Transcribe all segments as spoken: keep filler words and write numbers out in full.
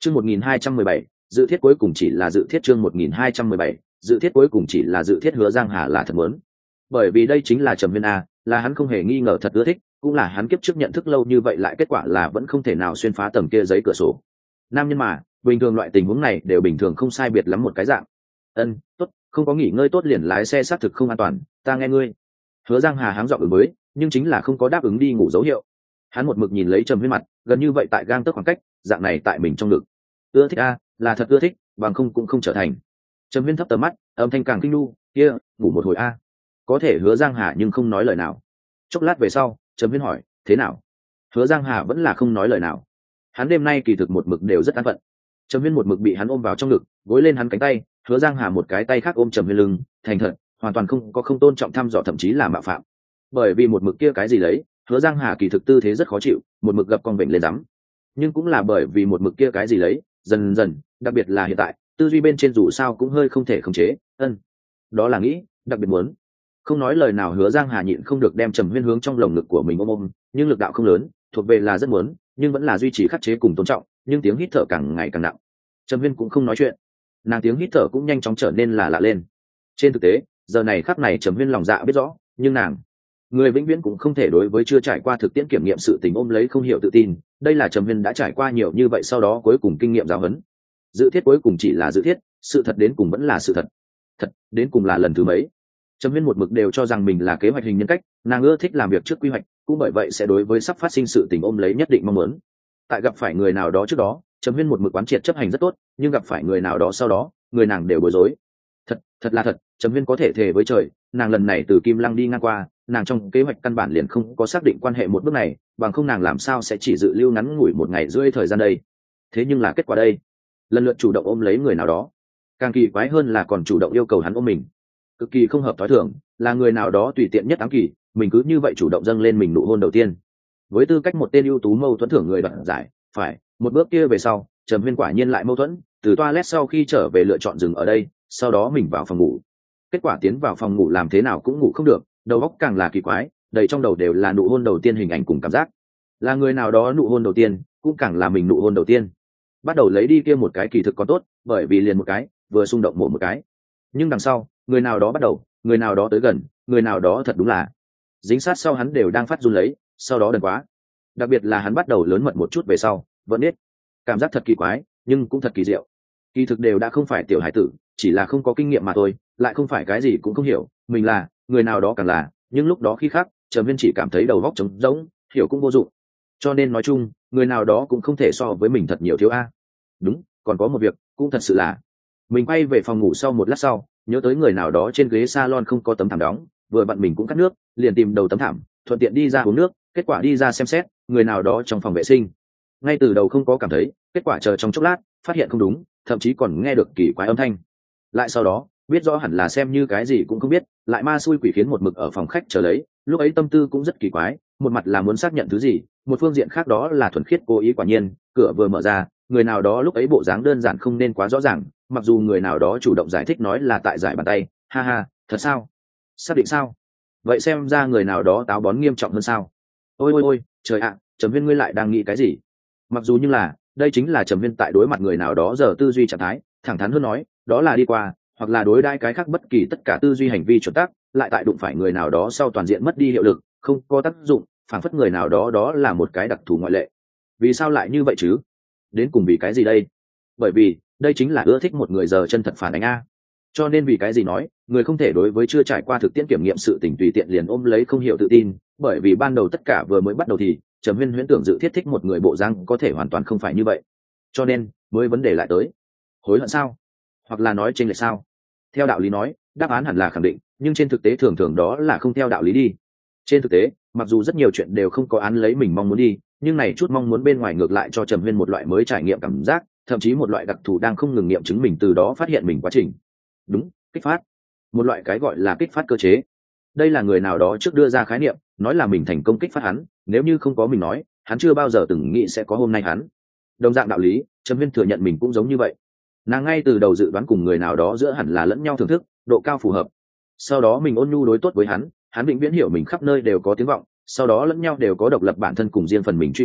Chương một nghìn hai trăm mười bảy, dự thiết cuối cùng chỉ là dự thiết chương một nghìn hai trăm mười bảy, dự thiết cuối cùng chỉ là dự thiết Hứa Giang Hà là thật muốn. Bởi vì đây chính là Trầm Viên a, là hắn không hề nghi ngờ thật ưa thích, cũng là hắn kiếp trước nhận thức lâu như vậy lại kết quả là vẫn không thể nào xuyên phá tầng kia giấy cửa sổ. Nam nhân mà, bình thường loại tình huống này đều bình thường không sai biệt lắm một cái dạng. Ân, tốt, không có nghỉ ngơi tốt liền lái xe xác thực không an toàn, ta nghe ngươi. Hứa Giang Hà háng giọng ứng với, nhưng chính là không có đáp ứng đi ngủ dấu hiệu. Hắn một mực nhìn lấy Trầm Viên mặt, gần như vậy tại gang tấc khoảng cách, dạng này tại mình trong ngực. Ưa thích a, là thật ưa thích, bằng không cũng không trở thành. Trầm Viên thấp tầm mắt, âm thanh càng kinh nu, kia, ngủ một hồi a. Có thể Hứa Giang Hà nhưng không nói lời nào. Chốc lát về sau, Trầm Viên hỏi, thế nào? Hứa Giang Hà vẫn là không nói lời nào. Hắn đêm nay kỳ thực một mực đều rất an phận. Trầm Viên một mực bị hắn ôm vào trong ngực, gối lên hắn cánh tay, Hứa Giang Hà một cái tay khác ôm Trầm Viên lưng, thành thật, hoàn toàn không có không tôn trọng thăm dò thậm chí là mạo phạm. Bởi vì một mực kia cái gì lấy, Hứa Giang Hà kỳ thực tư thế rất khó chịu, một mực gập con bệnh lên rắm. Nhưng cũng là bởi vì một mực kia cái gì lấy, dần dần, đặc biệt là hiện tại, tư duy bên trên dù sao cũng hơi không thể khống chế, ân. Đó là nghĩ, đặc biệt muốn. Không nói lời nào Hứa Giang Hà nhịn không được đem Trầm Viên hướng trong lồng ngực của mình ôm ôm, nhưng lực đạo không lớn, thuộc về là rất muốn, nhưng vẫn là duy trì khắc chế cùng tôn trọng, nhưng tiếng hít thở càng ngày càng nặng. Trầm Viên cũng không nói chuyện, nàng tiếng hít thở cũng nhanh chóng trở nên là lạ lên. Trên thực tế, giờ này khắc này Trầm Viên lòng dạ biết rõ, nhưng nàng, người vĩnh viễn cũng không thể đối với chưa trải qua thực tiễn kiểm nghiệm sự tình ôm lấy không hiểu tự tin, đây là Trầm Viên đã trải qua nhiều như vậy sau đó cuối cùng kinh nghiệm giáo huấn. Dự thiết cuối cùng chỉ là dự thiết, sự thật đến cùng vẫn là sự thật. Thật, đến cùng là lần thứ mấy. Trầm Viên một mực đều cho rằng mình là kế hoạch hình nhân cách, nàng ưa thích làm việc trước quy hoạch, cũng bởi vậy sẽ đối với sắp phát sinh sự tình ôm lấy nhất định mong muốn. Tại gặp phải người nào đó trước đó, Trầm Viên một mực quán triệt chấp hành rất tốt, nhưng gặp phải người nào đó sau đó, người nàng đều bối rối. Thật, thật là thật, Trầm Viên có thể thề với trời, nàng lần này từ Kim Lăng đi ngang qua, nàng trong kế hoạch căn bản liền không có xác định quan hệ một bước này, bằng không nàng làm sao sẽ chỉ dự lưu ngắn ngủi một ngày rưỡi thời gian đây. Thế nhưng là kết quả đây, lần lượt chủ động ôm lấy người nào đó, càng kỳ quái hơn là còn chủ động yêu cầu hắn ôm mình, cực kỳ không hợp thói thường, là người nào đó tùy tiện nhất ám kỳ, mình cứ như vậy chủ động dâng lên mình nụ hôn đầu tiên. Với tư cách một tên ưu tú mâu thuẫn thưởng người đoạt giải, phải, một bước kia về sau, Trầm Viên quả nhiên lại mâu thuẫn, từ toilet sau khi trở về lựa chọn dừng ở đây, sau đó mình vào phòng ngủ. Kết quả tiến vào phòng ngủ làm thế nào cũng ngủ không được, đầu óc càng là kỳ quái, đầy trong đầu đều là nụ hôn đầu tiên hình ảnh cùng cảm giác. Là người nào đó nụ hôn đầu tiên, cũng càng là mình nụ hôn đầu tiên. Bắt đầu lấy đi kia một cái kỳ thực còn tốt, bởi vì liền một cái, vừa xung động mổ một cái. Nhưng đằng sau, người nào đó bắt đầu, người nào đó tới gần, người nào đó thật đúng là dính sát sau hắn đều đang phát run lấy, sau đó đần quá. Đặc biệt là hắn bắt đầu lớn mật một chút về sau, vẫn biết. Cảm giác thật kỳ quái, nhưng cũng thật kỳ diệu. Kỳ thực đều đã không phải tiểu hải tử, chỉ là không có kinh nghiệm mà thôi, lại không phải cái gì cũng không hiểu, mình là, người nào đó càng là, nhưng lúc đó khi khác, Trầm Viên chỉ cảm thấy đầu óc trống rỗng, hiểu cũng vô dụng. Cho nên nói chung, người nào đó cũng không thể so với mình thật nhiều thiếu a. Đúng, còn có một việc, cũng thật sự là, mình quay về phòng ngủ sau một lát sau, nhớ tới người nào đó trên ghế salon không có tấm thảm đóng, vừa vặn mình cũng cắt nước, liền tìm đầu tấm thảm, thuận tiện đi ra uống nước, kết quả đi ra xem xét, người nào đó trong phòng vệ sinh. Ngay từ đầu không có cảm thấy, kết quả chờ trong chốc lát, phát hiện không đúng, thậm chí còn nghe được kỳ quái âm thanh. Lại sau đó, biết rõ hẳn là xem như cái gì cũng không biết, lại ma xui quỷ khiến một mực ở phòng khách chờ lấy, lúc ấy tâm tư cũng rất kỳ quái, một mặt là muốn xác nhận thứ gì, một phương diện khác đó là thuần khiết cố ý. Quả nhiên, cửa vừa mở ra, người nào đó lúc ấy bộ dáng đơn giản không nên quá rõ ràng, mặc dù người nào đó chủ động giải thích nói là tại giải bàn tay, ha ha, thật sao? Xác định sao? Vậy xem ra người nào đó táo bón nghiêm trọng hơn sao? Ôi ôi ôi, trời ạ, Trầm Viên ngươi lại đang nghĩ cái gì? Mặc dù như là, đây chính là Trầm Viên tại đối mặt người nào đó giờ tư duy trạng thái, thẳng thắn hơn nói, đó là đi qua, hoặc là đối đãi cái khác bất kỳ tất cả tư duy hành vi chuẩn tắc, lại tại đụng phải người nào đó sau toàn diện mất đi hiệu lực, không có tác dụng, phản phất người nào đó đó là một cái đặc thù ngoại lệ. Vì sao lại như vậy chứ? Đến cùng vì cái gì đây? Bởi vì, đây chính là ưa thích một người giờ chân thật phản ánh a. Cho nên vì cái gì nói, người không thể đối với chưa trải qua thực tiễn kiểm nghiệm sự tình tùy tiện liền ôm lấy không hiểu tự tin, bởi vì ban đầu tất cả vừa mới bắt đầu thì, Trầm Viên huyễn tưởng dự thiết thích một người bộ dáng có thể hoàn toàn không phải như vậy. Cho nên, mới vấn đề lại tới. Hối hận sao? Hoặc là nói chênh lệch sao? Theo đạo lý nói, đáp án hẳn là khẳng định, nhưng trên thực tế thường thường đó là không theo đạo lý đi. Trên thực tế, mặc dù rất nhiều chuyện đều không có án lấy mình mong muốn đi, nhưng này chút mong muốn bên ngoài ngược lại cho Trầm Viên một loại mới trải nghiệm cảm giác, thậm chí một loại đặc thù đang không ngừng nghiệm chứng mình từ đó phát hiện mình quá trình. Đúng, kích phát. Một loại cái gọi là kích phát cơ chế. Đây là người nào đó trước đưa ra khái niệm, nói là mình thành công kích phát hắn, nếu như không có mình nói, hắn chưa bao giờ từng nghĩ sẽ có hôm nay hắn. Đồng dạng đạo lý, Trầm Viên thừa nhận mình cũng giống như vậy. Nàng ngay từ đầu dự đoán cùng người nào đó giữa hẳn là lẫn nhau thưởng thức, độ cao phù hợp. Sau đó mình ôn nhu đối tốt với hắn, hắn vĩnh viễn hiểu mình khắp nơi đều có tiếng vọng, sau đó lẫn nhau đều có độc lập bản thân cùng riêng phần mình truy cầu,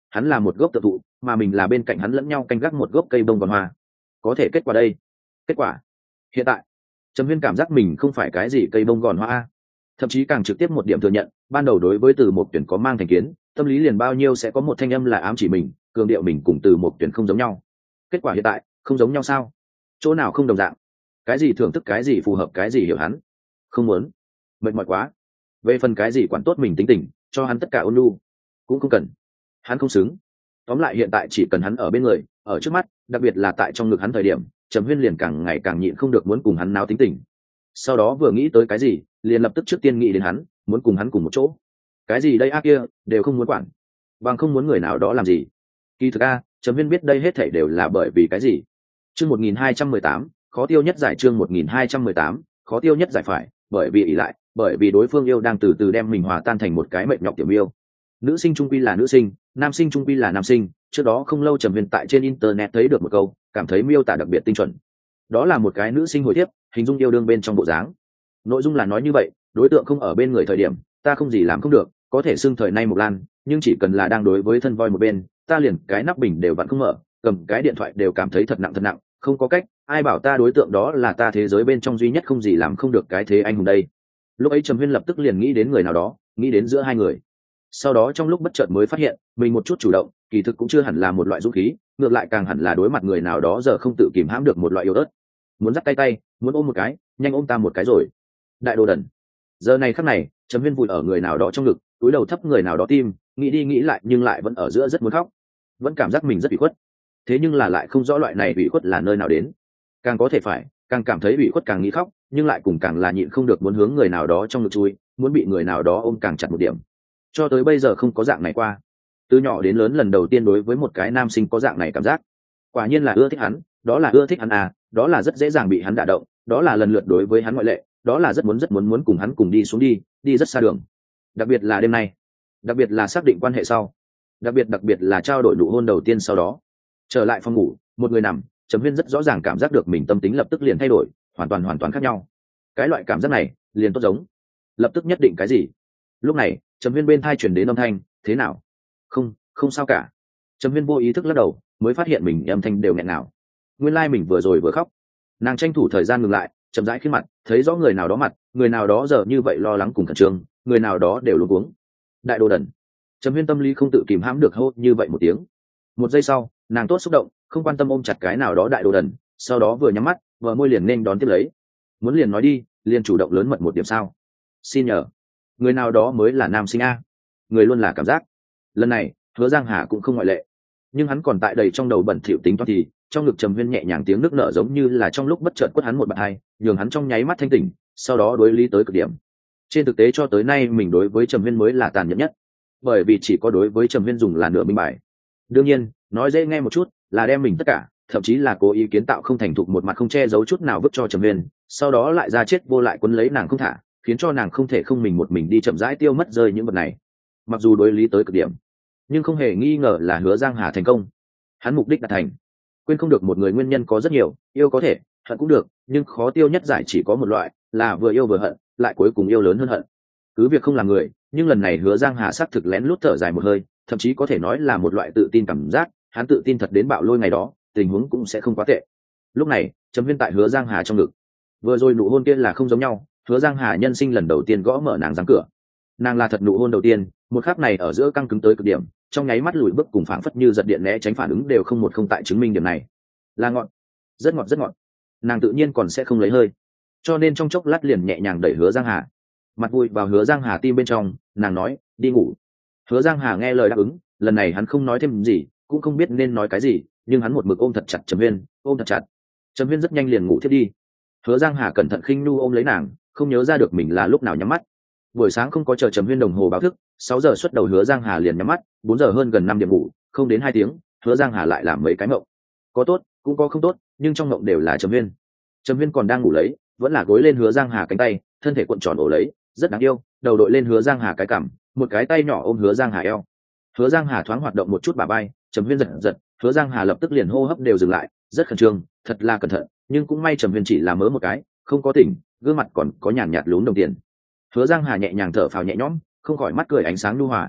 hắn là một gốc tự thụ mà mình là bên cạnh hắn lẫn nhau canh gác một gốc cây bông còn hoa. Có thể kết quả đây, kết quả hiện tại Trầm Huyên cảm giác mình không phải cái gì cây bông gòn hoa, thậm chí càng trực tiếp một điểm thừa nhận ban đầu đối với Từ Mộc Tuyển có mang thành kiến, tâm lý liền bao nhiêu sẽ có một thanh âm là ám chỉ mình, cường điệu mình cùng Từ Mộc Tuyển không giống nhau. Kết quả hiện tại không giống nhau sao? Chỗ nào không đồng dạng? Cái gì thưởng thức, cái gì phù hợp, cái gì hiểu hắn không muốn, mệt mỏi quá. Về phần cái gì quản tốt mình tính tình, cho hắn tất cả ôn nhu cũng không cần, hắn không xứng. Tóm lại hiện tại chỉ cần hắn ở bên người, ở trước mắt, đặc biệt là tại trong ngực hắn thời điểm, Trầm Huyên liền càng ngày càng nhịn không được muốn cùng hắn náo tính tình. Sau đó vừa nghĩ tới cái gì, liền lập tức trước tiên nghĩ đến hắn, muốn cùng hắn cùng một chỗ. Cái gì đây a kia, đều không muốn quản, bằng không muốn người nào đó làm gì. Kỳ thực a, Trầm Huyên biết đây hết thảy đều là bởi vì cái gì. Chương một nghìn hai trăm mười tám, khó tiêu nhất giải. Chương một nghìn hai trăm mười tám, khó tiêu nhất giải phải, bởi vì ỷ lại, bởi vì đối phương yêu đang từ từ đem mình hòa tan thành một cái mệt nhọc tiểu yêu. Nữ sinh trung quy là nữ sinh, nam sinh trung quy là nam sinh. Trước đó không lâu Trầm Huyên tại trên internet thấy được một câu, cảm thấy miêu tả đặc biệt tinh chuẩn. Đó là một cái nữ sinh hồi tiếp, hình dung yêu đương bên trong bộ dáng. Nội dung là nói như vậy, đối tượng không ở bên người thời điểm, ta không gì làm không được, có thể xưng thời nay một lan, nhưng chỉ cần là đang đối với thân voi một bên, ta liền cái nắp bình đều vặn không mở, cầm cái điện thoại đều cảm thấy thật nặng thật nặng, không có cách, ai bảo ta đối tượng đó là ta thế giới bên trong duy nhất không gì làm không được cái thế anh hùng đây. Lúc ấy Trầm Huyên lập tức liền nghĩ đến người nào đó, nghĩ đến giữa hai người. Sau đó trong lúc bất chợt mới phát hiện, mình một chút chủ động, kỳ thực cũng chưa hẳn là một loại dũng khí, ngược lại càng hẳn là đối mặt người nào đó giờ không tự kìm hãm được một loại yếu ớt. Muốn dắt tay tay, muốn ôm một cái, nhanh ôm ta một cái rồi. Đại đồ đần. Giờ này khắc này, Trầm Huyên vùi ở người nào đó trong ngực, túi đầu thấp người nào đó tim, nghĩ đi nghĩ lại nhưng lại vẫn ở giữa rất muốn khóc, vẫn cảm giác mình rất bị khuất. Thế nhưng là lại không rõ loại này bị khuất là nơi nào đến. Càng có thể phải, càng cảm thấy bị khuất càng nghĩ khóc, nhưng lại cùng càng là nhịn không được muốn hướng người nào đó trong ngực chui, muốn bị người nào đó ôm càng chặt một điểm. Cho tới bây giờ không có dạng này qua. Từ nhỏ đến lớn lần đầu tiên đối với một cái nam sinh có dạng này cảm giác. Quả nhiên là ưa thích hắn, đó là ưa thích hắn à, đó là rất dễ dàng bị hắn đả động, đó là lần lượt đối với hắn ngoại lệ, đó là rất muốn rất muốn muốn cùng hắn cùng đi xuống đi, đi rất xa đường. Đặc biệt là đêm nay, đặc biệt là xác định quan hệ sau, đặc biệt đặc biệt là trao đổi nụ hôn đầu tiên sau đó. Trở lại phòng ngủ, một người nằm, Trầm Huyên rất rõ ràng cảm giác được mình tâm tính lập tức liền thay đổi, hoàn toàn hoàn toàn khác nhau. Cái loại cảm giác này, liền tốt giống lập tức nhất định cái gì. Lúc này, Trầm Huyên bên thai truyền đến âm thanh, thế nào? Không, không sao cả. Trầm Huyên vô ý thức lắc đầu, mới phát hiện mình âm thanh đều nghẹn nào. Nguyên lai like mình vừa rồi vừa khóc. Nàng tranh thủ thời gian ngừng lại, chậm rãi khi mặt, thấy rõ người nào đó mặt, người nào đó giờ như vậy lo lắng cùng khẩn trương, người nào đó đều luống cuống. Đại đồ đần. Trầm Huyên tâm lý không tự kìm hãm được hô như vậy một tiếng. Một giây sau, nàng tốt xúc động, không quan tâm ôm chặt cái nào đó đại đồ đần, sau đó vừa nhắm mắt, vợ môi liền nên đón tiếp lấy. Muốn liền nói đi, liền chủ động lớn mật một điểm sao? Xin nhờ. Người nào đó mới là nam sinh a. Người luôn là cảm giác. Lần này, Hứa Giang Hà cũng không ngoại lệ. Nhưng hắn còn tại đầy trong đầu bẩn thỉu tính toán thì, trong ngực Trầm Huyên nhẹ nhàng tiếng nước nở giống như là trong lúc bất chợt quất hắn một bạt hai, nhường hắn trong nháy mắt thanh tỉnh, sau đó đối lý tới cực điểm. Trên thực tế cho tới nay mình đối với Trầm Huyên mới là tàn nhẫn nhất, bởi vì chỉ có đối với Trầm Huyên dùng là nửa minh bài. Đương nhiên, nói dễ nghe một chút, là đem mình tất cả, thậm chí là cố ý kiến tạo không thành thục một mặt không che giấu chút nào vứt cho Trầm Huyên, sau đó lại ra chết vô lại quấn lấy nàng không thả, khiến cho nàng không thể không mình một mình đi chậm rãi tiêu mất rơi những vật này. Mặc dù đối lý tới cực điểm, nhưng không hề nghi ngờ là Hứa Giang Hà thành công. Hắn mục đích đạt thành. Quên không được một người nguyên nhân có rất nhiều, yêu có thể, hận cũng được, nhưng khó tiêu nhất giải chỉ có một loại, là vừa yêu vừa hận, lại cuối cùng yêu lớn hơn hận. Cứ việc không là người, nhưng lần này Hứa Giang Hà xác thực lén lút thở dài một hơi, thậm chí có thể nói là một loại tự tin cảm giác, hắn tự tin thật đến bạo lôi ngày đó, tình huống cũng sẽ không quá tệ. Lúc này, Trầm Huyên tại Hứa Giang Hà trong ngực. Vừa rồi nụ hôn kia là không giống nhau, Hứa Giang Hà nhân sinh lần đầu tiên gõ mở nàng răng cửa. Nàng là thật nụ hôn đầu tiên, một khắc này ở giữa căng cứng tới cực điểm, trong nháy mắt lùi bước cùng phảng phất như giật điện né tránh phản ứng đều không một không tại chứng minh điểm này. Là ngọt, rất ngọt rất ngọt. Nàng tự nhiên còn sẽ không lấy hơi, cho nên trong chốc lát liền nhẹ nhàng đẩy Hứa Giang Hà. Mặt vui vào Hứa Giang Hà tim bên trong, nàng nói, đi ngủ. Hứa Giang Hà nghe lời đáp ứng, lần này hắn không nói thêm gì, cũng không biết nên nói cái gì, nhưng hắn một mực ôm thật chặt Trầm Huyên, ôm thật chặt. Trầm Huyên rất nhanh liền ngủ thiếp đi. Hứa Giang Hà cẩn thận khinh nu ôm lấy nàng, không nhớ ra được mình là lúc nào nhắm mắt. Buổi sáng không có chờ Trầm Huyên đồng hồ báo thức, sáu giờ xuất đầu Hứa Giang Hà liền nhắm mắt, bốn giờ hơn gần năm điểm ngủ, không đến hai tiếng, Hứa Giang Hà lại làm mấy cái mộng. Có tốt, cũng có không tốt, nhưng trong mộng đều là Trầm Huyên. Trầm Huyên còn đang ngủ lấy, vẫn là gối lên Hứa Giang Hà cánh tay, thân thể cuộn tròn ổ lấy, rất đáng yêu, đầu đội lên Hứa Giang Hà cái cằm, một cái tay nhỏ ôm Hứa Giang Hà eo. Hứa Giang Hà thoáng hoạt động một chút bả vai, Trầm Huyên giật giật, Hứa Giang Hà lập tức liền hô hấp đều dừng lại, rất khẩn trương, thật là cẩn thận, nhưng cũng may Trầm Huyên chỉ là mớ một cái, không có tỉnh, gương mặt còn có nhàn nhạt lún đồng tiền. Hứa Giang Hà nhẹ nhàng thở phào nhẹ nhõm, không khỏi mắt cười ánh sáng nhu hòa.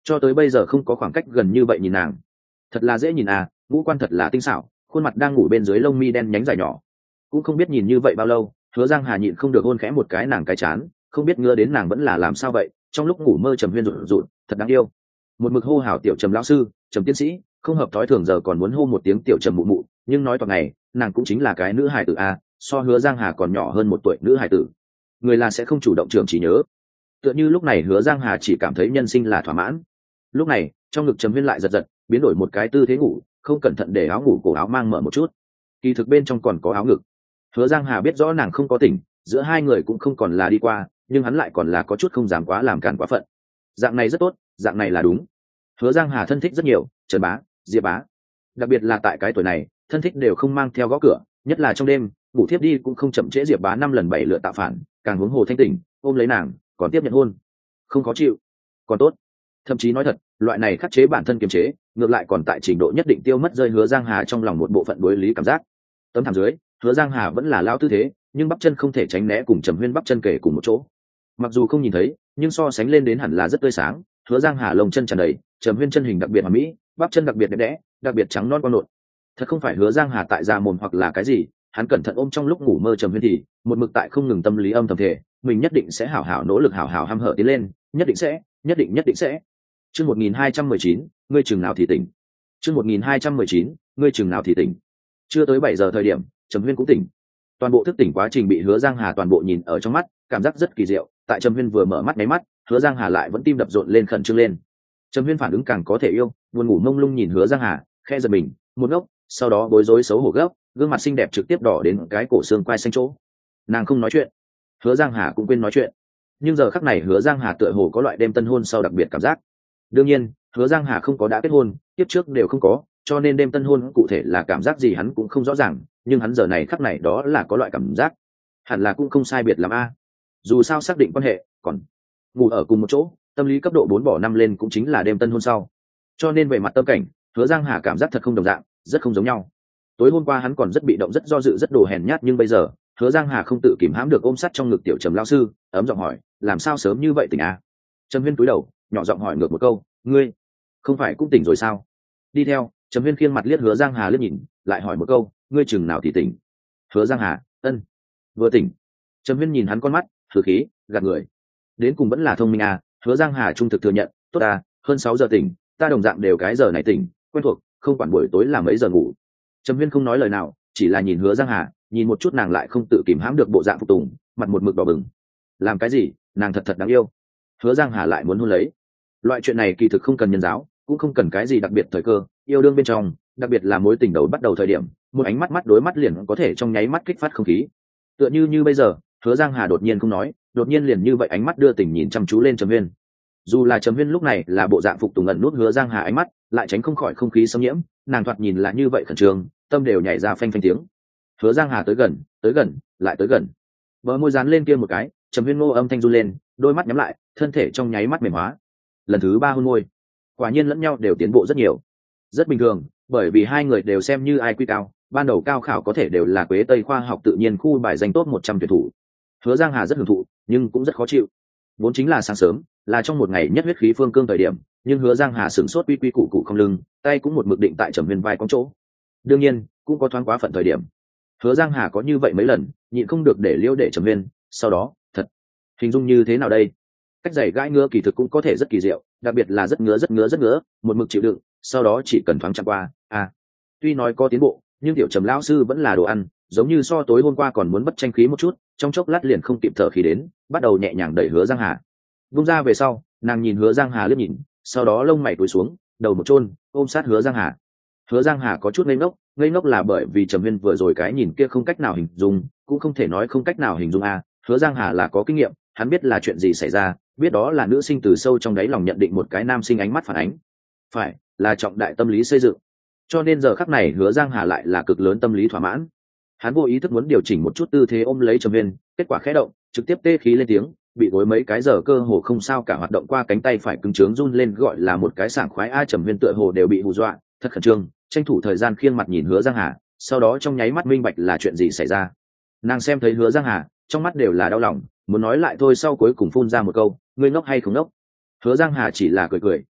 cho tới bây giờ không có khoảng cách gần như vậy nhìn nàng. Thật là dễ nhìn à, ngũ quan thật là tinh xảo, khuôn mặt đang ngủ bên dưới lông mi đen nhánh dài nhỏ. Cũng không biết nhìn như vậy bao lâu, Hứa Giang Hà nhịn không được hôn khẽ một cái nàng cái chán, không biết ngứa đến nàng vẫn là làm sao vậy. Trong lúc ngủ mơ Trầm Huyên rụt rụt, thật đáng yêu. Một mực hô hào tiểu Trầm lão sư, Trầm tiến sĩ, không hợp thói thường giờ còn muốn hô một tiếng tiểu Trầm mụ mụ, nhưng nói toàn ngày, nàng cũng chính là cái nữ hài tử a, so Hứa Giang Hà còn nhỏ hơn một tuổi nữ hài tử. Người là sẽ không chủ động trưởng chỉ nhớ. Tựa như lúc này Hứa Giang Hà chỉ cảm thấy nhân sinh là thỏa mãn. Lúc này, trong ngực Trầm Huyên lại giật giật, biến đổi một cái tư thế ngủ, không cẩn thận để áo ngủ cổ áo mang mở một chút. Kỳ thực bên trong còn có áo ngực. Hứa Giang Hà biết rõ nàng không có tỉnh, giữa hai người cũng không còn là đi qua, nhưng hắn lại còn là có chút không dám quá làm càn quá phận. Dạng này rất tốt, dạng này là đúng. Hứa Giang Hà thân thích rất nhiều, Trần Bá, Diệp Bá, đặc biệt là tại cái tuổi này, thân thích đều không mang theo gõ cửa, nhất là trong đêm, ngủ thiếp đi cũng không chậm trễ Diệp Bá năm lần bảy lượt tạo phản, càng huống hồ thanh tỉnh, ôm lấy nàng, còn tiếp nhận hôn, không khó chịu, còn tốt. Thậm chí nói thật, loại này khắc chế bản thân kiềm chế, ngược lại còn tại trình độ nhất định tiêu mất rơi Hứa Giang Hà trong lòng một bộ phận đối lý cảm giác. Tấm thảm dưới, Hứa Giang Hà vẫn là lao tư thế, nhưng bắp chân không thể tránh né cùng Trầm Huyên bắp chân kề cùng một chỗ. Mặc dù không nhìn thấy, nhưng so sánh lên đến hẳn là rất tươi sáng. Hứa Giang Hà lồng chân tràn đầy, Trầm Huyên chân hình đặc biệt hoàn mỹ, bắp chân đặc biệt đẹp đẽ, đặc biệt trắng non quang nộn. Thật không phải Hứa Giang Hà tại già mồm hoặc là cái gì, hắn cẩn thận ôm trong lúc ngủ mơ Trầm Huyên thì một mực tại không ngừng tâm lý âm thầm thể, mình nhất định sẽ hảo hảo nỗ lực hảo hảo hăm hở tiến lên, nhất định sẽ, nhất định nhất định sẽ. Chương một nghìn hai trăm mười chín, ngươi chừng nào thì tỉnh. Chương một nghìn hai trăm mười chín, ngươi chừng nào thì tỉnh. Chưa tới bảy giờ thời điểm, Trầm Huyên cũng tỉnh. Toàn bộ thức tỉnh quá trình bị Hứa Giang Hà toàn bộ nhìn ở trong mắt, cảm giác rất kỳ diệu. Tại Trầm Huyên vừa mở mắt mấy mắt, Hứa Giang Hà lại vẫn tim đập rộn lên khẩn trương lên. Trầm Huyên phản ứng càng có thể yêu, buồn ngủ mông lung nhìn Hứa Giang Hà, khe giật mình, một ngốc, sau đó bối rối xấu hổ gấp, gương mặt xinh đẹp trực tiếp đỏ đến cái cổ xương quai xanh chỗ. Nàng không nói chuyện, Hứa Giang Hà cũng quên nói chuyện. Nhưng giờ khắc này Hứa Giang Hà tựa hồ có loại đêm tân hôn sau đặc biệt cảm giác. Đương nhiên, Hứa Giang Hà không có đã kết hôn, tiếp trước đều không có, cho nên đêm tân hôn cụ thể là cảm giác gì hắn cũng không rõ ràng, nhưng hắn giờ này khắc này đó là có loại cảm giác, hẳn là cũng không sai biệt lắm a. Dù sao xác định quan hệ, còn ngủ ở cùng một chỗ, tâm lý cấp độ bốn bỏ năm lên cũng chính là đêm tân hôn sau. Cho nên về mặt tâm cảnh, Hứa Giang Hà cảm giác thật không đồng dạng, rất không giống nhau. Tối hôm qua hắn còn rất bị động rất do dự rất đồ hèn nhát, nhưng bây giờ, Hứa Giang Hà không tự kìm hãm được ôm sát trong ngực tiểu Trầm lão sư, ấm giọng hỏi, làm sao sớm như vậy tỉnh à? Trầm Huyên cúi đầu, nhỏ giọng hỏi ngược một câu, ngươi không phải cũng tỉnh rồi sao? Đi theo, Trầm Huyên khiêng mặt liếc Hứa Giang Hà liếc nhìn, lại hỏi một câu, ngươi chừng nào thì tỉnh? Hứa Giang Hà, ân, vừa tỉnh. Trầm Huyên nhìn hắn con mắt, thử khí, gạt người. Đến cùng vẫn là thông minh à? Hứa Giang Hà trung thực thừa nhận, tốt à, hơn sáu giờ tỉnh, ta đồng dạng đều cái giờ này tỉnh, quen thuộc, không quản buổi tối là mấy giờ ngủ. Trầm Huyên không nói lời nào, chỉ là nhìn Hứa Giang Hà, nhìn một chút nàng lại không tự kìm hãm được bộ dạng phục tùng, mặt một mực đỏ bừng. Làm cái gì? Nàng thật thật đáng yêu. Hứa Giang Hà lại muốn hôn lấy. Loại chuyện này kỳ thực không cần nhân giáo, cũng không cần cái gì đặc biệt thời cơ, yêu đương bên trong, đặc biệt là mối tình đầu bắt đầu thời điểm, một ánh mắt mắt đối mắt liền có thể trong nháy mắt kích phát không khí. Tựa như như bây giờ, Hứa Giang Hà đột nhiên không nói, đột nhiên liền như vậy ánh mắt đưa tình nhìn chăm chú lên Trầm Huyên. Dù là Trầm Huyên lúc này là bộ dạng phục tùng ẩn nút Hứa Giang Hà ánh mắt, lại tránh không khỏi không khí xâm nhiễm, nàng thoạt nhìn là như vậy khẩn trương, tâm đều nhảy ra phanh phanh tiếng. Hứa Giang Hà tới gần, tới gần, lại tới gần. Bờ môi dán lên kia một cái, Trầm Huyên ngô âm thanh run lên, đôi mắt nhắm lại, thân thể trong nháy mắt mềm hóa. Lần thứ ba hôn môi, quả nhiên lẫn nhau đều tiến bộ rất nhiều. Rất bình thường, bởi vì hai người đều xem như ai quy cao, ban đầu cao khảo có thể đều là Quế Tây khoa học tự nhiên khu bài danh top một trăm tuyển thủ. Hứa Giang Hà rất hưởng thụ, nhưng cũng rất khó chịu. Vốn chính là sáng sớm, là trong một ngày nhất huyết khí phương cương thời điểm, nhưng Hứa Giang Hà sửng sốt quy quy củ củ không lưng, tay cũng một mực định tại Trầm Huyên vai cong chỗ. Đương nhiên, cũng có thoáng quá phận thời điểm. Hứa Giang Hà có như vậy mấy lần, nhịn không được để liêu để Trầm Huyên, sau đó, thật, hình dung như thế nào đây? Cách giày gãi ngứa kỳ thực cũng có thể rất kỳ diệu, đặc biệt là rất ngứa rất ngứa rất ngứa, một mực chịu đựng, sau đó chỉ cần thoáng chạm qua, à. Tuy nói có tiến bộ, nhưng tiểu Trầm lão sư vẫn là đồ ăn, giống như so tối hôm qua còn muốn bất tranh khí một chút, trong chốc lát liền không kịp thở khí đến, bắt đầu nhẹ nhàng đẩy Hứa Giang Hà. Vung ra về sau, nàng nhìn Hứa Giang Hà liếc nhìn, sau đó lông mày cúi xuống, đầu một chôn, ôm sát Hứa Giang Hà. Hứa Giang Hà có chút ngây ngốc, ngây ngốc là bởi vì Trầm Huyên vừa rồi cái nhìn kia không cách nào hình dung, cũng không thể nói không cách nào hình dung à, Hứa Giang Hà là có kinh nghiệm, hắn biết là chuyện gì xảy ra, biết đó là nữ sinh từ sâu trong đáy lòng nhận định một cái nam sinh ánh mắt phản ánh, phải là trọng đại tâm lý xây dựng. Cho nên giờ khắc này Hứa Giang Hà lại là cực lớn tâm lý thỏa mãn. Hắn vô ý thức muốn điều chỉnh một chút tư thế ôm lấy Trầm Huyên, kết quả khẽ động, trực tiếp tê khí lên tiếng, bị gối mấy cái giờ cơ hồ không sao cả hoạt động qua cánh tay phải cứng trướng run lên gọi là một cái sảng khoái a. Trầm Huyên tựa hồ đều bị hù dọa, thật khẩn trương, tranh thủ thời gian khiêng mặt nhìn Hứa Giang Hà, sau đó trong nháy mắt minh bạch là chuyện gì xảy ra. Nàng xem thấy Hứa Giang Hà, trong mắt đều là đau lòng, muốn nói lại thôi sau cuối cùng phun ra một câu, ngươi ngốc hay không ngốc? Hứa Giang Hà chỉ là cười cười,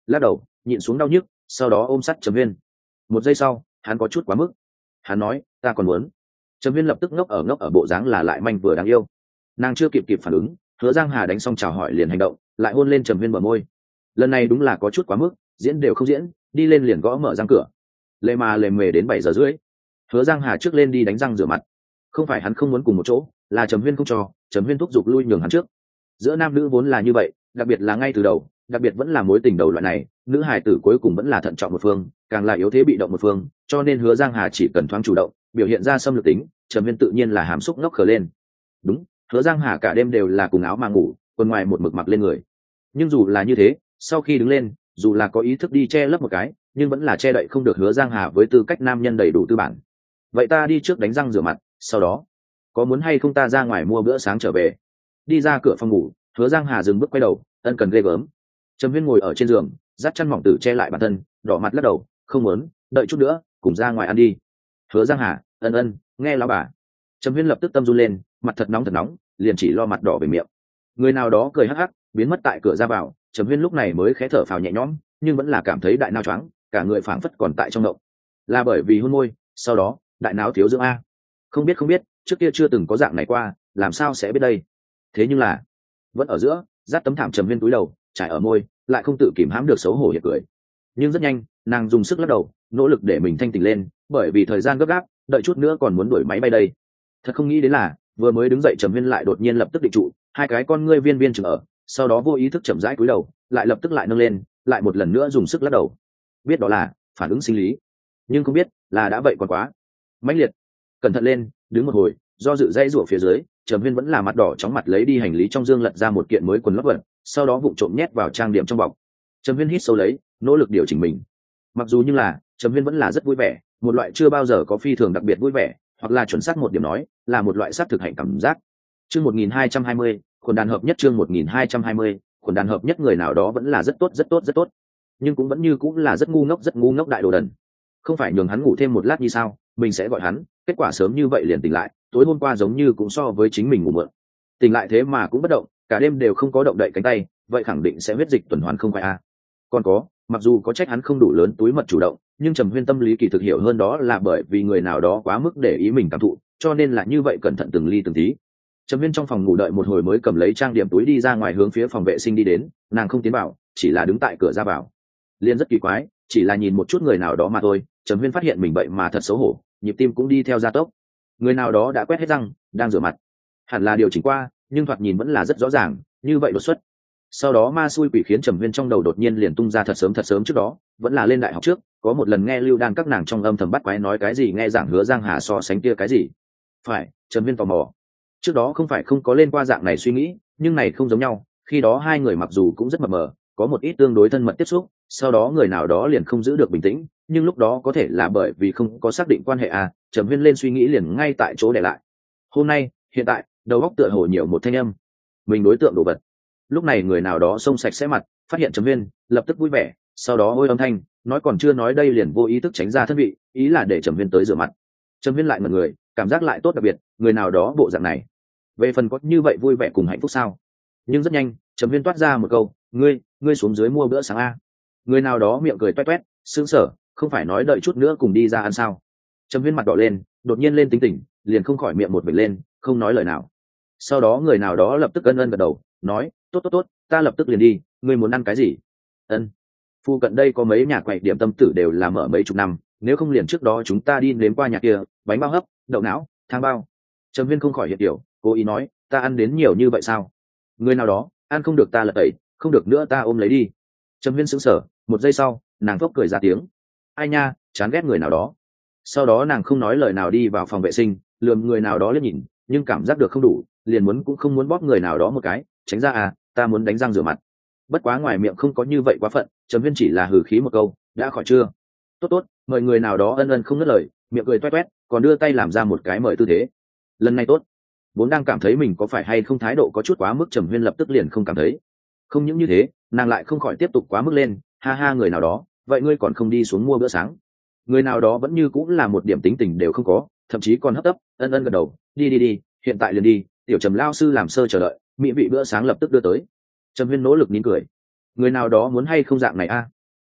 lắc đầu nhịn xuống đau nhức, sau đó ôm sát Trầm Huyên. Một giây sau hắn có chút quá mức, hắn nói ta còn muốn. Trầm Huyên lập tức ngốc ở ngốc ở bộ dáng là lại manh vừa đáng yêu. Nàng chưa kịp kịp phản ứng, Hứa Giang Hà đánh xong chào hỏi liền hành động, lại hôn lên Trầm Huyên bờ môi. Lần này đúng là có chút quá mức, diễn đều không diễn, đi lên liền gõ mở răng cửa. Lệ mà lề mề đến bảy giờ rưỡi. Hứa Giang Hà trước lên đi đánh răng rửa mặt. Không phải hắn không muốn cùng một chỗ, là Trầm Huyên không cho, Trầm Huyên thúc giục lui nhường hắn trước. Giữa nam nữ vốn là như vậy, đặc biệt là ngay từ đầu, đặc biệt vẫn là mối tình đầu loại này, nữ hài tử cuối cùng vẫn là thận trọng một phương, càng là yếu thế bị động một phương, cho nên Hứa Giang Hà chỉ cần thoáng chủ động, biểu hiện ra xâm lược tính, Trầm Huyên tự nhiên là hàm xúc ngốc khờ lên. Đúng, Hứa Giang Hà cả đêm đều là cùng áo mà ngủ, quần ngoài một mực mặc lên người. Nhưng dù là như thế, sau khi đứng lên, dù là có ý thức đi che lấp một cái, nhưng vẫn là che đậy không được Hứa Giang Hà với tư cách nam nhân đầy đủ tư bản. Vậy ta đi trước đánh răng rửa mặt, sau đó có muốn hay không ta ra ngoài mua bữa sáng trở về. Đi ra cửa phòng ngủ, Hứa Giang Hà dừng bước quay đầu, ân cần ghê gớm. Trầm Huyên ngồi ở trên giường, dắt chăn mỏng tử che lại bản thân, đỏ mặt lắc đầu, không muốn, đợi chút nữa, cùng ra ngoài ăn đi. Hứa Giang Hà, ân ân, nghe lão bà. Trầm Huyên lập tức tâm run lên, mặt thật nóng thật nóng, liền chỉ lo mặt đỏ về miệng. Người nào đó cười hắc hắc, biến mất tại cửa ra vào. Trầm Huyên lúc này mới khẽ thở phào nhẹ nhõm, nhưng vẫn là cảm thấy đại nao choáng, cả người phảng phất còn tại trong động. Là bởi vì hôn môi, sau đó đại não thiếu dưỡng a. Không biết không biết, trước kia chưa từng có dạng này qua, làm sao sẽ biết đây. Thế nhưng là vẫn ở giữa, dắt tấm thảm Trầm Huyên túi đầu trải ở môi, lại không tự kìm hãm được xấu hổ hiệp cười. Nhưng rất nhanh nàng dùng sức lắc đầu, nỗ lực để mình thanh tỉnh lên, bởi vì thời gian gấp gáp, đợi chút nữa còn muốn đuổi máy bay đây. Thật không nghĩ đến là vừa mới đứng dậy Trầm Huyên lại đột nhiên lập tức định trụ, hai cái con ngươi viên viên chừng ở, sau đó vô ý thức chậm rãi cúi đầu, lại lập tức lại nâng lên, lại một lần nữa dùng sức lắc đầu. Biết đó là phản ứng sinh lý, nhưng không biết là đã vậy còn quá mãnh liệt. Cẩn thận lên, đứng một hồi, do dự dãy rủa phía dưới, Trầm Huyên vẫn là mặt đỏ chóng mặt lấy đi hành lý trong dương lật ra một kiện mới quần lót vật, sau đó vụng trộm nhét vào trang điểm trong bọc. Trầm Huyên hít sâu lấy, nỗ lực điều chỉnh mình. Mặc dù như là Trầm Huyên vẫn là rất vui vẻ, một loại chưa bao giờ có phi thường đặc biệt vui vẻ, hoặc là chuẩn xác một điểm nói, là một loại sát thực hạnh cảm giác. Chương một nghìn hai trăm hai mươi, quần đàn hợp nhất. Chương một nghìn hai trăm hai mươi, quần đàn hợp nhất. Người nào đó vẫn là rất tốt rất tốt rất tốt, nhưng cũng vẫn như cũng là rất ngu ngốc rất ngu ngốc đại đồ đần. Không phải nhường hắn ngủ thêm một lát như sao, mình sẽ gọi hắn, kết quả sớm như vậy liền tỉnh lại, tối hôm qua giống như cũng so với chính mình ngủ mượn. Tỉnh lại thế mà cũng bất động, cả đêm đều không có động đậy cánh tay, vậy khẳng định sẽ huyết dịch tuần hoàn không phải a. À. Còn có, mặc dù có trách hắn không đủ lớn túi mật chủ động, nhưng Trầm Huyên tâm lý kỳ thực hiểu hơn đó là bởi vì người nào đó quá mức để ý mình cảm thụ, cho nên là như vậy cẩn thận từng ly từng tí. Trầm Huyên trong phòng ngủ đợi một hồi mới cầm lấy trang điểm túi đi ra ngoài hướng phía phòng vệ sinh đi đến, nàng không tiến vào, chỉ là đứng tại cửa ra vào. Liên rất kỳ quái, chỉ là nhìn một chút người nào đó mà thôi, Trầm Huyên phát hiện mình vậy mà thật xấu hổ, nhịp tim cũng đi theo gia tốc. Người nào đó đã quét hết răng, đang rửa mặt, hẳn là điều chỉnh qua, nhưng thoạt nhìn vẫn là rất rõ ràng, như vậy đột xuất. Sau đó ma xui quỷ khiến Trầm Huyên trong đầu đột nhiên liền tung ra thật sớm thật sớm trước đó, vẫn là lên đại học trước, có một lần nghe Lưu Đan các nàng trong âm thầm bắt quái nói cái gì, nghe giảng Hứa Giang Hà so sánh kia cái gì. Phải, Trầm Huyên tò mò. Trước đó không phải không có lên qua dạng này suy nghĩ, nhưng này không giống nhau, khi đó hai người mặc dù cũng rất mập mờ, có một ít tương đối thân mật tiếp xúc, sau đó người nào đó liền không giữ được bình tĩnh, nhưng lúc đó có thể là bởi vì không có xác định quan hệ à, Trầm Huyên lên suy nghĩ liền ngay tại chỗ để lại. Hôm nay, hiện tại, đầu óc tựa hồ nhiều một thanh âm, mình đối tượng đồ vật. Lúc này người nào đó xông sạch sẽ mặt, phát hiện Trầm Huyên, lập tức vui vẻ, sau đó ôi âm thanh, nói còn chưa nói đây liền vô ý thức tránh ra thân vị, ý là để Trầm Huyên tới rửa mặt. Trầm Huyên lại ngẩn người, cảm giác lại tốt đặc biệt, người nào đó bộ dạng này. Về phần có như vậy vui vẻ cùng hạnh phúc sao? Nhưng rất nhanh, Trầm Huyên toát ra một câu, ngươi, ngươi xuống dưới mua bữa sáng a. Người nào đó miệng cười toét toét, sững sờ, không phải nói đợi chút nữa cùng đi ra ăn sao? Trầm Huyên mặt đỏ lên, đột nhiên lên tính tình, liền không khỏi miệng một vệt lên, không nói lời nào. Sau đó người nào đó lập tức ân ân gật đầu, nói, tốt tốt tốt, ta lập tức liền đi, ngươi muốn ăn cái gì? Ân. Phu cận đây có mấy nhà quầy điểm tâm tử đều là mở mấy chục năm, nếu không liền trước đó chúng ta đi nếm qua nhà kia, bánh bao hấp, đậu não, thang bao. Trầm Huyên không khỏi hiện tiểu, cố ý nói, ta ăn đến nhiều như vậy sao? Người nào đó, ăn không được ta lật tẩy, không được nữa ta ôm lấy đi. Trầm Huyên sững sờ, một giây sau, nàng phốc cười ra tiếng, ai nha, chán ghét người nào đó. Sau đó nàng không nói lời nào đi vào phòng vệ sinh, lườm người nào đó liếc nhìn, nhưng cảm giác được không đủ, liền muốn cũng không muốn bóp người nào đó một cái, tránh ra à, ta muốn đánh răng rửa mặt. Bất quá ngoài miệng không có như vậy quá phận, Trầm Huyên chỉ là hừ khí một câu, đã khỏi chưa? Tốt tốt, mời người nào đó ân ân không ngớt lời, miệng cười toét toét, còn đưa tay làm ra một cái mời tư thế. Lần này tốt. Vốn đang cảm thấy mình có phải hay không thái độ có chút quá mức, Trầm Huyên lập tức liền không cảm thấy. Không những như thế, nàng lại không khỏi tiếp tục quá mức lên, ha ha người nào đó, vậy ngươi còn không đi xuống mua bữa sáng? Người nào đó vẫn như cũng là một điểm tính tình đều không có, thậm chí còn hấp tấp, ân ân gật đầu, đi đi đi, hiện tại liền đi, tiểu Trầm lao sư làm sơ chờ đợi, mỹ vị bữa sáng lập tức đưa tới. Trầm Huyên nỗ lực nín cười. Người nào đó muốn hay không dạng này a?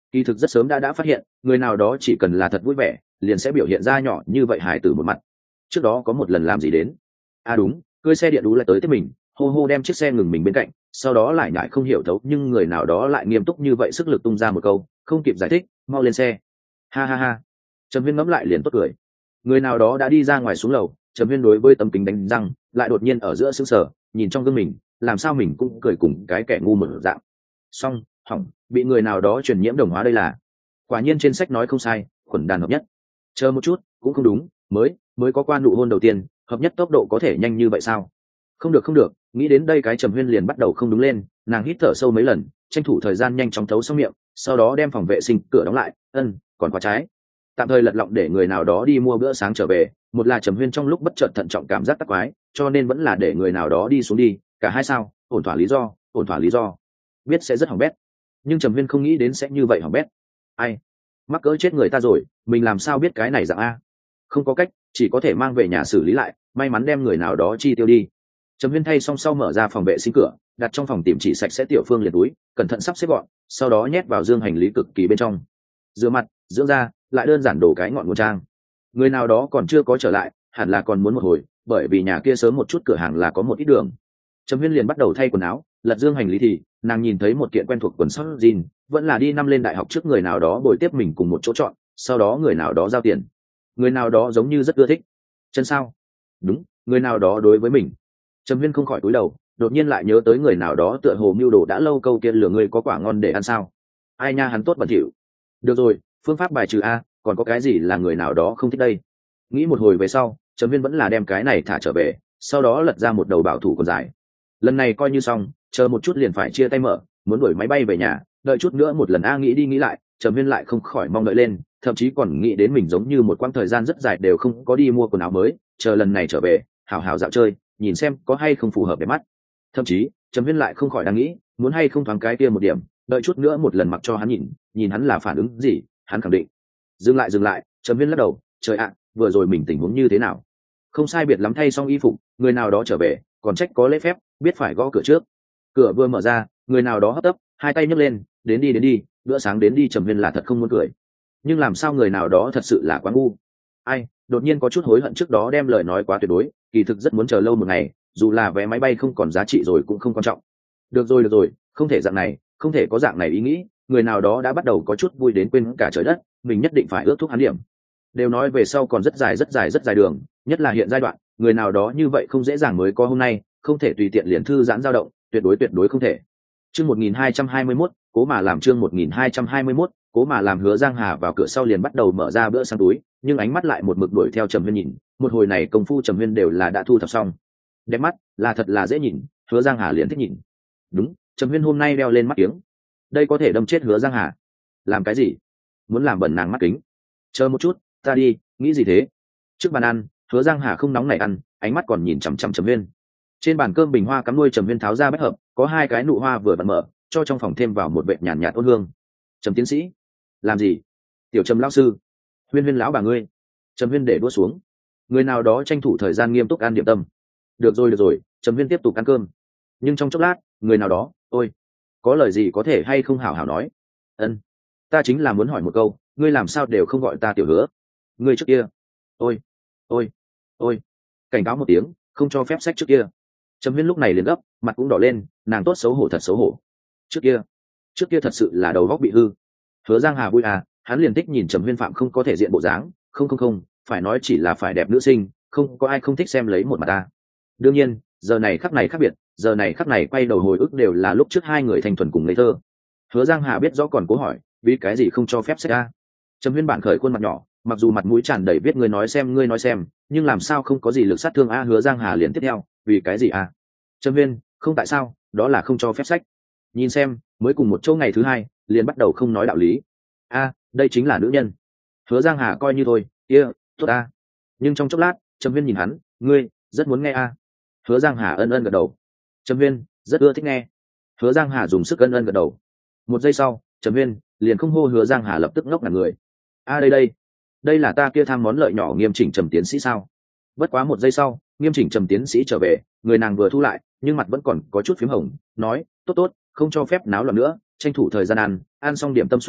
kỳ thực rất sớm đã đã phát hiện người nào đó chỉ cần là thật vui vẻ liền sẽ biểu hiện ra nhỏ như vậy hài tử một mặt. Trước đó có một lần làm gì đến à đúng, cưới xe điện đú lại tới tiếp mình, hô hô đem chiếc xe ngừng mình bên cạnh, sau đó lại nhại không hiểu thấu nhưng người nào đó lại nghiêm túc như vậy, sức lực tung ra một câu không kịp giải thích, mau lên xe. Ha ha ha. Trầm Huyên ngẫm lại liền tốt cười. Người nào đó đã đi ra ngoài xuống lầu, Trầm Huyên đối với tấm kính đánh răng, lại đột nhiên ở giữa sững sờ, nhìn trong gương mình, làm sao mình cũng cười cùng cái kẻ ngu mở dạng. Xong, hỏng, bị người nào đó truyền nhiễm đồng hóa đây là. Quả nhiên trên sách nói không sai, khuẩn đàn hợp nhất. Chờ một chút, cũng không đúng, mới mới có qua nụ hôn đầu tiên, hợp nhất tốc độ có thể nhanh như vậy sao? Không được không được, nghĩ đến đây cái Trầm Huyên liền bắt đầu không đúng lên, nàng hít thở sâu mấy lần, tranh thủ thời gian nhanh chóng thấu xong miệng, sau đó đem phòng vệ sinh cửa đóng lại. Ân, còn quá trái. Tạm thời lật lọng để người nào đó đi mua bữa sáng trở về, một là Trầm Huyên trong lúc bất chợt thận trọng cảm giác tắc quái, cho nên vẫn là để người nào đó đi xuống đi, cả hai sao, ổn thỏa lý do, ổn thỏa lý do. Biết sẽ rất hỏng bét, nhưng Trầm Huyên không nghĩ đến sẽ như vậy hỏng bét. Ai, mắc cỡ chết người ta rồi, mình làm sao biết cái này dạng a? Không có cách, chỉ có thể mang về nhà xử lý lại, may mắn đem người nào đó chi tiêu đi. Trầm Huyên thay xong sau mở ra phòng vệ sinh cửa, đặt trong phòng tìm chỉ sạch sẽ tiểu phương liền túi, cẩn thận sắp xếp gọn, sau đó nhét vào dương hành lý cực kỳ bên trong. Rửa mặt, dưỡng da, lại đơn giản đổ cái ngọn nguồn trang. Người nào đó còn chưa có trở lại, hẳn là còn muốn một hồi, bởi vì nhà kia sớm một chút cửa hàng là có một ít đường. Trầm Huyên liền bắt đầu thay quần áo, lật dương hành lý thì nàng nhìn thấy một kiện quen thuộc quần sót jean, vẫn là đi năm lên đại học trước người nào đó bồi tiếp mình cùng một chỗ chọn, sau đó người nào đó giao tiền. Người nào đó giống như rất ưa thích. Chân sao? Đúng, người nào đó đối với mình. Trầm Huyên không khỏi cúi đầu, đột nhiên lại nhớ tới người nào đó tựa hồ mưu đồ đã lâu câu kia lừa người có quả ngon để ăn sao? Ai nha, hắn tốt bẩn thỉu. Được rồi, phương pháp bài trừ a, còn có cái gì là người nào đó không thích đây? Nghĩ một hồi về sau, Trầm Huyên vẫn là đem cái này thả trở về, sau đó lật ra một đầu bảo thủ còn dài. Lần này coi như xong, chờ một chút liền phải chia tay mở, muốn đuổi máy bay về nhà, đợi chút nữa một lần a, nghĩ đi nghĩ lại, Trầm Huyên lại không khỏi mong đợi lên, thậm chí còn nghĩ đến mình giống như một quãng thời gian rất dài đều không có đi mua quần áo mới, chờ lần này trở về, hào hào dạo chơi, nhìn xem có hay không phù hợp để mắt. Thậm chí, Trầm Huyên lại không khỏi đang nghĩ, muốn hay không thoáng cái kia một điểm, đợi chút nữa một lần mặc cho hắn nhìn, nhìn hắn là phản ứng gì, hắn khẳng định. Dừng lại dừng lại, Trầm Huyên lắc đầu, trời ạ, vừa rồi mình tình huống như thế nào? Không sai biệt lắm thay xong y phục, người nào đó trở về, còn trách có lễ phép, biết phải gõ cửa trước. Cửa vừa mở ra, người nào đó hấp tấp, hai tay nhấc lên, đến đi đến đi, bữa sáng đến đi. Trầm Huyên là thật không muốn cười, nhưng làm sao người nào đó thật sự là quá ngu. Ai, đột nhiên có chút hối hận trước đó đem lời nói quá tuyệt đối, kỳ thực rất muốn chờ lâu một ngày, dù là vé máy bay không còn giá trị rồi cũng không quan trọng. Được rồi được rồi, không thể dạng này, không thể có dạng này ý nghĩ. Người nào đó đã bắt đầu có chút vui đến quên cả trời đất, mình nhất định phải ước thúc hắn điểm. Đều nói về sau còn rất dài rất dài rất dài đường, nhất là hiện giai đoạn, người nào đó như vậy không dễ dàng mới có hôm nay, không thể tùy tiện liền thư giãn dao động, tuyệt đối tuyệt đối không thể. Chương một nghìn hai trăm hai mươi mốt, cố mà làm chương một nghìn hai trăm hai mươi mốt, cố mà làm. Hứa Giang Hà vào cửa sau liền bắt đầu mở ra bữa sáng túi, nhưng ánh mắt lại một mực đuổi theo Trầm Huyên nhìn, một hồi này công phu Trầm Huyên đều là đã thu thập xong. Đẹp mắt, là thật là dễ nhìn, Hứa Giang Hà liền thích nhìn. Đúng, Trầm Huyên hôm nay đeo lên mắt kiếng. Đây có thể đâm chết Hứa Giang Hà. Làm cái gì? Muốn làm bẩn nàng mắt kính. Chờ một chút, ta đi, nghĩ gì thế? Trước bàn ăn, Hứa Giang Hà không nóng nảy ăn, ánh mắt còn nhìn chằm chằm Trầm Huyên. Trên bàn cơm bình hoa cắm nuôi Trầm Huyên tháo ra bách hợp, có hai cái nụ hoa vừa vặn mở, cho trong phòng thêm vào một vệt nhàn nhạt ôn hương. Trầm tiến sĩ, làm gì? Tiểu Trầm lão sư, Huyên Huyên lão bà ngươi. Trầm Huyên để đũa xuống, người nào đó tranh thủ thời gian nghiêm túc ăn điểm tâm. Được rồi được rồi, Trầm Huyên tiếp tục ăn cơm. Nhưng trong chốc lát, người nào đó, ôi, có lời gì có thể hay không hảo hảo nói? Ân, ta chính là muốn hỏi một câu, ngươi làm sao đều không gọi ta tiểu Hứa? Ngươi trước kia, ôi, ôi, ôi, cảnh cáo một tiếng, không cho phép sách trước kia. Trầm Huyên lúc này liền gấp, mặt cũng đỏ lên, nàng tốt xấu hổ thật xấu hổ. Trước kia, trước kia thật sự là đầu góc bị hư. Hứa Giang Hà vui à, hắn liền thích nhìn Trầm Huyên phạm không có thể diện bộ dáng, không không không, phải nói chỉ là phải đẹp nữ sinh, không có ai không thích xem lấy một mặt ta. Đương nhiên, giờ này khắc này khác biệt, giờ này khắc này quay đầu hồi ức đều là lúc trước hai người thanh thuần cùng ngây thơ. Hứa Giang Hà biết rõ còn cố hỏi, vì cái gì không cho phép sách a? Trầm Huyên bản khởi khuôn mặt nhỏ, mặc dù mặt mũi tràn đầy viết ngươi nói xem ngươi nói xem, nhưng làm sao không có gì lực sát thương a? Hứa Giang Hà liền tiếp theo, vì cái gì a? Trầm Huyên, không tại sao, đó là không cho phép sách. Nhìn xem, mới cùng một chỗ ngày thứ hai, liền bắt đầu không nói đạo lý. A, đây chính là nữ nhân. Hứa Giang Hà coi như thôi, kia, tốt a. Nhưng trong chốc lát, Trầm Huyên nhìn hắn, ngươi, rất muốn nghe a. Hứa Giang Hà ân ân gật đầu. Trầm Huyên, rất ưa thích nghe. Hứa Giang Hà dùng sức ân ân gật đầu. Một giây sau, Trầm Huyên liền không hô. Hứa Giang Hà lập tức ngốc ngẩn người. A đây đây, đây là ta kia tham món lợi nhỏ Nghiêm Chỉnh Trầm tiến sĩ sao? Bất quá một giây sau, Nghiêm Chỉnh Trầm tiến sĩ trở về, người nàng vừa thu lại, nhưng mặt vẫn còn có chút phím hồng, nói, tốt tốt, không cho phép náo loạn nữa, tranh thủ thời gian ăn, ăn xong điểm tâm xuất phát,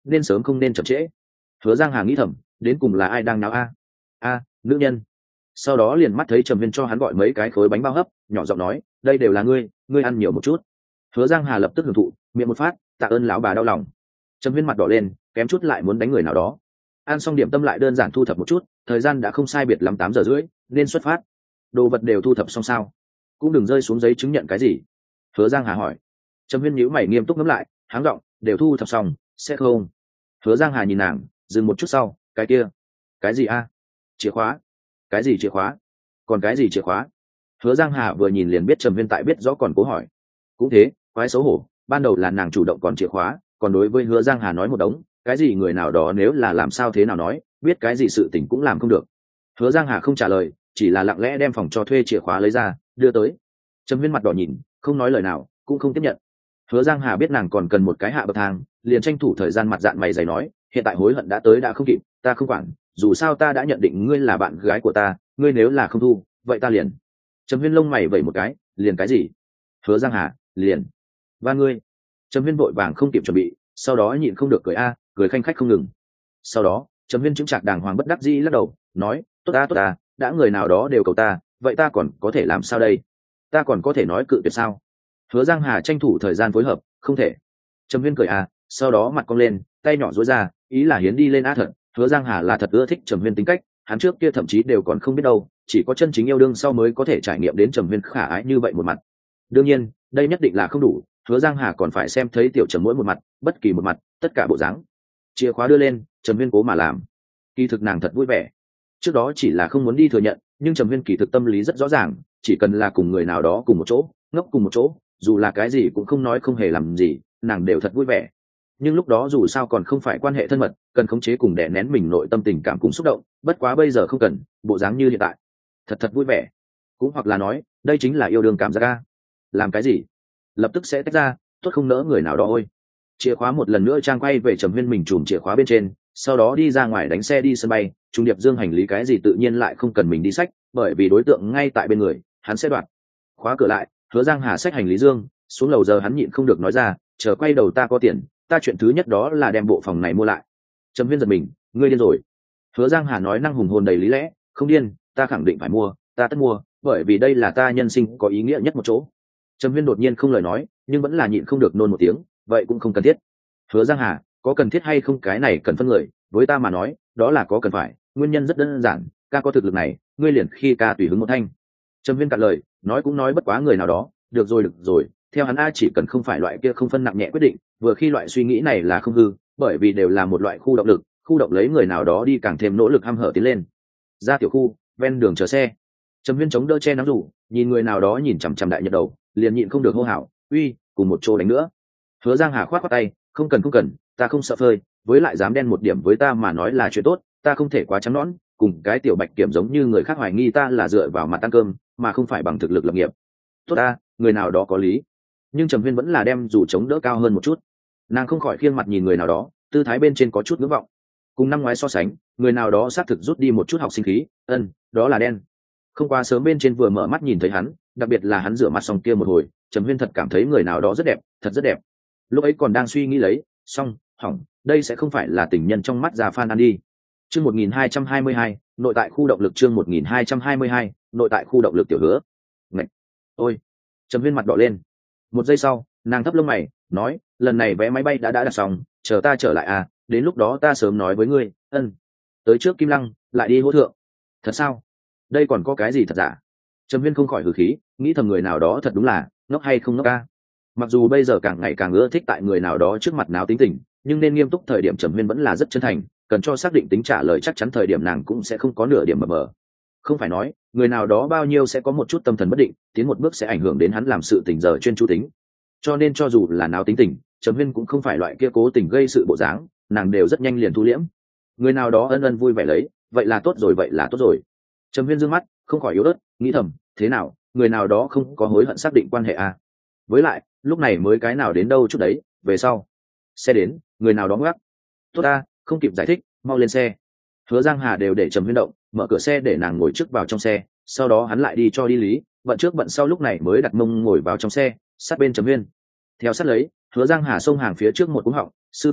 nên sớm không nên chậm trễ. Hứa Giang Hà nghĩ thầm, đến cùng là ai đang náo a? A, nữ nhân. Sau đó liền mắt thấy Trầm Huyên cho hắn gọi mấy cái khối bánh bao hấp, nhỏ giọng nói, đây đều là ngươi, ngươi ăn nhiều một chút. Hứa Giang Hà lập tức hưởng thụ, miệng một phát, tạ ơn lão bà đau lòng. Trầm Huyên mặt đỏ lên, kém chút lại muốn đánh người nào đó. Ăn xong điểm tâm lại đơn giản thu thập một chút, thời gian đã không sai biệt lắm tám giờ rưỡi, nên xuất phát. Đồ vật đều thu thập xong sao? Cũng đừng rơi xuống giấy chứng nhận cái gì. Hứa Giang Hà hỏi. Trầm Huyên nhíu mày nghiêm túc ngẫm lại, háng giọng, đều thu thập xong, sẽ không? Hứa Giang Hà nhìn nàng, dừng một chút sau, cái kia, cái gì a? Chìa khóa? Cái gì chìa khóa? Còn cái gì chìa khóa? Hứa Giang Hà vừa nhìn liền biết Trầm Huyên tại biết rõ còn cố hỏi. Cũng thế, quái xấu hổ, ban đầu là nàng chủ động còn chìa khóa, còn đối với Hứa Giang Hà nói một đống, cái gì người nào đó nếu là làm sao thế nào nói, biết cái gì sự tình cũng làm không được. Hứa Giang Hà không trả lời, chỉ là lặng lẽ đem phòng cho thuê chìa khóa lấy ra, đưa tới. Trầm Huyên mặt đỏ nhìn, không nói lời nào, cũng không tiếp nhận. Hứa Giang Hà biết nàng còn cần một cái hạ bậc thang, liền tranh thủ thời gian mặt dạn mày dày nói, hiện tại hối hận đã tới đã không kịp, ta không quản, dù sao ta đã nhận định ngươi là bạn gái của ta, ngươi nếu là không thu, vậy ta liền. Trầm Huyên lông mày vẩy một cái, liền cái gì? Hứa Giang Hà, liền. Và ngươi. Trầm Huyên vội vàng không kịp chuẩn bị, sau đó nhịn không được cười a, cười khanh khách không ngừng. Sau đó, Trầm Huyên chứng chạc đàng hoàng bất đắc dĩ lắc đầu, nói, tốt ta tốt ta, đã người nào đó đều cầu ta, vậy ta còn có thể làm sao đây? Ta còn có thể nói cự tuyệt sao? Hứa Giang Hà tranh thủ thời gian phối hợp, không thể. Trầm Huyên cười à, sau đó mặt cong lên, tay nhỏ duỗi ra, ý là hiến đi lên á thật. Hứa Giang Hà là thật ưa thích Trầm Huyên tính cách, hắn trước kia thậm chí đều còn không biết đâu, chỉ có chân chính yêu đương sau mới có thể trải nghiệm đến Trầm Huyên khả ái như vậy một mặt. Đương nhiên, đây nhất định là không đủ, Hứa Giang Hà còn phải xem thấy tiểu Trầm mỗi một mặt, bất kỳ một mặt, tất cả bộ dáng. Chìa khóa đưa lên, Trầm Huyên cố mà làm. Kỳ thực nàng thật vui vẻ. Trước đó chỉ là không muốn đi thừa nhận, nhưng Trầm Huyên kỳ thực tâm lý rất rõ ràng, chỉ cần là cùng người nào đó cùng một chỗ, ngốc cùng một chỗ, dù là cái gì cũng không nói không hề làm gì, nàng đều thật vui vẻ. Nhưng lúc đó dù sao còn không phải quan hệ thân mật, cần khống chế cùng đè nén mình nội tâm tình cảm cùng xúc động, bất quá bây giờ không cần, bộ dáng như hiện tại, thật thật vui vẻ. Cũng hoặc là nói, đây chính là yêu đương cảm giác a. Làm cái gì? Lập tức sẽ tách ra, tốt không nỡ người nào đó ôi. Chìa khóa một lần nữa trang quay về Trầm Huyên mình chùm chìa khóa bên trên, sau đó đi ra ngoài đánh xe đi sân bay, trung điệp dương hành lý cái gì tự nhiên lại không cần mình đi xách, bởi vì đối tượng ngay tại bên người, hắn sẽ đoạt. Khóa cửa lại, Hứa Giang Hà xách hành lý dương, xuống lầu giờ hắn nhịn không được nói ra, chờ quay đầu ta có tiền, ta chuyện thứ nhất đó là đem bộ phòng này mua lại. Trầm Huyên giật mình, ngươi điên rồi? Hứa Giang Hà nói năng hùng hồn đầy lý lẽ, không điên, ta khẳng định phải mua, ta tất mua, bởi vì đây là ta nhân sinh có ý nghĩa nhất một chỗ. Trầm Huyên đột nhiên không lời nói, nhưng vẫn là nhịn không được nôn một tiếng, vậy cũng không cần thiết. Hứa Giang Hà, có cần thiết hay không cái này cần phân người, với ta mà nói, đó là có cần phải, nguyên nhân rất đơn giản, ca có thực lực này, ngươi liền khi ca tùy hứng một thanh. Trầm Huyên cạn lời, nói cũng nói bất quá người nào đó, được rồi được rồi, theo hắn a chỉ cần không phải loại kia không phân nặng nhẹ quyết định, vừa khi loại suy nghĩ này là không hư, bởi vì đều là một loại khu động lực, khu động lấy người nào đó đi càng thêm nỗ lực hăm hở tiến lên. Ra tiểu khu, ven đường chờ xe. Trầm Huyên chống đỡ che nắng rủ, nhìn người nào đó nhìn chằm chằm đại nhật đầu, liền nhịn không được hô hào, uy, cùng một chỗ đánh nữa. Hứa Giang Hà khoát khoát tay, không cần không cần, ta không sợ phơi, với lại dám đen một điểm với ta mà nói là chuyện tốt, ta không thể quá trắng nõn, cùng cái tiểu bạch kiểm giống như người khác hoài nghi ta là dựa vào mặt ăn cơm, mà không phải bằng thực lực lập nghiệp. Tốt ta, người nào đó có lý. Nhưng Trầm Huyên vẫn là đem dù chống đỡ cao hơn một chút. Nàng không khỏi khiêng mặt nhìn người nào đó, tư thái bên trên có chút ngưỡng vọng. Cùng năm ngoái so sánh, người nào đó xác thực rút đi một chút học sinh khí, ân, đó là đen. Không quá sớm bên trên vừa mở mắt nhìn thấy hắn, đặc biệt là hắn rửa mặt xong kia một hồi, Trầm Huyên thật cảm thấy người nào đó rất đẹp, thật rất đẹp. Lúc ấy còn đang suy nghĩ lấy, xong, hỏng, đây sẽ không phải là tình nhân trong mắt già Phan An đi. Chương một nghìn hai trăm hai mươi hai, nội tại khu động lực chương một nghìn hai trăm hai mươi hai, nội tại khu động lực tiểu Hứa. Ngậy. Ôi. Trầm Huyên mặt đỏ lên. Một giây sau, nàng thấp lông mày, nói, lần này vé máy bay đã đã đặt xong, chờ ta trở lại à, đến lúc đó ta sớm nói với ngươi, ân. Tới trước Kim Lăng, lại đi hỗ thượng. Thật sao? Đây còn có cái gì thật giả? Trầm Huyên không khỏi hừ khí, nghĩ thầm người nào đó thật đúng là, ngốc hay không ngốc ca. Mặc dù bây giờ càng ngày càng ưa thích tại người nào đó trước mặt náo tính tình, nhưng nên nghiêm túc thời điểm Trầm Huyên vẫn là rất chân thành, cần cho xác định tính trả lời chắc chắn thời điểm nàng cũng sẽ không có nửa điểm mờ mờ. Không phải nói, người nào đó bao nhiêu sẽ có một chút tâm thần bất định, tiến một bước sẽ ảnh hưởng đến hắn làm sự tình giờ chuyên chú tính. Cho nên cho dù là náo tính tình, Trầm Huyên cũng không phải loại kia cố tình gây sự bộ dáng, nàng đều rất nhanh liền thu liễm. Người nào đó ân ân vui vẻ lấy, vậy là tốt rồi vậy là tốt rồi. Trầm Huyên dương mắt, không khỏi yếu ớt, nghĩ thầm, thế nào, người nào đó không có hối hận xác định quan hệ à? Với lại, lúc này mới cái nào đến đâu chút đấy, về sau. Xe đến, người nào đó ngoắc. Tốt ta, không kịp giải thích, mau lên xe. Hứa Giang Hà đều để Trầm Huyên động, mở cửa xe để nàng ngồi trước vào trong xe, sau đó hắn lại đi cho đi lý, bận trước bận sau lúc này mới đặt mông ngồi vào trong xe, sát bên Trầm Huyên. Theo sát lấy, Hứa Giang Hà xông hàng phía trước một cú họng, sư phó,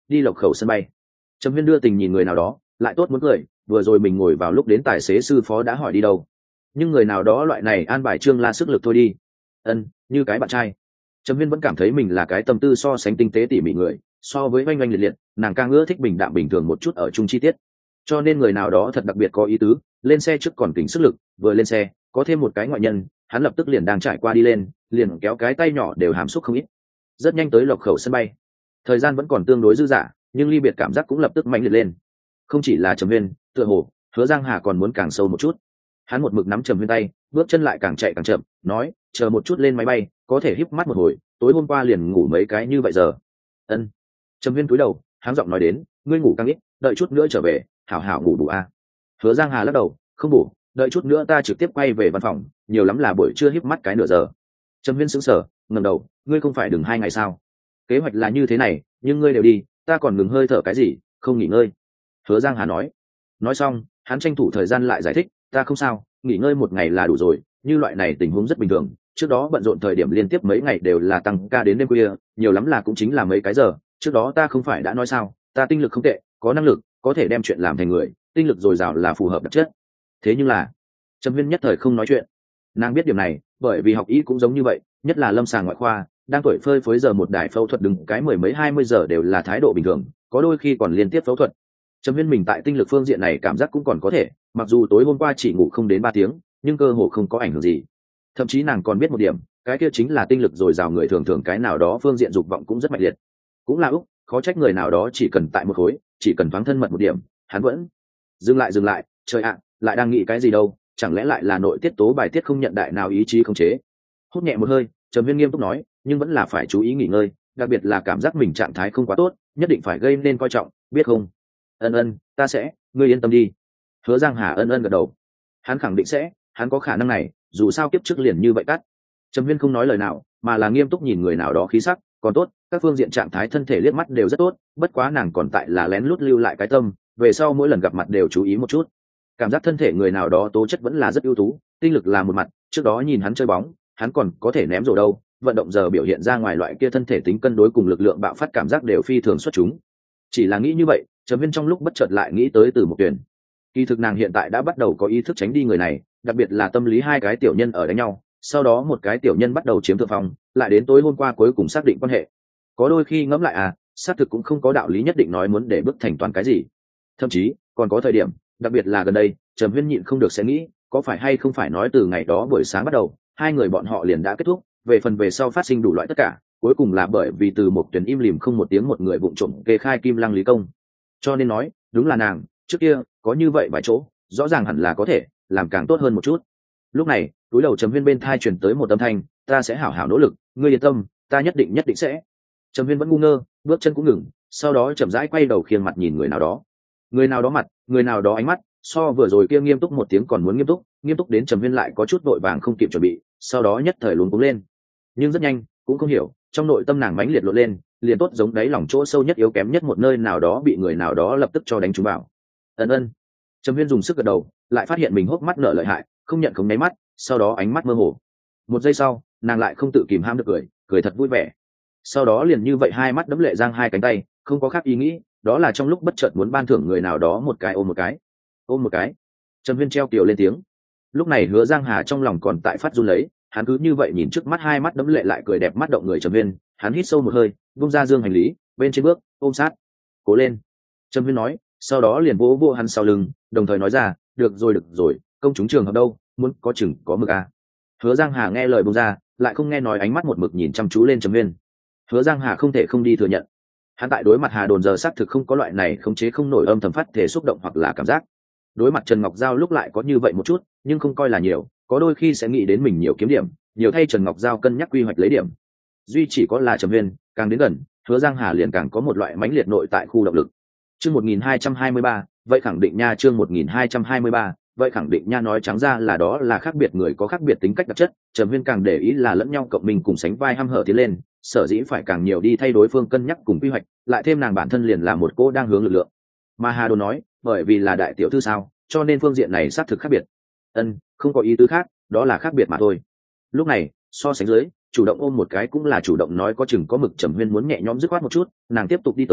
đi Lộc Khẩu sân bay. Trầm Huyên đưa tình nhìn người nào đó, lại tốt muốn cười, vừa rồi mình ngồi vào lúc đến tài xế sư phó đã hỏi đi đâu, nhưng người nào đó loại này an bài Trương La sức lực thôi đi. Ân, như cái bạn trai. Trầm Huyên vẫn cảm thấy mình là cái tâm tư so sánh tinh tế tỉ mỉ người, so với oanh oanh liệt liệt, nàng càng ưa thích bình đạm bình thường một chút ở chung chi tiết. Cho nên người nào đó thật đặc biệt có ý tứ, lên xe trước còn kính sức lực, vừa lên xe có thêm một cái ngoại nhân, hắn lập tức liền đang trải qua đi lên, liền kéo cái tay nhỏ đều hàm xúc không ít. Rất nhanh tới Lộc Khẩu sân bay. Thời gian vẫn còn tương đối dư dả, nhưng ly biệt cảm giác cũng lập tức mạnh liệt lên. Không chỉ là Trầm Huyên, tựa hồ Hứa Giang Hà còn muốn càng sâu một chút. Hắn một mực nắm Trầm Huyên tay, bước chân lại càng chạy càng chậm, nói chờ một chút lên máy bay, có thể híp mắt một hồi, tối hôm qua liền ngủ mấy cái như vậy giờ. Ân. Trầm Huyên cúi đầu, háng giọng nói đến, ngươi ngủ càng ít, đợi chút nữa trở về hảo hảo ngủ đủ a. Hứa Giang Hà lắc đầu, không ngủ, đợi chút nữa ta trực tiếp quay về văn phòng, nhiều lắm là buổi trưa híp mắt cái nửa giờ. Trầm Huyên sững sờ, ngẩng đầu, ngươi không phải đừng hai ngày sao? Kế hoạch là như thế này, nhưng ngươi đều đi, ta còn ngừng hơi thở cái gì, không nghỉ ngơi. Hứa Giang Hà nói. Nói xong, hắn tranh thủ thời gian lại giải thích, ta không sao, nghỉ ngơi một ngày là đủ rồi, như loại này tình huống rất bình thường, trước đó bận rộn thời điểm liên tiếp mấy ngày đều là tăng ca đến đêm khuya, nhiều lắm là cũng chính là mấy cái giờ, trước đó ta không phải đã nói sao, ta tinh lực không tệ, có năng lực, có thể đem chuyện làm thành người, tinh lực dồi dào là phù hợp đặc chất. Thế nhưng là, Trầm Huyên nhất thời không nói chuyện. Nàng biết điểm này, bởi vì học y cũng giống như vậy, nhất là lâm sàng ngoại khoa, đang tuổi phơi phới giờ một đài phẫu thuật đứng cái mười mấy hai mươi giờ đều là thái độ bình thường, có đôi khi còn liên tiếp phẫu thuật. Trầm Huyên mình tại tinh lực phương diện này cảm giác cũng còn có thể, mặc dù tối hôm qua chỉ ngủ không đến ba tiếng, nhưng cơ hồ không có ảnh hưởng gì. Thậm chí nàng còn biết một điểm, cái kia chính là tinh lực dồi dào người thường thường cái nào đó phương diện dục vọng cũng rất mạnh liệt. Cũng là úc, khó trách người nào đó chỉ cần tại một khối, chỉ cần thoáng thân mật một điểm, hắn vẫn dừng lại dừng lại, trời ạ, lại đang nghĩ cái gì đâu, chẳng lẽ lại là nội tiết tố bài tiết không nhận đại nào ý chí không chế. Hút nhẹ một hơi, Trầm Huyên nghiêm túc nói, nhưng vẫn là phải chú ý nghỉ ngơi, đặc biệt là cảm giác mình trạng thái không quá tốt, nhất định phải gây nên coi trọng, biết không? Ân ân, ta sẽ, ngươi yên tâm đi. Hứa Giang Hà ân ân gật đầu. Hắn khẳng định sẽ, hắn có khả năng này, dù sao kiếp trước liền như vậy cắt. Trầm Huyên không nói lời nào, mà là nghiêm túc nhìn người nào đó khí sắc, còn tốt, các phương diện trạng thái thân thể liếc mắt đều rất tốt, bất quá nàng còn tại là lén lút lưu lại cái tâm, về sau mỗi lần gặp mặt đều chú ý một chút. Cảm giác thân thể người nào đó tố chất vẫn là rất ưu tú, tinh lực là một mặt, trước đó nhìn hắn chơi bóng, hắn còn có thể ném rổ đâu, vận động giờ biểu hiện ra ngoài loại kia thân thể tính cân đối cùng lực lượng bạo phát cảm giác đều phi thường xuất chúng. Chỉ là nghĩ như vậy, Trầm Huyên trong lúc bất chợt lại nghĩ tới Từ Mục Tuyển. Kỳ thực nàng hiện tại đã bắt đầu có ý thức tránh đi người này, đặc biệt là tâm lý hai cái tiểu nhân ở đánh nhau, sau đó một cái tiểu nhân bắt đầu chiếm thượng phong, lại đến tối hôm qua cuối cùng xác định quan hệ. Có đôi khi ngẫm lại à, xác thực cũng không có đạo lý nhất định nói muốn để bước thành toàn cái gì. Thậm chí, còn có thời điểm, đặc biệt là gần đây, Trầm Huyên nhịn không được sẽ nghĩ, có phải hay không phải nói từ ngày đó buổi sáng bắt đầu, hai người bọn họ liền đã kết thúc, về phần về sau phát sinh đủ loại tất cả, cuối cùng là bởi vì Từ Mục Tuyển im lìm không một tiếng một người vụng trộm kê khai Kim Lăng Lý Công. Cho nên nói, đúng là nàng, trước kia, có như vậy vài chỗ, rõ ràng hẳn là có thể, làm càng tốt hơn một chút. Lúc này, túi đầu Trầm Huyên bên thai truyền tới một âm thanh, ta sẽ hảo hảo nỗ lực, ngươi yên tâm, ta nhất định nhất định sẽ. Trầm Huyên vẫn ngu ngơ, bước chân cũng ngừng, sau đó chậm rãi quay đầu khiêng mặt nhìn người nào đó. Người nào đó mặt, người nào đó ánh mắt, so vừa rồi kia nghiêm túc một tiếng còn muốn nghiêm túc, nghiêm túc đến Trầm Huyên lại có chút vội vàng không kịp chuẩn bị, sau đó nhất thời luống cuống lên. Nhưng rất nhanh, cũng không hiểu, trong nội tâm nàng mãnh liệt lộn lên, liền tốt giống đáy lòng chỗ sâu nhất yếu kém nhất một nơi nào đó bị người nào đó lập tức cho đánh trúng vào. Ân ân. Trầm Huyên dùng sức gật đầu, lại phát hiện mình hốc mắt nở lợi hại, không nhận không nháy mắt, sau đó ánh mắt mơ hồ. Một giây sau, nàng lại không tự kìm hãm được cười, cười thật vui vẻ. Sau đó liền như vậy hai mắt đẫm lệ giang hai cánh tay, không có khác ý nghĩ, đó là trong lúc bất chợt muốn ban thưởng người nào đó một cái ôm một cái. Ôm một cái. Trầm Huyên treo kiều lên tiếng. Lúc này Hứa Giang Hà trong lòng còn tại phát run lấy, hắn cứ như vậy nhìn trước mắt hai mắt đẫm lệ lại cười đẹp mắt động người Trầm Huyên, hắn hít sâu một hơi, vung ra dương hành lý, bên trên bước, ôm sát. Cố lên. Trầm Huyên nói, sau đó liền vỗ vỗ hắn sau lưng, đồng thời nói ra, được rồi được rồi, công chúng trường hợp đâu, muốn có chừng có mực à. Hứa Giang Hà nghe lời buông ra, lại không nghe nói, ánh mắt một mực nhìn chăm chú lên Trầm Huyên. Hứa Giang Hà không thể không đi thừa nhận, hắn tại đối mặt Hà Đồn giờ xác thực không có loại này khống chế không nổi âm thầm phát thể xúc động hoặc là cảm giác. Đối mặt Trần Ngọc Giao lúc lại có như vậy một chút, nhưng không coi là nhiều, có đôi khi sẽ nghĩ đến mình nhiều kiếm điểm, nhiều thay Trần Ngọc Giao cân nhắc quy hoạch lấy điểm. Duy chỉ có là Trầm Huyên, càng đến gần, Hứa Giang Hà liền càng có một loại mãnh liệt nội tại khu động lực. Chương một nghìn hai trăm hai mươi ba, vậy khẳng định nha, chương một nghìn hai trăm hai mươi ba, vậy khẳng định nha, nói trắng ra là đó là khác biệt người có khác biệt tính cách đặc chất, Trầm Huyên càng để ý là lẫn nhau cộng mình cùng sánh vai hăm hở tiến lên, sở dĩ phải càng nhiều đi thay đối phương cân nhắc cùng quy hoạch, lại thêm nàng bản thân liền là một cô đang hướng lực lượng. Mà Hà Đồn nói, bởi vì là đại tiểu thư sao, cho nên phương diện này xác thực khác biệt. Ân, không có ý tứ khác, đó là khác biệt mà thôi. Lúc này, so sánh dưới, chủ động ôm một cái cũng là chủ động nói có chừng có mực, Trầm Huyên muốn nhẹ nhõm dứt khoát một chút, nàng tiếp tục đi tới,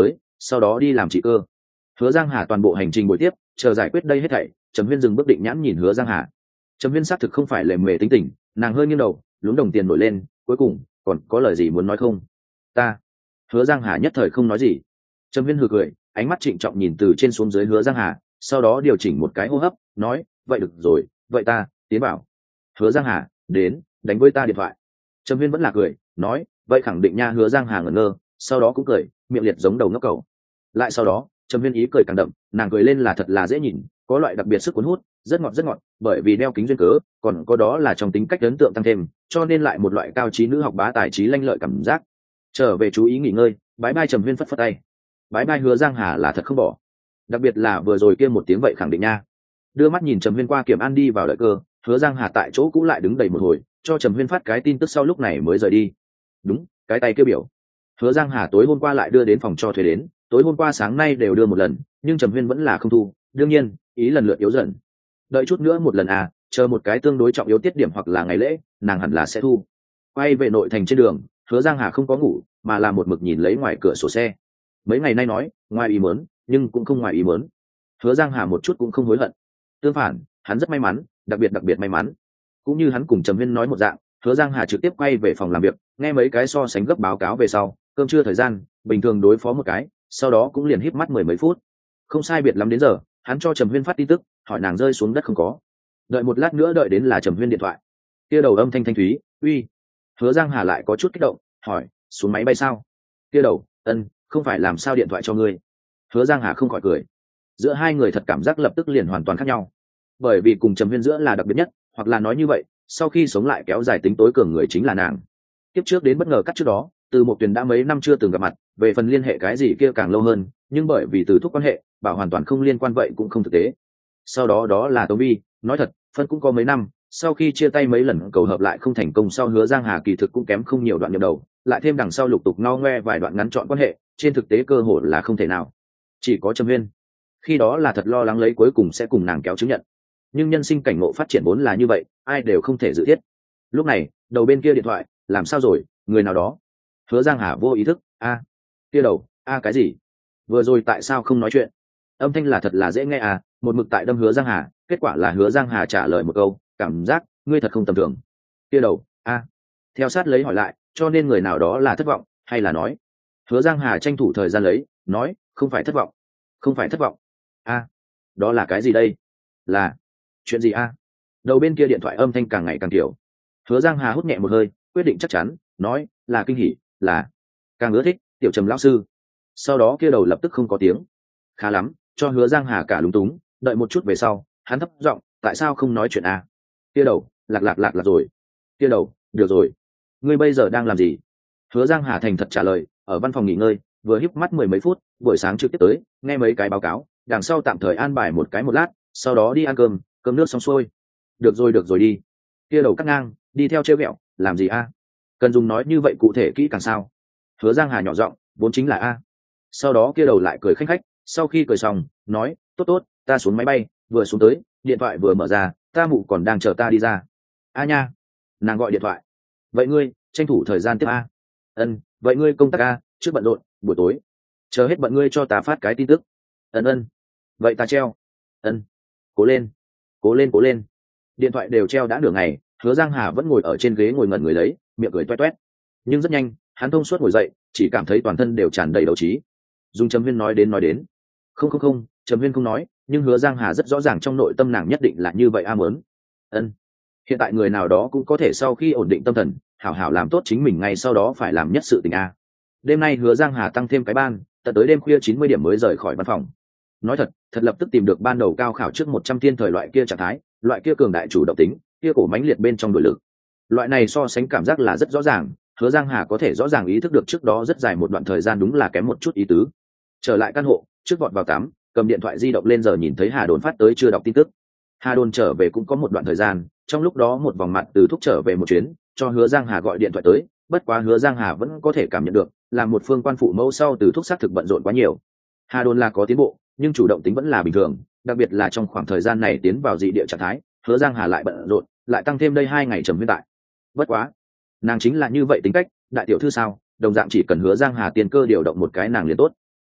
sau đó đi làm trị cơ. Hứa Giang Hà toàn bộ hành trình buổi tiếp chờ giải quyết đây hết thảy, Trầm Huyên dừng bước định nhãn nhìn Hứa Giang Hà. Trầm Huyên xác thực không phải lề mề tính tình, nàng hơi nghiêng đầu, lúm đồng tiền nổi lên, cuối cùng còn có lời gì muốn nói không? Ta. Hứa Giang Hà nhất thời không nói gì. Trầm Huyên hừ cười, ánh mắt trịnh trọng nhìn từ trên xuống dưới Hứa Giang Hà, sau đó điều chỉnh một cái hô hấp, nói, vậy được rồi, vậy ta tiến bảo. Hứa Giang Hà, đến, đánh với ta điện thoại. Trầm Huyên vẫn là cười, nói, vậy khẳng định nha. Hứa Giang Hà ngẩn ngơ, sau đó cũng cười, miệng liệt giống đầu ngốc cầu. Lại sau đó, Trầm Huyên ý cười càng đậm, nàng cười lên là thật là dễ nhìn, có loại đặc biệt sức cuốn hút, rất ngọt rất ngọt, bởi vì đeo kính duyên cớ, còn có đó là trong tính cách ấn tượng tăng thêm, cho nên lại một loại cao trí nữ học bá tài trí lanh lợi cảm giác. Trở về chú ý nghỉ ngơi, bái bai. Trầm Huyên phất phất tay. Bái bai. Hứa Giang Hà là thật không bỏ, đặc biệt là vừa rồi kia một tiếng vậy khẳng định nha. Đưa mắt nhìn Trầm Huyên qua kiểm an đi vào đợi cơ, Hứa Giang Hà tại chỗ cũ lại đứng đầy một hồi, cho Trầm Huyên phát cái tin tức sau lúc này mới rời đi. Đúng, cái tay kêu biểu. Hứa Giang Hà tối hôm qua lại đưa đến phòng cho thuê đến, tối hôm qua sáng nay đều đưa một lần, nhưng Trầm Huyên vẫn là không thu, đương nhiên, ý lần lượt yếu dần. Đợi chút nữa một lần à, chờ một cái tương đối trọng yếu tiết điểm hoặc là ngày lễ, nàng hẳn là sẽ thu. Quay về nội thành trên đường, Hứa Giang Hà không có ngủ, mà là một mực nhìn lấy ngoài cửa sổ xe. Mấy ngày nay nói, ngoài ý muốn, nhưng cũng không ngoài ý muốn. Hứa Giang Hà một chút cũng không hối hận. Tương phản, hắn rất may mắn, đặc biệt đặc biệt may mắn. Cũng như hắn cùng Trầm Huyên nói một dạng, Hứa Giang Hà trực tiếp quay về phòng làm việc, nghe mấy cái so sánh gấp báo cáo về sau, cơm trưa thời gian, bình thường đối phó một cái, sau đó cũng liền híp mắt mười mấy phút. Không sai biệt lắm đến giờ, hắn cho Trầm Huyên phát tin tức, hỏi nàng rơi xuống đất không có. Đợi một lát nữa đợi đến là Trầm Huyên điện thoại. Kia đầu âm thanh thanh thúy, "Uy." Hứa Giang Hà lại có chút kích động, hỏi, "Xuống máy bay sao?" Kia đầu, "Ân, không phải làm sao điện thoại cho ngươi." Hứa Giang Hà không khỏi cười. Giữa hai người thật cảm giác lập tức liền hoàn toàn khác nhau. Bởi vì cùng Trầm Huyên giữa là đặc biệt nhất, hoặc là nói như vậy, sau khi sống lại kéo dài tính tối cường người chính là nàng. Kiếp trước đến bất ngờ cắt trước đó, Từ Mộc Tuyền đã mấy năm chưa từng gặp mặt, về phần liên hệ cái gì kia càng lâu hơn, nhưng bởi vì từ thúc quan hệ, bảo hoàn toàn không liên quan vậy cũng không thực tế. Sau đó đó là Tống Vi, nói thật, phân cũng có mấy năm, sau khi chia tay mấy lần cầu hợp lại không thành công, sau Hứa Giang Hà kỳ thực cũng kém không nhiều đoạn nhập đầu, lại thêm đằng sau lục tục ngao ngoe vài đoạn ngắn chọn quan hệ, trên thực tế cơ hội là không thể nào. Chỉ có Trầm Huyên, khi đó là thật lo lắng lấy cuối cùng sẽ cùng nàng kéo chứng nhận, nhưng nhân sinh cảnh ngộ phát triển vốn là như vậy, ai đều không thể dự thiết. Lúc này đầu bên kia điện thoại, làm sao rồi, người nào đó? Hứa Giang Hà vô ý thức, a, kia đầu, a cái gì? Vừa rồi tại sao không nói chuyện? Âm thanh là thật là dễ nghe à, một mực tại đâm Hứa Giang Hà, kết quả là Hứa Giang Hà trả lời một câu, cảm giác ngươi thật không tầm thường. Kia đầu, a, theo sát lấy hỏi lại, cho nên người nào đó là thất vọng, hay là nói? Hứa Giang Hà tranh thủ thời gian lấy, nói, không phải thất vọng, không phải thất vọng. A, đó là cái gì đây? Là chuyện gì a? Đầu bên kia điện thoại âm thanh càng ngày càng kiểu. Hứa Giang Hà hút nhẹ một hơi, quyết định chắc chắn, nói, là kinh hỉ, là càng ưa thích tiểu Trầm lão sư. Sau đó kia đầu lập tức không có tiếng. Khá lắm, cho Hứa Giang Hà cả lúng túng, đợi một chút về sau, hắn thấp giọng, tại sao không nói chuyện a? Kia đầu, lạc lạc lạc lạc rồi. Kia đầu, được rồi. Ngươi bây giờ đang làm gì? Hứa Giang Hà thành thật trả lời, ở văn phòng nghỉ ngơi, vừa híp mắt mười mấy phút, buổi sáng trực tiếp tới, nghe mấy cái báo cáo, đằng sau tạm thời an bài một cái một lát, sau đó đi ăn cơm, cơm nước xong xuôi. Được rồi được rồi đi. Kia đầu cắt ngang, đi theo trêu ghẹo, làm gì a? Cần dùng nói như vậy cụ thể kỹ càng sao? Hứa Giang Hà nhỏ giọng, vốn chính là a. Sau đó kia đầu lại cười khanh khách, sau khi cười xong, nói, tốt tốt, ta xuống máy bay, vừa xuống tới, điện thoại vừa mở ra, ta mụ còn đang chờ ta đi ra. A nha, nàng gọi điện thoại. Vậy ngươi, tranh thủ thời gian tiếp a. Ân, vậy ngươi công tác a, trước bận rộn, buổi tối. Chờ hết bận ngươi cho ta phát cái tin tức. Ân ân. Vậy ta treo. Ân. Cố lên, cố lên cố lên. Điện thoại đều treo đã nửa ngày, Hứa Giang Hà vẫn ngồi ở trên ghế ngồi ngẩn người lấy, miệng cười toét toét. Nhưng rất nhanh, hắn thông suốt ngồi dậy, chỉ cảm thấy toàn thân đều tràn đầy đấu trí. Dung Trầm Huyên nói đến nói đến. Không không không, Trầm Huyên không nói, nhưng Hứa Giang Hà rất rõ ràng trong nội tâm nàng nhất định là như vậy a muốn. Ân. Hiện tại người nào đó cũng có thể sau khi ổn định tâm thần, hảo hảo làm tốt chính mình ngay sau đó phải làm nhất sự tình a. Đêm nay Hứa Giang Hà tăng thêm cái ban, tận tới đêm khuya chín mươi điểm mới rời khỏi văn phòng. Nói thật, thật lập tức tìm được ban đầu cao khảo trước một trăm thiên thời loại kia trạng thái, loại kia cường đại chủ động tính, kia cổ mãnh liệt bên trong nội lực. Loại này so sánh cảm giác là rất rõ ràng, Hứa Giang Hà có thể rõ ràng ý thức được trước đó rất dài một đoạn thời gian đúng là kém một chút ý tứ. Trở lại căn hộ, trước vọt vào tắm, cầm điện thoại di động lên giờ nhìn thấy Hà Đồn phát tới chưa đọc tin tức. Hà Đồn trở về cũng có một đoạn thời gian, trong lúc đó một vòng mặt từ thúc trở về một chuyến, cho Hứa Giang Hà gọi điện thoại tới, bất quá Hứa Giang Hà vẫn có thể cảm nhận được, là một phương quan phụ mẫu sau từ thúc xác thực bận rộn quá nhiều. Hà Đồn là có tiến bộ, nhưng chủ động tính vẫn là bình thường, đặc biệt là trong khoảng thời gian này tiến vào dị địa trạng thái, Hứa Giang Hà lại bận rộn, lại tăng thêm đây hai ngày Trầm Huyên tại. Bất quá, nàng chính là như vậy tính cách, đại tiểu thư sao, đồng dạng chỉ cần Hứa Giang Hà tiền cơ điều động một cái nàng liền tốt.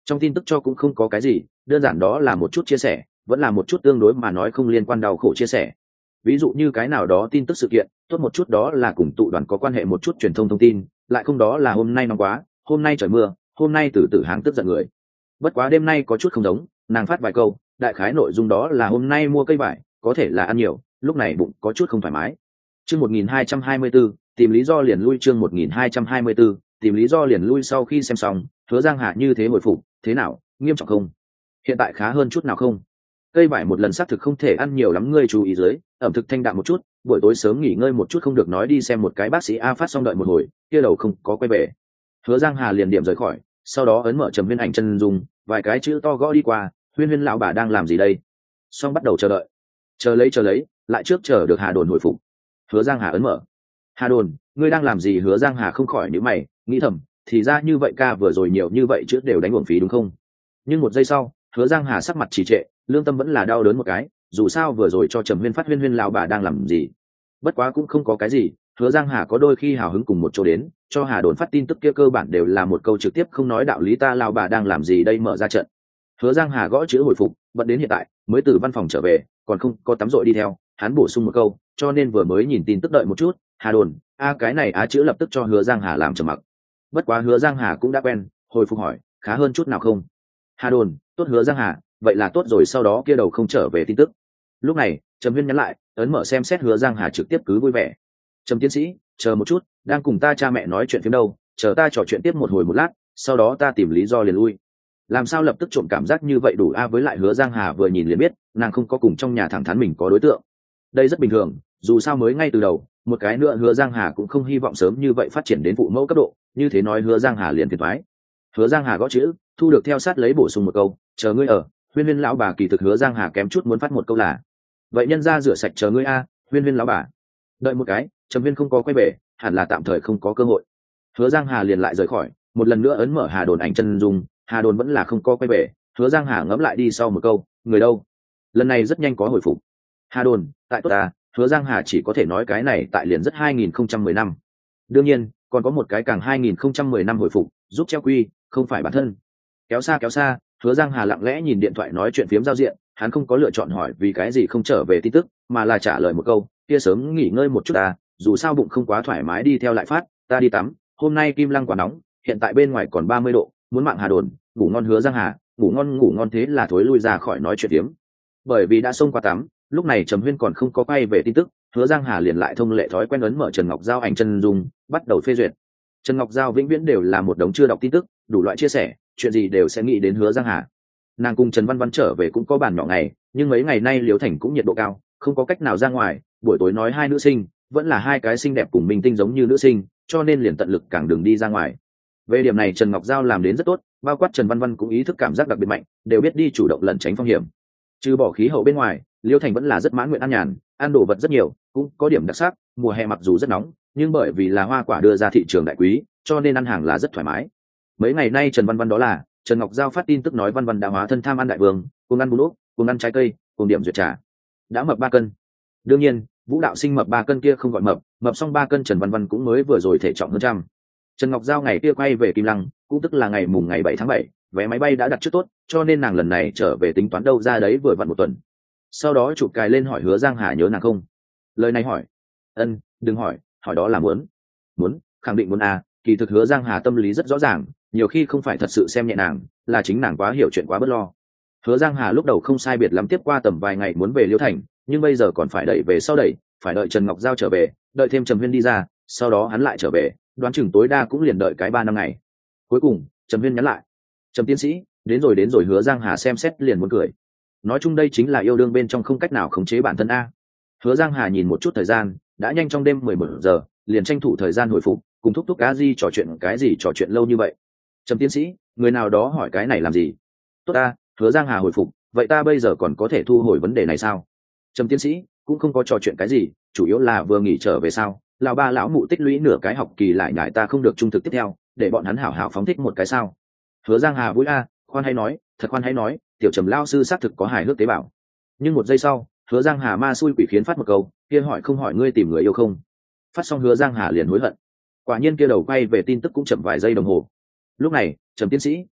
trong tin tức cho cũng không có cái gì, đơn giản đó là một chút chia sẻ, vẫn là một chút tương đối mà nói không liên quan đau khổ chia sẻ. Ví dụ như cái nào đó tin tức sự kiện, tốt một chút đó là cùng tụ đoàn có quan hệ một chút truyền thông thông tin, lại không đó là hôm nay nóng quá, hôm nay trời mưa, hôm nay từ từ háng tức giận người. Bất quá đêm nay có chút không giống, nàng phát vài câu, đại khái nội dung đó là hôm nay mua cây vải, có thể là ăn nhiều, lúc này bụng có chút không thoải mái. Chương một nghìn hai trăm hai mươi tư, tìm lý do liền lui. Chương một nghìn hai trăm hai mươi tư, tìm lý do liền lui. Sau khi xem xong, Hứa Giang Hà như thế hồi phục, thế nào, nghiêm trọng không? Hiện tại khá hơn chút nào không? Cây vải một lần xác thực không thể ăn nhiều lắm, ngươi chú ý dưới, ẩm thực thanh đạm một chút, buổi tối sớm nghỉ ngơi một chút, không được nói đi xem một cái bác sĩ a phát xong đợi một hồi, kia đầu không có quay về. Hứa Giang Hà liền điểm rời khỏi, sau đó ấn mở Trầm Huyên ảnh chân dung, vài cái chữ to gõ đi qua, Huyên Huyên lão bà đang làm gì đây? Xong bắt đầu chờ đợi. Chờ lấy chờ lấy, lại trước chờ được Hà Đồn hồi phục. Hứa Giang Hà ấn mở. Hà Đồn, ngươi đang làm gì? Hứa Giang Hà không khỏi nhíu mày, nghĩ thầm, thì ra như vậy ca vừa rồi nhiều như vậy chữ đều đánh uổng phí đúng không? Nhưng một giây sau, Hứa Giang Hà sắc mặt trì trệ, lương tâm vẫn là đau đớn một cái, dù sao vừa rồi cho Trầm Huyên phát Huyên Huyên lão bà đang làm gì. Bất quá cũng không có cái gì, Hứa Giang Hà có đôi khi hào hứng cùng một chỗ đến, cho Hà Đồn phát tin tức kia cơ bản đều là một câu trực tiếp không nói đạo lý, ta lão bà đang làm gì đây, mở ra trận. Hứa Giang Hà gõ chữ hồi phục, bận đến hiện tại mới từ văn phòng trở về, còn không có tắm rội đi theo, hắn bổ sung một câu, cho nên vừa mới nhìn tin tức đợi một chút. Hà Đồn, a cái này á chữ lập tức cho Hứa Giang Hà làm trầm mặc. Bất quá Hứa Giang Hà cũng đã quen, hồi phục hỏi, khá hơn chút nào không? Hà Đồn, tốt. Hứa Giang Hà, vậy là tốt rồi. Sau đó kia đầu không trở về tin tức. Lúc này Trầm Huyên nhắn lại, ấn mở xem xét. Hứa Giang Hà trực tiếp cứ vui vẻ. Trầm tiến sĩ, chờ một chút, đang cùng ta cha mẹ nói chuyện phim đâu, chờ ta trò chuyện tiếp một hồi một lát, sau đó ta tìm lý do liền lui. Làm sao lập tức trộm cảm giác như vậy đủ a? Với lại Hứa Giang Hà vừa nhìn liền biết nàng không có cùng trong nhà thẳng thắn mình có đối tượng, đây rất bình thường, dù sao mới ngay từ đầu. Một cái nữa Hứa Giang Hà cũng không hy vọng sớm như vậy phát triển đến phụ mẫu cấp độ, như thế nói Hứa Giang Hà liền phiền toái. Hứa Giang Hà gõ chữ, thu được theo sát lấy bổ sung một câu, chờ ngươi ở. Huyên Huyên lão bà. Kỳ thực Hứa Giang Hà kém chút muốn phát một câu là, vậy nhân ra rửa sạch chờ ngươi a, Huyên Huyên lão bà. Đợi một cái, Trầm Huyên không có quay về, hẳn là tạm thời không có cơ hội. Hứa Giang Hà liền lại rời khỏi, một lần nữa ấn mở Hà Đồn ảnh chân dung, Hà Đồn vẫn là không có quay về. Hứa Giang Hà ngẫm lại đi sau một câu, người đâu? Lần này rất nhanh có hồi phục. Hà Đồn, tại tốt ta. Hứa Giang Hà chỉ có thể nói cái này tại liền rất hai nghìn không trăm mười năm. Đương nhiên còn có một cái càng hai nghìn không trăm mười năm hồi phục, giúp treo quy, không phải bản thân. Kéo xa kéo xa, Hứa Giang Hà lặng lẽ nhìn điện thoại nói chuyện phiếm giao diện, hắn không có lựa chọn hỏi vì cái gì không trở về tin tức, mà là trả lời một câu, kia sớm nghỉ ngơi một chút ta, dù sao bụng không quá thoải mái đi theo lại phát, ta đi tắm, hôm nay Kim Lăng quá nóng, hiện tại bên ngoài còn ba mươi độ, muốn mạng. Hà Đồn, ngủ ngon. Hứa Giang Hà, ngủ ngon ngủ ngon. Thế là thối lui ra khỏi nói chuyện phiếm. Bởi vì đã xông qua tắm, lúc này Trầm Huyên còn không có quay về tin tức, Hứa Giang Hà liền lại thông lệ thói quen ấn mở Trần Ngọc Giao ảnh chân dung, bắt đầu phê duyệt. Trần Ngọc Giao vĩnh viễn đều là một đống chưa đọc tin tức, đủ loại chia sẻ, chuyện gì đều sẽ nghĩ đến Hứa Giang Hà. Nàng cùng Trần Văn Văn trở về cũng có bàn nhỏ ngày, nhưng mấy ngày nay Liễu Thành cũng nhiệt độ cao, không có cách nào ra ngoài, buổi tối nói hai nữ sinh vẫn là hai cái xinh đẹp cùng minh tinh giống như nữ sinh, cho nên liền tận lực càng đường đi ra ngoài. Về điểm này Trần Ngọc Giao làm đến rất tốt, bao quát Trần Văn Văn cũng ý thức cảm giác đặc biệt mạnh, đều biết đi chủ động lẩn tránh phong hiểm. Trừ bỏ khí hậu bên ngoài, Liễu Thành vẫn là rất mãn nguyện ăn nhàn, ăn đồ vật rất nhiều, cũng có điểm đặc sắc. Mùa hè mặc dù rất nóng, nhưng bởi vì là hoa quả đưa ra thị trường đại quý, cho nên ăn hàng là rất thoải mái. Mấy ngày nay Trần Văn Văn đó là Trần Ngọc Giao phát tin tức nói Văn Văn đã hóa thân tham ăn đại vương, cùng ăn bún ốc, cùng ăn trái cây, cùng điểm duyệt trà, đã mập ba cân. Đương nhiên Vũ Đạo Sinh mập ba cân kia không gọi mập, mập xong ba cân Trần Văn Văn cũng mới vừa rồi thể trọng hơn trăm. Trần Ngọc Giao ngày kia quay về Kim Lăng, cũng tức là ngày mùng ngày bảy tháng bảy, vé máy bay đã đặt trước tốt, cho nên nàng lần này trở về tính toán đâu ra đấy vừa vặn một tuần. Sau đó chụp cài lên hỏi Hứa Giang Hà nhớ nàng không. Lời này hỏi, ân, đừng hỏi, hỏi đó là muốn. Muốn, khẳng định muốn à. Kỳ thực Hứa Giang Hà tâm lý rất rõ ràng, nhiều khi không phải thật sự xem nhẹ nàng, là chính nàng quá hiểu chuyện quá bớt lo. Hứa Giang Hà lúc đầu không sai biệt lắm tiếp qua tầm vài ngày muốn về Liễu Thành, nhưng bây giờ còn phải đẩy về sau đẩy, phải đợi Trần Ngọc Giao trở về, đợi thêm Trầm Huyên đi ra, sau đó hắn lại trở về, đoán chừng tối đa cũng liền đợi cái ba năm ngày. Cuối cùng Trầm Huyên nhắn lại, Trầm tiến sĩ, đến rồi đến rồi. Hứa Giang Hà xem xét liền muốn cười. Nói chung đây chính là yêu đương bên trong không cách nào khống chế bản thân a. Hứa Giang Hà nhìn một chút thời gian, đã nhanh trong đêm mười một giờ, liền tranh thủ thời gian hồi phục, cùng thúc thúc cá di trò chuyện cái gì trò chuyện lâu như vậy. Trầm tiến sĩ, người nào đó hỏi cái này làm gì? Tốt ta. Hứa Giang Hà hồi phục, vậy ta bây giờ còn có thể thu hồi vấn đề này sao? Trầm tiến sĩ, cũng không có trò chuyện cái gì, chủ yếu là vừa nghỉ trở về sao, lão ba lão mụ tích lũy nửa cái học kỳ lại nhải ta không được trung thực tiếp theo, để bọn hắn hảo hảo phóng thích một cái sao. Hứa Giang Hà vui a, khoan hay nói, thật khoan hay nói, tiểu Trầm lao sư xác thực có hài hước tế bào. Nhưng một giây sau, Hứa Giang Hà ma xui quỷ khiến phát một câu, kia hỏi không hỏi ngươi tìm người yêu không. Phát xong Hứa Giang Hà liền hối hận. Quả nhiên kia đầu quay về tin tức cũng chậm vài giây đồng hồ. Lúc này Trầm tiến sĩ,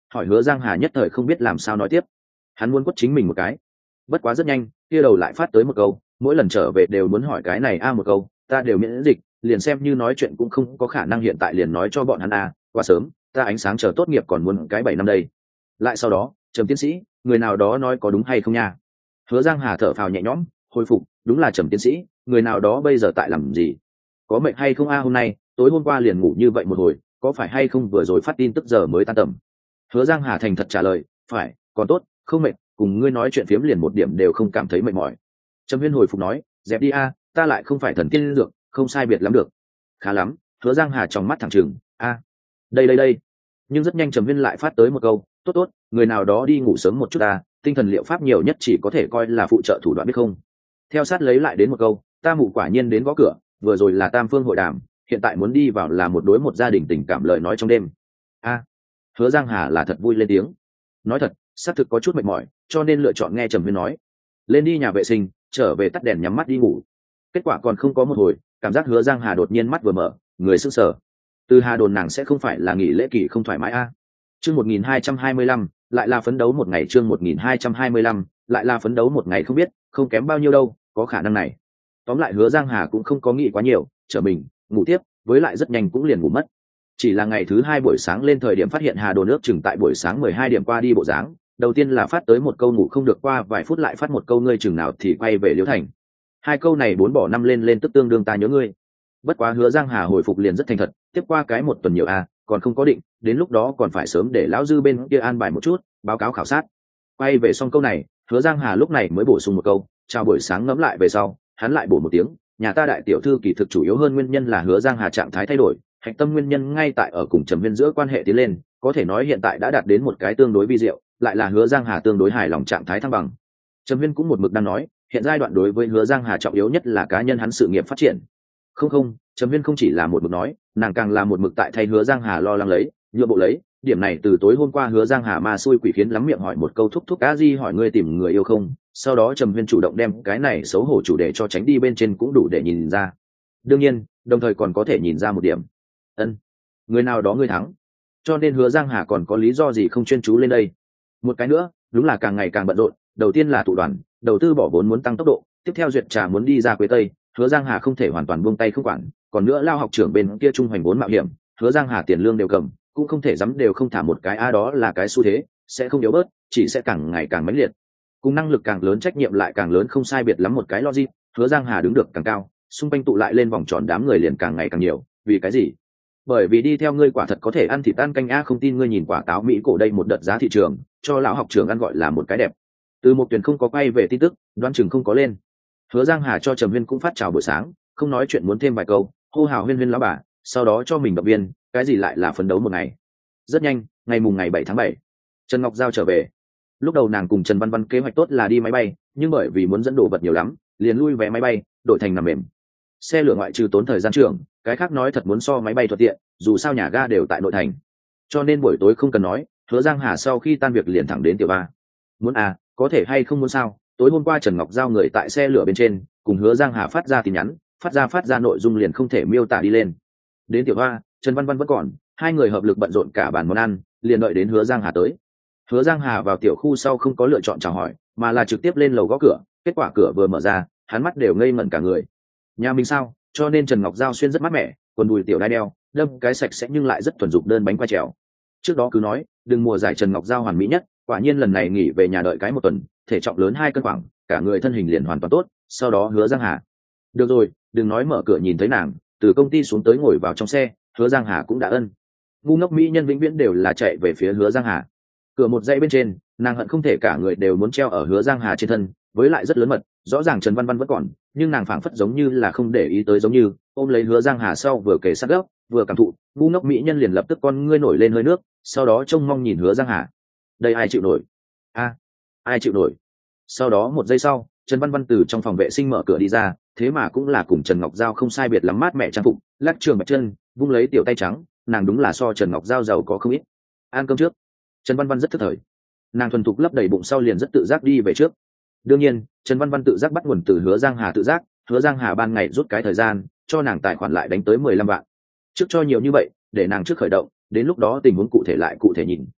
hỏi Hứa Giang Hà nhất thời không biết làm sao nói tiếp. Hắn muốn quất chính mình một cái, bất quá rất nhanh kia đầu lại phát tới một câu, mỗi lần trở về đều muốn hỏi cái này a một câu, ta đều miễn dịch, liền xem như nói chuyện cũng không có khả năng hiện tại liền nói cho bọn hắn a, quá sớm, ta ánh sáng chờ tốt nghiệp còn muốn cái bảy năm đây. Lại sau đó, Trầm tiến sĩ, người nào đó nói có đúng hay không nha? Hứa Giang Hà thở phào nhẹ nhõm, hồi phục, đúng là Trầm tiến sĩ, người nào đó bây giờ tại làm gì? Có mệt hay không a hôm nay, tối hôm qua liền ngủ như vậy một hồi, có phải hay không vừa rồi phát tin tức giờ mới tan tầm? Hứa Giang Hà thành thật trả lời, phải, còn tốt, không mệt, cùng ngươi nói chuyện phiếm liền một điểm đều không cảm thấy mệt mỏi. Trầm Huyên hồi phục nói, dẹp đi a, ta lại không phải thần tiên dược, không sai biệt lắm được. Khá lắm. Hứa Giang Hà trong mắt thẳng trừng, a, đây đây đây. Nhưng rất nhanh Trầm Huyên lại phát tới một câu, tốt tốt, người nào đó đi ngủ sớm một chút ta, tinh thần liệu pháp nhiều nhất chỉ có thể coi là phụ trợ thủ đoạn biết không. Theo sát lấy lại đến một câu, ta mụ quả nhiên đến gõ cửa, vừa rồi là tam phương hội đàm, hiện tại muốn đi vào là một đối một gia đình tình cảm lời nói trong đêm. A, Hứa Giang Hà là thật vui lên tiếng. Nói thật, xác thực có chút mệt mỏi, cho nên lựa chọn nghe Trầm Huyên nói. Lên đi nhà vệ sinh, trở về tắt đèn nhắm mắt đi ngủ. Kết quả còn không có một hồi, cảm giác Hứa Giang Hà đột nhiên mắt vừa mở, người sững sờ. Từ Hà đồn nàng sẽ không phải là nghỉ lễ kỳ không thoải mái a. Chương một nghìn hai trăm hai mươi lăm, lại là phấn đấu một ngày, chương một nghìn hai trăm hai mươi lăm, lại là phấn đấu một ngày không biết, không kém bao nhiêu đâu, có khả năng này. Tóm lại Hứa Giang Hà cũng không có nghĩ quá nhiều, trở mình, ngủ tiếp, với lại rất nhanh cũng liền ngủ mất. Chỉ là ngày thứ hai buổi sáng lên thời điểm phát hiện Hà Đồn nước chừng tại buổi sáng mười hai điểm qua đi bộ dáng, đầu tiên là phát tới một câu ngủ không được, qua vài phút lại phát một câu ngươi chừng nào thì quay về Liễu Thành. Hai câu này bốn bỏ năm lên lên tức tương đương ta nhớ ngươi. Bất quá Hứa Giang Hà hồi phục liền rất thành thật, tiếp qua cái một tuần nhiều a, còn không có định, đến lúc đó còn phải sớm để lão dư bên kia an bài một chút, báo cáo khảo sát. Quay về xong câu này, Hứa Giang Hà lúc này mới bổ sung một câu, chào buổi sáng ngẫm lại về sau, hắn lại bổ một tiếng, nhà ta đại tiểu thư kỳ thực chủ yếu hơn nguyên nhân là Hứa Giang Hà trạng thái thay đổi, hạch tâm nguyên nhân ngay tại ở cùng Trầm Viên giữa quan hệ tiến lên, có thể nói hiện tại đã đạt đến một cái tương đối vi diệu, lại là Hứa Giang Hà tương đối hài lòng trạng thái thăng bằng. Trầm Viên cũng một mực đang nói, hiện giai đoạn đối với Hứa Giang Hà trọng yếu nhất là cá nhân hắn sự nghiệp phát triển. Không không, Trầm Viên không chỉ là một mực nói, nàng càng là một mực tại thay Hứa Giang Hà lo lắng lấy, nhượng bộ lấy, điểm này từ tối hôm qua Hứa Giang Hà ma xui quỷ khiến lắm miệng hỏi một câu thúc thúc cá di hỏi ngươi tìm người yêu không, sau đó Trầm Viên chủ động đem cái này xấu hổ chủ đề cho tránh đi bên trên cũng đủ để nhìn ra. Đương nhiên, đồng thời còn có thể nhìn ra một điểm. Ân, người nào đó ngươi thắng, cho nên Hứa Giang Hà còn có lý do gì không chuyên chú lên đây. Một cái nữa, đúng là càng ngày càng bận rộn, đầu tiên là tụ đoàn, đầu tư bỏ vốn muốn tăng tốc độ, tiếp theo duyệt trà muốn đi ra Quế Tây, Hứa Giang Hà không thể hoàn toàn buông tay không quản, còn nữa lao học trưởng bên kia trung hoành vốn mạo hiểm, Hứa Giang Hà tiền lương đều cầm, cũng không thể dám đều không thả một cái a, đó là cái xu thế, sẽ không yếu bớt, chỉ sẽ càng ngày càng mãnh liệt. Cùng năng lực càng lớn trách nhiệm lại càng lớn không sai biệt lắm một cái logic, Hứa Giang Hà đứng được càng cao, xung quanh tụ lại lên vòng tròn đám người liền càng ngày càng nhiều, vì cái gì? Bởi vì đi theo ngươi quả thật có thể ăn thịt ăn canh a, không tin ngươi nhìn quả táo Mỹ cổ đây một đợt giá thị trường, cho lão học trưởng ăn gọi là một cái đẹp. Từ một tuyển không có quay về tin tức, đoán chừng không có lên. Hứa Giang Hà cho Trầm Huyên cũng phát chào buổi sáng, không nói chuyện muốn thêm vài câu, hô hào Huyên Huyên lão bà, sau đó cho mình động viên, cái gì lại là phấn đấu một ngày. Rất nhanh, ngày mùng ngày bảy tháng bảy, Trần Ngọc Giao trở về. Lúc đầu nàng cùng Trần Văn Văn kế hoạch tốt là đi máy bay, nhưng bởi vì muốn dẫn đồ vật nhiều lắm, liền lui vé máy bay, đổi thành nằm mềm. Xe lửa ngoại trừ tốn thời gian trưởng, cái khác nói thật muốn so máy bay thuận tiện, dù sao nhà ga đều tại nội thành. Cho nên buổi tối không cần nói, Hứa Giang Hà sau khi tan việc liền thẳng đến tiểu ba. Muốn à, có thể hay không muốn sao? Tối hôm qua Trần Ngọc Giao người tại xe lửa bên trên, cùng Hứa Giang Hà phát ra tin nhắn, phát ra phát ra nội dung liền không thể miêu tả đi lên. Đến tiểu ba, Trần Văn Văn vẫn còn, hai người hợp lực bận rộn cả bàn món ăn, liền đợi đến Hứa Giang Hà tới. Hứa Giang Hà vào tiểu khu sau không có lựa chọn chào hỏi, mà là trực tiếp lên lầu gõ cửa, kết quả cửa vừa mở ra, hắn mắt đều ngây ngẩn cả người. Nhà mình sao? Cho nên Trần Ngọc Giao xuyên rất mát mẻ, quần đùi tiểu đai đeo, đâm cái sạch sẽ nhưng lại rất thuần dục đơn bánh qua trèo. Trước đó cứ nói, đừng mùa giải Trần Ngọc Giao hoàn mỹ nhất, quả nhiên lần này nghỉ về nhà đợi cái một tuần, thể trọng lớn hai cân khoảng, cả người thân hình liền hoàn toàn tốt. Sau đó Hứa Giang Hà, được rồi, đừng nói mở cửa nhìn thấy nàng, từ công ty xuống tới ngồi vào trong xe, Hứa Giang Hà cũng đã ân. Ngu ngốc mỹ nhân vĩnh viễn đều là chạy về phía Hứa Giang Hà. Cửa một dãy bên trên, nàng hận không thể cả người đều muốn treo ở Hứa Giang Hà trên thân, với lại rất lớn mật, rõ ràng Trần Văn Văn vẫn còn, nhưng nàng phảng phất giống như là không để ý tới, giống như ôm lấy Hứa Giang Hà sau vừa kề sát gốc, vừa cảm thụ. Ngu ngốc mỹ nhân liền lập tức con ngươi nổi lên hơi nước, sau đó trông mong nhìn Hứa Giang Hà. Đây ai chịu nổi? A, ai chịu nổi? Sau đó một giây sau, Trần Văn Văn từ trong phòng vệ sinh mở cửa đi ra, thế mà cũng là cùng Trần Ngọc Giao không sai biệt lắm, mát mẹ trang phục, lắc trường bạch chân, vung lấy tiểu tay trắng, nàng đúng là so Trần Ngọc Giao giàu có không ít. Ăn cơm trước. Trần Văn Văn rất thức thời, nàng thuần thục lấp đầy bụng sau liền rất tự giác đi về trước. Đương nhiên, Trần Văn Văn tự giác bắt nguồn từ Hứa Giang Hà tự giác, Hứa Giang Hà ban ngày rút cái thời gian, cho nàng tài khoản lại đánh tới mười lăm vạn. Trước cho nhiều như vậy, để nàng trước khởi động, đến lúc đó tình huống cụ thể lại cụ thể nhìn.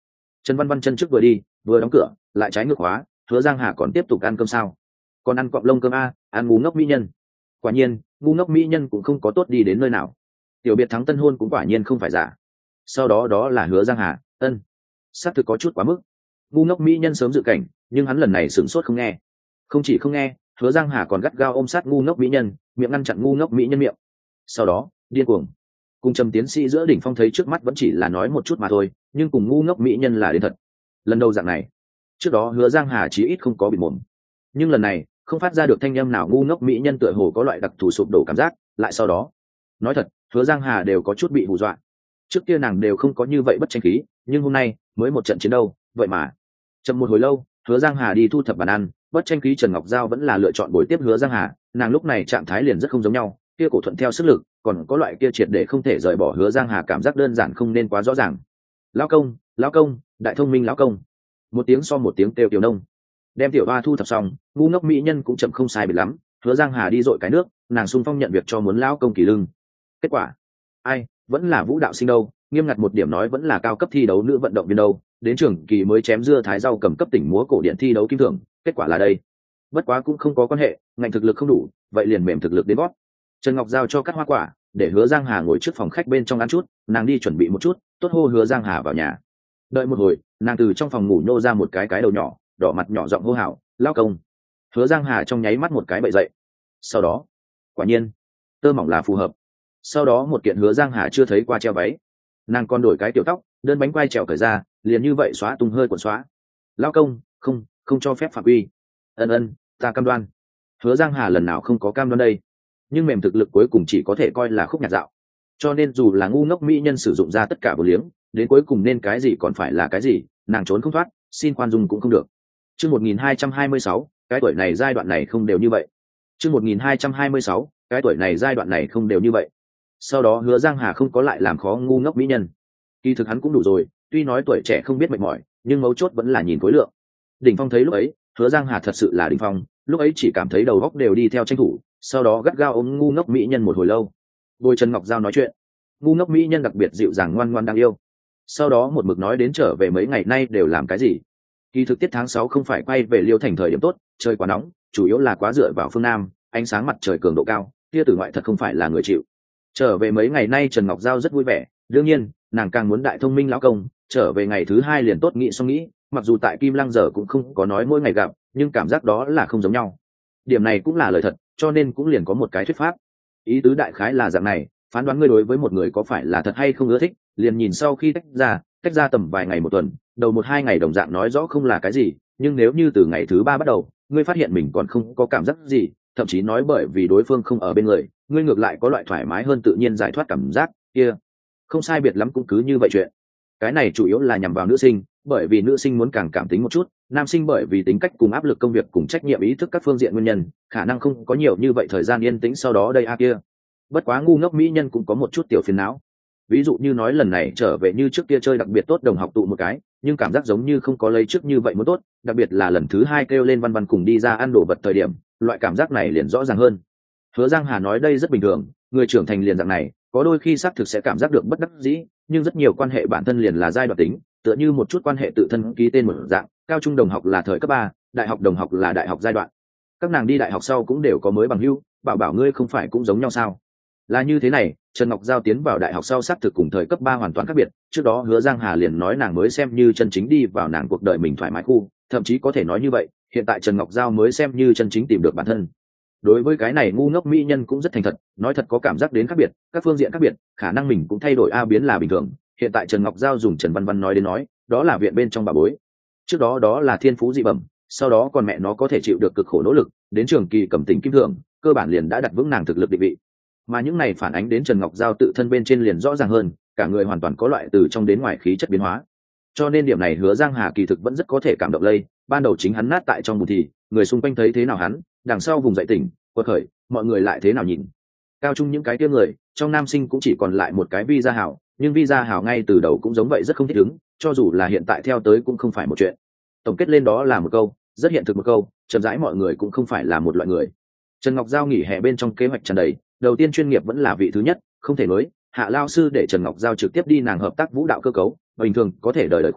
Trần Văn Văn chân trước vừa đi vừa đóng cửa lại trái ngược hóa, Hứa Giang Hà còn tiếp tục ăn cơm sao? Còn ăn cọng lông cơm a, ăn ngu ngốc mỹ nhân. Quả nhiên ngu ngốc mỹ nhân cũng không có tốt đi đến nơi nào. Tiểu biệt thắng tân hôn cũng quả nhiên không phải giả. Sau đó đó là Hứa Giang Hà, ân xác thực có chút quá mức. Ngu ngốc mỹ nhân sớm dự cảnh, nhưng hắn lần này sửng sốt không nghe. Không chỉ không nghe, Hứa Giang Hà còn gắt gao ôm sát ngu ngốc mỹ nhân, miệng ngăn chặn ngu ngốc mỹ nhân miệng. Sau đó điên cuồng cùng Trầm tiến sĩ giữa đỉnh phong thấy trước mắt vẫn chỉ là nói một chút mà thôi, nhưng cùng ngu ngốc mỹ nhân là đến thật. Lần đầu dạng này, trước đó Hứa Giang Hà chí ít không có bị mồm, nhưng lần này không phát ra được thanh âm nào. Ngu ngốc mỹ nhân tựa hồ có loại đặc thù sụp đổ cảm giác. Lại sau đó nói thật, Hứa Giang Hà đều có chút bị hù dọa. Trước kia nàng đều không có như vậy bất tranh khí, nhưng hôm nay mới một trận chiến đâu vậy mà. Chậm một hồi lâu, Hứa Giang Hà đi thu thập bàn ăn, bất tranh khí Trần Ngọc Giao vẫn là lựa chọn buổi tiếp Hứa Giang Hà. Nàng lúc này trạng thái liền rất không giống nhau, kia cổ thuận theo sức lực, còn có loại kia triệt để không thể rời bỏ Hứa Giang Hà cảm giác đơn giản không nên quá rõ ràng. Lão công, lão công, đại thông minh lão công. Một tiếng so một tiếng kêu tiểu nông. Đem tiểu hoa thu thập xong, ngu ngốc mỹ nhân cũng chậm không sai biệt lắm. Hứa Giang Hà đi dội cái nước, nàng xung phong nhận việc cho muốn lão công kỳ lưng. Kết quả, ai, vẫn là vũ đạo sinh đâu, nghiêm ngặt một điểm nói vẫn là cao cấp thi đấu nữ vận động viên đâu, đến trường kỳ mới chém dưa thái rau cầm cấp tỉnh múa cổ điển thi đấu kim thưởng, kết quả là đây. Bất quá cũng không có quan hệ, ngành thực lực không đủ, vậy liền mềm thực lực đến gót. Trần Ngọc Giao cho cắt hoa quả, để Hứa Giang Hà ngồi trước phòng khách bên trong ăn chút, nàng đi chuẩn bị một chút, tốt hô Hứa Giang Hà vào nhà. Đợi một hồi, nàng từ trong phòng ngủ nhô ra một cái cái đầu nhỏ, đỏ mặt nhỏ giọng hô hào, lao công. Hứa Giang Hà trong nháy mắt một cái bậy dậy. Sau đó, quả nhiên, tơ mỏng là phù hợp. Sau đó một kiện Hứa Giang Hà chưa thấy qua treo váy, nàng còn đổi cái tiểu tóc, đơn bánh quai trèo cởi ra, liền như vậy xóa tung hơi quần xóa. Lao công, không, không cho phép phạm quy. Ân ân, ta cam đoan. Hứa Giang Hà lần nào không có cam đoan đây, nhưng mềm thực lực cuối cùng chỉ có thể coi là khúc nhạc dạo. Cho nên dù là ngu ngốc mỹ nhân sử dụng ra tất cả bổ liếng, đến cuối cùng nên cái gì còn phải là cái gì, nàng trốn không thoát, xin khoan dung cũng không được. Chương một nghìn hai trăm hai mươi sáu, cái tuổi này giai đoạn này không đều như vậy. Chương một nghìn hai trăm hai mươi sáu, cái tuổi này giai đoạn này không đều như vậy. Sau đó Hứa Giang Hà không có lại làm khó ngu ngốc mỹ nhân. Kỳ thực hắn cũng đủ rồi, tuy nói tuổi trẻ không biết mệt mỏi, nhưng mấu chốt vẫn là nhìn khối lượng. Đỉnh Phong thấy lúc ấy, Hứa Giang Hà thật sự là đỉnh phong, lúc ấy chỉ cảm thấy đầu óc đều đi theo tranh thủ, sau đó gắt gao ôm ngu ngốc mỹ nhân một hồi lâu. Bồi Trần Ngọc Giao nói chuyện, ngu ngốc mỹ nhân đặc biệt dịu dàng ngoan ngoan đáng yêu. Sau đó một mực nói đến trở về mấy ngày nay đều làm cái gì. Kỳ thực tiết tháng sáu không phải quay về Liêu Thành thời điểm tốt, trời quá nóng, chủ yếu là quá dựa vào phương Nam, ánh sáng mặt trời cường độ cao, tia tử ngoại thật không phải là người chịu. Trở về mấy ngày nay Trần Ngọc Giao rất vui vẻ, đương nhiên, nàng càng muốn đại thông minh lão công, trở về ngày thứ hai liền tốt nghĩ xong nghĩ, mặc dù tại Kim Lăng giờ cũng không có nói mỗi ngày gặp, nhưng cảm giác đó là không giống nhau. Điểm này cũng là lời thật, cho nên cũng liền có một cái thuyết pháp. Ý tứ đại khái là dạng này, phán đoán ngươi đối với một người có phải là thật hay không ưa thích, liền nhìn sau khi tách ra, tách ra tầm vài ngày một tuần, đầu một hai ngày đồng dạng nói rõ không là cái gì, nhưng nếu như từ ngày thứ ba bắt đầu, ngươi phát hiện mình còn không có cảm giác gì, thậm chí nói bởi vì đối phương không ở bên người, ngươi ngược lại có loại thoải mái hơn tự nhiên giải thoát cảm giác kia, không sai biệt lắm cũng cứ như vậy chuyện. Cái này chủ yếu là nhằm vào nữ sinh, bởi vì nữ sinh muốn càng cảm tính một chút, nam sinh bởi vì tính cách cùng áp lực công việc cùng trách nhiệm ý thức các phương diện nguyên nhân, khả năng không có nhiều như vậy thời gian yên tĩnh sau đó đây a kia. Bất quá ngu ngốc mỹ nhân cũng có một chút tiểu phiền não. Ví dụ như nói lần này trở về như trước kia chơi đặc biệt tốt đồng học tụ một cái, nhưng cảm giác giống như không có lấy trước như vậy muốn tốt, đặc biệt là lần thứ hai kêu lên Văn Văn cùng đi ra ăn đồ vật thời điểm, loại cảm giác này liền rõ ràng hơn. Hứa Giang Hà nói đây rất bình thường, người trưởng thành liền dạng này, có đôi khi xác thực sẽ cảm giác được bất đắc dĩ, nhưng rất nhiều quan hệ bản thân liền là giai đoạn tính, tựa như một chút quan hệ tự thân ký tên một dạng, cao trung đồng học là thời cấp ba, đại học đồng học là đại học giai đoạn. Các nàng đi đại học sau cũng đều có mới bằng hữu, bảo bảo ngươi không phải cũng giống nhau sao? Là như thế này, Trần Ngọc Giao tiến vào đại học sau xác thực cùng thời cấp ba hoàn toàn khác biệt, trước đó Hứa Giang Hà liền nói nàng mới xem như chân chính đi vào nàng cuộc đời mình thoải mái khu, thậm chí có thể nói như vậy, hiện tại Trần Ngọc Giao mới xem như chân chính tìm được bản thân. Đối với cái này ngu ngốc mỹ nhân cũng rất thành thật, nói thật có cảm giác đến khác biệt, các phương diện khác biệt, khả năng mình cũng thay đổi a biến là bình thường. Hiện tại Trần Ngọc Giao dùng Trần Văn Văn nói đến nói, đó là viện bên trong bà bối. Trước đó đó là thiên phú dị bẩm, sau đó còn mẹ nó có thể chịu được cực khổ nỗ lực, đến trường kỳ cầm tính kim thượng, cơ bản liền đã đặt vững nàng thực lực định vị. Mà những này phản ánh đến Trần Ngọc Giao tự thân bên trên liền rõ ràng hơn, cả người hoàn toàn có loại từ trong đến ngoài khí chất biến hóa. Cho nên điểm này Hứa Giang Hà kỳ thực vẫn rất có thể cảm động lây, ban đầu chính hắn nát tại trong bùn thì, người xung quanh thấy thế nào hắn, đằng sau vùng dậy tỉnh, quật khởi, mọi người lại thế nào nhìn. Cao trung những cái kia người, trong nam sinh cũng chỉ còn lại một cái Vi Gia Hảo, nhưng Vi Gia Hảo ngay từ đầu cũng giống vậy rất không thích ứng, cho dù là hiện tại theo tới cũng không phải một chuyện. Tổng kết lên đó là một câu, rất hiện thực một câu, chậm rãi mọi người cũng không phải là một loại người. Trần Ngọc Giao nghỉ hè bên trong kế hoạch tràn đầy, đầu tiên chuyên nghiệp vẫn là vị thứ nhất, không thể nối, Hạ lao sư để Trần Ngọc Giao trực tiếp đi nàng hợp tác vũ đạo cơ cấu, bình thường có thể đợi đợi khóa,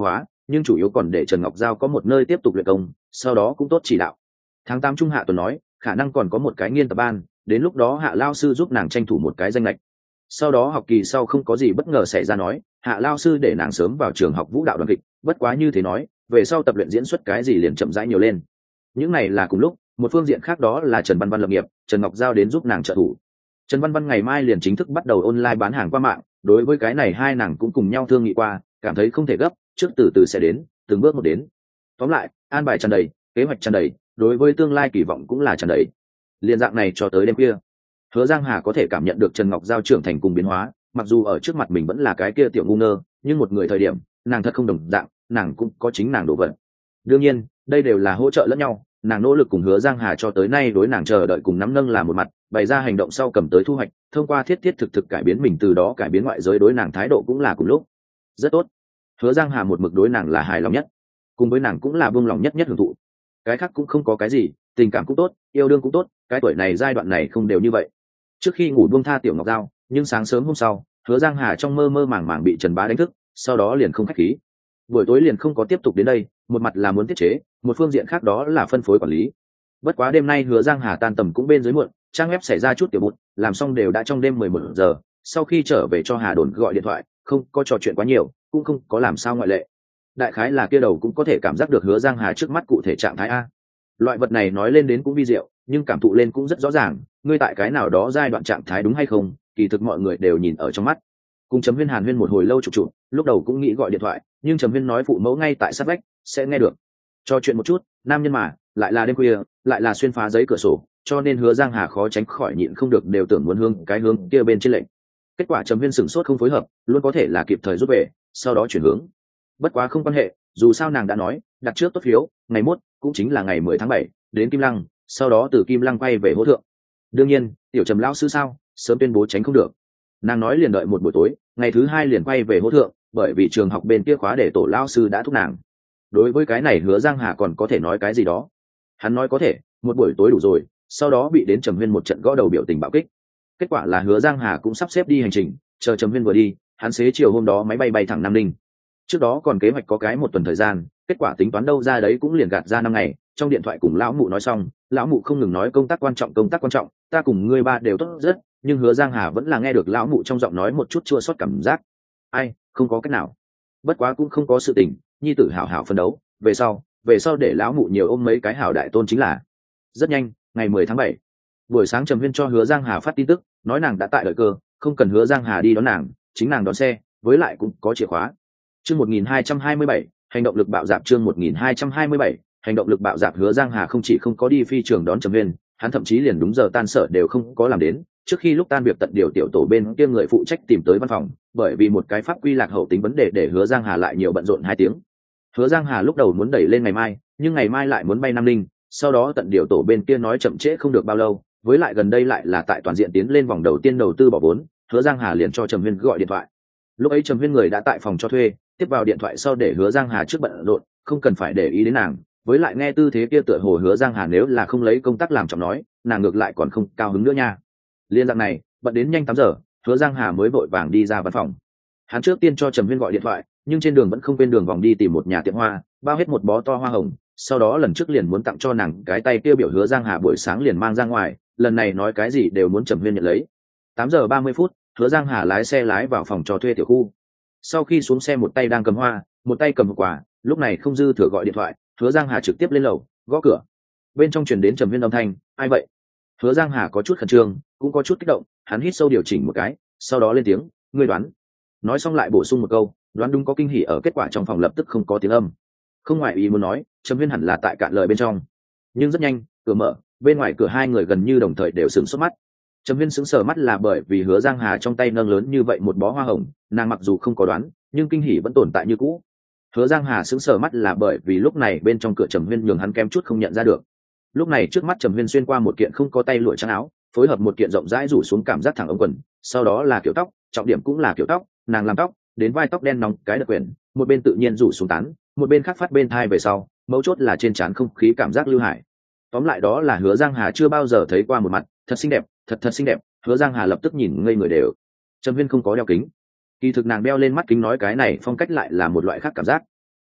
nhưng chủ yếu còn để Trần Ngọc Giao có một nơi tiếp tục luyện công, sau đó cũng tốt chỉ đạo. Tháng tám trung hạ tuần nói khả năng còn có một cái nghiên tập ban, đến lúc đó Hạ lao sư giúp nàng tranh thủ một cái danh lệch. Sau đó học kỳ sau không có gì bất ngờ xảy ra nói Hạ lao sư để nàng sớm vào trường học vũ đạo đoàn kịch, bất quá như thế nói về sau tập luyện diễn xuất cái gì liền chậm rãi nhiều lên. Những này là cùng lúc. Một phương diện khác đó là Trần Văn Văn lập nghiệp, Trần Ngọc Giao đến giúp nàng trợ thủ. Trần Văn Văn ngày mai liền chính thức bắt đầu online bán hàng qua mạng, đối với cái này hai nàng cũng cùng nhau thương nghị qua, cảm thấy không thể gấp, trước từ từ sẽ đến, từng bước một đến. Tóm lại, an bài tràn đầy, kế hoạch tràn đầy, đối với tương lai kỳ vọng cũng là tràn đầy. Liên dạng này cho tới đêm kia, Hứa Giang Hà có thể cảm nhận được Trần Ngọc Giao trưởng thành cùng biến hóa, mặc dù ở trước mặt mình vẫn là cái kia tiểu ngu ngơ, nhưng một người thời điểm, nàng thật không đồng dạng, nàng cũng có chính nàng đồ vật. Đương nhiên, đây đều là hỗ trợ lẫn nhau, nàng nỗ lực cùng Hứa Giang Hà cho tới nay đối nàng chờ đợi cùng nắm nâng là một mặt, bày ra hành động sau cầm tới thu hoạch, thông qua thiết thiết thực thực cải biến mình, từ đó cải biến ngoại giới đối nàng thái độ cũng là cùng lúc. Rất tốt. Hứa Giang Hà một mực đối nàng là hài lòng nhất, cùng với nàng cũng là buông lòng nhất nhất hưởng thụ. Cái khác cũng không có cái gì, tình cảm cũng tốt, yêu đương cũng tốt, cái tuổi này giai đoạn này không đều như vậy. Trước khi ngủ buông tha tiểu Ngọc Giao, nhưng sáng sớm hôm sau, Hứa Giang Hà trong mơ mơ màng màng bị Trần Bá đánh thức, sau đó liền không khách khí. Buổi tối liền không có tiếp tục đến đây, một mặt là muốn tiết chế, một phương diện khác đó là phân phối quản lý. Bất quá đêm nay Hứa Giang Hà tan tầm cũng bên dưới muộn, trang web xảy ra chút tiểu bụt, làm xong đều đã trong đêm mười một giờ, sau khi trở về cho Hà Đồn gọi điện thoại, không có trò chuyện quá nhiều, cũng không có làm sao ngoại lệ. Đại khái là kia đầu cũng có thể cảm giác được Hứa Giang Hà trước mắt cụ thể trạng thái a. Loại vật này nói lên đến cũng vi diệu, nhưng cảm thụ lên cũng rất rõ ràng, ngươi tại cái nào đó giai đoạn trạng thái đúng hay không, kỳ thực mọi người đều nhìn ở trong mắt. Cùng Trầm Huyên Hàn Huyên một hồi lâu chụp chụp, lúc đầu cũng nghĩ gọi điện thoại, nhưng Trầm Huyên nói phụ mẫu ngay tại sát vách, sẽ nghe được. Cho chuyện một chút, nam nhân mà, lại là đêm khuya, lại là xuyên phá giấy cửa sổ, cho nên Hứa Giang Hà khó tránh khỏi nhịn không được đều tưởng muốn hướng cái hướng kia bên trên lệnh. Kết quả Trầm Huyên sửng sốt không phối hợp, luôn có thể là kịp thời rút về, sau đó chuyển hướng. Bất quá không quan hệ, dù sao nàng đã nói, đặt trước tốt phiếu, ngày mốt cũng chính là ngày mười tháng bảy, đến Kim Lăng, sau đó từ Kim Lăng quay về Hỗ Thượng. Đương nhiên, tiểu Trầm lão sư sao, sớm tuyên bố tránh không được. Nàng nói liền đợi một buổi tối, ngày thứ hai liền quay về Hỗ Thượng, bởi vì trường học bên kia khóa để tổ lão sư đã thúc nàng. Đối với cái này Hứa Giang Hà còn có thể nói cái gì đó. Hắn nói có thể, một buổi tối đủ rồi, sau đó bị đến Trầm Huyên một trận gõ đầu biểu tình bạo kích. Kết quả là Hứa Giang Hà cũng sắp xếp đi hành trình, chờ Trầm Huyên vừa đi, hắn xế chiều hôm đó máy bay bay thẳng Nam Ninh. Trước đó còn kế hoạch có cái một tuần thời gian, kết quả tính toán đâu ra đấy cũng liền gạt ra năm ngày. Trong điện thoại cùng lão mụ nói xong, lão mụ không ngừng nói công tác quan trọng công tác quan trọng, ta cùng ngươi ba đều tốt rất, nhưng Hứa Giang Hà vẫn là nghe được lão mụ trong giọng nói một chút chua xót cảm giác. Ai, không có cách nào. Bất quá cũng không có sự tình, nhi tử hảo hảo phấn đấu, về sau, về sau để lão mụ nhiều ôm mấy cái hảo đại tôn chính là. Rất nhanh, ngày mười tháng bảy, buổi sáng Trầm Huyên cho Hứa Giang Hà phát tin tức, nói nàng đã tại đợi cơ, không cần Hứa Giang Hà đi đón nàng, chính nàng đón xe, với lại cũng có chìa khóa. Chương một nghìn hai trăm hai mươi bảy, hành động lực bạo dạn. Chương một nghìn hai trăm hai mươi bảy, hành động lực bạo dạn. Hứa Giang Hà không chỉ không có đi phi trường đón Trầm Huyên, hắn thậm chí liền đúng giờ tan sở đều không có làm đến. Trước khi lúc tan việc tận điều tiểu tổ bên kia người phụ trách tìm tới văn phòng, bởi vì một cái pháp quy lạc hậu tính vấn đề để Hứa Giang Hà lại nhiều bận rộn hai tiếng. Hứa Giang Hà lúc đầu muốn đẩy lên ngày mai, nhưng ngày mai lại muốn bay Nam Ninh, sau đó tận điều tổ bên kia nói chậm trễ không được bao lâu, với lại gần đây lại là tại toàn diện tiến lên vòng đầu tiên đầu tư bỏ vốn, Hứa Giang Hà liền cho Trầm Huyên gọi điện thoại. Lúc ấy Trầm Huyên người đã tại phòng cho thuê, tiếp vào điện thoại sau để Hứa Giang Hà trước bận rộn, không cần phải để ý đến nàng, với lại nghe tư thế kia tựa hồ Hứa Giang Hà nếu là không lấy công tác làm trọng nói, nàng ngược lại còn không cao hứng nữa nha. Liên dạng này, bận đến nhanh tám giờ, Hứa Giang Hà mới vội vàng đi ra văn phòng. Hắn trước tiên cho Trầm Huyên gọi điện thoại, nhưng trên đường vẫn không quên đường vòng đi tìm một nhà tiệm hoa, bao hết một bó to hoa hồng, sau đó lần trước liền muốn tặng cho nàng cái tay tiêu biểu Hứa Giang Hà buổi sáng liền mang ra ngoài, lần này nói cái gì đều muốn Trầm Huyên nhận lấy. tám giờ ba mươi phút, Hứa Giang Hà lái xe lái vào phòng cho thuê tiểu khu. Sau khi xuống xe một tay đang cầm hoa, một tay cầm hộp quà, lúc này không dư thừa gọi điện thoại, Hứa Giang Hà trực tiếp lên lầu, gõ cửa. Bên trong truyền đến Trầm Huyên âm thanh, "Ai vậy?" Hứa Giang Hà có chút khẩn trương, cũng có chút kích động, hắn hít sâu điều chỉnh một cái, sau đó lên tiếng, "Ngươi đoán." Nói xong lại bổ sung một câu, đoán đúng có kinh hỉ ở kết quả trong phòng lập tức không có tiếng âm. Không ngoại ý muốn nói, Trầm Huyên hẳn là tại cạn lời bên trong. Nhưng rất nhanh, cửa mở, bên ngoài cửa hai người gần như đồng thời đều sửng sốt mắt. Trầm Huyên sững sờ mắt là bởi vì Hứa Giang Hà trong tay nâng lớn như vậy một bó hoa hồng, nàng mặc dù không có đoán, nhưng kinh hỉ vẫn tồn tại như cũ. Hứa Giang Hà sững sờ mắt là bởi vì lúc này bên trong cửa Trầm Huyên nhường hắn kém chút không nhận ra được. Lúc này trước mắt Trầm Huyên xuyên qua một kiện không có tay lụa trắng áo, phối hợp một kiện rộng rãi rủ xuống cảm giác thẳng ống quần, sau đó là kiểu tóc, trọng điểm cũng là kiểu tóc, nàng làm tóc, đến vai tóc đen nóng cái đợt quyển, một bên tự nhiên rủ xuống tán, một bên khác phát bên thai về sau, mấu chốt là trên trán không khí cảm giác lưu hải. Tóm lại đó là Hứa Giang Hà chưa bao giờ thấy qua một mặt, thật xinh đẹp, thật thật xinh đẹp. Hứa Giang Hà lập tức nhìn ngây người đều. Trầm Huyên không có đeo kính, kỳ thực nàng đeo lên mắt kính nói cái này phong cách lại là một loại khác cảm giác.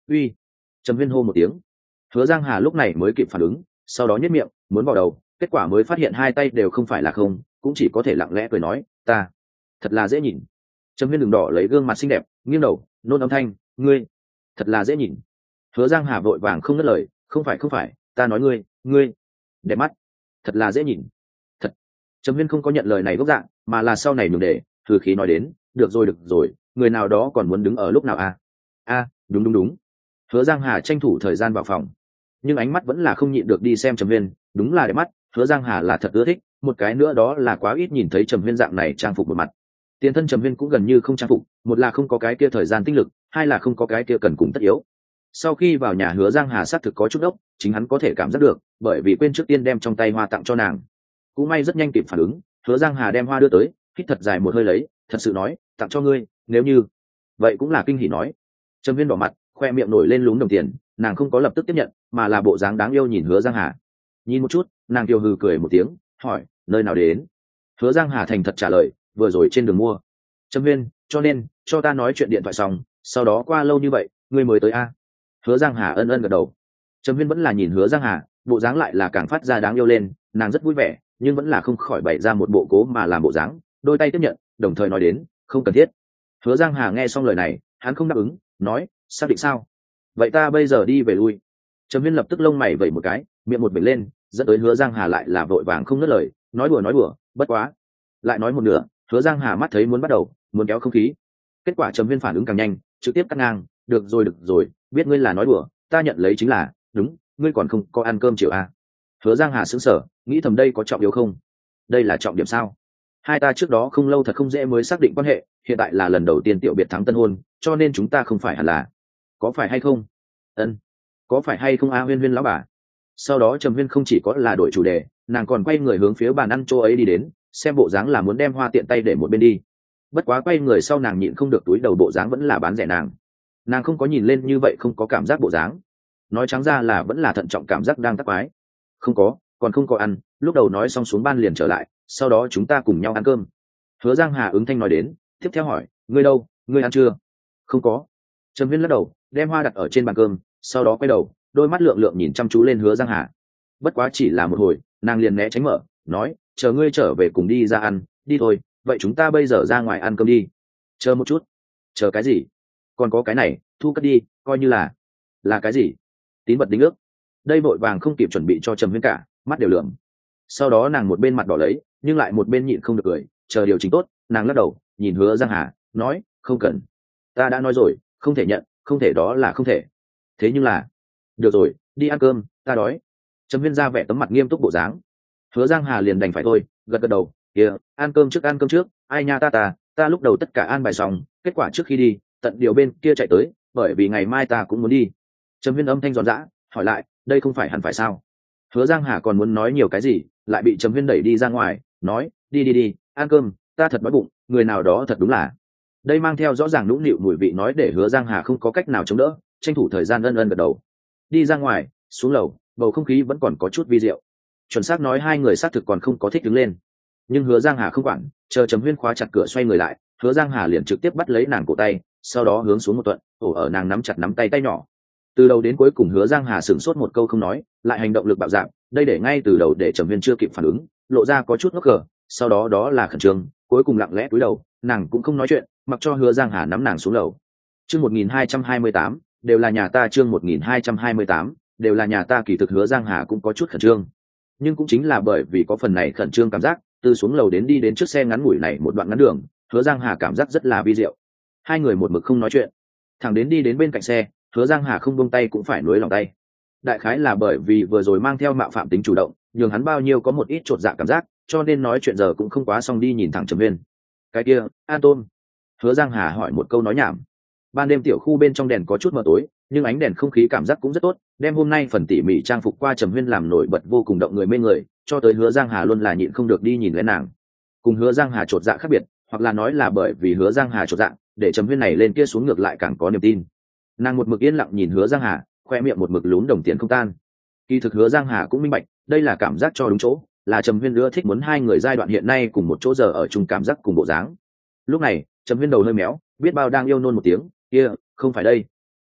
uy. Trầm Huyên hô một tiếng. Hứa Giang Hà lúc này mới kịp phản ứng, sau đó nhếch miệng muốn vào đầu, kết quả mới phát hiện hai tay đều không phải là không, cũng chỉ có thể lặng lẽ cười nói, ta thật là dễ nhìn. Trầm Huyên đường đỏ lấy gương mặt xinh đẹp nghiêng đầu nôn âm thanh, ngươi thật là dễ nhìn. Hứa Giang Hà vội vàng không ngớt lời, không phải không phải, ta nói ngươi ngươi đẹp mắt, thật là dễ nhìn. Thật. Trầm Huyên không có nhận lời này gốc dạng, mà là sau này nhường để thử khí nói đến, được rồi được rồi, người nào đó còn muốn đứng ở lúc nào à? A, đúng đúng đúng. Hứa Giang Hà tranh thủ thời gian vào phòng, nhưng ánh mắt vẫn là không nhịn được đi xem Trầm Huyên, đúng là đẹp mắt. Hứa Giang Hà là thật ưa thích, một cái nữa đó là quá ít nhìn thấy Trầm Huyên dạng này trang phục một mặt. Tiền thân Trầm Huyên cũng gần như không trang phục, một là không có cái kia thời gian tinh lực, hai là không có cái kia cần cùng tất yếu. Sau khi vào nhà, Hứa Giang Hà xác thực có chút ốc, chính hắn có thể cảm giác được, bởi vì quên trước tiên đem trong tay hoa tặng cho nàng. Cũng may rất nhanh kịp phản ứng, Hứa Giang Hà đem hoa đưa tới, hít thật dài một hơi lấy, thật sự nói, tặng cho ngươi, nếu như vậy cũng là kinh hỉ nói. Trầm Huyên đỏ mặt, khoe miệng nổi lên lúm đồng tiền, nàng không có lập tức tiếp nhận, mà là bộ dáng đáng yêu nhìn Hứa Giang Hà. Nhìn một chút, nàng kiều hừ cười một tiếng, hỏi, nơi nào đến? Hứa Giang Hà thành thật trả lời, vừa rồi trên đường mua. Trầm Huyên, cho nên cho ta nói chuyện điện thoại xong, sau đó qua lâu như vậy, ngươi mới tới a? Hứa Giang Hà ân ân gật đầu. Trầm Huyên vẫn là nhìn Hứa Giang Hà, bộ dáng lại là càng phát ra đáng yêu lên, nàng rất vui vẻ, nhưng vẫn là không khỏi bày ra một bộ cố mà làm bộ dáng, đôi tay tiếp nhận, đồng thời nói đến, không cần thiết. Hứa Giang Hà nghe xong lời này, hắn không đáp ứng, nói, xác định sao? Vậy ta bây giờ đi về lui. Trầm Huyên lập tức lông mày vẩy một cái, miệng một vểnh lên, dẫn tới Hứa Giang Hà lại là vội vàng không ngớt lời, nói đùa nói đùa, bất quá, lại nói một nửa, Hứa Giang Hà mắt thấy muốn bắt đầu, muốn kéo không khí. Kết quả Trầm Huyên phản ứng càng nhanh, trực tiếp cắt ngang, được rồi được rồi, biết ngươi là nói đùa, ta nhận lấy chính là, đúng, ngươi còn không có ăn cơm chiều à? Hứa Giang Hà sững sờ, nghĩ thầm đây có trọng yếu không? Đây là trọng điểm sao? Hai ta trước đó không lâu thật không dễ mới xác định quan hệ, hiện tại là lần đầu tiên tiểu biệt thắng tân hôn, cho nên chúng ta không phải hẳn là, có phải hay không? Ân, có phải hay không a? Huyên Huyên lão bà. Sau đó Trầm Huyên không chỉ có là đổi chủ đề, nàng còn quay người hướng phía bàn ăn chỗ ấy đi đến, xem bộ dáng là muốn đem hoa tiện tay để một bên đi. Bất quá quay người sau nàng nhịn không được túi đầu, bộ dáng vẫn là bán rẻ nàng. Nàng không có nhìn lên như vậy, không có cảm giác bộ dáng. Nói trắng ra là vẫn là thận trọng, cảm giác đang tắc quái. Không có, còn không có ăn, lúc đầu nói xong xuống ban liền trở lại, sau đó chúng ta cùng nhau ăn cơm. Hứa Giang Hà ứng thanh nói đến, tiếp theo hỏi, ngươi đâu, ngươi ăn chưa? Không có. Trầm Huyên lắc đầu, đem hoa đặt ở trên bàn cơm, sau đó quay đầu, đôi mắt lượng lượng nhìn chăm chú lên Hứa Giang Hà. Bất quá chỉ là một hồi, nàng liền né tránh mở, nói, chờ ngươi trở về cùng đi ra ăn, đi thôi, vậy chúng ta bây giờ ra ngoài ăn cơm đi. Chờ một chút. Chờ cái gì? Còn có cái này, thu cất đi, coi như là là cái gì? Tín vật đính ước. Đây vội vàng không kịp chuẩn bị cho Trầm Huyên cả, mắt đều lượm. Sau đó nàng một bên mặt đỏ lấy, nhưng lại một bên nhịn không được cười, chờ điều chỉnh tốt, nàng lắc đầu, nhìn Hứa Giang Hà, nói, không cần. Ta đã nói rồi, không thể nhận, không thể đó là không thể. Thế nhưng là, được rồi, đi ăn cơm, ta đói. Trầm Huyên ra vẻ tấm mặt nghiêm túc bộ dáng. Hứa Giang Hà liền đành phải thôi, gật gật đầu, kia, ăn cơm trước ăn cơm trước, ai nha ta ta, ta lúc đầu tất cả an bài xong, kết quả trước khi đi, tận điều bên kia chạy tới, bởi vì ngày mai ta cũng muốn đi. Trầm Huyên âm thanh giòn giã, hỏi lại, đây không phải hẳn phải sao? Hứa Giang Hà còn muốn nói nhiều cái gì, lại bị Trầm Huyên đẩy đi ra ngoài, nói, đi đi đi, ăn cơm, ta thật đói bụng, người nào đó thật đúng là. Đây mang theo rõ ràng nũng nịu mùi vị nói để Hứa Giang Hà không có cách nào chống đỡ, tranh thủ thời gian ân ân gật đầu. Đi ra ngoài, xuống lầu, bầu không khí vẫn còn có chút vi diệu. Chuẩn xác nói hai người xác thực còn không có thích đứng lên. Nhưng Hứa Giang Hà không quản, chờ Trầm Huyên khóa chặt cửa xoay người lại, Hứa Giang Hà liền trực tiếp bắt lấy nàng cổ tay, sau đó hướng xuống một tuận, ổ ở nàng nắm chặt nắm tay tay nhỏ. Từ đầu đến cuối cùng Hứa Giang Hà sửng sốt một câu không nói, lại hành động lực bạo dạn, đây để ngay từ đầu để Trầm Huyên chưa kịp phản ứng, lộ ra có chút ngốc cờ, sau đó đó là khẩn trương, cuối cùng lặng lẽ cúi đầu, nàng cũng không nói chuyện, mặc cho Hứa Giang Hà nắm nàng xuống lầu. Chương một nghìn hai trăm hai mươi tám, đều là nhà ta. Chương một nghìn hai trăm hai mươi tám, đều là nhà ta. Kỳ thực Hứa Giang Hà cũng có chút khẩn trương, nhưng cũng chính là bởi vì có phần này khẩn trương cảm giác, từ xuống lầu đến đi đến trước xe ngắn ngủi này một đoạn ngắn đường, Hứa Giang Hà cảm giác rất là vi diệu. Hai người một mực không nói chuyện, thẳng đến đi đến bên cạnh xe, Hứa Giang Hà không buông tay cũng phải nuối lòng tay. Đại khái là bởi vì vừa rồi mang theo mạo phạm tính chủ động, nhường hắn bao nhiêu có một ít chột dạ cảm giác, cho nên nói chuyện giờ cũng không quá xong đi nhìn thẳng Trầm Huyên. Cái kia, An Tôn. Hứa Giang Hà hỏi một câu nói nhảm. Ban đêm tiểu khu bên trong đèn có chút mờ tối, nhưng ánh đèn không khí cảm giác cũng rất tốt, đem hôm nay phần tỉ mỉ trang phục qua Trầm Huyên làm nổi bật vô cùng động người mê người, cho tới Hứa Giang Hà luôn là nhịn không được đi nhìn lên nàng. Cùng Hứa Giang Hà chột dạ khác biệt, hoặc là nói là bởi vì Hứa Giang Hà chột dạ, để Trầm Huyên này lên kia xuống ngược lại càng có niềm tin. Nàng một mực yên lặng nhìn Hứa Giang Hà, khoe miệng một mực lún đồng tiền không tan. Kỳ thực Hứa Giang Hà cũng minh bạch, đây là cảm giác cho đúng chỗ, là Trầm Huyên ưa thích muốn hai người giai đoạn hiện nay cùng một chỗ giờ ở chung cảm giác cùng bộ dáng. Lúc này, Trầm Huyên đầu hơi méo, biết bao đang yêu nôn một tiếng, kia, không phải đây.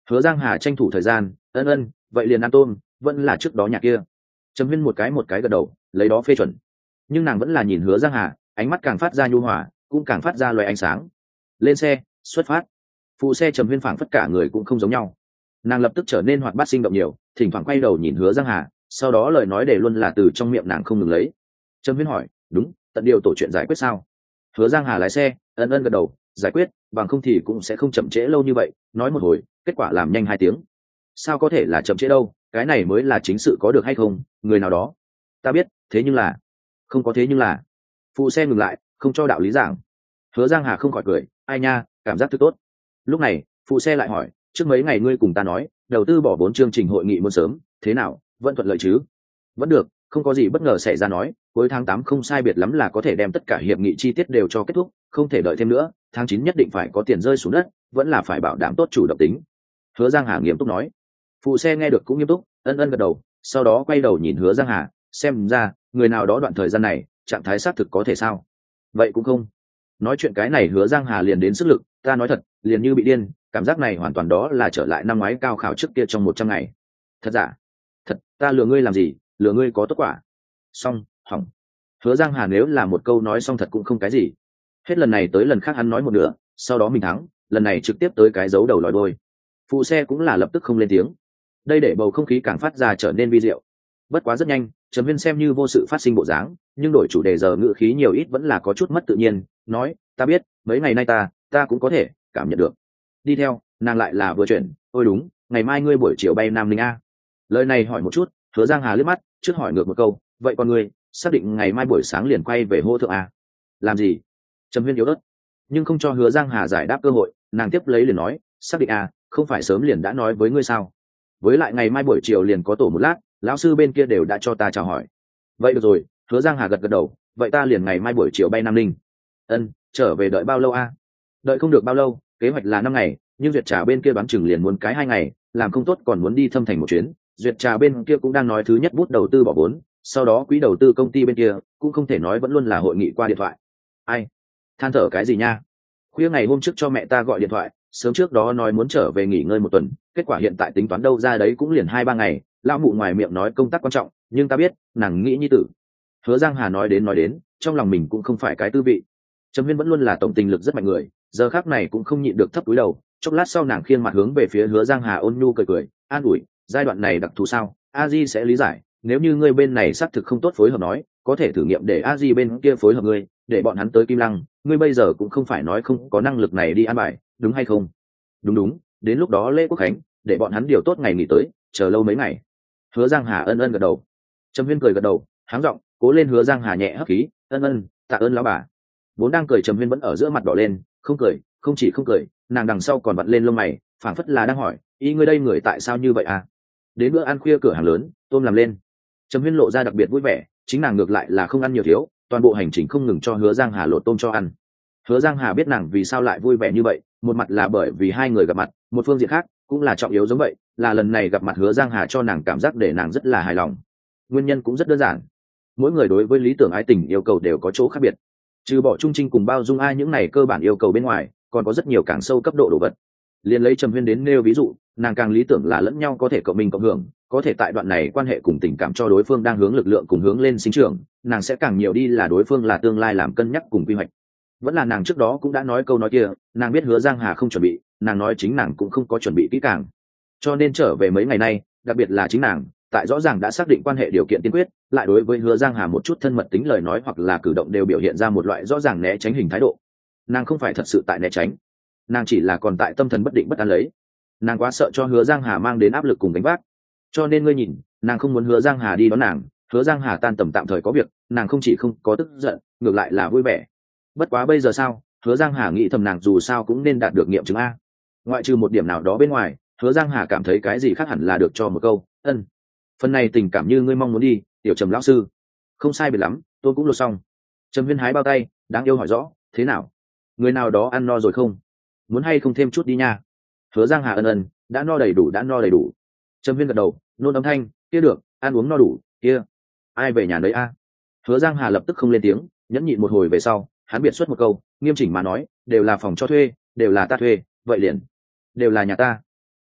Hứa Giang Hà tranh thủ thời gian, ân ân, vậy liền ăn tôm, vẫn là trước đó nhà kia. Trầm Huyên một cái một cái gật đầu, lấy đó phê chuẩn. Nhưng nàng vẫn là nhìn Hứa Giang Hà, ánh mắt càng phát ra nhu hòa, cũng càng phát ra loài ánh sáng. Lên xe, xuất phát. Phụ xe Trầm Huyên phảng phất cả người cũng không giống nhau. Nàng lập tức trở nên hoạt bát sinh động nhiều, thỉnh thoảng quay đầu nhìn Hứa Giang Hà, sau đó lời nói để luôn là từ trong miệng nàng không ngừng lấy. Trầm Huyên hỏi, đúng, tận điều tổ chuyện giải quyết sao? Hứa Giang Hà lái xe, ân ân gật đầu, giải quyết, bằng không thì cũng sẽ không chậm trễ lâu như vậy. Nói một hồi, kết quả làm nhanh hai tiếng. Sao có thể là chậm trễ đâu, cái này mới là chính sự có được hay không? Người nào đó, ta biết, thế nhưng là, không có thế nhưng là. Phụ xe ngừng lại, không cho đạo lý giảng. Hứa Giang Hà không khỏi cười, ai nha, cảm giác thứ tốt. Lúc này, phụ xe lại hỏi, trước mấy ngày ngươi cùng ta nói, đầu tư bỏ vốn chương trình hội nghị muôn sớm, thế nào, vẫn thuận lợi chứ? Vẫn được, không có gì bất ngờ xảy ra nói, cuối tháng tám không sai biệt lắm là có thể đem tất cả hiệp nghị chi tiết đều cho kết thúc, không thể đợi thêm nữa, tháng chín nhất định phải có tiền rơi xuống đất, vẫn là phải bảo đảm tốt chủ động tính. Hứa Giang Hà nghiêm túc nói. Phụ xe nghe được cũng nghiêm túc, ân ân gật đầu, sau đó quay đầu nhìn Hứa Giang Hà, xem ra người nào đó đoạn thời gian này trạng thái xác thực có thể sao? Vậy cũng không. Nói chuyện cái này Hứa Giang Hà liền đến sức lực, ta nói thật, liền như bị điên, cảm giác này hoàn toàn đó là trở lại năm ngoái cao khảo trước kia trong một trăm ngày. Thật giả? Thật, ta lừa ngươi làm gì, lừa ngươi có tốt quả. Xong, hỏng. Hứa Giang Hà nếu là một câu nói xong thật cũng không cái gì. Hết lần này tới lần khác hắn nói một nửa, sau đó mình thắng, lần này trực tiếp tới cái dấu đầu lòi đôi. Phụ xe cũng là lập tức không lên tiếng. Đây để bầu không khí càng phát ra trở nên vi diệu. Bất quá rất nhanh, Trầm Huyên xem như vô sự phát sinh bộ dáng, nhưng đổi chủ đề giờ ngữ khí nhiều ít vẫn là có chút mất tự nhiên, nói, ta biết, mấy ngày nay ta, ta cũng có thể cảm nhận được. Đi theo, nàng lại là vừa chuyển, ôi đúng, ngày mai ngươi buổi chiều bay Nam Ninh a. Lời này hỏi một chút, Hứa Giang Hà liếc mắt, trước hỏi ngược một câu, vậy còn ngươi, xác định ngày mai buổi sáng liền quay về Hô Thượng a? Làm gì? Trầm Huyên yếu ớt, nhưng không cho Hứa Giang Hà giải đáp cơ hội, nàng tiếp lấy liền nói, xác định a, không phải sớm liền đã nói với ngươi sao? Với lại ngày mai buổi chiều liền có tổ một lát, lão sư bên kia đều đã cho ta chào hỏi. Vậy được rồi, Hứa Giang Hà gật gật đầu, vậy ta liền ngày mai buổi chiều bay Nam Ninh. Ân, trở về đợi bao lâu a? Đợi không được bao lâu, kế hoạch là năm ngày, nhưng duyệt trà bên kia đoán chừng liền muốn cái hai ngày, làm không tốt còn muốn đi Thâm Thành một chuyến. Duyệt trà bên kia cũng đang nói thứ nhất bút đầu tư bỏ vốn, sau đó quỹ đầu tư công ty bên kia cũng không thể nói vẫn luôn là hội nghị qua điện thoại. Ai? Than thở cái gì nha? Khuya ngày hôm trước cho mẹ ta gọi điện thoại, sớm trước đó nói muốn trở về nghỉ ngơi một tuần, kết quả hiện tại tính toán đâu ra đấy cũng liền hai ba ngày. Lão mụ ngoài miệng nói công tác quan trọng, nhưng ta biết nàng nghĩ như tử. Hứa Giang Hà nói đến nói đến, trong lòng mình cũng không phải cái tư vị. Trầm Huyên vẫn luôn là tổng tình lực rất mạnh người, giờ khắc này cũng không nhịn được thấp cúi đầu. Chốc lát sau nàng khiêng mặt hướng về phía Hứa Giang Hà ôn nhu cười cười, an ủi, giai đoạn này đặc thù sao, a di sẽ lý giải, nếu như ngươi bên này xác thực không tốt phối hợp nói, có thể thử nghiệm để a di bên kia phối hợp ngươi, để bọn hắn tới Kim Lăng, ngươi bây giờ cũng không phải nói không có năng lực này đi an bài, đúng hay không? Đúng đúng, đến lúc đó lễ quốc khánh, để bọn hắn điều tốt ngày nghỉ tới, chờ lâu mấy ngày. Hứa Giang Hà ân ân gật đầu. Trầm Huyên cười gật đầu, háng giọng, cố lên. Hứa Giang Hà nhẹ hấp khí, ân ân, tạ ơn lão bà. Vốn đang cười Trầm Huyên vẫn ở giữa mặt đỏ lên, không cười, không chỉ không cười, nàng đằng sau còn vặn lên lông mày, phảng phất là đang hỏi, ý ngươi đây người tại sao như vậy à? Đến bữa ăn khuya cửa hàng lớn, tôm làm lên. Trầm Huyên lộ ra đặc biệt vui vẻ, chính nàng ngược lại là không ăn nhiều thiếu, toàn bộ hành trình không ngừng cho Hứa Giang Hà lột tôm cho ăn. Hứa Giang Hà biết nàng vì sao lại vui vẻ như vậy, một mặt là bởi vì hai người gặp mặt, một phương diện khác cũng là trọng yếu giống vậy, là lần này gặp mặt Hứa Giang Hà cho nàng cảm giác để nàng rất là hài lòng. Nguyên nhân cũng rất đơn giản, mỗi người đối với lý tưởng ái tình yêu cầu đều có chỗ khác biệt, trừ bỏ trung trinh cùng bao dung ai những này cơ bản yêu cầu bên ngoài, còn có rất nhiều càng sâu cấp độ đồ vật. Liên lấy Trầm Huyên đến nêu ví dụ, nàng càng lý tưởng là lẫn nhau có thể cộng minh cộng hưởng, có thể tại đoạn này quan hệ cùng tình cảm cho đối phương đang hướng lực lượng cùng hướng lên sinh trưởng, nàng sẽ càng nhiều đi là đối phương là tương lai làm cân nhắc cùng quy hoạch. Vẫn là nàng trước đó cũng đã nói câu nói kia, nàng biết Hứa Giang Hà không chuẩn bị, nàng nói chính nàng cũng không có chuẩn bị kỹ càng, cho nên trở về mấy ngày nay, đặc biệt là chính nàng tại rõ ràng đã xác định quan hệ điều kiện tiên quyết, lại đối với Hứa Giang Hà một chút thân mật tính lời nói hoặc là cử động đều biểu hiện ra một loại rõ ràng né tránh hình thái độ. Nàng không phải thật sự tại né tránh, nàng chỉ là còn tại tâm thần bất định bất an lấy. Nàng quá sợ cho Hứa Giang Hà mang đến áp lực cùng gánh vác, cho nên ngươi nhìn, nàng không muốn Hứa Giang Hà đi đón nàng. Hứa Giang Hà tan tầm tạm thời có việc, nàng không chỉ không có tức giận, ngược lại là vui vẻ. Bất quá bây giờ sao, Hứa Giang Hà nghĩ thầm nàng dù sao cũng nên đạt được nghiệm chứng a. Ngoại trừ một điểm nào đó bên ngoài, Hứa Giang Hà cảm thấy cái gì khác hẳn là được cho một câu ân. Phần này tình cảm như ngươi mong muốn đi, tiểu Trầm lão sư. Không sai biệt lắm, tôi cũng lột xong. Trầm Huyên hái bao tay, đáng yêu hỏi rõ, thế nào, người nào đó ăn no rồi không, muốn hay không thêm chút đi nha? Hứa Giang Hà ân ân, đã no đầy đủ, đã no đầy đủ. Trầm Huyên gật đầu, nôn âm thanh, kia được, ăn uống no đủ, kia ai về nhà đấy a? Hứa Giang Hà lập tức không lên tiếng, nhẫn nhịn một hồi về sau, hắn biệt xuất một câu, nghiêm chỉnh mà nói, đều là phòng cho thuê, đều là ta thuê, vậy liền đều là nhà ta.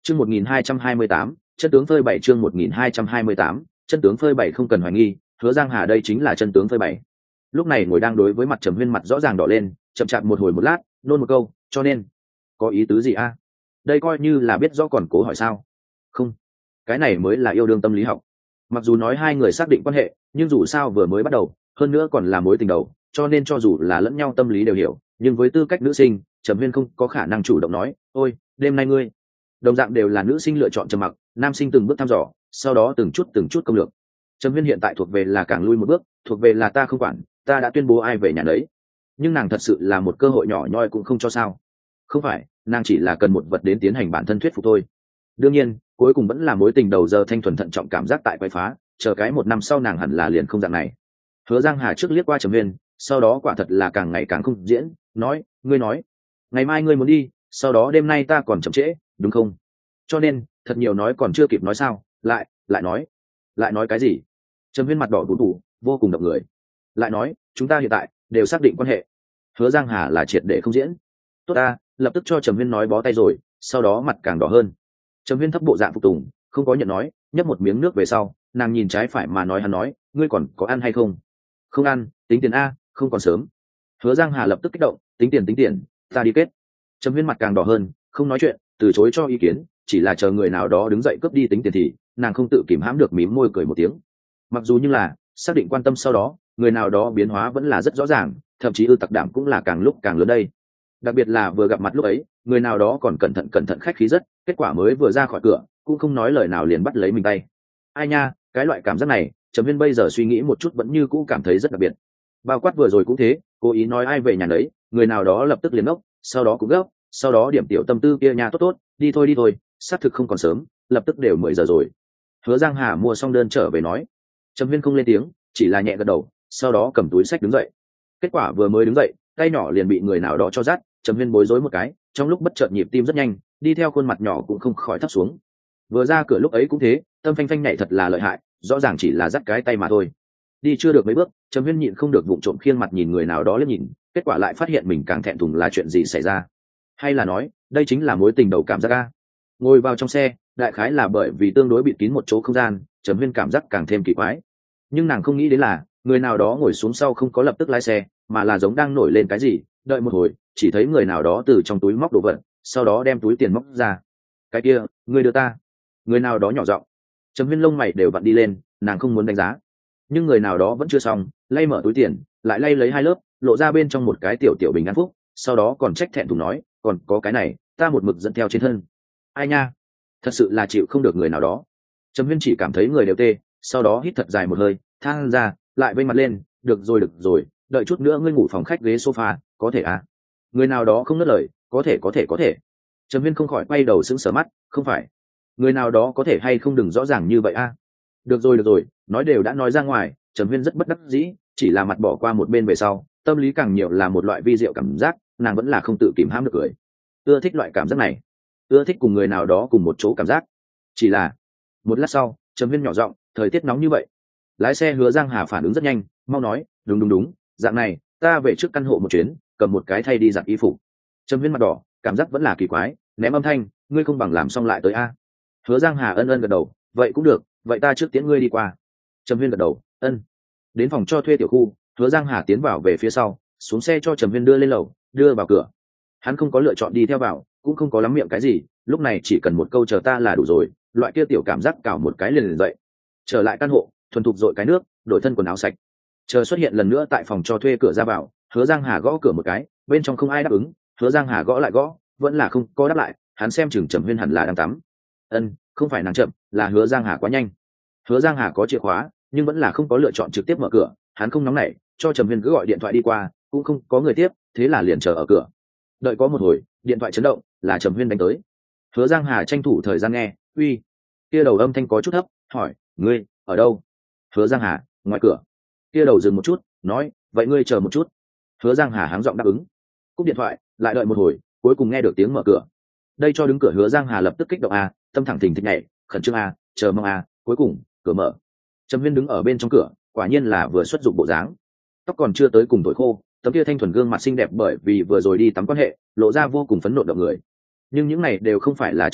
Chương một nghìn hai trăm hai mươi tám, chân tướng phơi bày. Chương một nghìn hai trăm hai mươi tám, chân tướng phơi bày. Không cần hoài nghi, Hứa Giang Hà đây chính là chân tướng phơi bày. Lúc này ngồi đang đối với mặt Trầm Huyên mặt rõ ràng đỏ lên, chậm chạp một hồi một lát, nôn một câu, cho nên có ý tứ gì a? Đây coi như là biết rõ còn cố hỏi sao? Không, cái này mới là yêu đương tâm lý học. Mặc dù nói hai người xác định quan hệ, nhưng dù sao vừa mới bắt đầu, hơn nữa còn là mối tình đầu, cho nên cho dù là lẫn nhau tâm lý đều hiểu, nhưng với tư cách nữ sinh, Trầm Huyên không có khả năng chủ động nói, ôi đêm nay ngươi. Đồng dạng đều là nữ sinh lựa chọn trầm mặc, nam sinh từng bước thăm dò, sau đó từng chút từng chút công lược. Trầm Huyên hiện tại thuộc về là càng lui một bước, thuộc về là ta không quản, ta đã tuyên bố ai về nhà đấy. Nhưng nàng thật sự là một cơ hội nhỏ nhoi cũng không cho sao? Không phải, nàng chỉ là cần một vật đến tiến hành bản thân thuyết phục thôi. Đương nhiên, cuối cùng vẫn là mối tình đầu giờ thanh thuần thận trọng cảm giác tại quậy phá, chờ cái một năm sau nàng hẳn là liền không dạng này. Hứa Giang Hà trước liếc qua Trầm Huyên, sau đó quả thật là càng ngày càng không diễn, nói, ngươi nói, ngày mai ngươi muốn đi, sau đó đêm nay ta còn chậm trễ, đúng không? Cho nên, thật nhiều nói còn chưa kịp nói sao, lại, lại nói, lại nói cái gì? Trầm Huyên mặt đỏ bủ bủ, vô cùng động người. Lại nói, chúng ta hiện tại đều xác định quan hệ. Hứa Giang Hà là triệt để không diễn. Tốt ta, lập tức cho Trầm Huyên nói bó tay rồi, sau đó mặt càng đỏ hơn. Trầm Huyên thấp bộ dạng phục tùng, không có nhận nói, nhấp một miếng nước về sau, nàng nhìn trái phải mà nói hắn nói, ngươi còn có ăn hay không? Không ăn, tính tiền a, không còn sớm. Hứa Giang Hà lập tức kích động, tính tiền tính tiền, ta đi kết. Trầm Huyên mặt càng đỏ hơn, không nói chuyện, từ chối cho ý kiến, chỉ là chờ người nào đó đứng dậy cướp đi tính tiền thì nàng không tự kìm hãm được mím môi cười một tiếng. Mặc dù như là xác định quan tâm sau đó, người nào đó biến hóa vẫn là rất rõ ràng, thậm chí ư tặc đảm cũng là càng lúc càng lớn đây. Đặc biệt là vừa gặp mặt lúc ấy, người nào đó còn cẩn thận cẩn thận khách khí rất, kết quả mới vừa ra khỏi cửa, cũng không nói lời nào liền bắt lấy mình tay. Ai nha, cái loại cảm giác này, Trầm Huyên bây giờ suy nghĩ một chút vẫn như cũ cảm thấy rất đặc biệt. Bao quát vừa rồi cũng thế, cố ý nói ai về nhà đấy, người nào đó lập tức liền ngốc, sau đó cũng gấp, sau đó điểm tiểu tâm tư kia nhà tốt tốt, đi thôi đi thôi, xác thực không còn sớm, lập tức đều mười giờ rồi. Hứa Giang Hà mua xong đơn trở về nói. Trầm Huyên không lên tiếng, chỉ là nhẹ gật đầu, sau đó cầm túi sách đứng dậy. Kết quả vừa mới đứng dậy, tay nhỏ liền bị người nào đó cho dắt, Trầm Huyên bối rối một cái, trong lúc bất chợt nhịp tim rất nhanh, đi theo khuôn mặt nhỏ cũng không khỏi thấp xuống. Vừa ra cửa lúc ấy cũng thế, tâm phanh phanh nhảy thật là lợi hại, rõ ràng chỉ là dắt cái tay mà thôi. Đi chưa được mấy bước, Trầm Huyên nhịn không được vụng trộm khiêng mặt nhìn người nào đó liếc nhìn, kết quả lại phát hiện mình càng thẹn thùng là chuyện gì xảy ra. Hay là nói, đây chính là mối tình đầu cảm giác a. Ngồi vào trong xe, đại khái là bởi vì tương đối bịt kín một chỗ không gian, Trầm Huyên cảm giác càng thêm kỳ quái. Nhưng nàng không nghĩ đến là, người nào đó ngồi xuống sau không có lập tức lái xe, mà là giống đang nổi lên cái gì, đợi một hồi, chỉ thấy người nào đó từ trong túi móc đồ vật, sau đó đem túi tiền móc ra. Cái kia, người đưa ta. Người nào đó nhỏ giọng. Trầm Huyên lông mày đều vặn đi lên, nàng không muốn đánh giá. Nhưng người nào đó vẫn chưa xong, lay mở túi tiền, lại lay lấy hai lớp, lộ ra bên trong một cái tiểu tiểu bình an phúc, sau đó còn trách thẹn thùng nói, còn có cái này, ta một mực dẫn theo trên thân. Ai nha, thật sự là chịu không được người nào đó. Trầm Huyên chỉ cảm thấy người đều tê, sau đó hít thật dài một hơi, than ra, lại vênh mặt lên, được rồi được rồi, đợi chút nữa ngươi ngủ phòng khách ghế sofa, có thể à? Người nào đó không ngớt lời, có thể có thể có thể. Trầm Huyên không khỏi quay đầu sững sờ mắt, không phải, người nào đó có thể hay không đừng rõ ràng như vậy a. À? Được rồi được rồi, nói đều đã nói ra ngoài, Trầm Huyên rất bất đắc dĩ, chỉ là mặt bỏ qua một bên về sau, tâm lý càng nhiều là một loại vi diệu cảm giác, nàng vẫn là không tự kìm hãm được cười. Ưa thích loại cảm giác này, ưa thích cùng người nào đó cùng một chỗ cảm giác. Chỉ là một lát sau, Trầm Huyên nhỏ giọng, thời tiết nóng như vậy. Lái xe Hứa Giang Hà phản ứng rất nhanh, mau nói, đúng đúng đúng, dạng này, ta về trước căn hộ một chuyến, cầm một cái thay đi giặt y phục. Trầm Huyên mặt đỏ, cảm giác vẫn là kỳ quái, ném âm thanh, ngươi không bằng làm xong lại tới a. Hứa Giang Hà ân ân gật đầu, vậy cũng được, vậy ta trước tiễn ngươi đi qua. Trầm Huyên gật đầu, ân. Đến phòng cho thuê tiểu khu, Hứa Giang Hà tiến vào về phía sau, xuống xe cho Trầm Huyên đưa lên lầu, đưa vào cửa. Hắn không có lựa chọn đi theo vào, cũng không có lắm miệng cái gì, lúc này chỉ cần một câu chờ ta là đủ rồi, loại kia tiểu cảm giác cào một cái liền liền dậy. Trở lại căn hộ, thuần thục dội cái nước, đổi thân quần áo sạch. Chờ xuất hiện lần nữa tại phòng cho thuê cửa ra vào, Hứa Giang Hà gõ cửa một cái, bên trong không ai đáp ứng, Hứa Giang Hà gõ lại gõ, vẫn là không có đáp lại, hắn xem chừng Trầm Huyên hẳn là đang tắm. Ân, không phải nàng chậm, là Hứa Giang Hà quá nhanh. Hứa Giang Hà có chìa khóa, nhưng vẫn là không có lựa chọn trực tiếp mở cửa, hắn không nóng nảy, cho Trầm Huyên cứ gọi điện thoại đi qua, cũng không có người tiếp, thế là liền chờ ở cửa. Đợi có một hồi, điện thoại chấn động, là Trầm Huyên đánh tới. Hứa Giang Hà tranh thủ thời gian nghe, uy. Kia đầu âm thanh có chút thấp, hỏi, ngươi ở đâu? Hứa Giang Hà, ngoài cửa. Kia đầu dừng một chút, nói, vậy ngươi chờ một chút. Hứa Giang Hà háng giọng đáp ứng. Cúp điện thoại, lại đợi một hồi, cuối cùng nghe được tiếng mở cửa. Đây cho đứng cửa Hứa Giang Hà lập tức kích động a, tâm thẳng thình thịch nhảy, khẩn trương a, chờ mong a, cuối cùng cửa mở. Trầm Huyên đứng ở bên trong cửa, quả nhiên là vừa xuất dụng bộ dáng, tóc còn chưa tới cùng tuổi khô, tấm kia thanh thuần gương mặt xinh đẹp bởi vì vừa rồi đi tắm quan hệ, lộ ra vô cùng phấn nộ động người. Nhưng những này đều không phải là trọng điểm,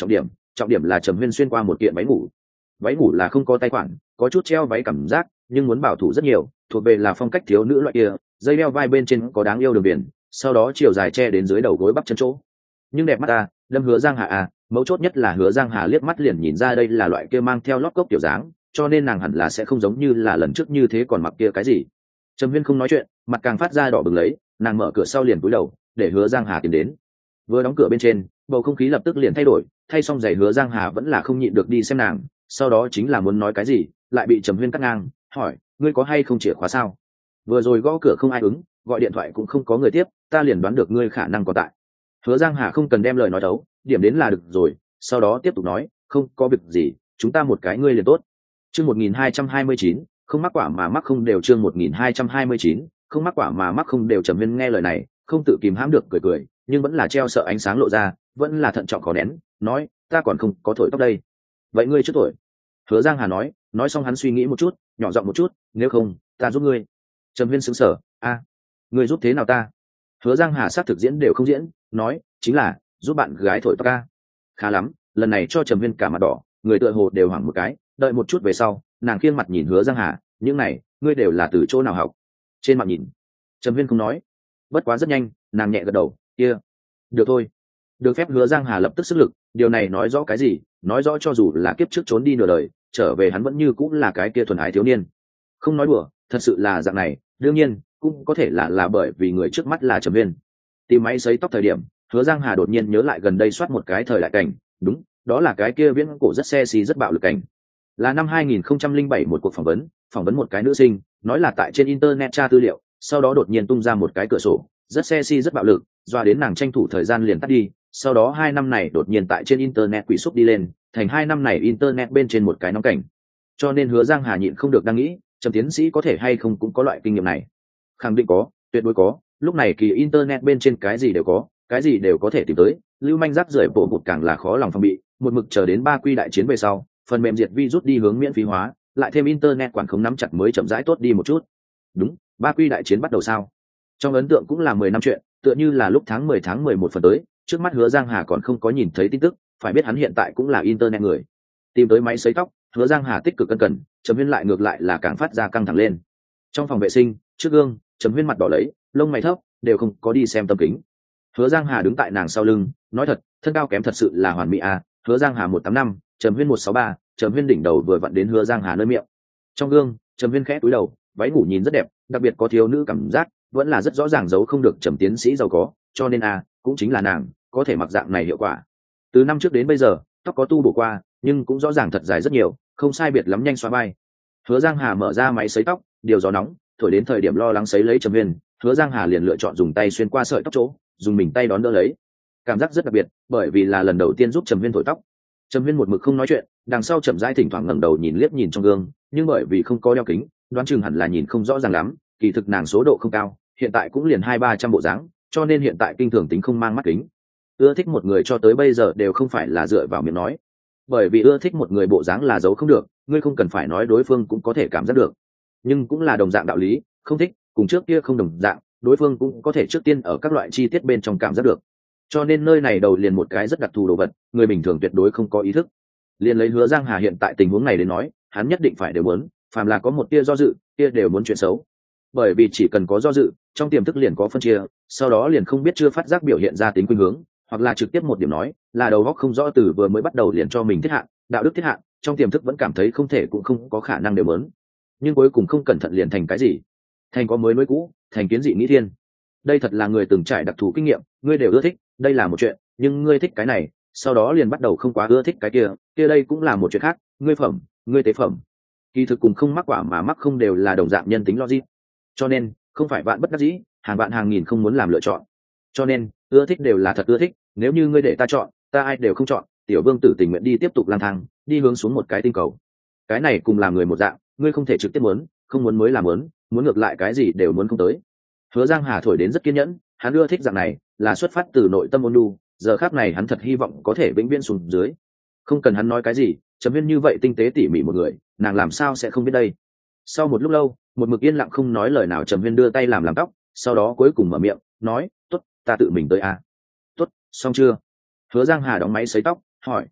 trọng điểm là Trầm Huyên xuyên qua một kiện váy ngủ. Váy ngủ là không có tay khoản, có chút treo váy cảm giác, nhưng muốn bảo thủ rất nhiều, thuộc về là phong cách thiếu nữ loại kia, dây đeo vai bên trên có đáng yêu đường viền, sau đó chiều dài che đến dưới đầu gối bắp chân chỗ. Nhưng đẹp mắt ta, đâm Hứa Giang Hà à, mấu chốt nhất là Hứa Giang Hà liếc mắt liền nhìn ra đây là loại kia mang theo lót cốc kiểu dáng, cho nên nàng hẳn là sẽ không giống như là lần trước như thế còn mặc kia cái gì. Trầm Huyên không nói chuyện, mặt càng phát ra đỏ bừng lấy, nàng mở cửa sau liền cúi đầu, để Hứa Giang Hà tiến đến. Vừa đóng cửa bên trên, bầu không khí lập tức liền thay đổi, thay xong giày Hứa Giang Hà vẫn là không nhịn được đi xem nàng, sau đó chính là muốn nói cái gì, lại bị Trầm Huyên cắt ngang, hỏi, ngươi có hay không chìa khóa sao? Vừa rồi gõ cửa không ai ứng, gọi điện thoại cũng không có người tiếp, ta liền đoán được ngươi khả năng có tại. Hứa Giang Hà không cần đem lời nói đấu, điểm đến là được rồi, sau đó tiếp tục nói, không có việc gì, chúng ta một cái ngươi liền tốt. Chương một nghìn hai trăm hai mươi chín, không mắc quả mà mắc không đều. Chương một nghìn hai trăm hai mươi chín, không mắc quả mà mắc không đều. Trầm Huyên nghe lời này, không tự kìm hãm được cười cười, nhưng vẫn là treo sợ ánh sáng lộ ra, vẫn là thận trọng khó nén, nói, ta còn không có thổi tóc đây. Vậy ngươi trước thổi. Hứa Giang Hà nói, nói xong hắn suy nghĩ một chút, nhỏ giọng một chút, nếu không, ta giúp ngươi. Trầm Huyên sững sờ, a, ngươi giúp thế nào ta? Hứa Giang Hà xác thực diễn đều không diễn, nói, chính là giúp bạn gái thổi tóc ca. Khá lắm, lần này cho Trầm Huyên cả mặt đỏ, người tựa hồ đều hoảng một cái, đợi một chút về sau, nàng khiêng mặt nhìn Hứa Giang Hà, những này, ngươi đều là từ chỗ nào học? Trên mạng nhìn. Trầm Huyên không nói, bất quá rất nhanh, nàng nhẹ gật đầu, kia, được thôi. Được phép Hứa Giang Hà lập tức sức lực, điều này nói rõ cái gì? Nói rõ cho dù là kiếp trước trốn đi nửa đời, trở về hắn vẫn như cũng là cái kia thuần ái thiếu niên. Không nói đùa, thật sự là dạng này, đương nhiên, cũng có thể là là bởi vì người trước mắt là Trầm Huyên. Tìm máy sấy tóc thời điểm, Hứa Giang Hà đột nhiên nhớ lại gần đây soát một cái thời đại cảnh, đúng, đó là cái kia viễn cổ rất sexy rất bạo lực cảnh. Là năm hai nghìn không trăm lẻ bảy một cuộc phỏng vấn, phỏng vấn một cái nữ sinh, nói là tại trên internet tra tư liệu, sau đó đột nhiên tung ra một cái cửa sổ, rất sexy rất bạo lực, doa đến nàng tranh thủ thời gian liền tắt đi, sau đó hai năm này đột nhiên tại trên internet quỷ xúc đi lên, thành hai năm này internet bên trên một cái nóng cảnh. Cho nên Hứa Giang Hà nhịn không được đang nghĩ, Trầm tiến sĩ có thể hay không cũng có loại kinh nghiệm này. Khẳng định có, tuyệt đối có, lúc này kỳ internet bên trên cái gì đều có, cái gì đều có thể tìm tới, lưu manh rác rưởi bổ bụt càng là khó lòng phòng bị, một mực chờ đến ba quy đại chiến về sau, phần mềm diệt virus đi hướng miễn phí hóa, lại thêm internet quản khống nắm chặt mới chậm rãi tốt đi một chút. Đúng, ba quy đại chiến bắt đầu sao? Trong ấn tượng cũng là mười năm chuyện, tựa như là lúc tháng mười tháng mười một phần tới, trước mắt Hứa Giang Hà còn không có nhìn thấy tin tức, phải biết hắn hiện tại cũng là internet người. Tìm tới máy sấy tóc, Hứa Giang Hà tích cực cân cẩn, Trầm Huyên lại ngược lại là càng phát ra căng thẳng lên. Trong phòng vệ sinh, trước gương, Trầm Huyên mặt đỏ lấy, lông mày thấp, đều không có đi xem tâm kính. Hứa Giang Hà đứng tại nàng sau lưng, nói thật, thân cao kém thật sự là hoàn mỹ à, Hứa Giang Hà một tám năm, Trầm Huyên một sáu ba, Trầm Huyên đỉnh đầu vừa vặn đến Hứa Giang Hà nơi miệng. Trong gương, Trầm Huyên khẽ cúi đầu, váy ngủ nhìn rất đẹp, đặc biệt có thiếu nữ cảm giác, vẫn là rất rõ ràng giấu không được Trầm tiến sĩ giàu có, cho nên à, cũng chính là nàng, có thể mặc dạng này hiệu quả. Từ năm trước đến bây giờ, tóc có tu bổ qua, nhưng cũng rõ ràng thật dài rất nhiều, không sai biệt lắm nhanh xóa bay. Hứa Giang Hà mở ra máy sấy tóc, điều gió nóng, thổi đến thời điểm lo lắng sấy lấy Trầm Huyên, Hứa Giang Hà liền lựa chọn dùng tay xuyên qua sợi tóc chỗ, dùng mình tay đón đỡ lấy. Cảm giác rất đặc biệt, bởi vì là lần đầu tiên giúp Trầm Huyên thổi tóc. Trầm Huyên một mực không nói chuyện, đằng sau chậm rãi thỉnh thoảng ngẩng đầu nhìn liếc nhìn trong gương, nhưng bởi vì không có đeo kính, đoán chừng hẳn là nhìn không rõ ràng lắm, kỳ thực nàng số độ không cao, hiện tại cũng liền hai ba trăm bộ dáng, cho nên hiện tại kinh thường tính không mang mắt kính. Ưa thích một người cho tới bây giờ đều không phải là dựa vào miệng nói, bởi vì ưa thích một người bộ dáng là giấu không được, ngươi không cần phải nói đối phương cũng có thể cảm giác được. Nhưng cũng là đồng dạng đạo lý, không thích, cùng trước kia không đồng dạng, đối phương cũng có thể trước tiên ở các loại chi tiết bên trong cảm giác được. Cho nên nơi này đầu liền một cái rất đặc thù đồ vật, người bình thường tuyệt đối không có ý thức. Liền lấy Hứa Giang Hà hiện tại tình huống này đến nói, hắn nhất định phải đều muốn, phàm là có một tia do dự, tia đều muốn chuyện xấu. Bởi vì chỉ cần có do dự, trong tiềm thức liền có phân chia, sau đó liền không biết chưa phát giác biểu hiện ra tính khuynh hướng, hoặc là trực tiếp một điểm nói, là đầu óc không rõ từ vừa mới bắt đầu liền cho mình thiết hạn, đạo đức thiết hạn, trong tiềm thức vẫn cảm thấy không thể cũng không có khả năng đều muốn. Nhưng cuối cùng không cẩn thận liền thành cái gì? Thành có mới nối cũ, thành kiến dị nghĩ thiên. Đây thật là người từng trải đặc thù kinh nghiệm, ngươi đều ưa thích, đây là một chuyện, nhưng ngươi thích cái này, sau đó liền bắt đầu không quá ưa thích cái kia, kia đây cũng là một chuyện khác, ngươi phẩm, ngươi tế phẩm. Kỳ thực cùng không mắc quả mà mắc không đều là đồng dạng nhân tính logic. Cho nên, không phải bạn bất đắc dĩ, hàng bạn hàng nghìn không muốn làm lựa chọn. Cho nên, ưa thích đều là thật ưa thích, nếu như ngươi để ta chọn, ta ai đều không chọn, tiểu vương tử tình nguyện đi tiếp tục lang thang, đi hướng xuống một cái tinh cầu. Cái này cùng làm người một dạng, ngươi không thể trực tiếp muốn, không muốn mới là muốn, muốn ngược lại cái gì đều muốn không tới. Hứa Giang Hà thổi đến rất kiên nhẫn, hắn ưa thích dạng này, là xuất phát từ nội tâm ôn nhu, giờ khắc này hắn thật hy vọng có thể vĩnh viễn xuống dưới. Không cần hắn nói cái gì, Trầm Huyên như vậy tinh tế tỉ mỉ một người, nàng làm sao sẽ không biết đây. Sau một lúc lâu, một mực yên lặng không nói lời nào, Trầm Huyên đưa tay làm làm tóc, sau đó cuối cùng mở miệng, nói, tốt, ta tự mình tới à. Tốt, xong chưa? Hứa Giang Hà đóng máy sấy tóc, hỏi.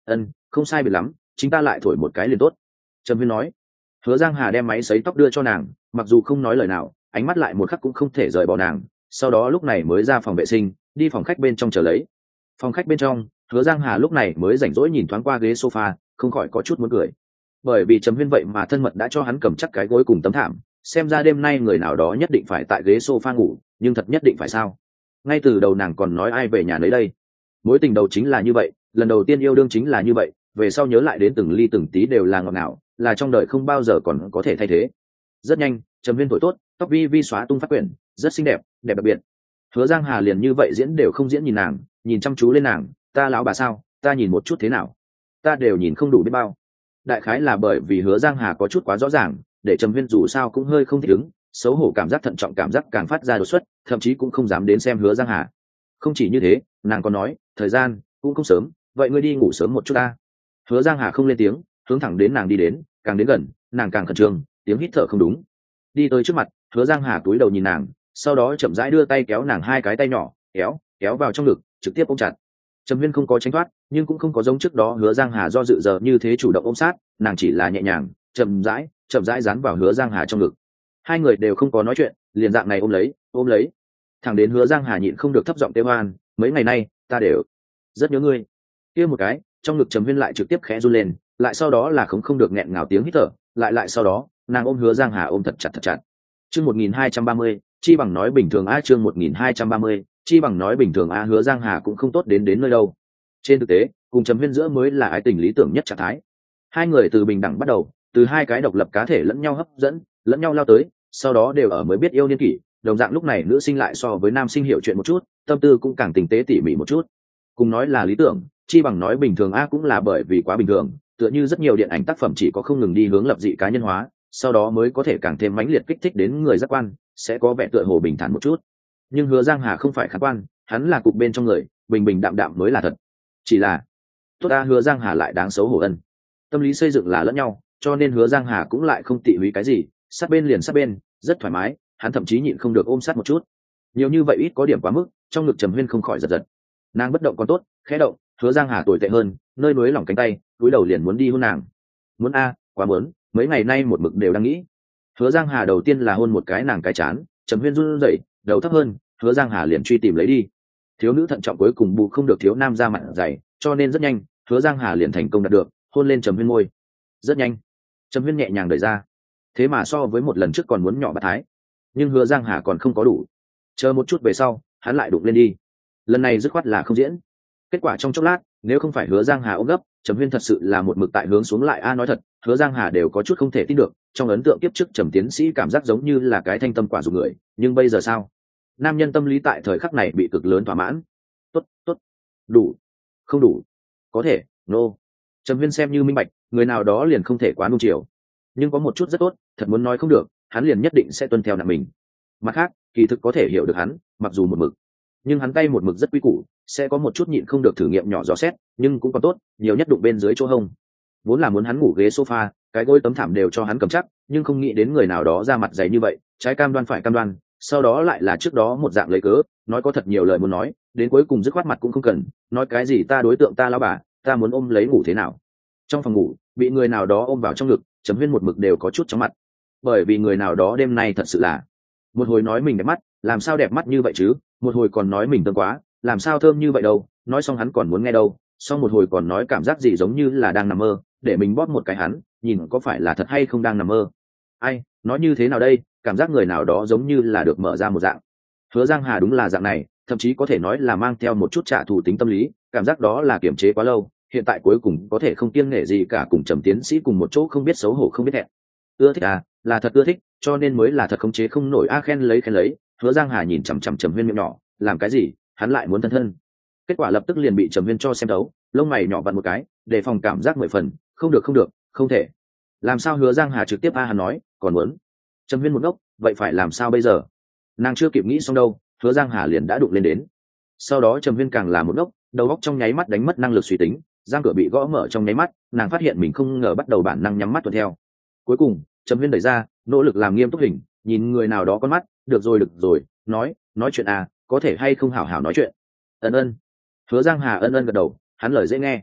ân không sai biệt lắm, chính ta lại thổi một cái liền tốt. Trầm Huyên nói. Hứa Giang Hà đem máy sấy tóc đưa cho nàng, mặc dù không nói lời nào, ánh mắt lại một khắc cũng không thể rời bỏ nàng. Sau đó lúc này mới ra phòng vệ sinh, đi phòng khách bên trong chờ lấy. Phòng khách bên trong, Hứa Giang Hà lúc này mới rảnh rỗi nhìn thoáng qua ghế sofa, không khỏi có chút muốn cười. Bởi vì Trầm Huyên vậy mà thân mật đã cho hắn cầm chắc cái gối cùng tấm thảm, xem ra đêm nay người nào đó nhất định phải tại ghế sofa ngủ, nhưng thật nhất định phải sao? Ngay từ đầu nàng còn nói ai về nhà lấy đây. Mối tình đầu chính là như vậy, lần đầu tiên yêu đương chính là như vậy, về sau nhớ lại đến từng ly từng tí đều là ngọt ngào, là trong đời không bao giờ còn có thể thay thế. Rất nhanh, Trầm Huyên thổi tốt, tóc vi vi xóa tung phát quyển, rất xinh đẹp, đẹp đặc biệt. Hứa Giang Hà liền như vậy diễn đều không diễn nhìn nàng, nhìn chăm chú lên nàng, ta lão bà sao, ta nhìn một chút thế nào? Ta đều nhìn không đủ biết bao. Đại khái là bởi vì Hứa Giang Hà có chút quá rõ ràng, để Trầm Huyên dù sao cũng hơi không thích ứng, xấu hổ cảm giác thận trọng cảm giác càng phát ra đột xuất, thậm chí cũng không dám đến xem Hứa Giang Hà. Không chỉ như thế, nàng còn nói, thời gian cũng không sớm, vậy ngươi đi ngủ sớm một chút ta. Hứa Giang Hà không lên tiếng, hướng thẳng đến nàng đi đến, càng đến gần, nàng càng khẩn trương, tiếng hít thở không đúng. Đi tới trước mặt, Hứa Giang Hà cúi đầu nhìn nàng, sau đó chậm rãi đưa tay kéo nàng hai cái tay nhỏ, kéo, kéo vào trong ngực, trực tiếp ôm chặt. Trầm Huyên không có tránh thoát, nhưng cũng không có giống trước đó Hứa Giang Hà do dự giờ như thế chủ động ôm sát, nàng chỉ là nhẹ nhàng, chậm rãi, chậm rãi dán vào Hứa Giang Hà trong ngực. Hai người đều không có nói chuyện, liền dạng này ôm lấy, ôm lấy. Thẳng đến Hứa Giang Hà nhịn không được thấp giọng kêu oan, mấy ngày nay, ta đều rất nhớ ngươi. Kia một cái, trong ngực Trầm Huyên lại trực tiếp khẽ run lên, lại sau đó là không không được nghẹn ngào tiếng hít thở, lại lại sau đó, nàng ôm Hứa Giang Hà ôm thật chặt thật chặt. Chương một nghìn hai trăm ba mươi, chi bằng nói bình thường a chương một nghìn hai trăm ba mươi, chi bằng nói bình thường a Hứa Giang Hà cũng không tốt đến đến nơi đâu. Trên thực tế, cùng Trầm Huyên giữa mới là ái tình lý tưởng nhất trạng thái. Hai người từ bình đẳng bắt đầu, từ hai cái độc lập cá thể lẫn nhau hấp dẫn, lẫn nhau lao tới, sau đó đều ở mới biết yêu niên kỷ, đồng dạng lúc này nữ sinh lại so với nam sinh hiểu chuyện một chút, tâm tư cũng càng tinh tế tỉ mỉ một chút. Cùng nói là lý tưởng, chi bằng nói bình thường a cũng là bởi vì quá bình thường, tựa như rất nhiều điện ảnh tác phẩm chỉ có không ngừng đi hướng lập dị cá nhân hóa, sau đó mới có thể càng thêm mãnh liệt kích thích đến người giác quan, sẽ có vẻ tựa hồ bình thản một chút. Nhưng Hứa Giang Hà không phải khán quan, hắn là cục bên trong người, bình bình đạm đạm mới là thật. Chỉ là tốt ta Hứa Giang Hà lại đáng xấu hổ ân. Tâm lý xây dựng là lẫn nhau, cho nên Hứa Giang Hà cũng lại không tị húy cái gì, sát bên liền sát bên, rất thoải mái, hắn thậm chí nhịn không được ôm sát một chút. Nhiều như vậy ít có điểm quá mức, trong ngực Trầm Huyên không khỏi giật giật. Nàng bất động còn tốt, khẽ động, Hứa Giang Hà tồi tệ hơn, nơi núi lỏng cánh tay, cúi đầu liền muốn đi hôn nàng. Muốn a, quá muốn, mấy ngày nay một mực đều đang nghĩ. Hứa Giang Hà đầu tiên là hôn một cái nàng cái chán, Trầm Huyên run rẩy, đầu thấp hơn, Hứa Giang Hà liền truy tìm lấy đi. Thiếu nữ thận trọng cuối cùng bù không được thiếu nam ra mặt dày, cho nên rất nhanh, Hứa Giang Hà liền thành công đạt được, hôn lên Trầm Huyên môi. Rất nhanh, Trầm Huyên nhẹ nhàng đẩy ra, thế mà so với một lần trước còn muốn nhỏ bát thái. Nhưng Hứa Giang Hà còn không có đủ, chờ một chút về sau, hắn lại đụng lên đi. Lần này dứt khoát là không diễn. Kết quả trong chốc lát, nếu không phải Hứa Giang Hà ôm gấp, Trầm Huyên thật sự là một mực tại hướng xuống lại a nói thật, Hứa Giang Hà đều có chút không thể tin được, trong ấn tượng kiếp trước Trầm tiến sĩ cảm giác giống như là cái thanh tâm quả dục người, nhưng bây giờ sao? Nam nhân tâm lý tại thời khắc này bị cực lớn thỏa mãn. Tốt, tốt, đủ, không đủ, có thể, nô. No. Trầm Huyên xem như minh bạch, người nào đó liền không thể quá nung chiều. Nhưng có một chút rất tốt, thật muốn nói không được, hắn liền nhất định sẽ tuân theo nặng mình. Mặt khác, kỳ thực có thể hiểu được hắn, mặc dù một mực, nhưng hắn tay một mực rất quý củ, sẽ có một chút nhịn không được thử nghiệm nhỏ gió xét, nhưng cũng còn tốt, nhiều nhất đụng bên dưới chỗ hông. Vốn là muốn hắn ngủ ghế sofa, cái gối tấm thảm đều cho hắn cầm chắc, nhưng không nghĩ đến người nào đó ra mặt dày như vậy, trái cam đoan phải cam đoan, sau đó lại là trước đó một dạng lấy cớ, nói có thật nhiều lời muốn nói, đến cuối cùng dứt khoát mặt cũng không cần, nói cái gì ta đối tượng ta lão bà, ta muốn ôm lấy ngủ thế nào. Trong phòng ngủ, bị người nào đó ôm vào trong ngực, Trầm Huyên một mực đều có chút chóng mặt, bởi vì người nào đó đêm nay thật sự là, một hồi nói mình đẹp mắt, làm sao đẹp mắt như vậy chứ, một hồi còn nói mình thơm quá, làm sao thơm như vậy đâu, nói xong hắn còn muốn nghe đâu, sau một hồi còn nói cảm giác gì giống như là đang nằm mơ, để mình bóp một cái hắn, nhìn có phải là thật hay không đang nằm mơ. Ai, nói như thế nào đây, cảm giác người nào đó giống như là được mở ra một dạng. Hứa Giang Hà đúng là dạng này, thậm chí có thể nói là mang theo một chút trả thù tính tâm lý, cảm giác đó là kiềm chế quá lâu, hiện tại cuối cùng có thể không kiêng nể gì cả cùng Trầm tiến sĩ cùng một chỗ không biết xấu hổ không biết thẹn. Ưa thích à, là thật ưa thích, cho nên mới là thật khống chế không nổi a khen lấy khen lấy. Hứa Giang Hà nhìn chằm chằm Trầm Huyên miệng nhỏ, làm cái gì, hắn lại muốn thân thân. Kết quả lập tức liền bị Trầm Huyên cho xem đấu, lông mày nhỏ vặn một cái, đề phòng cảm giác mười phần, không được không được, không thể. Làm sao Hứa Giang Hà trực tiếp a hắn nói, còn muốn. Trầm Huyên một ngốc, vậy phải làm sao bây giờ? Nàng chưa kịp nghĩ xong đâu, Hứa Giang Hà liền đã đụng lên đến. Sau đó Trầm Huyên càng là một ngốc, đầu óc trong nháy mắt đánh mất năng lực suy tính, giang cửa bị gõ mở trong nháy mắt, nàng phát hiện mình không ngờ bắt đầu bản năng nhắm mắt tuân theo. Cuối cùng, Trầm Huyên đẩy ra, nỗ lực làm nghiêm túc hình, nhìn người nào đó con mắt, được rồi được rồi, nói, nói chuyện à, có thể hay không hảo hảo nói chuyện. Ân ân. Hứa Giang Hà ân ân gật đầu, hắn lời dễ nghe.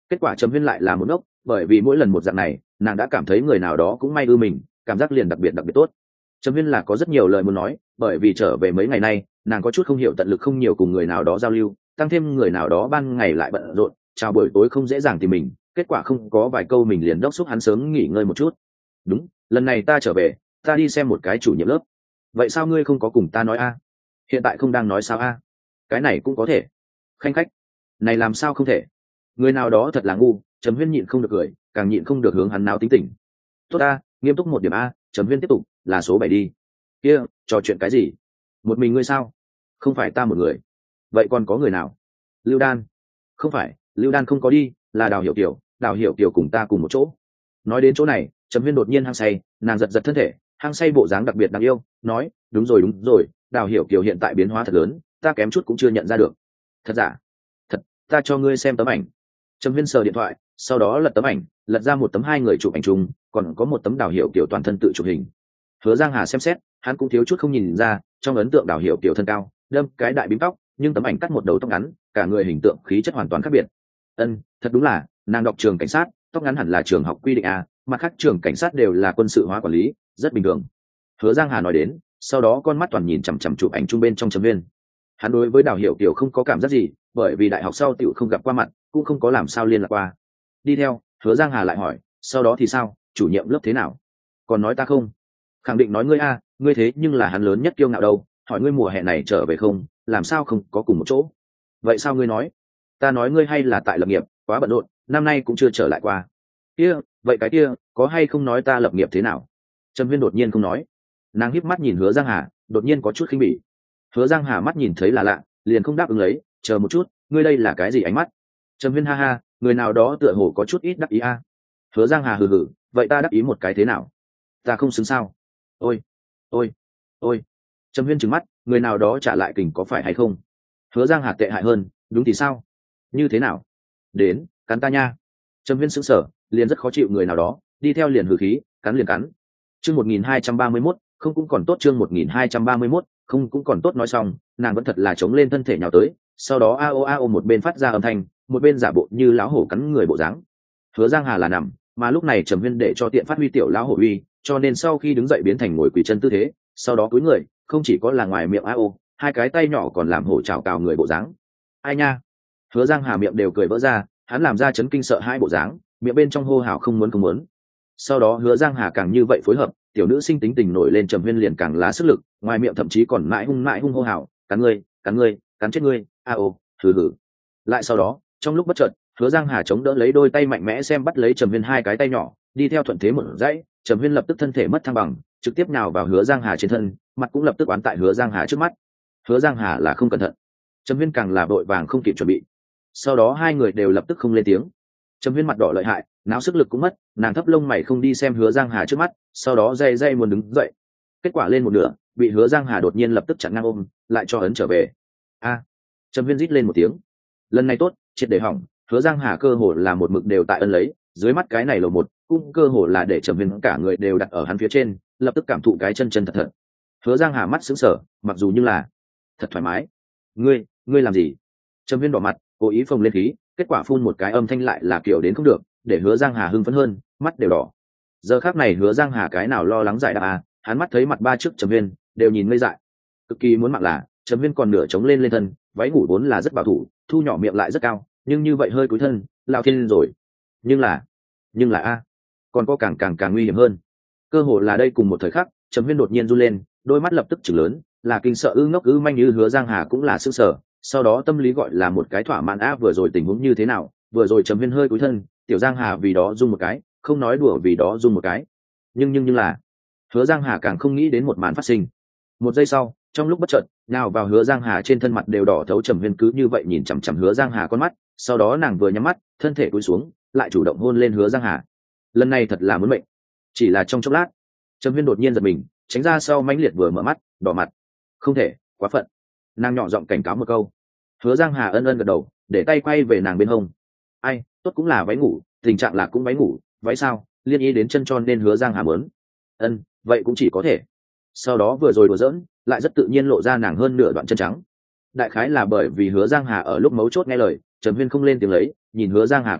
Kết quả Trầm Huyên lại là một ngốc, bởi vì mỗi lần một dạng này nàng đã cảm thấy người nào đó cũng may ư mình, cảm giác liền đặc biệt đặc biệt tốt. Trầm Huyên là có rất nhiều lời muốn nói, bởi vì trở về mấy ngày nay nàng có chút không hiểu tận lực không nhiều cùng người nào đó giao lưu, tăng thêm người nào đó ban ngày lại bận rộn, chào buổi tối không dễ dàng tìm mình, kết quả không có vài câu mình liền đốc xúc hắn sớm nghỉ ngơi một chút. Đúng, lần này ta trở về ta đi xem một cái chủ nhiệm lớp. Vậy sao ngươi không có cùng ta nói a? Hiện tại không đang nói sao a? Cái này cũng có thể. Khanh khách, này làm sao không thể? Người nào đó thật là ngu. Trầm Huyên nhịn không được cười, càng nhịn không được hướng hắn náo tính tình. Tốt a, nghiêm túc một điểm a. Trầm Huyên tiếp tục, là số bảy đi. Kia, trò chuyện cái gì? Một mình ngươi sao? Không phải ta một người. Vậy còn có người nào? Lưu Đan. Không phải, Lưu Đan không có đi, là Đào Hiểu Kiều. Đào Hiểu Kiều cùng ta cùng một chỗ. Nói đến chỗ này Trầm Huyên đột nhiên hăng say, nàng giật giật thân thể, hăng say bộ dáng đặc biệt đáng yêu, nói đúng rồi đúng rồi, Đào Hiểu Kiều hiện tại biến hóa thật lớn, ta kém chút cũng chưa nhận ra được. Thật giả? Thật, ta cho ngươi xem tấm ảnh. Trầm Huyên sờ điện thoại, sau đó lật tấm ảnh, lật ra một tấm hai người chụp ảnh chung, còn có một tấm Đào Hiểu Kiều toàn thân tự chụp hình. Hứa Giang Hà xem xét, hắn cũng thiếu chút không nhìn ra, trong ấn tượng Đào Hiểu Kiều thân cao, đâm cái đại bím tóc, nhưng tấm ảnh cắt một đầu tóc ngắn, cả người hình tượng khí chất hoàn toàn khác biệt. Ân, thật đúng là, nàng đọc trường cảnh sát, tóc ngắn hẳn là trường học quy định à, mặt khác trường cảnh sát đều là quân sự hóa quản lý, rất bình thường. Hứa Giang Hà nói đến, sau đó con mắt toàn nhìn chằm chằm chụp ảnh chung bên trong Trầm Huyên. Hắn đối với Đào Hiểu Kiều không có cảm giác gì, bởi vì đại học sau tiểu không gặp qua mặt, cũng không có làm sao liên lạc qua. Đi theo, Hứa Giang Hà lại hỏi, sau đó thì sao, chủ nhiệm lớp thế nào? Còn nói ta không? Khẳng định nói ngươi a, ngươi thế nhưng là hắn lớn nhất kiêu ngạo đâu, hỏi ngươi mùa hè này trở về không, làm sao không có cùng một chỗ? Vậy sao ngươi nói? Ta nói ngươi hay là tại lập nghiệp, quá bận rộn, năm nay cũng chưa trở lại qua. Kia, vậy cái kia, có hay không nói ta lập nghiệp thế nào? Trầm Huyên đột nhiên không nói. Nàng híp mắt nhìn Hứa Giang Hà, đột nhiên có chút khinh bỉ. Hứa Giang Hà mắt nhìn thấy là lạ, liền không đáp ứng lấy, chờ một chút, ngươi đây là cái gì ánh mắt? Trầm Huyên ha ha, người nào đó tựa hồ có chút ít đắc ý a. Hứa Giang Hà hừ hừ, vậy ta đắc ý một cái thế nào? Ta không xứng sao? Ôi, ôi, ôi. Trầm Huyên trừng mắt, người nào đó trả lại kình có phải hay không? Hứa Giang Hà tệ hại hơn, đúng thì sao? Như thế nào? Đến, cắn ta nha. Trầm Huyên sững sờ, liền rất khó chịu người nào đó, đi theo liền hừ khí, cắn liền cắn. Chương một nghìn hai trăm ba mươi mốt, không cũng còn tốt chương một nghìn hai trăm ba mươi mốt, không cũng còn tốt nói xong, nàng vẫn thật là chống lên thân thể nhào tới, sau đó a o a o một bên phát ra âm thanh, một bên giả bộ như lão hổ cắn người bộ dáng. Hứa Giang Hà là nằm, mà lúc này Trầm Huyên để cho tiện phát huy tiểu lão hổ uy, cho nên sau khi đứng dậy biến thành ngồi quỳ chân tư thế, sau đó cúi người, không chỉ có là ngoài miệng a o, hai cái tay nhỏ còn làm hổ chào cào người bộ dáng. Ai nha. Hứa Giang Hà miệng đều cười vỡ ra, hắn làm ra chấn kinh sợ hai bộ dáng, miệng bên trong hô hào không muốn không muốn. Sau đó Hứa Giang Hà càng như vậy phối hợp, tiểu nữ sinh tính tình nổi lên, Trầm Huyên liền càng lá sức lực, ngoài miệng thậm chí còn mãi hung mãi hung hô hào, cắn ngươi, cắn ngươi, cắn chết ngươi, a ô, hừ hừ. Lại sau đó, trong lúc bất chợt, Hứa Giang Hà chống đỡ lấy đôi tay mạnh mẽ xem bắt lấy Trầm Huyên hai cái tay nhỏ, đi theo thuận thế một dãy, Trầm Huyên lập tức thân thể mất thăng bằng, trực tiếp nhào vào Hứa Giang Hà trên thân, mặt cũng lập tức oán tại Hứa Giang Hà trước mắt. Hứa Giang Hà là không cẩn thận, Trầm Huyên càng là vội vàng không kịp chuẩn bị. Sau đó hai người đều lập tức không lên tiếng. Trầm Huyên mặt đỏ lợi hại, não sức lực cũng mất, nàng thấp lông mày không đi xem Hứa Giang Hà trước mắt, sau đó dây dây muốn đứng dậy. Kết quả lên một nửa, bị Hứa Giang Hà đột nhiên lập tức chặn ngang ôm, lại cho ấn trở về. A! Trầm Huyên rít lên một tiếng. Lần này tốt, triệt để hỏng, Hứa Giang Hà cơ hồ là một mực đều tại ân lấy, dưới mắt cái này lầu một, cũng cơ hồ là để Trầm Huyên cả người đều đặt ở hắn phía trên, lập tức cảm thụ cái chân chân thật thật. Hứa Giang Hà mắt sững sờ, mặc dù như là thật thoải mái. Ngươi, ngươi làm gì? Trầm Huyên đỏ mặt, cố ý phồng lên khí, kết quả phun một cái âm thanh lại là kiểu đến không được, để Hứa Giang Hà hưng phấn hơn, mắt đều đỏ. Giờ khắc này Hứa Giang Hà cái nào lo lắng giải đáp à, hắn mắt thấy mặt ba trước Trầm Huyên, đều nhìn ngây dại. Cực kỳ muốn mạng là, Trầm Huyên còn nửa chống lên lên thân, váy ngủ vốn là rất bảo thủ, thu nhỏ miệng lại rất cao, nhưng như vậy hơi cúi thân, lao thiên lên rồi. Nhưng là, nhưng là a, còn có càng càng càng nguy hiểm hơn. Cơ hồ là đây cùng một thời khắc, Trầm Huyên đột nhiên run lên, đôi mắt lập tức trừng lớn, là kinh sợ ư ngốc ư manh như Hứa Giang Hà cũng là sững sờ, sau đó tâm lý gọi là một cái thỏa mãn a, vừa rồi tình huống như thế nào, vừa rồi Trầm Huyên hơi cúi thân, tiểu Giang Hà vì đó run một cái, không nói đùa vì đó run một cái. Nhưng nhưng nhưng là, Hứa Giang Hà càng không nghĩ đến một màn phát sinh. Một giây sau, trong lúc bất chợt, nào vào Hứa Giang Hà trên thân mặt đều đỏ thấu, Trầm Huyên cứ như vậy nhìn chằm chằm Hứa Giang Hà con mắt, sau đó nàng vừa nhắm mắt, thân thể cúi xuống, lại chủ động hôn lên Hứa Giang Hà. Lần này thật là muốn mệnh. Chỉ là trong chốc lát, Trầm Huyên đột nhiên giật mình, tránh ra sau mãnh liệt vừa mở mắt, đỏ mặt. Không thể, quá phận. Nàng nhỏ giọng cảnh cáo một câu. Hứa Giang Hà ân ân gật đầu, để tay quay về nàng bên hông. Ai, tốt cũng là váy ngủ, tình trạng là cũng váy ngủ, váy sao, liên ý đến chân tròn nên Hứa Giang Hà mớn. Ân, vậy cũng chỉ có thể. Sau đó vừa rồi đùa giỡn, lại rất tự nhiên lộ ra nàng hơn nửa đoạn chân trắng. Đại khái là bởi vì Hứa Giang Hà ở lúc mấu chốt nghe lời, Trầm Huyên không lên tiếng lấy, nhìn Hứa Giang Hà con mắt,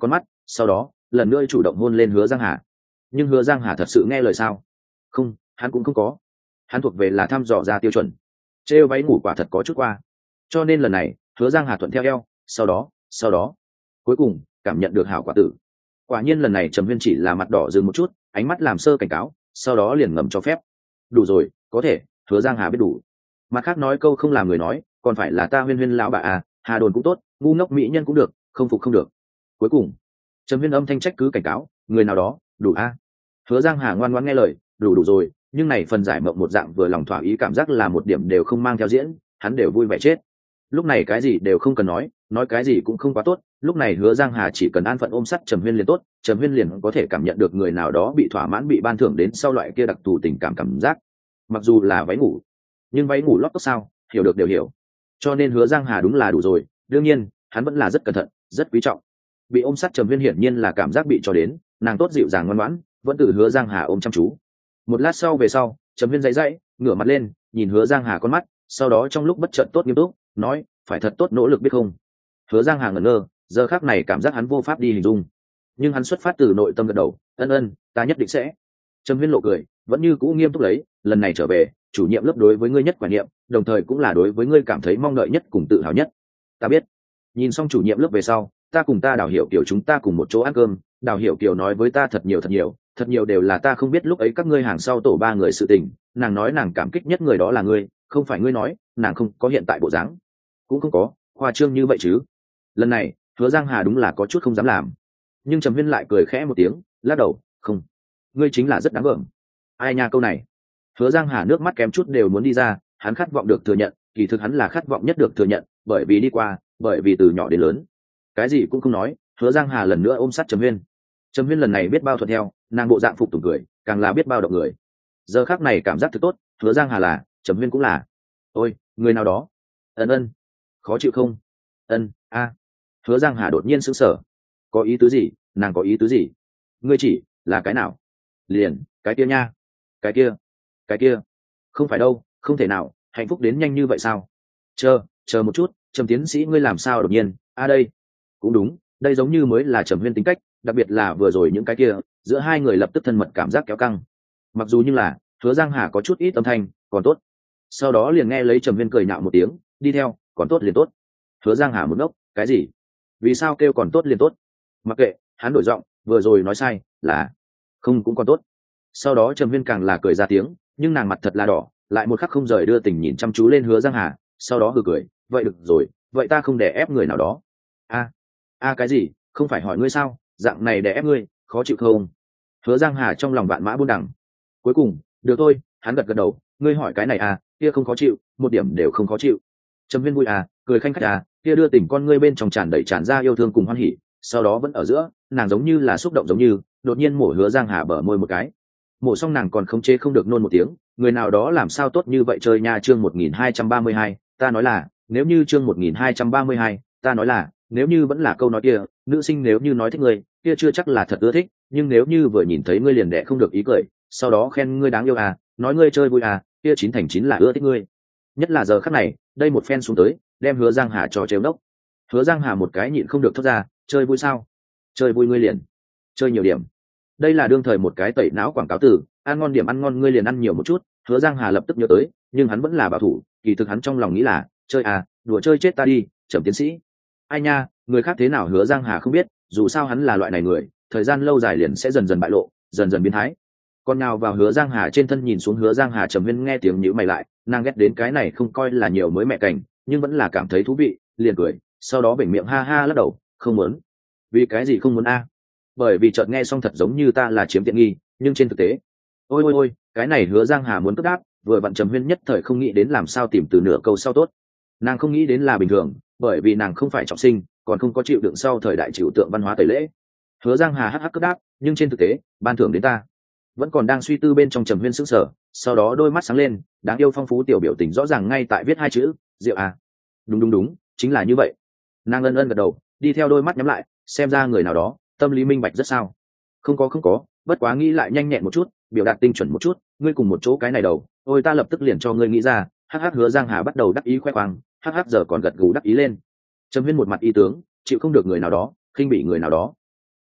sau đó lần nữa chủ động hôn lên Hứa Giang Hà. Nhưng Hứa Giang Hà thật sự nghe lời sao? Không, hắn cũng không có. Hắn thuộc về là thăm dò ra tiêu chuẩn, trêu váy ngủ quả thật có chút qua, cho nên lần này Hứa Giang Hà thuận theo eo, sau đó sau đó cuối cùng cảm nhận được hảo quả tử. Quả nhiên lần này Trầm Huyên chỉ là mặt đỏ dừng một chút, ánh mắt làm sơ cảnh cáo, sau đó liền ngầm cho phép. Đủ rồi, có thể. Hứa Giang Hà biết đủ. Mặt khác nói câu không làm người nói, còn phải là ta Huyên Huyên lão bà à, Hà Đồn cũng tốt, ngu ngốc mỹ nhân cũng được, không phục không được. Cuối cùng Trầm Huyên âm thanh trách cứ cảnh cáo, người nào đó, đủ a. À. Hứa Giang Hà ngoan ngoãn nghe lời, đủ đủ rồi, nhưng này phần giải mộng một dạng vừa lòng thỏa ý cảm giác là một điểm đều không mang theo diễn, hắn đều vui vẻ chết. Lúc này cái gì đều không cần nói, nói cái gì cũng không quá tốt, lúc này Hứa Giang Hà chỉ cần an phận ôm sắt Trầm Huyên liền tốt, Trầm Huyên liền có thể cảm nhận được người nào đó bị thỏa mãn, bị ban thưởng đến sau loại kia đặc thù tình cảm cảm giác. Mặc dù là váy ngủ, nhưng váy ngủ lót tốt sao, hiểu được đều hiểu. Cho nên Hứa Giang Hà đúng là đủ rồi, đương nhiên, hắn vẫn là rất cẩn thận, rất quý trọng. Bị ôm sắt Trầm Huyên hiển nhiên là cảm giác bị cho đến, nàng tốt dịu dàng ngoan ngoãn, vẫn từ Hứa Giang Hà ôm chăm chú. Một lát sau về sau, Trầm Huyên dậy dậy, ngửa mặt lên, nhìn Hứa Giang Hà con mắt, sau đó trong lúc bất chợt tốt nghiêm túc, nói, phải thật tốt nỗ lực biết không. Hứa Giang Hà ngẩn ngơ, giờ khắc này cảm giác hắn vô pháp đi hình dung, nhưng hắn xuất phát từ nội tâm gật đầu, ân ân, ta nhất định sẽ. Trầm Huyên lộ cười, vẫn như cũ nghiêm túc lấy, lần này trở về, chủ nhiệm lớp đối với ngươi nhất quả niệm, đồng thời cũng là đối với ngươi cảm thấy mong đợi nhất cùng tự hào nhất. Ta biết. Nhìn xong chủ nhiệm lớp về sau, ta cùng ta Đào Hiểu Kiều chúng ta cùng một chỗ ăn cơm, Đào Hiểu Kiều nói với ta thật nhiều thật nhiều, thật nhiều đều là ta không biết lúc ấy các ngươi hàng sau tổ ba người sự tình, nàng nói nàng cảm kích nhất người đó là ngươi, không phải ngươi nói, nàng không có hiện tại bộ dáng, cũng không có khoa trương như vậy chứ. Lần này Hứa Giang Hà đúng là có chút không dám làm, nhưng Trầm Huyên lại cười khẽ một tiếng, lắc đầu, không, ngươi chính là rất đáng gờm. Ai nha câu này. Hứa Giang Hà nước mắt kém chút đều muốn đi ra, hắn khát vọng được thừa nhận, kỳ thực hắn là khát vọng nhất được thừa nhận, bởi vì đi qua, bởi vì từ nhỏ đến lớn cái gì cũng không nói. Hứa Giang Hà lần nữa ôm sát Trầm Huyên. Trầm Huyên lần này biết bao thuận theo, nàng bộ dạng phục tùng cười, càng là biết bao động người. Giờ khắc này cảm giác thật tốt, Hứa Giang Hà là, Trầm Huyên cũng là. Ôi, người nào đó. Ân ân. Khó chịu không? Ân, a. Hứa Giang Hà đột nhiên sững sờ. Có ý tứ gì? Nàng có ý tứ gì? Ngươi chỉ là cái nào? Liền, cái kia nha. Cái kia, cái kia. Không phải đâu, không thể nào, hạnh phúc đến nhanh như vậy sao? Chờ, chờ một chút, Trầm tiến sĩ ngươi làm sao đột nhiên? A đây. Cũng đúng, đây giống như mới là Trầm Huyên tính cách, đặc biệt là vừa rồi những cái kia, giữa hai người lập tức thân mật cảm giác kéo căng. Mặc dù như là Hứa Giang Hà có chút ít âm thanh, còn tốt. Sau đó liền nghe lấy Trầm Huyên cười nhạo một tiếng, đi theo, còn tốt liền tốt. Hứa Giang Hà một ngốc, cái gì? Vì sao kêu còn tốt liền tốt? Mặc kệ, hắn đổi giọng, vừa rồi nói sai, là không cũng còn tốt. Sau đó Trầm Huyên càng là cười ra tiếng, nhưng nàng mặt thật là đỏ, lại một khắc không rời đưa tình nhìn chăm chú lên Hứa Giang Hà, sau đó hừ cười, vậy được rồi, vậy ta không đè ép người nào đó. A, a cái gì? Không phải hỏi ngươi sao? Dạng này đè ép ngươi, khó chịu không? Hứa Giang Hà trong lòng vạn mã buôn đẳng. Cuối cùng, được thôi, hắn gật gật đầu, ngươi hỏi cái này à, kia không khó chịu, một điểm đều không khó chịu. Trầm Huyên vui à, cười khanh khách à, kia đưa tình con ngươi bên trong tràn đầy tràn ra yêu thương cùng hoan hỉ, sau đó vẫn ở giữa, nàng giống như là xúc động giống như, đột nhiên mổ Hứa Giang Hà bờ môi một cái. Mổ xong nàng còn không chế không được nôn một tiếng, người nào đó làm sao tốt như vậy chơi nha. Chương một nghìn hai trăm ba mươi hai, ta nói là, nếu như chương một nghìn hai trăm ba mươi hai, ta nói là, nếu như vẫn là câu nói kia, nữ sinh nếu như nói thích ngươi, kia chưa chắc là thật ưa thích, nhưng nếu như vừa nhìn thấy ngươi liền đẻ không được ý cười, sau đó khen ngươi đáng yêu à, nói ngươi chơi vui à, kia chín thành chín là ưa thích ngươi. Nhất là giờ khắc này, đây một phen xuống tới, đem Hứa Giang Hà cho trêu đốc. Hứa Giang Hà một cái nhịn không được thốt ra, chơi vui sao? Chơi vui ngươi liền, chơi nhiều điểm. Đây là đương thời một cái tẩy não quảng cáo từ, ăn ngon điểm ăn ngon ngươi liền ăn nhiều một chút. Hứa Giang Hà lập tức nhớ tới, nhưng hắn vẫn là bảo thủ, kỳ thực hắn trong lòng nghĩ là, chơi à, đùa chơi chết ta đi, Trầm tiến sĩ. Ai nha, người khác thế nào Hứa Giang Hà không biết, dù sao hắn là loại này người, thời gian lâu dài liền sẽ dần dần bại lộ, dần dần biến thái. Con nào vào Hứa Giang Hà trên thân nhìn xuống Hứa Giang Hà Trầm Huyên nghe tiếng nhíu mày lại, nàng ghét đến cái này không coi là nhiều mới mẹ cảnh, nhưng vẫn là cảm thấy thú vị, liền cười, sau đó bỉnh miệng ha ha lắc đầu, không muốn. Vì cái gì không muốn a? Bởi vì chợt nghe xong thật giống như ta là chiếm tiện nghi, nhưng trên thực tế, ôi ôi ôi, cái này Hứa Giang Hà muốn cướp đáp, vừa vặn Trầm Huyên nhất thời không nghĩ đến làm sao tìm từ nửa câu sau tốt. Nàng không nghĩ đến là bình thường, bởi vì nàng không phải trọng sinh, còn không có chịu đựng sau thời đại chịu tượng văn hóa tẩy lễ. Hứa Giang Hà hắc hắc cướp đáp, nhưng trên thực tế, ban thưởng đến ta. Vẫn còn đang suy tư bên trong Trầm Huyên sững sờ, sau đó đôi mắt sáng lên, đáng yêu phong phú tiểu biểu tình rõ ràng ngay tại viết hai chữ, Diệu à. Đúng đúng đúng, chính là như vậy. Nàng ân ân gật đầu, đi theo đôi mắt nhắm lại, xem ra người nào đó, tâm lý minh bạch rất sao. Không có không có, bất quá nghĩ lại nhanh nhẹn một chút, biểu đạt tinh chuẩn một chút, ngươi cùng một chỗ cái này đầu, ôi ta lập tức liền cho ngươi nghĩ ra, hắc hắc. Hứa Giang Hà bắt đầu đắc ý khoe khoang, hắc hắc giờ còn gật gù đắc ý lên. Trầm Huyên một mặt y tướng, chịu không được người nào đó, khinh bị người nào đó.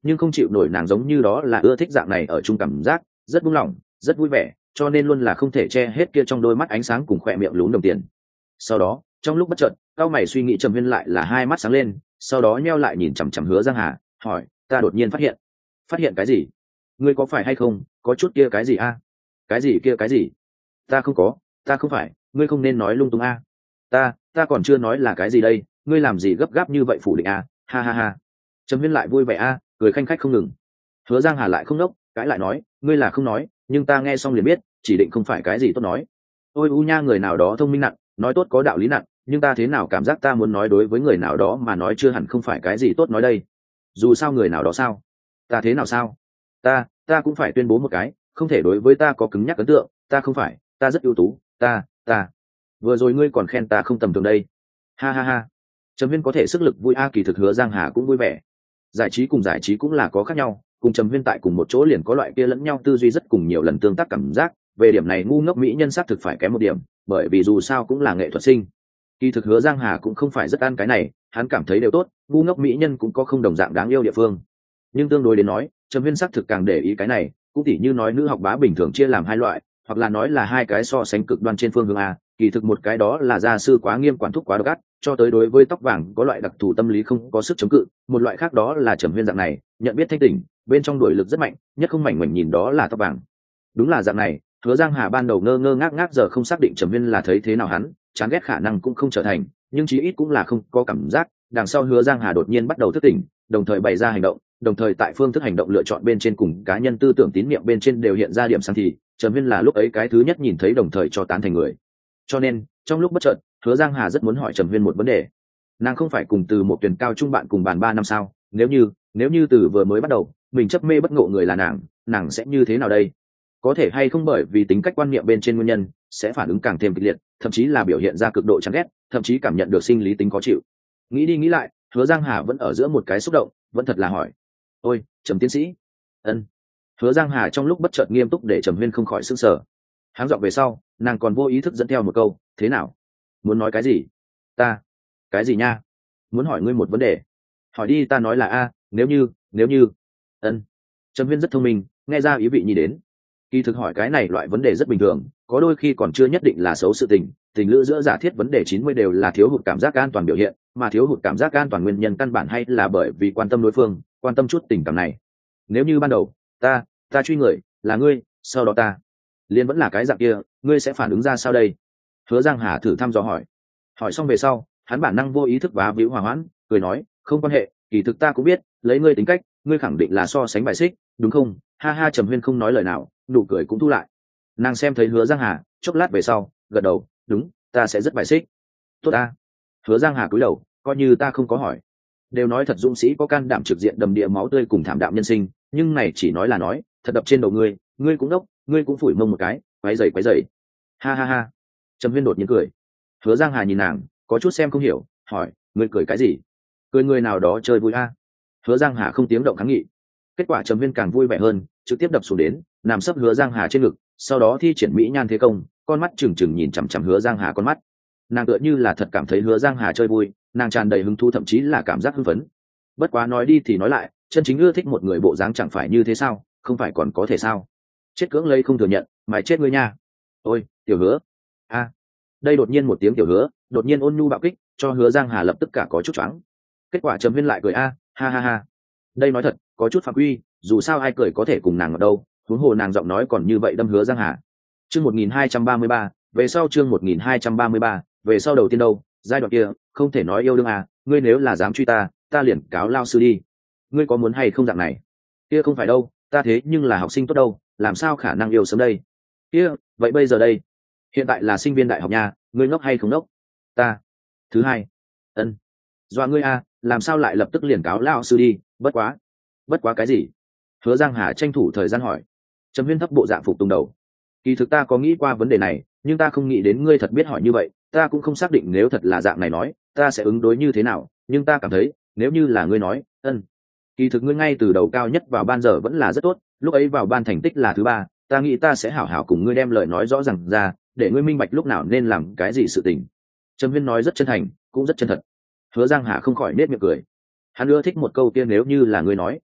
nhưng không chịu nổi nàng giống như đó là ưa thích dạng này ở chung cảm giác, rất buông lỏng, rất vui vẻ, cho nên luôn là không thể che hết kia trong đôi mắt ánh sáng cùng khỏe miệng lún đồng tiền. Sau đó trong lúc bất chợt cao mày suy nghĩ, Trầm Huyên lại là hai mắt sáng lên, sau đó nheo lại nhìn chằm chằm Hứa Giang Hà, hỏi: ta đột nhiên phát hiện. Phát hiện cái gì? Ngươi có phải hay không có chút kia cái gì a? Cái gì kia cái gì? Ta không có, ta không phải, ngươi không nên nói lung tung a. Ta, ta còn chưa nói là cái gì đây, ngươi làm gì gấp gáp như vậy phủ định a? Ha ha ha. Trầm Huyên lại vui vẻ a, cười khanh khách không ngừng. Hứa Giang Hà lại không nốc, cãi lại nói: ngươi là không nói, nhưng ta nghe xong liền biết, chỉ định không phải cái gì tốt nói. Ôi u nha, người nào đó thông minh nặng, nói tốt có đạo lý nặng, nhưng ta thế nào cảm giác ta muốn nói đối với người nào đó mà nói chưa hẳn không phải cái gì tốt nói đây. Dù sao người nào đó sao? Ta thế nào sao? Ta, ta cũng phải tuyên bố một cái, không thể đối với ta có cứng nhắc ấn tượng, ta không phải, ta rất ưu tú, ta, ta. Vừa rồi ngươi còn khen ta không tầm thường đây. Ha ha ha. Trầm Huyên có thể sức lực vui a, kỳ thực Hứa Giang Hà cũng vui vẻ. Giải trí cùng giải trí cũng là có khác nhau, cùng Trầm Huyên tại cùng một chỗ liền có loại kia lẫn nhau tư duy rất cùng nhiều lần tương tác cảm giác, về điểm này ngu ngốc mỹ nhân xác thực phải kém một điểm, bởi vì dù sao cũng là nghệ thuật sinh. Kỳ thực Hứa Giang Hà cũng không phải rất ăn cái này, hắn cảm thấy đều tốt, ngu ngốc mỹ nhân cũng có không đồng dạng đáng yêu địa phương. Nhưng tương đối đến nói, Trầm Huyên xác thực càng để ý cái này, cũng tỉ như nói nữ học bá bình thường chia làm hai loại, hoặc là nói là hai cái so sánh cực đoan trên phương hướng a. Kỳ thực một cái đó là gia sư quá nghiêm, quản thúc quá độc ác, cho tới đối với tóc vàng có loại đặc thù tâm lý không có sức chống cự, một loại khác đó là Trầm Huyên dạng này, nhận biết thanh tỉnh, bên trong đổi lực rất mạnh, nhất không mảnh mảnh nhìn đó là tóc vàng. Đúng là dạng này, Hứa Giang Hà ban đầu ngơ ngơ ngác ngác giờ không xác định Trầm Huyên là thấy thế nào hắn, chán ghét khả năng cũng không trở thành, nhưng chí ít cũng là không có cảm giác. Đằng sau Hứa Giang Hà đột nhiên bắt đầu thức tỉnh, đồng thời bày ra hành động, đồng thời tại phương thức hành động lựa chọn bên trên cùng cá nhân tư tưởng tín niệm bên trên đều hiện ra điểm sáng thì Trầm Huyên là lúc ấy cái thứ nhất nhìn thấy đồng thời cho tán thành người. Cho nên trong lúc bất chợt, Hứa Giang Hà rất muốn hỏi Trầm Huyên một vấn đề. Nàng không phải cùng từ một tuyển cao trung bạn cùng bàn ba năm sao? Nếu như, nếu như từ vừa mới bắt đầu, mình chấp mê bất ngộ người là nàng, nàng sẽ như thế nào đây? Có thể hay không bởi vì tính cách quan niệm bên trên nguyên nhân, sẽ phản ứng càng thêm kịch liệt, thậm chí là biểu hiện ra cực độ chán ghét, thậm chí cảm nhận được sinh lý tính khó chịu. Nghĩ đi nghĩ lại, Hứa Giang Hà vẫn ở giữa một cái xúc động, vẫn thật là hỏi: ôi Trầm tiến sĩ. Ân. Hứa Giang Hà trong lúc bất chợt nghiêm túc để Trầm Huyên không khỏi sửng sở. Háng giọng về sau, nàng còn vô ý thức dẫn theo một câu: thế nào? Muốn nói cái gì? Ta? Cái gì nha? Muốn hỏi ngươi một vấn đề. Hỏi đi, ta nói là a, nếu như, nếu như. Ân. Trầm Huyên rất thông minh, nghe ra ý vị nhi đến. Kỳ thực hỏi cái này loại vấn đề rất bình thường, có đôi khi còn chưa nhất định là xấu sự tình, tình lữ giữa giả thiết vấn đề chín mươi đều là thiếu hụt cảm giác an toàn biểu hiện, mà thiếu hụt cảm giác an toàn nguyên nhân căn bản hay là bởi vì quan tâm đối phương, quan tâm chút tình cảm này. Nếu như ban đầu, ta, ta truy người, là ngươi, sau đó ta, liên vẫn là cái dạng kia, ngươi sẽ phản ứng ra sao đây? Hứa Giang Hà thử thăm dò hỏi. Hỏi xong về sau, hắn bản năng vô ý thức vá víu hòa hoãn, cười nói: không quan hệ, kỳ thực ta cũng biết, lấy ngươi tính cách, ngươi khẳng định là so sánh bài xích, đúng không? Ha ha. Trầm Huyên không nói lời nào, nụ cười cũng thu lại. Nàng xem thấy Hứa Giang Hà, chốc lát về sau, gật đầu: đúng, ta sẽ rất bài xích. Tốt ta. Hứa Giang Hà cúi đầu, coi như ta không có hỏi. Đều nói thật dũng sĩ có can đảm trực diện đầm địa máu tươi cùng thảm đạm nhân sinh, nhưng này chỉ nói là nói, thật đập trên đầu ngươi, ngươi cũng đốc, ngươi cũng phủi mông một cái, quấy rầy quấy rầy. Ha ha ha. Trầm Huyên đột nhiên cười. Hứa Giang Hà nhìn nàng, có chút xem không hiểu, hỏi: ngươi cười cái gì? Cười người nào đó chơi vui a? Hứa Giang Hà không tiếng động kháng nghị. Kết quả Trầm Huyên càng vui vẻ hơn, trực tiếp đập xuống đến, nằm sấp Hứa Giang Hà trên ngực, sau đó thi triển mỹ nhan thế công, con mắt trừng trừng nhìn chằm chằm Hứa Giang Hà con mắt. Nàng tựa như là thật cảm thấy Hứa Giang Hà chơi vui, nàng tràn đầy hứng thú, thậm chí là cảm giác hưng phấn. Bất quá nói đi thì nói lại, chân chính ưa thích một người bộ dáng chẳng phải như thế sao, không phải còn có thể sao? Chết cưỡng lấy không thừa nhận, mày chết ngươi nha. Ôi, Tiểu Hứa. A. Đây đột nhiên một tiếng Tiểu Hứa, đột nhiên ôn nhu bạo kích, cho Hứa Giang Hà lập tức cả có chút choáng. Kết quả Trầm Huyên lại cười a, ha ha ha. Đây nói thật, có chút phạm quy, dù sao ai cười có thể cùng nàng ở đâu, huống hồ nàng giọng nói còn như vậy đâm Hứa Giang Hà. Chương một nghìn hai trăm ba mươi ba, về sau chương một nghìn hai trăm ba mươi ba, về sau đầu tiên đâu, giai đoạn kia, không thể nói yêu đương à, ngươi nếu là dám truy ta, ta liền cáo lao sư đi. Ngươi có muốn hay không dạng này? Kia không phải đâu, ta thế nhưng là học sinh tốt đâu, làm sao khả năng yêu sớm đây? Kia, vậy bây giờ đây? Hiện tại là sinh viên đại học nha, ngươi ngốc hay không ngốc? Ta. Thứ hai. Ân. Doa ngươi a, làm sao lại lập tức liền cáo lao sư đi, bất quá. Bất quá cái gì? Hứa Giang Hà tranh thủ thời gian hỏi. Trầm Huyên thấp bộ dạng phục tùng đầu. Kỳ thực ta có nghĩ qua vấn đề này, nhưng ta không nghĩ đến ngươi thật biết hỏi như vậy, ta cũng không xác định nếu thật là dạng này nói, ta sẽ ứng đối như thế nào, nhưng ta cảm thấy, nếu như là ngươi nói, ân. Kỳ thực ngươi ngay từ đầu cao nhất vào ban giờ vẫn là rất tốt, lúc ấy vào ban thành tích là thứ ba, ta nghĩ ta sẽ hảo hảo cùng ngươi đem lời nói rõ ràng ra, để ngươi minh bạch lúc nào nên làm cái gì sự tình. Trầm Huyên nói rất chân thành, cũng rất chân thật. Hứa Giang Hà không khỏi nết miệng cười. Hắn ưa thích một câu kia nếu như là ngươi nói.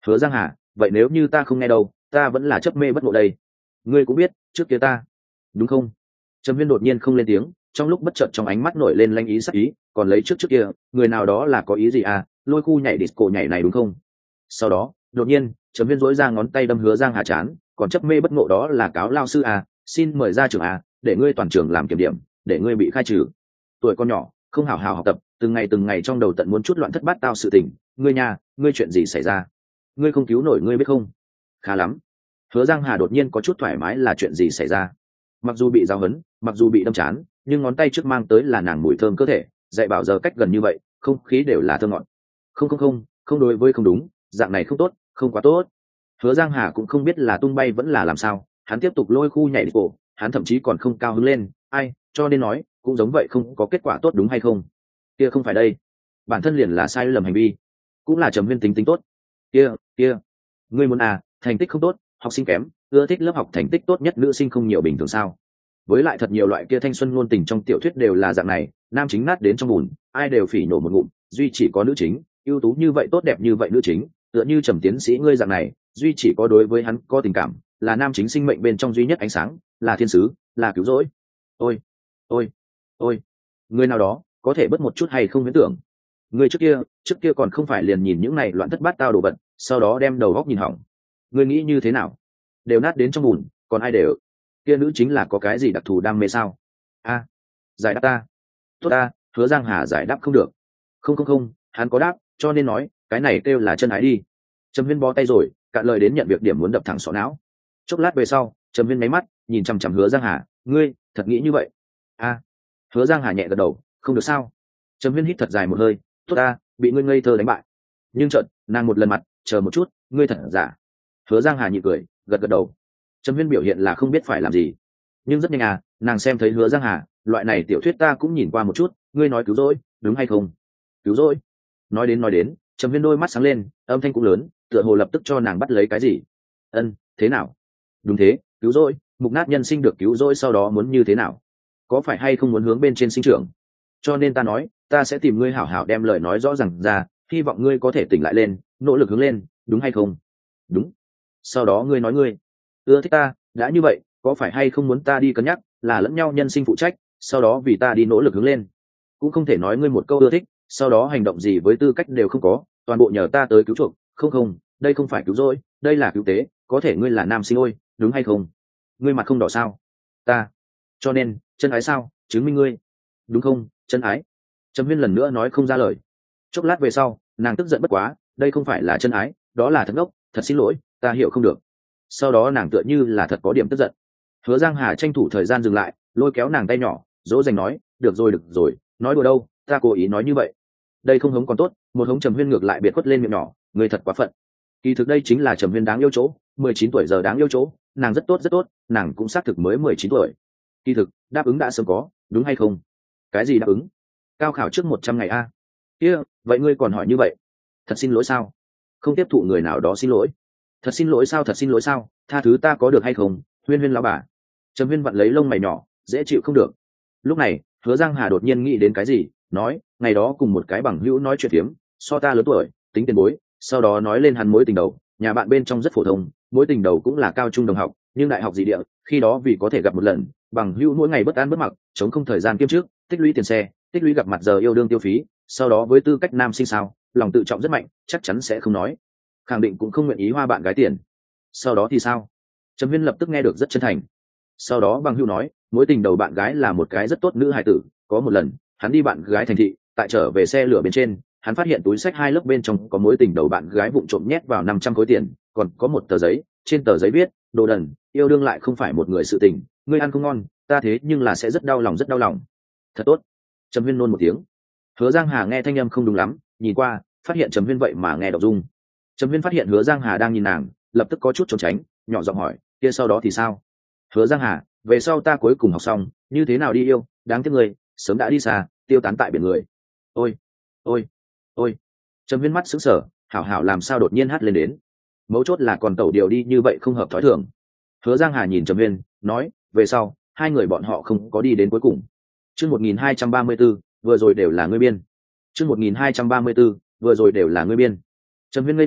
Hứa Giang Hà, vậy nếu như ta không nghe đâu, ta vẫn là chấp mê bất ngộ đây. Ngươi cũng biết trước kia ta, đúng không? Trầm Huyên đột nhiên không lên tiếng, trong lúc bất chợt trong ánh mắt nổi lên lanh ý sắc ý, còn lấy trước trước kia người nào đó là có ý gì à, lôi khu nhảy disco nhảy này đúng không? Sau đó đột nhiên Trầm Huyên dỗi ra ngón tay đâm Hứa Giang Hà chán, còn chấp mê bất ngộ đó là cáo lao sư à, xin mời ra trường à, để ngươi toàn trường làm kiểm điểm, để ngươi bị khai trừ. Tuổi con nhỏ không hào hào học tập, từng ngày từng ngày trong đầu tận muốn chút loạn thất bát tao sự tình, ngươi nhà ngươi chuyện gì xảy ra, ngươi không cứu nổi ngươi biết không? Khá lắm. Hứa Giang Hà đột nhiên có chút thoải mái, là chuyện gì xảy ra? Mặc dù bị giáo huấn, mặc dù bị đâm chán, nhưng ngón tay trước mang tới là nàng mùi thơm cơ thể, dạy bảo giờ cách gần như vậy, không khí đều là thơm ngọt. Không không không, không đối với không đúng, dạng này không tốt, không quá tốt. Hứa Giang Hà cũng không biết là tung bay vẫn là làm sao, hắn tiếp tục lôi khu nhảy đi cổ, hắn thậm chí còn không cao hứng lên, ai, cho nên nói, cũng giống vậy không có kết quả tốt đúng hay không? Kia không phải đây, bản thân liền là sai lầm hành vi, cũng là Trầm Huyên tính tính tốt. Kia, kia, ngươi muốn à, thành tích không tốt, học sinh kém, ưa thích lớp học thành tích tốt nhất nữ sinh không nhiều bình thường sao? Với lại thật nhiều loại kia thanh xuân ngôn tình trong tiểu thuyết đều là dạng này, nam chính nát đến trong bùn, ai đều phỉ nổ một ngụm, duy chỉ có nữ chính ưu tú như vậy, tốt đẹp như vậy nữ chính, tựa như Trầm tiến sĩ ngươi dạng này, duy chỉ có đối với hắn có tình cảm, là nam chính sinh mệnh bên trong duy nhất ánh sáng, là thiên sứ, là cứu rỗi. Ôi, ôi, ôi, người nào đó có thể bớt một chút hay không huyễn tưởng? Người trước kia, trước kia còn không phải liền nhìn những này loạn thất bát tao đồ vật, sau đó đem đầu góc nhìn hỏng. Ngươi nghĩ như thế nào? Đều nát đến trong bùn, còn ai đều? Kia nữ chính là có cái gì đặc thù đam mê sao? A, giải đáp ta. Tốt ta, Hứa Giang Hà giải đáp không được. Không không không, hắn có đáp, cho nên nói, cái này kêu là chân ái đi. Trầm Huyên bó tay rồi, cạn lời đến nhận việc điểm muốn đập thẳng sọ não. Chốc lát về sau, Trầm Huyên máy mắt nhìn chằm chằm Hứa Giang Hà, ngươi thật nghĩ như vậy? A, Hứa Giang Hà nhẹ gật đầu, không được sao? Trầm Huyên hít thật dài một hơi, tốt ta, bị ngươi ngây thơ đánh bại. Nhưng chợt nàng một lần mặt, chờ một chút, ngươi thật giả? Hứa Giang Hà nhị cười, gật gật đầu. Trầm Huyên biểu hiện là không biết phải làm gì, nhưng rất nhanh à, nàng xem thấy Hứa Giang Hà, loại này tiểu thuyết ta cũng nhìn qua một chút, ngươi nói cứu rỗi, đúng hay không? Cứu rỗi? Nói đến nói đến, Trầm Huyên đôi mắt sáng lên, âm thanh cũng lớn, tựa hồ lập tức cho nàng bắt lấy cái gì. Ân, thế nào? Đúng thế, cứu rỗi, mục nát nhân sinh được cứu rỗi, sau đó muốn như thế nào? Có phải hay không muốn hướng bên trên sinh trưởng? Cho nên ta nói, ta sẽ tìm ngươi hảo hảo đem lời nói rõ ràng ra, hy vọng ngươi có thể tỉnh lại lên, nỗ lực hướng lên, đúng hay không? Đúng. Sau đó ngươi nói ngươi ưa thích ta, đã như vậy, có phải hay không muốn ta đi cân nhắc, là lẫn nhau nhân sinh phụ trách, sau đó vì ta đi nỗ lực hướng lên? Cũng không thể nói ngươi một câu ưa thích, sau đó hành động gì với tư cách đều không có, toàn bộ nhờ ta tới cứu chuộc, không không, đây không phải cứu rỗi, đây là cứu tế, có thể ngươi là nam sinh ôi, đúng hay không? Ngươi mặt không đỏ sao? Ta, cho nên, chân ái sao, chứng minh ngươi, đúng không, chân ái? Trầm Huyên lần nữa nói không ra lời. Chốc lát về sau, nàng tức giận bất quá, đây không phải là chân ái, đó là thật ngốc, thật xin lỗi, ta hiểu không được. Sau đó nàng tựa như là thật có điểm tức giận. Hứa Giang Hà tranh thủ thời gian dừng lại, lôi kéo nàng tay nhỏ, dỗ dành nói, được rồi được rồi, nói đùa đâu, ta cố ý nói như vậy. Đây không hống còn tốt, một hống Trầm Huyên ngược lại biệt khuất lên miệng nhỏ, người thật quá phận. Kỳ thực đây chính là Trầm Huyên đáng yêu chỗ, mười chín tuổi giờ đáng yêu chỗ, nàng rất tốt rất tốt, nàng cũng xác thực mới mười chín tuổi. Kỳ thực, đáp ứng đã sớm có, đúng hay không? Cái gì đáp ứng? Cao khảo trước một trăm ngày a. Kia, vậy ngươi còn hỏi như vậy? Thật xin lỗi sao? Không tiếp thụ người nào đó xin lỗi. Thật xin lỗi sao, thật xin lỗi sao, tha thứ ta có được hay không, Huyên Huyên lão bà. Trầm Huyên vặn lấy lông mày nhỏ, dễ chịu không được. Lúc này, Hứa Giang Hà đột nhiên nghĩ đến cái gì, nói, ngày đó cùng một cái bằng hữu nói chuyện phiếm, so ta lớn tuổi, tính tiền bối, sau đó nói lên hắn mối tình đầu, nhà bạn bên trong rất phổ thông, mối tình đầu cũng là cao trung đồng học, nhưng đại học dị địa, khi đó vì có thể gặp một lần, bằng hữu mỗi ngày bất an bất mặc, chống không thời gian kiêm trước, tích lũy tiền xe, tích lũy gặp mặt giờ yêu đương tiêu phí, sau đó với tư cách nam sinh sao, lòng tự trọng rất mạnh, chắc chắn sẽ không nói, khẳng định cũng không nguyện ý hoa bạn gái tiền. Sau đó thì sao? Trầm Huyên lập tức nghe được rất chân thành. Sau đó bằng hữu nói, mối tình đầu bạn gái là một cái rất tốt nữ hài tử, có một lần hắn đi bạn gái thành thị, tại trở về xe lửa bên trên, hắn phát hiện túi sách hai lớp bên trong có mối tình đầu bạn gái vụng trộm nhét vào năm trăm khối tiền, còn có một tờ giấy, trên tờ giấy viết, đồ đần, yêu đương lại không phải một người sự tình, ngươi ăn không ngon, ta thế nhưng là sẽ rất đau lòng rất đau lòng. Thật tốt. Trầm Huyên nôn một tiếng. Hứa Giang Hà nghe thanh âm không đúng lắm, nhìn qua, phát hiện Trầm Huyên vậy mà nghe đọc dung. Trầm Huyên phát hiện Hứa Giang Hà đang nhìn nàng, lập tức có chút trốn tránh, nhỏ giọng hỏi, kia sau đó thì sao? Hứa Giang Hà, về sau ta cuối cùng học xong, như thế nào đi yêu, đáng tiếc người, sớm đã đi xa, tiêu tán tại biển người. Ôi, ôi, ôi. Trầm Huyên mắt sững sờ, hảo hảo làm sao đột nhiên hát lên đến. Mấu chốt là còn tẩu điều đi như vậy không hợp thói thường. Hứa Giang Hà nhìn Trầm Huyên, nói, về sau, hai người bọn họ không có đi đến cuối cùng. Chương một nghìn hai trăm ba mươi 1234, vừa rồi đều là ngươi biên. Chương một nghìn hai trăm ba mươi 1234, vừa rồi đều là ngươi biên. Trầm Huyên ngây người,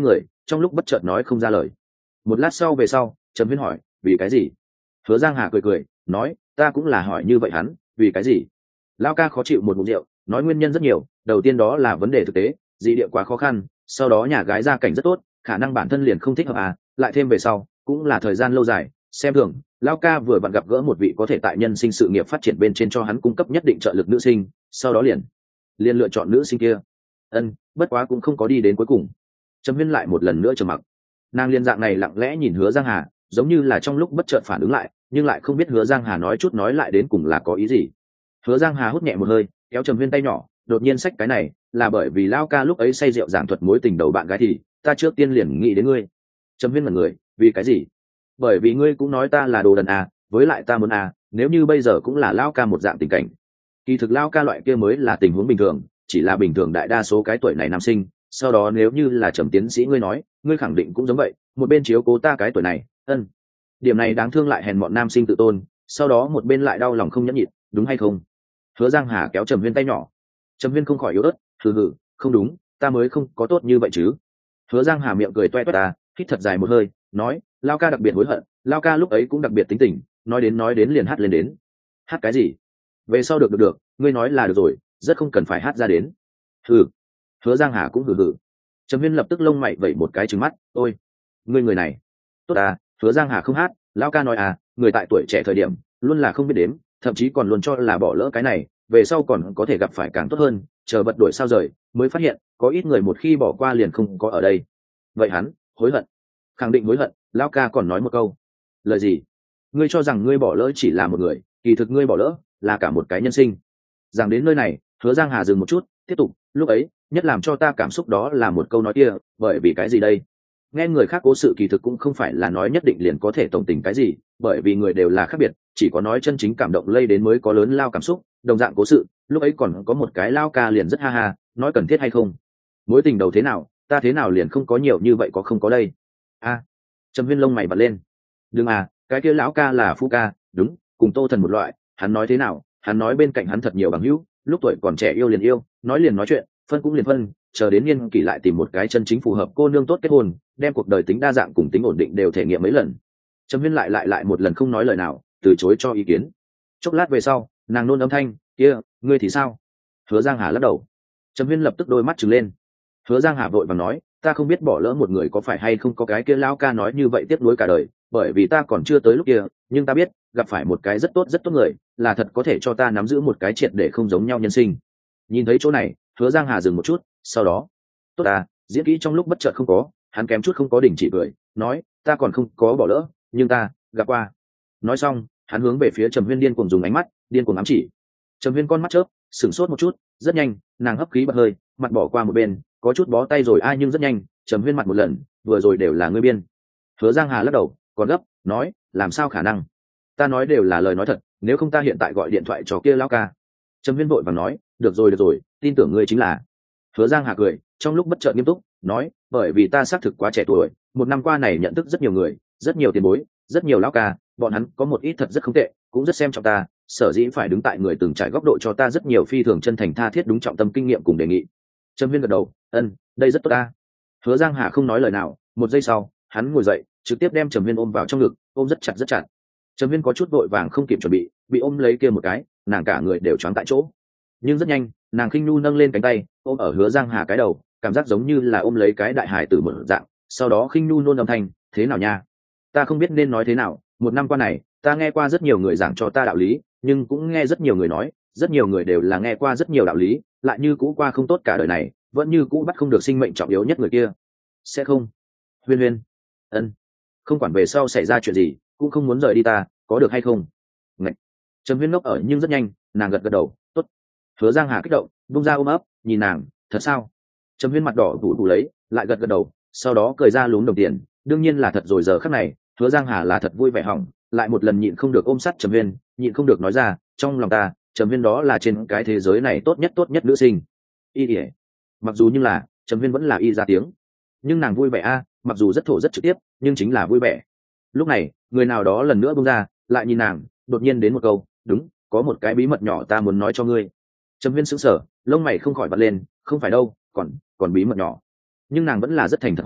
trong lúc bất chợt nói không ra lời. Một lát sau về sau, Trầm Huyên hỏi, vì cái gì? Hứa Giang Hà cười cười nói, ta cũng là hỏi như vậy hắn, vì cái gì? Lao ca khó chịu một ngụm rượu, nói nguyên nhân rất nhiều, đầu tiên đó là vấn đề thực tế, dị địa quá khó khăn, sau đó nhà gái gia cảnh rất tốt, khả năng bản thân liền không thích hợp à, lại thêm về sau cũng là thời gian lâu dài, xem thường Lao ca vừa vặn gặp gỡ một vị có thể tại nhân sinh sự nghiệp phát triển bên trên cho hắn cung cấp nhất định trợ lực nữ sinh, sau đó liền liền lựa chọn nữ sinh kia. Ân, bất quá cũng không có đi đến cuối cùng. Trầm Huyên lại một lần nữa trầm mặc. Nàng liên dạng này lặng lẽ nhìn Hứa Giang Hà, giống như là trong lúc bất chợt phản ứng lại, nhưng lại không biết Hứa Giang Hà nói chút nói lại đến cùng là có ý gì. Hứa Giang Hà hút nhẹ một hơi, kéo Trầm Huyên tay nhỏ, đột nhiên xách cái này, là bởi vì Lao ca lúc ấy say rượu giảng thuật mối tình đầu bạn gái thì ta trước tiên liền nghĩ đến ngươi. Trầm Huyên mật người, vì cái gì? Bởi vì ngươi cũng nói ta là đồ đần à, với lại ta muốn à, nếu như bây giờ cũng là Lao ca một dạng tình cảnh. Kỳ thực Lao ca loại kia mới là tình huống bình thường, chỉ là bình thường đại đa số cái tuổi này nam sinh, sau đó nếu như là Trầm tiến sĩ ngươi nói, ngươi khẳng định cũng giống vậy, một bên chiếu cố ta cái tuổi này. Ân, điểm này đáng thương lại hèn mọn nam sinh tự tôn, sau đó một bên lại đau lòng không nhẫn nhịn, đúng hay không? Hứa Giang Hà kéo Trầm Huyên tay nhỏ. Trầm Huyên không khỏi yếu ớt, hừ hừ, không đúng, ta mới không có tốt như vậy chứ. Hứa Giang Hà miệng cười toe toét ta, hít thật dài một hơi, nói, Lao ca đặc biệt hối hận, Lao ca lúc ấy cũng đặc biệt tính tình, nói đến nói đến liền hát lên đến. Hát cái gì? Về sau được được được, ngươi nói là được rồi, rất không cần phải hát ra đến. Hừ. Hứa Giang Hà cũng hừ hừ. Trầm Huyên lập tức lông mày vẩy một cái trừng mắt, ôi, ngươi người này. Tốt à, Hứa Giang Hà không hát, Lao ca nói à, người tại tuổi trẻ thời điểm luôn là không biết đếm, thậm chí còn luôn cho là bỏ lỡ cái này, về sau còn có thể gặp phải càng tốt hơn, chờ bật đổi sao rời, mới phát hiện có ít người một khi bỏ qua liền không có ở đây. Vậy hắn hối hận, khẳng định hối hận. Lao ca còn nói một câu, lời gì? Ngươi cho rằng ngươi bỏ lỡ chỉ là một người, kỳ thực ngươi bỏ lỡ là cả một cái nhân sinh. Rằng đến nơi này, Hứa Giang Hà dừng một chút, tiếp tục, lúc ấy nhất làm cho ta cảm xúc đó là một câu nói kia, bởi vì cái gì đây? Nghe người khác cố sự kỳ thực cũng không phải là nói nhất định liền có thể tổng tình cái gì, bởi vì người đều là khác biệt, chỉ có nói chân chính cảm động lây đến mới có lớn lao cảm xúc. Đồng dạng cố sự, lúc ấy còn có một cái Lao ca liền rất ha ha, nói cần thiết hay không? Mối tình đầu thế nào, ta thế nào liền không có nhiều như vậy có không có đây? A, à, Trầm Huyên lông mày bật lên. Đừng à, cái kia lão ca là phu ca, đúng, cùng Tô Thần một loại. Hắn nói thế nào? Hắn nói bên cạnh hắn thật nhiều bằng hữu, lúc tuổi còn trẻ yêu liền yêu, nói liền nói chuyện, phân cũng liền phân, chờ đến niên kỷ lại tìm một cái chân chính phù hợp cô nương tốt kết hôn, đem cuộc đời tính đa dạng cùng tính ổn định đều thể nghiệm mấy lần. Trầm Huyên lại lại lại một lần không nói lời nào, từ chối cho ý kiến. Chốc lát về sau, nàng nôn âm thanh, kia, ngươi thì sao? Hứa Giang Hà lắc đầu. Trầm Huyên lập tức đôi mắt trừng lên. Hứa Giang Hà vội vàng nói, ta không biết bỏ lỡ một người có phải hay không có cái kia lão ca nói như vậy tiếc nuối cả đời, bởi vì ta còn chưa tới lúc kia, nhưng ta biết gặp phải một cái rất tốt rất tốt người, là thật có thể cho ta nắm giữ một cái triệt để không giống nhau nhân sinh. Nhìn thấy chỗ này, Hứa Giang Hà dừng một chút, sau đó, tốt à, diễn kỹ trong lúc bất chợt không có, hắn kém chút không có đình chỉ cười, nói, ta còn không có bỏ lỡ, nhưng ta gặp qua. Nói xong, hắn hướng về phía Trầm Huyên điên cuồng dùng ánh mắt điên cuồng ám chỉ. Trầm Huyên con mắt chớp, sửng sốt một chút, rất nhanh nàng hấp khí bật hơi, mặt bỏ qua một bên, có chút bó tay rồi ai nhưng rất nhanh, Trầm Huyên mặt một lần, vừa rồi đều là ngươi biên. Hứa Giang Hà lắc đầu, còn gấp, nói, làm sao khả năng? Ta nói đều là lời nói thật, nếu không ta hiện tại gọi điện thoại cho kia lão ca. Trầm Huyên vội vàng nói, được rồi được rồi, tin tưởng ngươi chính là. Hứa Giang Hà cười, trong lúc bất chợt nghiêm túc, nói, bởi vì ta xác thực quá trẻ tuổi, một năm qua này nhận thức rất nhiều người, rất nhiều tiền bối, rất nhiều lão ca, bọn hắn có một ít thật rất không tệ, cũng rất xem trọng ta, sở dĩ phải đứng tại người từng trải góc độ cho ta rất nhiều phi thường chân thành tha thiết đúng trọng tâm kinh nghiệm cùng đề nghị. Trầm Huyên gật đầu, ân, đây rất tốt ta. Hứa Giang Hà không nói lời nào, một giây sau, hắn ngồi dậy, trực tiếp đem Trầm Huyên ôm vào trong ngực, ôm rất chặt rất chặt. Trầm Huyên có chút vội vàng không kịp chuẩn bị, bị ôm lấy kia một cái, nàng cả người đều choáng tại chỗ. Nhưng rất nhanh, nàng khinh nu nâng lên cánh tay, ôm ở Hứa Giang Hà cái đầu, cảm giác giống như là ôm lấy cái đại hải tử mở dạng, sau đó khinh nu nôn âm thanh, thế nào nha? Ta không biết nên nói thế nào, một năm qua này, ta nghe qua rất nhiều người giảng cho ta đạo lý, nhưng cũng nghe rất nhiều người nói, rất nhiều người đều là nghe qua rất nhiều đạo lý, lại như cũ qua không tốt cả đời này, vẫn như cũ bắt không được sinh mệnh trọng yếu nhất người kia. Sẽ không? Huyên Huyên, ân, không quản về sau xảy ra chuyện gì, cũng không muốn rời đi ta, có được hay không? Ngậy. Trầm Huyên ngốc ở nhưng rất nhanh, nàng gật gật đầu, tốt. Hứa Giang Hà kích động, bung ra ôm ấp, nhìn nàng, thật sao? Trầm Huyên mặt đỏ ủ ủ lấy, lại gật gật đầu, sau đó cười ra lúm đồng tiền, đương nhiên là thật rồi giờ khắc này, Hứa Giang Hà là thật vui vẻ hỏng, lại một lần nhịn không được ôm sát Trầm Huyên, nhịn không được nói ra, trong lòng ta, Trầm Huyên đó là trên cái thế giới này tốt nhất tốt nhất nữ sinh. Y ỉa. Mặc dù nhưng là, Trầm Huyên vẫn là y ra tiếng, nhưng nàng vui vẻ a, mặc dù rất thổ rất trực tiếp, nhưng chính là vui vẻ. Lúc này, người nào đó lần nữa bung ra, lại nhìn nàng, đột nhiên đến một câu, đúng, có một cái bí mật nhỏ ta muốn nói cho ngươi. Trầm Huyên sững sờ, lông mày không khỏi bật lên, không phải đâu, còn còn bí mật nhỏ. Nhưng nàng vẫn là rất thành thật hỏi,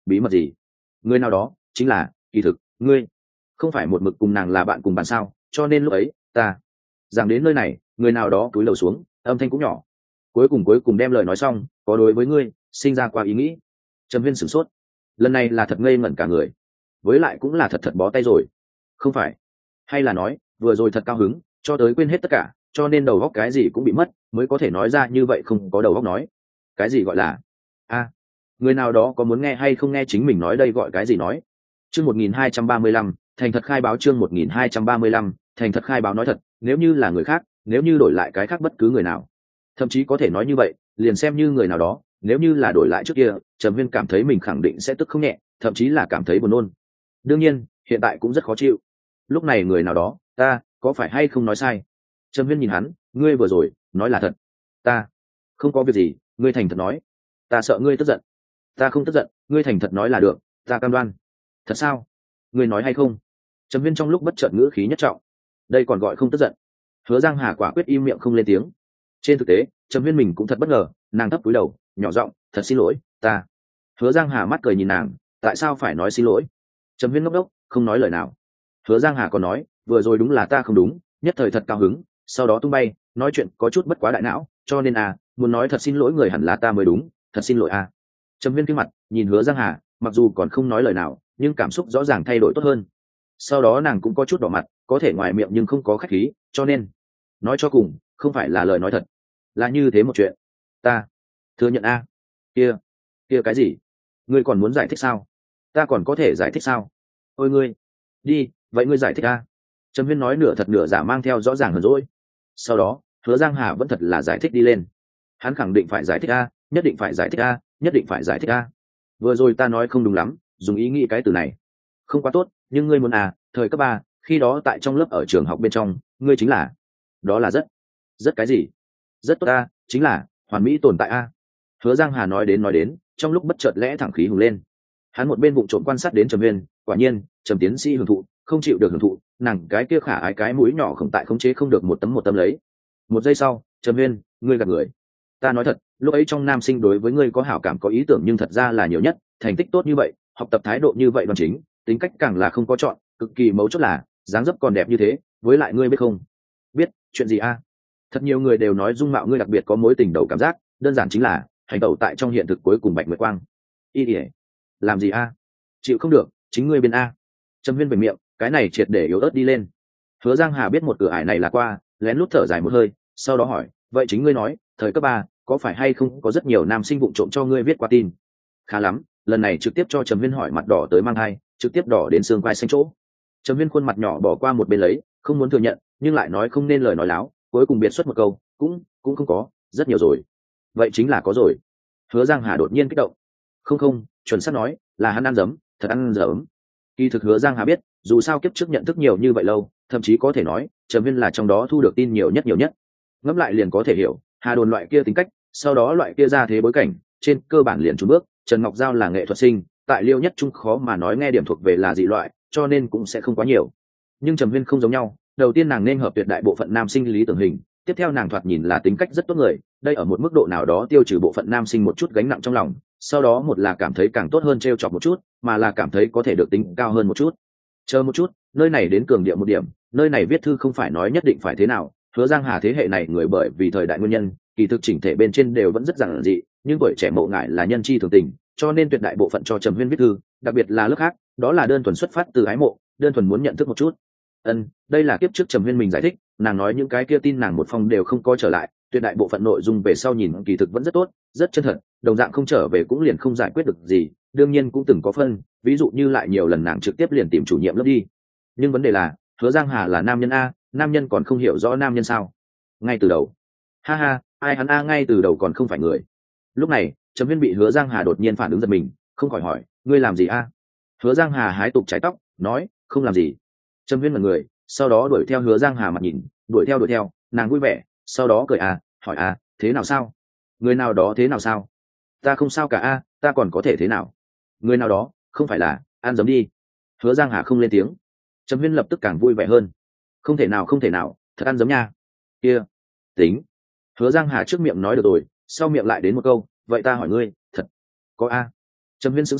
bí mật gì? Người nào đó chính là kỳ thực ngươi không phải một mực cùng nàng là bạn cùng bạn sao, cho nên lúc ấy ta rằng đến nơi này. Người nào đó cúi đầu xuống, âm thanh cũng nhỏ, cuối cùng cuối cùng đem lời nói xong, có đối với ngươi sinh ra qua ý nghĩ. Trầm Viên sửng sốt, lần này là thật ngây ngẩn cả người, với lại cũng là thật thật bó tay rồi. Không phải, hay là nói vừa rồi thật cao hứng cho tới quên hết tất cả, cho nên đầu óc cái gì cũng bị mất, mới có thể nói ra như vậy không có đầu óc nói. Cái gì gọi là a người nào đó có muốn nghe hay không nghe chính mình nói đây gọi cái gì nói. Chương một nghìn hai trăm ba mươi lăm, thành thật khai báo. Chương một nghìn hai trăm ba mươi lăm, thành thật khai báo. Nói thật, nếu như là người khác, nếu như đổi lại cái khác bất cứ người nào, thậm chí có thể nói như vậy, liền xem như người nào đó, nếu như là đổi lại trước kia, Trầm Viên cảm thấy mình khẳng định sẽ tức không nhẹ, thậm chí là cảm thấy buồn nôn. Đương nhiên, hiện tại cũng rất khó chịu. Lúc này người nào đó, ta có phải hay không nói sai? Trầm Viên nhìn hắn, ngươi vừa rồi nói là thật. Ta không có việc gì, ngươi thành thật nói. Ta sợ ngươi tức giận. Ta không tức giận, ngươi thành thật nói là được, ta cam đoan. Thật sao? Ngươi nói hay không? Trầm Viên trong lúc bất chợt ngữ khí nhất trọng. Đây còn gọi không tức giận? Hứa Giang Hà quả quyết im miệng không lên tiếng. Trên thực tế, Trầm Viên mình cũng thật bất ngờ, nàng thấp cúi đầu, nhỏ giọng, thật xin lỗi, ta. Hứa Giang Hà mắt cười nhìn nàng, tại sao phải nói xin lỗi? Trầm Viên ngốc đốc, không nói lời nào. Hứa Giang Hà còn nói, vừa rồi đúng là ta không đúng, nhất thời thật cao hứng, sau đó tung bay, nói chuyện có chút bất quá đại não, cho nên à, muốn nói thật xin lỗi người hẳn là ta mới đúng, thật xin lỗi à. Trầm Viên kinh mặt, nhìn Hứa Giang Hà, mặc dù còn không nói lời nào, nhưng cảm xúc rõ ràng thay đổi tốt hơn. Sau đó nàng cũng có chút đỏ mặt, có thể ngoài miệng nhưng không có khách khí, cho nên nói cho cùng, không phải là lời nói thật, là như thế một chuyện. Ta thừa nhận a à. Kia, kia cái gì? Ngươi còn muốn giải thích sao? Ta còn có thể giải thích sao? Ôi ngươi, đi, vậy ngươi giải thích a. Trầm Viên nói nửa thật nửa giả, mang theo rõ ràng hờn dỗi. Sau đó, Hứa Giang Hà vẫn thật là giải thích đi lên. Hắn khẳng định phải giải thích a, nhất định phải giải thích a, nhất định phải giải thích a. Vừa rồi ta nói không đúng lắm, dùng ý nghĩ cái từ này không quá tốt, nhưng ngươi muốn à, thời cấp ba, khi đó tại trong lớp ở trường học bên trong, ngươi chính là, đó là rất rất cái gì? Rất tốt a, chính là hoàn mỹ tồn tại a. Hứa Giang Hà nói đến nói đến, trong lúc bất chợt lẽ thẳng khí hùng lên. Hắn một bên vụng trộm quan sát đến Trầm Viên, quả nhiên, Trầm tiến sĩ hưởng thụ, không chịu được hưởng thụ, nàng cái kia khả ái cái mũi nhỏ không tại khống chế không được một tấm một tấm lấy. Một giây sau, Trầm Viên, ngươi gạt người. Ta nói thật, lúc ấy trong nam sinh đối với ngươi có hảo cảm có ý tưởng nhưng thật ra là nhiều nhất, thành tích tốt như vậy, học tập thái độ như vậy đoan chính, tính cách càng là không có chọn, cực kỳ mấu chốt là dáng dấp còn đẹp như thế, với lại ngươi biết không? Biết, chuyện gì a? Thật nhiều người đều nói dung mạo ngươi đặc biệt có mối tình đầu cảm giác, đơn giản chính là hành tẩu tại trong hiện thực cuối cùng bạch nguyệt quang. Y ỉa, làm gì a? Chịu không được, chính ngươi bên a. Trầm Viên về miệng, cái này triệt để yếu ớt đi lên. Hứa Giang Hà biết một cửa ải này là qua, lén lút thở dài một hơi, sau đó hỏi, vậy chính ngươi nói, thời cấp ba có phải hay không có rất nhiều nam sinh vụng trộm cho ngươi viết qua tin? Khá lắm, lần này trực tiếp cho Trầm Viên hỏi mặt đỏ tới mang hai, trực tiếp đỏ đến xương quai xanh chỗ. Trầm Viên khuôn mặt nhỏ bỏ qua một bên lấy, không muốn thừa nhận, nhưng lại nói không nên lời nói láo, cuối cùng biệt xuất một câu, cũng cũng không có, rất nhiều rồi. Vậy chính là có rồi. Hứa Giang Hà đột nhiên kích động. Không không, chuẩn xác nói là hắn ăn dấm, thật ăn dấm. Kỳ thực Hứa Giang Hà biết, dù sao kiếp trước nhận thức nhiều như vậy lâu, thậm chí có thể nói, Trầm Viên là trong đó thu được tin nhiều nhất nhiều nhất. Ngẫm lại liền có thể hiểu, Hà Đồn loại kia tính cách, sau đó loại kia ra thế bối cảnh, trên cơ bản liền trùng bước, Trần Ngọc Giao là nghệ thuật sinh, tại Liêu Nhất Trung khó mà nói nghe điểm thuộc về là dị loại, cho nên cũng sẽ không quá nhiều. Nhưng Trầm Viên không giống nhau, đầu tiên nàng nên hợp tuyệt đại bộ phận nam sinh lý tưởng hình, tiếp theo nàng thoạt nhìn là tính cách rất tốt người, đây ở một mức độ nào đó tiêu trừ bộ phận nam sinh một chút gánh nặng trong lòng, sau đó một là cảm thấy càng tốt hơn trêu chọc một chút, mà là cảm thấy có thể được tính cao hơn một chút. Chờ một chút, nơi này đến cường điệu một điểm, nơi này viết thư không phải nói nhất định phải thế nào, Hứa Giang Hà thế hệ này người bởi vì thời đại nguyên nhân, kỳ thực chỉnh thể bên trên đều vẫn rất giản dị, nhưng tuổi trẻ mộ ngại là nhân chi thường tình, cho nên tuyệt đại bộ phận cho Trầm Viên viết thư, đặc biệt là lớp khác, đó là đơn thuần xuất phát từ ái mộ, đơn thuần muốn nhận thức một chút. Ân, đây là kiếp trước Trầm Viên mình giải thích, nàng nói những cái kia tin nàng một phong đều không có trở lại, tuyệt đại bộ phận nội dung về sau nhìn kỳ thực vẫn rất tốt, rất chân thật, đồng dạng không trở về cũng liền không giải quyết được gì, đương nhiên cũng từng có phân, ví dụ như lại nhiều lần nàng trực tiếp liền tìm chủ nhiệm lớp đi. Nhưng vấn đề là, Hứa Giang Hà là nam nhân a, nam nhân còn không hiểu rõ nam nhân sao? Ngay từ đầu. Ha ha, ai hắn a ngay từ đầu còn không phải người. Lúc này, Trầm Viên bị Hứa Giang Hà đột nhiên phản ứng giật mình, không khỏi hỏi, ngươi làm gì a? Hứa Giang Hà hái tụp trái tóc, nói, không làm gì. Trầm Viên là người, sau đó đuổi theo Hứa Giang Hà mặt nhìn, đuổi theo đuổi theo, nàng vui vẻ, sau đó cười à, hỏi à, thế nào sao? Người nào đó thế nào sao? Ta không sao cả a, ta còn có thể thế nào? Người nào đó, không phải là, ăn giấm đi. Hứa Giang Hà không lên tiếng. Trầm Viên lập tức càng vui vẻ hơn. Không thể nào không thể nào, thật ăn giấm nha. Kia, tính. Hứa Giang Hà trước miệng nói được rồi, sau miệng lại đến một câu, vậy ta hỏi ngươi, thật có a? Trầm Viên sững sờ,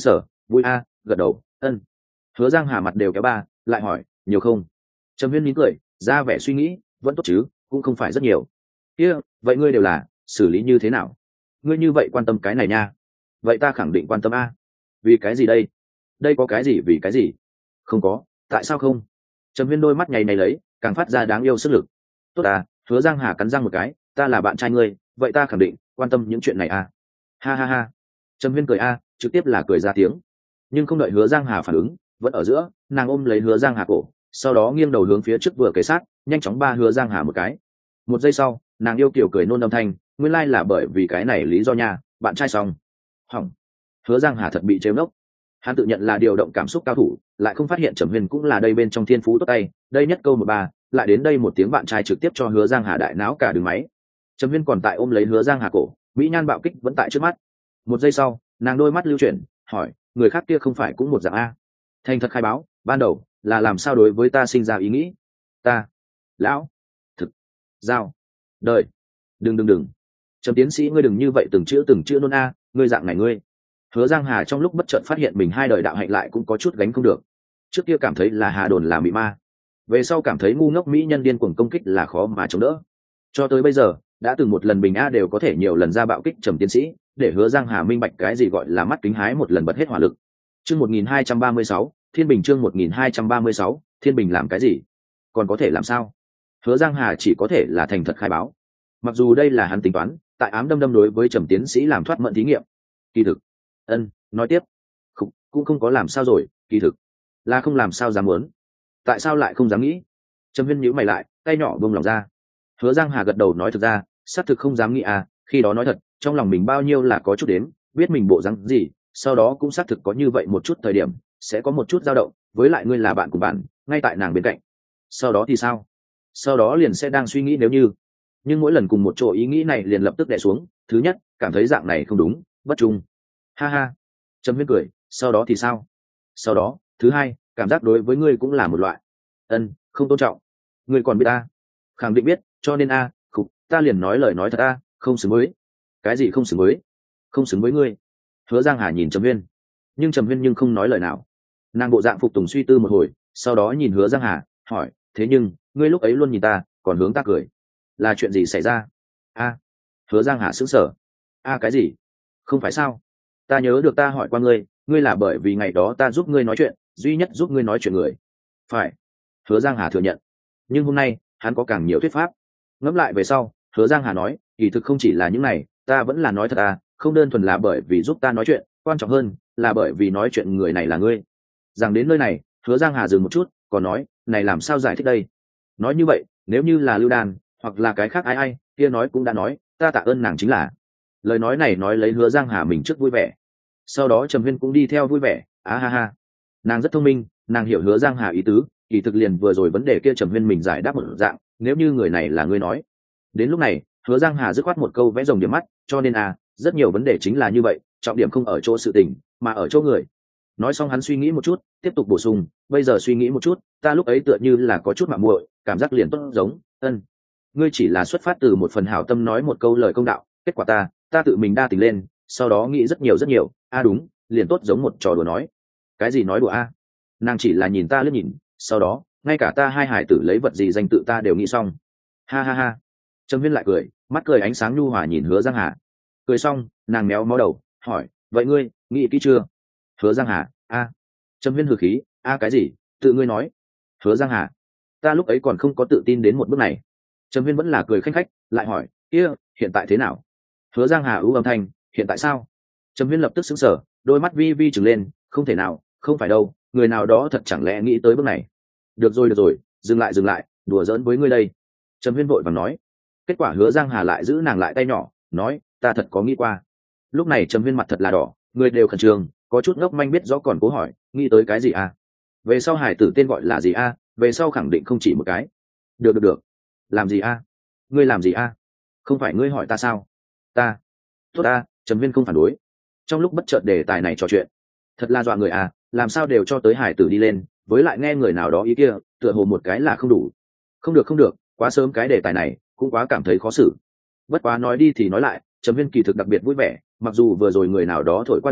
vui a, gật đầu, ân. Hứa Giang Hà mặt đều kéo ba, lại hỏi, nhiều không? Trầm Huyên mỉm cười, ra vẻ suy nghĩ, vẫn tốt chứ, cũng không phải rất nhiều. Kia, vậy ngươi đều là xử lý như thế nào? Ngươi như vậy quan tâm cái này nha. Vậy ta khẳng định quan tâm a. Vì cái gì đây? Đây có cái gì vì cái gì? Không có, tại sao không? Trầm Huyên đôi mắt nháy này lấy, càng phát ra đáng yêu sức lực. Tốt à, Hứa Giang Hà cắn răng một cái, ta là bạn trai ngươi, vậy ta khẳng định quan tâm những chuyện này à. Ha ha ha. Trầm Huyên cười a, trực tiếp là cười ra tiếng. Nhưng không đợi Hứa Giang Hà phản ứng, vẫn ở giữa, nàng ôm lấy Hứa Giang Hà cổ, sau đó nghiêng đầu hướng phía trước vừa kề sát, nhanh chóng ba Hứa Giang Hà một cái. Một giây sau, nàng yêu kiểu cười nôn âm thanh, nguyên lai là bởi vì cái này lý do nha, bạn trai xong. Hỏng. Hứa Giang Hà thật bị trêu nốc. Hắn tự nhận là điều động cảm xúc cao thủ, lại không phát hiện Trầm Huyên cũng là đây bên trong thiên phú tốt tay, đây nhất câu một ba, lại đến đây một tiếng bạn trai trực tiếp cho Hứa Giang Hà đại náo cả đường máy. Trầm Huyên còn tại ôm lấy Hứa Giang Hà cổ, mỹ nhan bạo kích vẫn tại trước mắt. Một giây sau, nàng đôi mắt lưu chuyển, hỏi, người khác kia không phải cũng một dạng a? Thành thật khai báo, ban đầu là làm sao đối với ta sinh ra ý nghĩ? Ta, lão, thực, giao, đời, đừng đừng đừng. Trầm tiến sĩ ngươi đừng như vậy từng chữ từng chữ nôn a, ngươi dạng này ngươi. Hứa Giang Hà trong lúc bất chợt phát hiện mình hai đời đạo hạnh lại cũng có chút gánh không được. Trước kia cảm thấy là Hà Đồn là mị ma, về sau cảm thấy ngu ngốc mỹ nhân điên cuồng công kích là khó mà chống đỡ. Cho tới bây giờ, đã từng một lần bình a đều có thể nhiều lần ra bạo kích Trầm tiến sĩ, để Hứa Giang Hà minh bạch cái gì gọi là mắt kính hái một lần bật hết hỏa lực. Chương một nghìn hai trăm ba mươi sáu, Thiên Bình chương một nghìn hai trăm ba mươi sáu, Thiên Bình làm cái gì? Còn có thể làm sao? Hứa Giang Hà chỉ có thể là thành thật khai báo. Mặc dù đây là hắn tính toán, tại ám đâm đâm đối với Trầm tiến sĩ làm thoát mận thí nghiệm. Kỳ thực, ân, nói tiếp, không, cũng không có làm sao rồi, kỳ thực là không làm sao dám muốn. Tại sao lại không dám nghĩ? Trầm Huyên nhíu mày lại, tay nhỏ buông lòng ra. Hứa Giang Hà gật đầu nói thực ra, xác thực không dám nghĩ à, khi đó nói thật, trong lòng mình bao nhiêu là có chút đếm, biết mình bộ dáng gì, sau đó cũng xác thực có như vậy một chút thời điểm, sẽ có một chút dao động, với lại ngươi là bạn của bạn, ngay tại nàng bên cạnh. Sau đó thì sao? Sau đó liền sẽ đang suy nghĩ nếu như, nhưng mỗi lần cùng một chỗ ý nghĩ này liền lập tức đè xuống, thứ nhất, cảm thấy dạng này không đúng, bất trung. Ha ha. Trầm Huyên cười, sau đó thì sao? Sau đó, thứ hai, cảm giác đối với ngươi cũng là một loại ân, không tôn trọng. Ngươi còn biết ta? Khẳng định biết, cho nên a, à, khục, ta liền nói lời nói thật a, không xứng với. Cái gì không xứng với? Không xứng với ngươi. Hứa Giang Hà nhìn Trầm Huyên, nhưng Trầm Huyên nhưng không nói lời nào. Nàng bộ dạng phục tùng suy tư một hồi, sau đó nhìn Hứa Giang Hà, hỏi, thế nhưng, ngươi lúc ấy luôn nhìn ta, còn hướng ta cười, là chuyện gì xảy ra? A. Hứa Giang Hà sững sờ. A cái gì? Không phải sao? Ta nhớ được ta hỏi qua ngươi, ngươi là bởi vì ngày đó ta giúp ngươi nói chuyện, duy nhất giúp ngươi nói chuyện người. Phải. Hứa Giang Hà thừa nhận. Nhưng hôm nay, hắn có càng nhiều thuyết pháp. Ngẫm lại về sau, Hứa Giang Hà nói, kỳ thực không chỉ là những này, ta vẫn là nói thật à, không đơn thuần là bởi vì giúp ta nói chuyện, quan trọng hơn là bởi vì nói chuyện người này là ngươi. Rằng đến nơi này, Hứa Giang Hà dừng một chút, còn nói, này làm sao giải thích đây? Nói như vậy, nếu như là Lưu Đan, hoặc là cái khác ai ai, kia nói cũng đã nói, ta tạ ơn nàng chính là. Lời nói này nói lấy Hứa Giang Hà mình trước vui vẻ. Sau đó Trầm Huyên cũng đi theo vui vẻ, á ha ha. Nàng rất thông minh, nàng hiểu Hứa Giang Hà ý tứ, kỳ thực liền vừa rồi vấn đề kia Trầm Huyên mình giải đáp một dạng, nếu như người này là ngươi nói. Đến lúc này, Hứa Giang Hà dứt khoát một câu vẽ rồng điểm mắt, cho nên à, rất nhiều vấn đề chính là như vậy, trọng điểm không ở chỗ sự tình, mà ở chỗ người. Nói xong hắn suy nghĩ một chút, tiếp tục bổ sung, bây giờ suy nghĩ một chút, ta lúc ấy tựa như là có chút mạo muội, cảm giác liền tốt giống, ân. Ngươi chỉ là xuất phát từ một phần hảo tâm nói một câu lời công đạo, kết quả ta, ta tự mình đa tình lên, sau đó nghĩ rất nhiều rất nhiều, a à đúng, liền tốt giống một trò đùa nói. Cái gì nói đùa a? À? Nàng chỉ là nhìn ta liếc nhìn, sau đó, ngay cả ta hai hải tử lấy vật gì danh tự ta đều nghĩ xong. Ha ha ha. Trầm Huyên lại cười, mắt cười ánh sáng nhu hòa nhìn Hứa Giang Hà. Cười xong, nàng méo mó đầu, hỏi, vậy ngươi, nghĩ kỹ chưa? Hứa Giang Hà, a. Trầm Huyên hừ khí, a cái gì, tự ngươi nói. Hứa Giang Hà, ta lúc ấy còn không có tự tin đến một bước này. Trầm Huyên vẫn là cười khanh khách, lại hỏi, kia, hiện tại thế nào? Hứa Giang Hà ưu âm thanh, hiện tại sao? Trầm Huyên lập tức sững sờ, đôi mắt vi vi trừng lên, không thể nào, không phải đâu, người nào đó thật chẳng lẽ nghĩ tới bước này. Được rồi được rồi, dừng lại dừng lại, đùa giỡn với ngươi đây. Trầm Huyên vội vàng nói. Kết quả Hứa Giang Hà lại giữ nàng lại tay nhỏ, nói, ta thật có nghĩ qua. Lúc này Trầm Huyên mặt thật là đỏ, người đều khẩn trương, có chút ngốc manh biết rõ còn cố hỏi, nghĩ tới cái gì à? Về sau hải tử tên gọi là gì a? À? Về sau khẳng định không chỉ một cái. Được được được. Làm gì a? À? Ngươi làm gì a? À? Không phải ngươi hỏi ta sao? Ta. Tốt a, Trầm Huyên không phản đối. Trong lúc bất chợt đề tài này trò chuyện, thật là dọa người à, làm sao đều cho tới hải tử đi lên, với lại nghe người nào đó ý kia, tựa hồ một cái là không đủ. Không được không được, quá sớm cái đề tài này, cũng quá cảm thấy khó xử. Bất quá nói đi thì nói lại, Trầm Huyên kỳ thực đặc biệt vui vẻ, mặc dù vừa rồi người nào đó thổi qua đầu,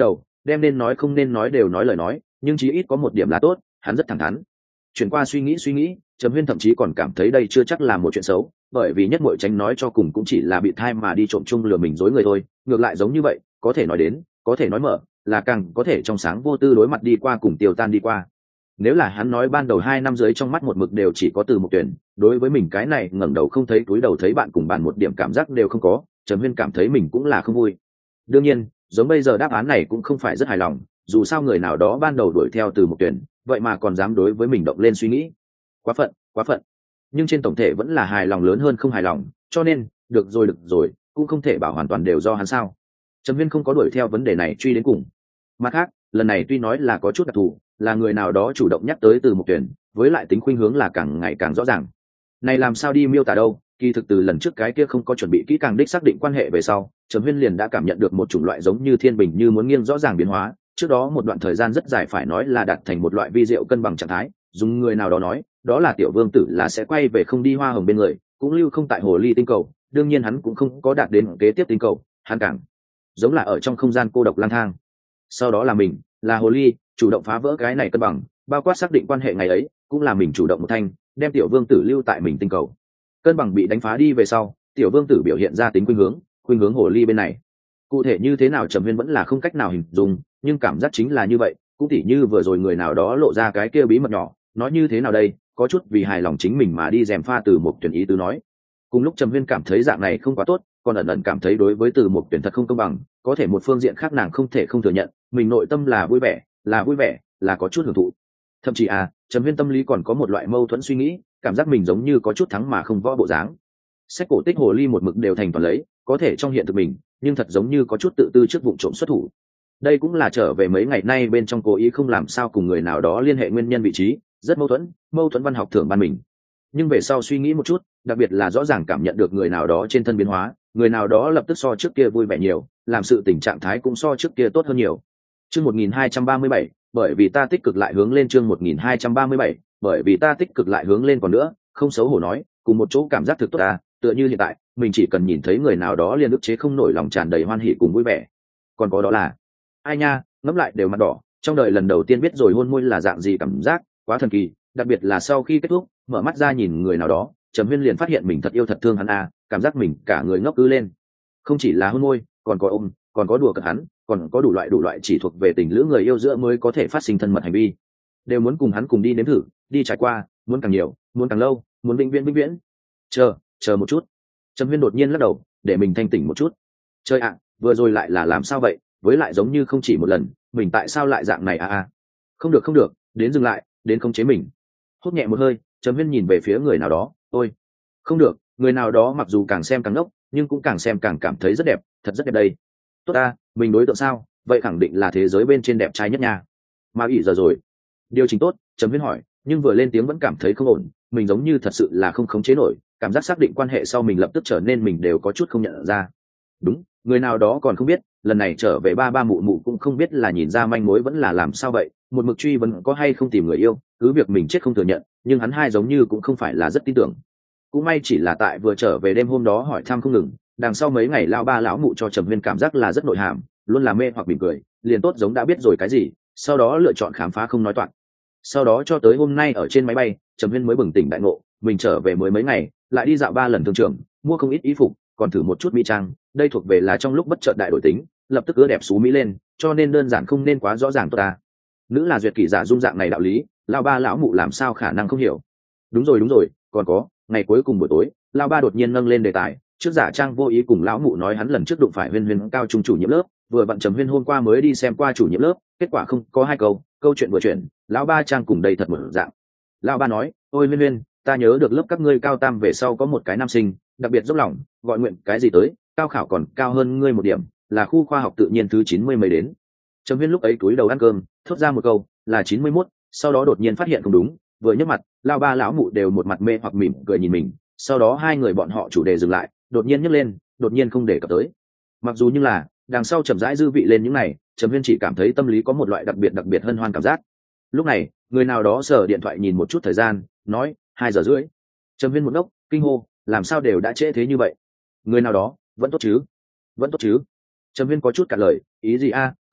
đem nên nói không nên nói đều nói lời nói, nhưng chí ít có một điểm là tốt, hắn rất thẳng thắn. Chuyển qua suy nghĩ suy nghĩ, Trầm Huyên thậm chí còn cảm thấy đây chưa chắc là một chuyện xấu, bởi vì nhất muội tránh nói cho cùng cũng chỉ là bị thai mà đi trộm chung lừa mình dối người thôi, ngược lại giống như vậy, có thể nói đến, có thể nói mở, là càng có thể trong sáng vô tư đối mặt đi qua cùng tiêu tan đi qua. Nếu là hắn nói ban đầu hai năm dưới trong mắt một mực đều chỉ có Từ Mục Tuyển, đối với mình cái này ngẩng đầu không thấy túi đầu thấy bạn cùng bạn một điểm cảm giác đều không có, Trầm Huyên cảm thấy mình cũng là không vui. Đương nhiên, giống bây giờ đáp án này cũng không phải rất hài lòng, dù sao người nào đó ban đầu đuổi theo Từ Mục Tuyển, vậy mà còn dám đối với mình động lên suy nghĩ. Quá phận, quá phận. Nhưng trên tổng thể vẫn là hài lòng lớn hơn không hài lòng, cho nên, được rồi được rồi, cũng không thể bảo hoàn toàn đều do hắn sao. Trầm Huyên không có đuổi theo vấn đề này truy đến cùng. Mặt khác, lần này tuy nói là có chút đặc thù, là người nào đó chủ động nhắc tới Từ Mục Tuyển, với lại tính khuynh hướng là càng ngày càng rõ ràng. Này làm sao đi miêu tả đâu, kỳ thực từ lần trước cái kia không có chuẩn bị kỹ càng đích xác định quan hệ về sau, Trầm Huyên liền đã cảm nhận được một chủng loại giống như thiên bình như muốn nghiêng rõ ràng biến hóa, trước đó một đoạn thời gian rất dài phải nói là đạt thành một loại vi diệu cân bằng trạng thái, dùng người nào đó nói, đó là tiểu vương tử là sẽ quay về không đi hoa hồng bên người, cũng lưu không tại hồ ly tinh cầu, đương nhiên hắn cũng không có đạt đến kế tiếp tinh cầu, hắn càng giống là ở trong không gian cô độc lang thang. Sau đó là mình, là hồ ly, chủ động phá vỡ cái này cân bằng, bao quát xác định quan hệ ngày ấy, cũng là mình chủ động một thanh, đem tiểu vương tử lưu tại mình tinh cầu. Cân bằng bị đánh phá đi về sau, tiểu vương tử biểu hiện ra tính khuynh hướng, khuynh hướng hồ ly bên này. Cụ thể như thế nào Trầm Huyên vẫn là không cách nào hình dung, nhưng cảm giác chính là như vậy, cũng tỉ như vừa rồi người nào đó lộ ra cái kia bí mật nhỏ, nói như thế nào đây, có chút vì hài lòng chính mình mà đi dèm pha Từ Mục Tuyển ý tứ nói. Cùng lúc Trầm Huyên cảm thấy dạng này không quá tốt, còn ẩn ẩn cảm thấy đối với Từ Mục Tuyển thật không công bằng, có thể một phương diện khác nàng không thể không thừa nhận, mình nội tâm là vui vẻ, là vui vẻ, là có chút hưởng thụ. Thậm chí à, Trầm Huyên tâm lý còn có một loại mâu thuẫn suy nghĩ, cảm giác mình giống như có chút thắng mà không võ bộ dáng. Sách cổ tích hồ ly một mực đều thành toàn lấy, có thể trong hiện thực mình, nhưng thật giống như có chút tự tư trước vụ trộm xuất thủ. Đây cũng là trở về mấy ngày nay bên trong cố ý không làm sao cùng người nào đó liên hệ nguyên nhân vị trí, rất mâu thuẫn, mâu thuẫn văn học thưởng ban mình. Nhưng về sau suy nghĩ một chút, đặc biệt là rõ ràng cảm nhận được người nào đó trên thân biến hóa, người nào đó lập tức so trước kia vui vẻ nhiều, làm sự tình trạng thái cũng so trước kia tốt hơn nhiều. Chương một nghìn hai trăm ba mươi bảy, bởi vì ta tích cực lại hướng lên chương một nghìn hai trăm ba mươi bảy, bởi vì ta tích cực lại hướng lên còn nữa, không xấu hổ nói, cùng một chỗ cảm giác thực tốt ta, tựa như hiện tại, mình chỉ cần nhìn thấy người nào đó liền ức chế không nổi lòng tràn đầy hoan hỉ cùng vui vẻ. Còn có đó là, ai nha, ngẫm lại đều mặt đỏ, trong đời lần đầu tiên biết rồi hôn môi là dạng gì cảm giác, quá thần kỳ, đặc biệt là sau khi kết thúc, mở mắt ra nhìn người nào đó, Trầm Huyên liền phát hiện mình thật yêu thật thương hắn à, cảm giác mình cả người ngốc cứ lên. Không chỉ là hôn môi, còn có ôm, còn có đùa cợt hắn, còn có đủ loại đủ loại chỉ thuộc về tình lữ người yêu giữa mới có thể phát sinh thân mật hành vi, đều muốn cùng hắn cùng đi nếm thử, đi trải qua, muốn càng nhiều, muốn càng lâu, muốn vĩnh viễn vĩnh viễn. Chờ, chờ một chút. Trầm Huyên đột nhiên lắc đầu, để mình thanh tỉnh một chút. Chơi ạ, vừa rồi lại là làm sao vậy, với lại giống như không chỉ một lần, mình tại sao lại dạng này à à? Không được không được, đến dừng lại, đến khống chế mình. Hút nhẹ một hơi, Trầm Huyên nhìn về phía người nào đó, ôi, không được, người nào đó mặc dù càng xem càng ngốc, nhưng cũng càng xem càng cảm thấy rất đẹp, thật rất đẹp đây. Tốt ta, mình đối tượng sao, vậy khẳng định là thế giới bên trên đẹp trai nhất nha. Mà ỉ giờ rồi. Điều chỉnh tốt, Trầm Huyên hỏi, nhưng vừa lên tiếng vẫn cảm thấy không ổn, mình giống như thật sự là không khống chế nổi, cảm giác xác định quan hệ sau mình lập tức trở nên mình đều có chút không nhận ra. Đúng, người nào đó còn không biết, lần này trở về ba ba mụ mụ cũng không biết là nhìn ra manh mối vẫn là làm sao vậy, một mực truy vấn có hay không tìm người yêu, cứ việc mình chết không thừa nhận, nhưng hắn hai giống như cũng không phải là rất tin tưởng. Cũng may chỉ là tại vừa trở về đêm hôm đó hỏi thăm không ngừng, đằng sau mấy ngày lao ba lão mụ cho Trầm Huyên cảm giác là rất nội hàm, luôn là mê hoặc mỉm cười, liền tốt giống đã biết rồi cái gì, sau đó lựa chọn khám phá không nói toạc. Sau đó cho tới hôm nay ở trên máy bay, Trầm Huyên mới bừng tỉnh đại ngộ, mình trở về mới mấy ngày, lại đi dạo ba lần thương trường, mua không ít y phục, còn thử một chút mỹ trang, đây thuộc về là trong lúc bất chợt đại đổi tính, lập tức ưa đẹp xú mỹ lên, cho nên đơn giản không nên quá rõ ràng tốt ta. Nữ là duyệt kỷ giả dung dạng này đạo lý, lao ba lão mụ làm sao khả năng không hiểu. Đúng rồi đúng rồi, còn có, ngày cuối cùng buổi tối, lao ba đột nhiên nâng lên đề tài, trước giả trang vô ý cùng lão mụ nói hắn lần trước đụng phải Huyên Huyên cao trung chủ nhiệm lớp, vừa vặn Trầm Huyên hôm qua mới đi xem qua chủ nhiệm lớp, kết quả không có hai câu, câu chuyện vừa chuyển, lão ba trang cùng đầy thật một dạng. Lão ba nói, ôi Huyên Huyên, ta nhớ được lớp các ngươi cao tam về sau có một cái nam sinh, đặc biệt dốc lòng, gọi nguyện cái gì tới, cao khảo còn cao hơn ngươi một điểm, là khu khoa học tự nhiên thứ chín mươi mấy đến. Trầm Huyên lúc ấy cúi đầu ăn cơm, thốt ra một câu, là chín mươi mốt, sau đó đột nhiên phát hiện không đúng, vừa nhấc mặt, lão ba lão mụ đều một mặt mê hoặc mỉm cười nhìn mình, sau đó hai người bọn họ chủ đề dừng lại, đột nhiên nhấc lên, đột nhiên không để cập tới. Mặc dù như là, đằng sau chậm rãi dư vị lên những này, Trầm Huyên chỉ cảm thấy tâm lý có một loại đặc biệt đặc biệt hân hoan cảm giác. Lúc này, người nào đó sờ điện thoại nhìn một chút thời gian, nói, hai giờ rưỡi. Trầm Huyên một ngốc, kinh hô, làm sao đều đã trễ thế như vậy? Người nào đó, vẫn tốt chứ? Vẫn tốt chứ? Trầm Huyên có chút cả lời, ý gì a,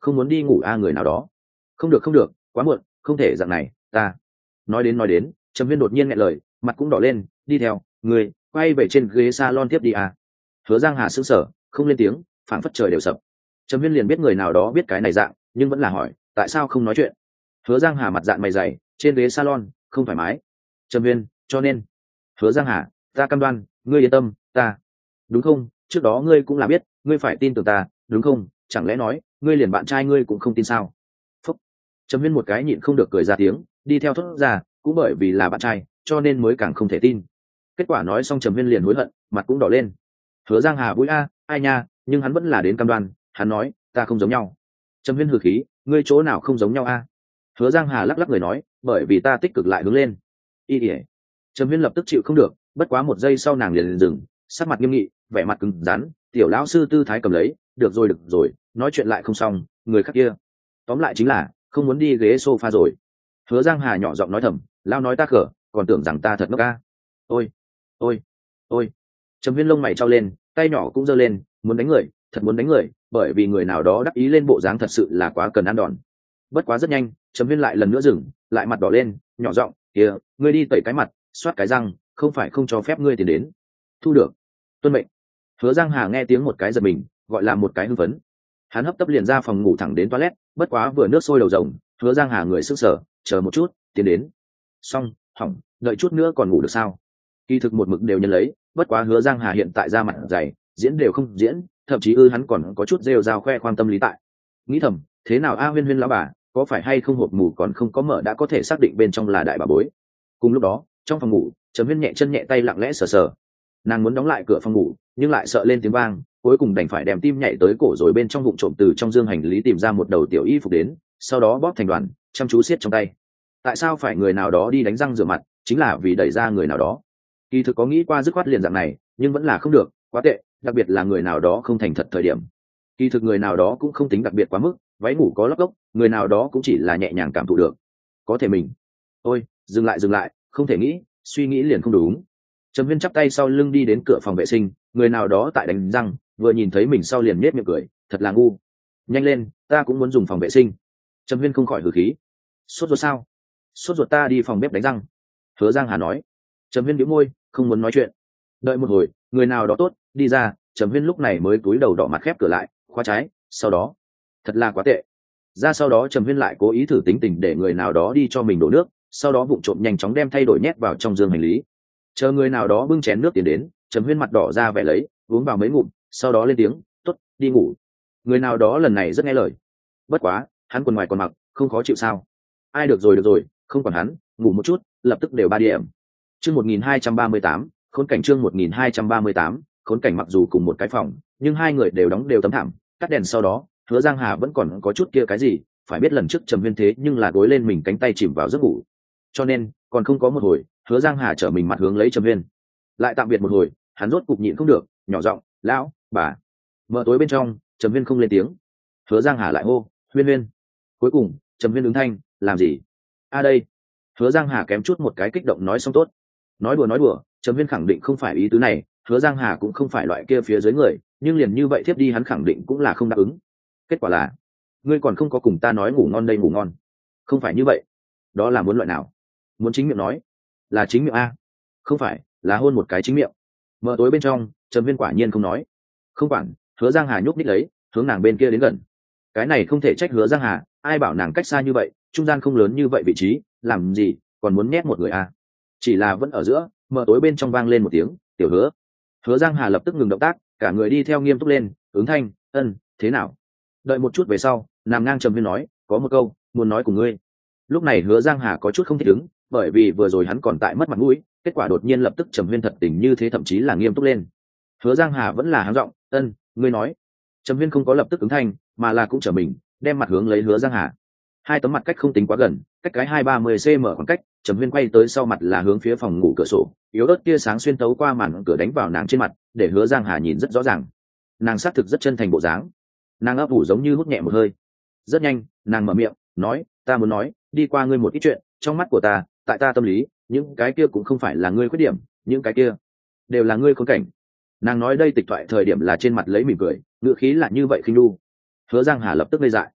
không muốn đi ngủ a người nào đó. Không được không được, quá muộn, không thể dạng này, ta. Nói đến nói đến, Trầm Huyên đột nhiên nghẹn lời, mặt cũng đỏ lên, đi theo, người, quay về trên ghế salon tiếp đi à. Hứa Giang Hà sững sờ, không lên tiếng, phảng phất trời đều sập. Trầm Huyên liền biết người nào đó biết cái này dạng, nhưng vẫn là hỏi, tại sao không nói chuyện? Hứa Giang Hà mặt dạng mày dày, trên ghế salon, không thoải mái. Trầm Huyên, cho nên. Hứa Giang Hà, ta cam đoan, ngươi yên tâm, ta. Đúng không? Trước đó ngươi cũng là biết, ngươi phải tin tưởng ta, đúng không? Chẳng lẽ nói, ngươi liền bạn trai ngươi cũng không tin sao? Phúc. Trầm Huyên một cái nhịn không được cười ra tiếng, đi theo thốt ra, cũng bởi vì là bạn trai, cho nên mới càng không thể tin. Kết quả nói xong Trầm Huyên liền hối hận, mặt cũng đỏ lên. Hứa Giang Hà vui a, ai nha, nhưng hắn vẫn là đến cam đoan, hắn nói, ta không giống nhau. Trầm Huyên hừ khí, ngươi chỗ nào không giống nhau a? Hứa Giang Hà lắc lắc người nói, bởi vì ta tích cực lại hướng lên. Y ỉa. Trầm Huyên lập tức chịu không được, bất quá một giây sau nàng liền, liền dừng, sắc mặt nghiêm nghị, vẻ mặt cứng rắn, tiểu lão sư tư thái cầm lấy, được rồi được rồi, nói chuyện lại không xong, người khác kia. Tóm lại chính là, không muốn đi ghế sofa rồi. Hứa Giang Hà nhỏ giọng nói thầm, lao nói ta khở, còn tưởng rằng ta thật ngốc ca. Ôi, ôi, ôi. Trầm Huyên lông mày trao lên, tay nhỏ cũng giơ lên, muốn đánh người, thật muốn đánh người, bởi vì người nào đó đắc ý lên bộ dáng thật sự là quá cần ăn đòn. Bất quá rất nhanh, Trầm Huyên lại lần nữa dừng, lại mặt đỏ lên, nhỏ giọng, kia, ngươi đi tẩy cái mặt, xoát cái răng, không phải không cho phép ngươi tiền đến. Thu được. Tuân mệnh. Hứa Giang Hà nghe tiếng một cái giật mình, gọi là một cái hưng phấn. Hắn hấp tấp liền ra phòng ngủ thẳng đến toilet, bất quá vừa nước sôi đầu rồng, Hứa Giang Hà người sức sở, chờ một chút, tiến đến. Xong, hỏng, đợi chút nữa còn ngủ được sao? Kỳ thực một mực đều nhân lấy, bất quá Hứa Giang Hà hiện tại ra mặt dày, diễn đều không diễn, thậm chí ư hắn còn có chút rêu rao khoe khoang tâm lý tại. Nghĩ thầm, thế nào a Huyên Huyên lão bà, có phải hay không hộp mù còn không có mở đã có thể xác định bên trong là đại bà bối. Cùng lúc đó, trong phòng ngủ, Trầm Huyên nhẹ chân nhẹ tay lặng lẽ sờ sờ. Nàng muốn đóng lại cửa phòng ngủ, nhưng lại sợ lên tiếng vang, cuối cùng đành phải đem tim nhảy tới cổ rồi bên trong vụng trộm từ trong dương hành lý tìm ra một đầu tiểu y phục đến, sau đó bóp thành đoàn, chăm chú siết trong tay. Tại sao phải người nào đó đi đánh răng rửa mặt, chính là vì đẩy ra người nào đó. Kỳ thực có nghĩ qua dứt khoát liền dạng này, nhưng vẫn là không được, quá tệ, đặc biệt là người nào đó không thành thật thời điểm. Kỳ thực người nào đó cũng không tính đặc biệt quá mức, váy ngủ có lóc gốc, người nào đó cũng chỉ là nhẹ nhàng cảm thụ được. Có thể mình. Ôi, dừng lại dừng lại, không thể nghĩ, suy nghĩ liền không đúng. Trầm Huyên chắp tay sau lưng đi đến cửa phòng vệ sinh, người nào đó tại đánh răng, vừa nhìn thấy mình sau liền nhếch miệng cười, thật là ngu. Nhanh lên, ta cũng muốn dùng phòng vệ sinh. Trầm Huyên không khỏi hừ khí. Sốt ruột sao? Sốt ruột ta đi phòng bếp đánh răng. Hứa Giang Hà nói. Trầm Huyên bĩu môi, không muốn nói chuyện. Đợi một hồi, người nào đó tốt, đi ra, Trầm Huyên lúc này mới cúi đầu đỏ mặt khép cửa lại, khóa trái, sau đó, thật là quá tệ. Ra sau đó Trầm Huyên lại cố ý thử tính tình để người nào đó đi cho mình đổ nước, sau đó vụng trộm nhanh chóng đem thay đổi nhét vào trong dương hành lý. Chờ người nào đó bưng chén nước tiến đến, Trầm Huyên mặt đỏ ra vẻ lấy, uống vào mấy ngụm, sau đó lên tiếng, tốt, đi ngủ. Người nào đó lần này rất nghe lời. Bất quá, hắn quần ngoài còn mặc, không khó chịu sao? Ai được rồi được rồi, không còn hắn, ngủ một chút, lập tức đều ba điểm. Chương một nghìn hai trăm ba mươi tám, khốn cảnh chương một nghìn hai trăm ba mươi tám, khốn cảnh mặc dù cùng một cái phòng, nhưng hai người đều đóng đều tấm thảm, tắt đèn sau đó, Hứa Giang Hà vẫn còn có chút kia cái gì, phải biết lần trước Trầm Huyên thế nhưng là gối lên mình cánh tay chìm vào giấc ngủ. Cho nên, còn không có một hồi, Hứa Giang Hà trở mình mặt hướng lấy Trầm Huyên. Lại tạm biệt một hồi, hắn rốt cục nhịn không được, nhỏ giọng, "Lão, bà." Mở tối bên trong, Trầm Huyên không lên tiếng. Hứa Giang Hà lại hô, "Huyên Huyên." Cuối cùng, Trầm Huyên ứng thanh, "Làm gì?" "A đây." Hứa Giang Hà kém chút một cái kích động nói xong tốt. Nói đùa nói đùa, Trầm Huyên khẳng định không phải ý tứ này, Hứa Giang Hà cũng không phải loại kia phía dưới người, nhưng liền như vậy tiếp đi hắn khẳng định cũng là không đáp ứng. Kết quả là, ngươi còn không có cùng ta nói ngủ ngon đây ngủ ngon. Không phải như vậy. Đó là muốn loại nào? Muốn chính miệng nói. Là chính miệng a? Không phải, là hôn một cái chính miệng. Mở tối bên trong, Trầm Huyên quả nhiên không nói. Không quản, Hứa Giang Hà nhúc nhích lấy, hướng nàng bên kia đến gần. Cái này không thể trách Hứa Giang Hà, ai bảo nàng cách xa như vậy, trung gian không lớn như vậy vị trí, làm gì, còn muốn nhét một người a? Chỉ là vẫn ở giữa, mở tối bên trong vang lên một tiếng, "Tiểu Hứa." Hứa Giang Hà lập tức ngừng động tác, cả người đi theo nghiêm túc lên, ứng thanh, "Ân, thế nào?" Đợi một chút về sau, nằm ngang Trầm Huyên nói, "Có một câu muốn nói cùng ngươi." Lúc này Hứa Giang Hà có chút không thích ứng, bởi vì vừa rồi hắn còn tại mất mặt mũi, kết quả đột nhiên lập tức Trầm Huyên thật tình như thế thậm chí là nghiêm túc lên. Hứa Giang Hà vẫn là háng giọng, "Ân, ngươi nói." Trầm Huyên không có lập tức ứng thanh, mà là cũng trở mình, đem mặt hướng lấy Hứa Giang Hà. Hai tấm mặt cách không tính quá gần, cách cái hai ba mươi cm khoảng cách, Trầm Huyên quay tới sau mặt là hướng phía phòng ngủ cửa sổ, yếu ớt tia sáng xuyên tấu qua màn cửa đánh vào nàng trên mặt, để Hứa Giang Hà nhìn rất rõ ràng. Nàng xác thực rất chân thành bộ dáng. Nàng ấp ủ giống như hút nhẹ một hơi. Rất nhanh, nàng mở miệng, nói, "Ta muốn nói, đi qua ngươi một ít chuyện, trong mắt của ta, tại ta tâm lý, những cái kia cũng không phải là ngươi khuyết điểm, những cái kia đều là ngươi khốn cảnh." Nàng nói đây tịch thoại thời điểm là trên mặt lấy mỉm cười, ngữ khí là như vậy khinh lu. Hứa Giang Hà lập tức ngây dại.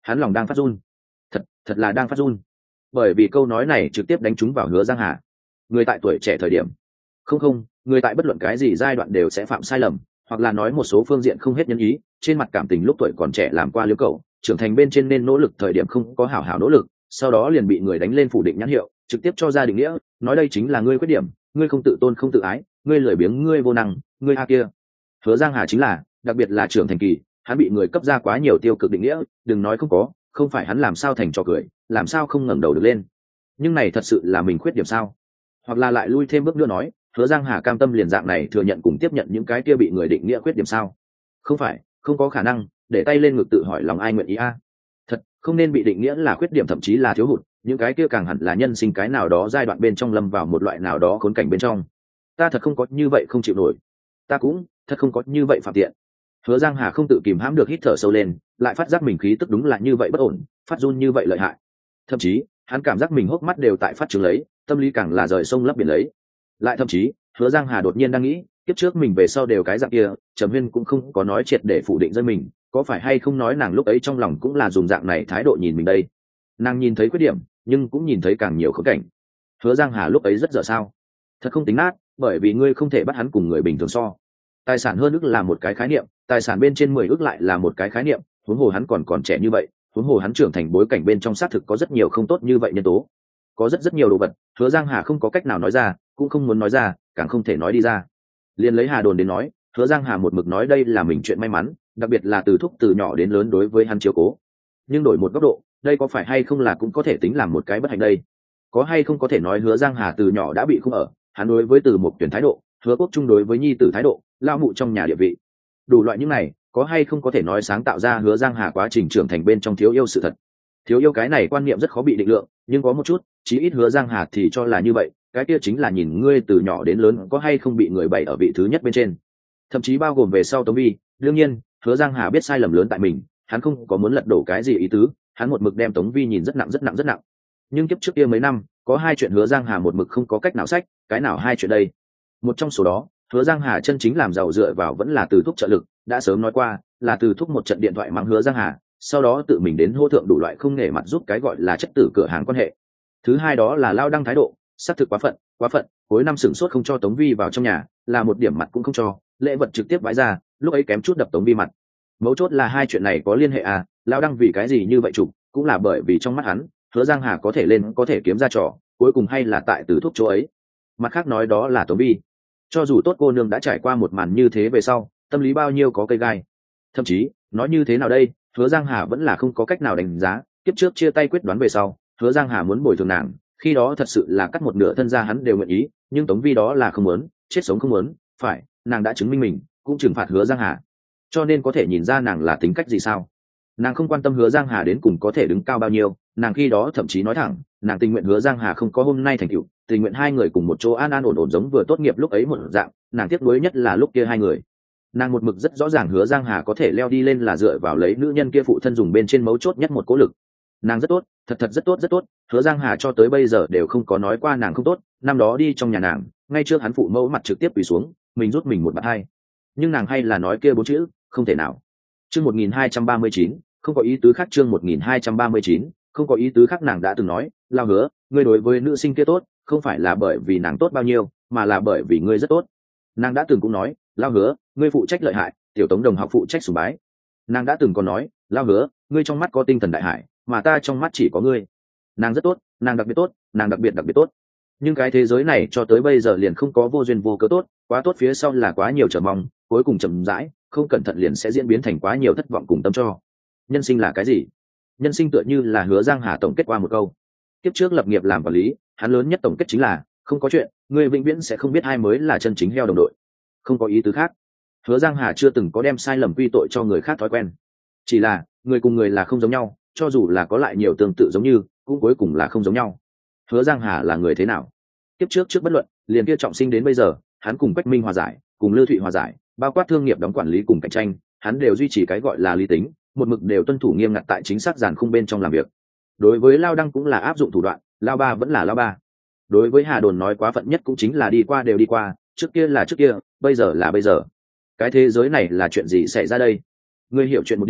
hắn lòng đang phát run, thật thật là đang phát run, bởi vì câu nói này trực tiếp đánh trúng vào Hứa Giang Hà. Người tại tuổi trẻ thời điểm, không không người tại bất luận cái gì giai đoạn đều sẽ phạm sai lầm, hoặc là nói một số phương diện không hết nhân ý, trên mặt cảm tình lúc tuổi còn trẻ làm qua liếu cầu, trưởng thành bên trên nên nỗ lực thời điểm không có hảo hảo nỗ lực, sau đó liền bị người đánh lên phủ định nhãn hiệu, trực tiếp cho ra định nghĩa, nói đây chính là ngươi khuyết điểm, ngươi không tự tôn không tự ái, ngươi lười biếng, ngươi vô năng, ngươi a kia. Hứa Giang Hà chính là, đặc biệt là trưởng thành kỳ, hắn bị người cấp ra quá nhiều tiêu cực định nghĩa, đừng nói không có, không phải hắn làm sao thành trò cười, làm sao không ngẩng đầu được lên. Nhưng này thật sự là mình khuyết điểm sao? Hoặc là lại lui thêm bước nữa nói, Hứa Giang Hà cam tâm liền dạng này thừa nhận cùng tiếp nhận những cái kia bị người định nghĩa khuyết điểm sao? Không phải, không có khả năng, để tay lên ngực tự hỏi lòng ai nguyện ý a. Thật, không nên bị định nghĩa là khuyết điểm thậm chí là thiếu hụt, những cái kia càng hẳn là nhân sinh cái nào đó giai đoạn bên trong lâm vào một loại nào đó khốn cảnh bên trong. Ta thật không có như vậy không chịu nổi, ta cũng thật không có như vậy phạm tiện. Hứa Giang Hà không tự kìm hãm được hít thở sâu lên, lại phát giác mình khí tức đúng là như vậy bất ổn, phát run như vậy lợi hại. Thậm chí, hắn cảm giác mình hốc mắt đều tại phát trướng lấy, tâm lý càng là rời sông lấp biển lấy. Lại thậm chí, Hứa Giang Hà đột nhiên đang nghĩ, kiếp trước mình về sau đều cái dạng kia, Trầm Huyên cũng không có nói triệt để phủ định rơi mình, có phải hay không nói nàng lúc ấy trong lòng cũng là dùng dạng này thái độ nhìn mình đây. Nàng nhìn thấy khuyết điểm, nhưng cũng nhìn thấy càng nhiều khốn cảnh. Hứa Giang Hà lúc ấy rất dở sao? Thật không tính nát, bởi vì ngươi không thể bắt hắn cùng người bình thường so. Tài sản hơn ước là một cái khái niệm, tài sản bên trên mười ước lại là một cái khái niệm, huống hồ hắn còn còn trẻ như vậy, huống hồ hắn trưởng thành bối cảnh bên trong xác thực có rất nhiều không tốt như vậy nhân tố. Có rất rất nhiều đồ vật, Hứa Giang Hà không có cách nào nói ra, cũng không muốn nói ra, càng không thể nói đi ra. Liên lấy Hà Đồn đến nói, Hứa Giang Hà một mực nói đây là mình chuyện may mắn, đặc biệt là từ thúc từ nhỏ đến lớn đối với hắn chiếu cố. Nhưng đổi một góc độ, đây có phải hay không là cũng có thể tính làm một cái bất hạnh đây? Có hay không có thể nói Hứa Giang Hà từ nhỏ đã bị không ở, hắn đối với Từ Mục Tuyển thái độ, Hứa Quốc Trung đối với nhi tử thái độ, lao mụ trong nhà địa vị, đủ loại những này, có hay không có thể nói sáng tạo ra Hứa Giang Hà quá trình trưởng thành bên trong thiếu yêu sự thật. Thiếu yêu cái này quan niệm rất khó bị định lượng, nhưng có một chút, chí ít Hứa Giang Hà thì cho là như vậy, cái kia chính là nhìn ngươi từ nhỏ đến lớn có hay không bị người bày ở vị thứ nhất bên trên, thậm chí bao gồm về sau Tống Vi. Đương nhiên, Hứa Giang Hà biết sai lầm lớn tại mình, hắn không có muốn lật đổ cái gì ý tứ, hắn một mực đem Tống Vi nhìn rất nặng rất nặng rất nặng. Nhưng kiếp trước kia mấy năm, có hai chuyện Hứa Giang Hà một mực không có cách nào sách, cái nào hai chuyện đây? Một trong số đó, Hứa Giang Hà chân chính làm giàu dựa vào vẫn là Từ thúc trợ lực, đã sớm nói qua, là Từ thúc một trận điện thoại mắng Hứa Giang Hà, sau đó tự mình đến hô thượng đủ loại không nể mặt giúp cái gọi là chất tử cửa hàng quan hệ. Thứ hai đó là Lao Đăng thái độ, xác thực quá phận, quá phận, cuối năm sửng sốt không cho Tống Vi vào trong nhà, là một điểm mặt cũng không cho, lễ vật trực tiếp vãi ra, lúc ấy kém chút đập Tống Vi mặt. Mấu chốt là hai chuyện này có liên hệ à, Lao Đăng vì cái gì như vậy chụp, cũng là bởi vì trong mắt hắn, Hứa Giang Hà có thể lên có thể kiếm ra trò, cuối cùng hay là tại Từ thúc chỗ ấy. Mặt khác nói đó là Tống Vi, cho dù tốt cô nương đã trải qua một màn như thế về sau, tâm lý bao nhiêu có cây gai. Thậm chí, nói như thế nào đây, Hứa Giang Hà vẫn là không có cách nào đánh giá, kiếp trước chia tay quyết đoán về sau, Hứa Giang Hà muốn bồi thường nàng, khi đó thật sự là cắt một nửa thân ra hắn đều nguyện ý, nhưng Tống Vi đó là không muốn, chết sống không muốn, phải, nàng đã chứng minh mình, cũng trừng phạt Hứa Giang Hà. Cho nên có thể nhìn ra nàng là tính cách gì sao? Nàng không quan tâm Hứa Giang Hà đến cùng có thể đứng cao bao nhiêu, nàng khi đó thậm chí nói thẳng, nàng tình nguyện Hứa Giang Hà không có hôm nay thành tựu, tình nguyện hai người cùng một chỗ an an ổn ổn giống vừa tốt nghiệp lúc ấy một dạng, nàng tiếc nuối nhất là lúc kia hai người. Nàng một mực rất rõ ràng Hứa Giang Hà có thể leo đi lên là dựa vào lấy nữ nhân kia phụ thân dùng bên trên mấu chốt nhất một cố lực. Nàng rất tốt, thật thật rất tốt rất tốt, Hứa Giang Hà cho tới bây giờ đều không có nói qua nàng không tốt, năm đó đi trong nhà nàng, ngay trước hắn phụ mẫu mặt trực tiếp quỳ xuống, mình rút mình một bạt hai. Nhưng nàng hay là nói kia bốn chữ, không thể nào. Chương một nghìn hai trăm ba mươi chín, không có ý tứ khác. Chương một nghìn hai trăm ba mươi chín, không có ý tứ khác. Nàng đã từng nói, Lao Hứa, ngươi đối với nữ sinh kia tốt, không phải là bởi vì nàng tốt bao nhiêu, mà là bởi vì ngươi rất tốt. Nàng đã từng cũng nói, Lao Hứa, ngươi phụ trách lợi hại, tiểu Tống đồng học phụ trách sùng bái. Nàng đã từng còn nói, Lao Hứa, ngươi trong mắt có tinh thần đại hải, mà ta trong mắt chỉ có ngươi. Nàng rất tốt, nàng đặc biệt tốt, nàng đặc biệt đặc biệt tốt. Nhưng cái thế giới này cho tới bây giờ liền không có vô duyên vô cớ tốt, quá tốt phía sau là quá nhiều chờ mong, cuối cùng chậm rãi, không cẩn thận liền sẽ diễn biến thành quá nhiều thất vọng cùng tâm cho. Nhân sinh là cái gì? Nhân sinh tựa như là Hứa Giang Hà tổng kết qua một câu. Kiếp trước lập nghiệp làm quản lý, hắn lớn nhất tổng kết chính là, không có chuyện, người vĩnh viễn sẽ không biết ai mới là chân chính heo đồng đội. Không có ý tứ khác. Hứa Giang Hà chưa từng có đem sai lầm quy tội cho người khác thói quen. Chỉ là, người cùng người là không giống nhau, cho dù là có lại nhiều tương tự giống như, cũng cuối cùng là không giống nhau. Hứa Giang Hà là người thế nào? Kiếp trước trước bất luận, liền kia trọng sinh đến bây giờ, hắn cùng Quách Minh hòa giải, cùng Lưu Thụy hòa giải, bao quát thương nghiệp đóng quản lý cùng cạnh tranh, hắn đều duy trì cái gọi là lý tính, một mực đều tuân thủ nghiêm ngặt tại chính xác giàn khung bên trong làm việc. Đối với Lao Đăng cũng là áp dụng thủ đoạn, Lao Ba vẫn là Lao Ba. Đối với Hà Đồn nói quá phận nhất cũng chính là đi qua đều đi qua, trước kia là trước kia, bây giờ là bây giờ. Cái thế giới này là chuyện gì xảy ra đây? Ngươi hiểu chuyện một điểm,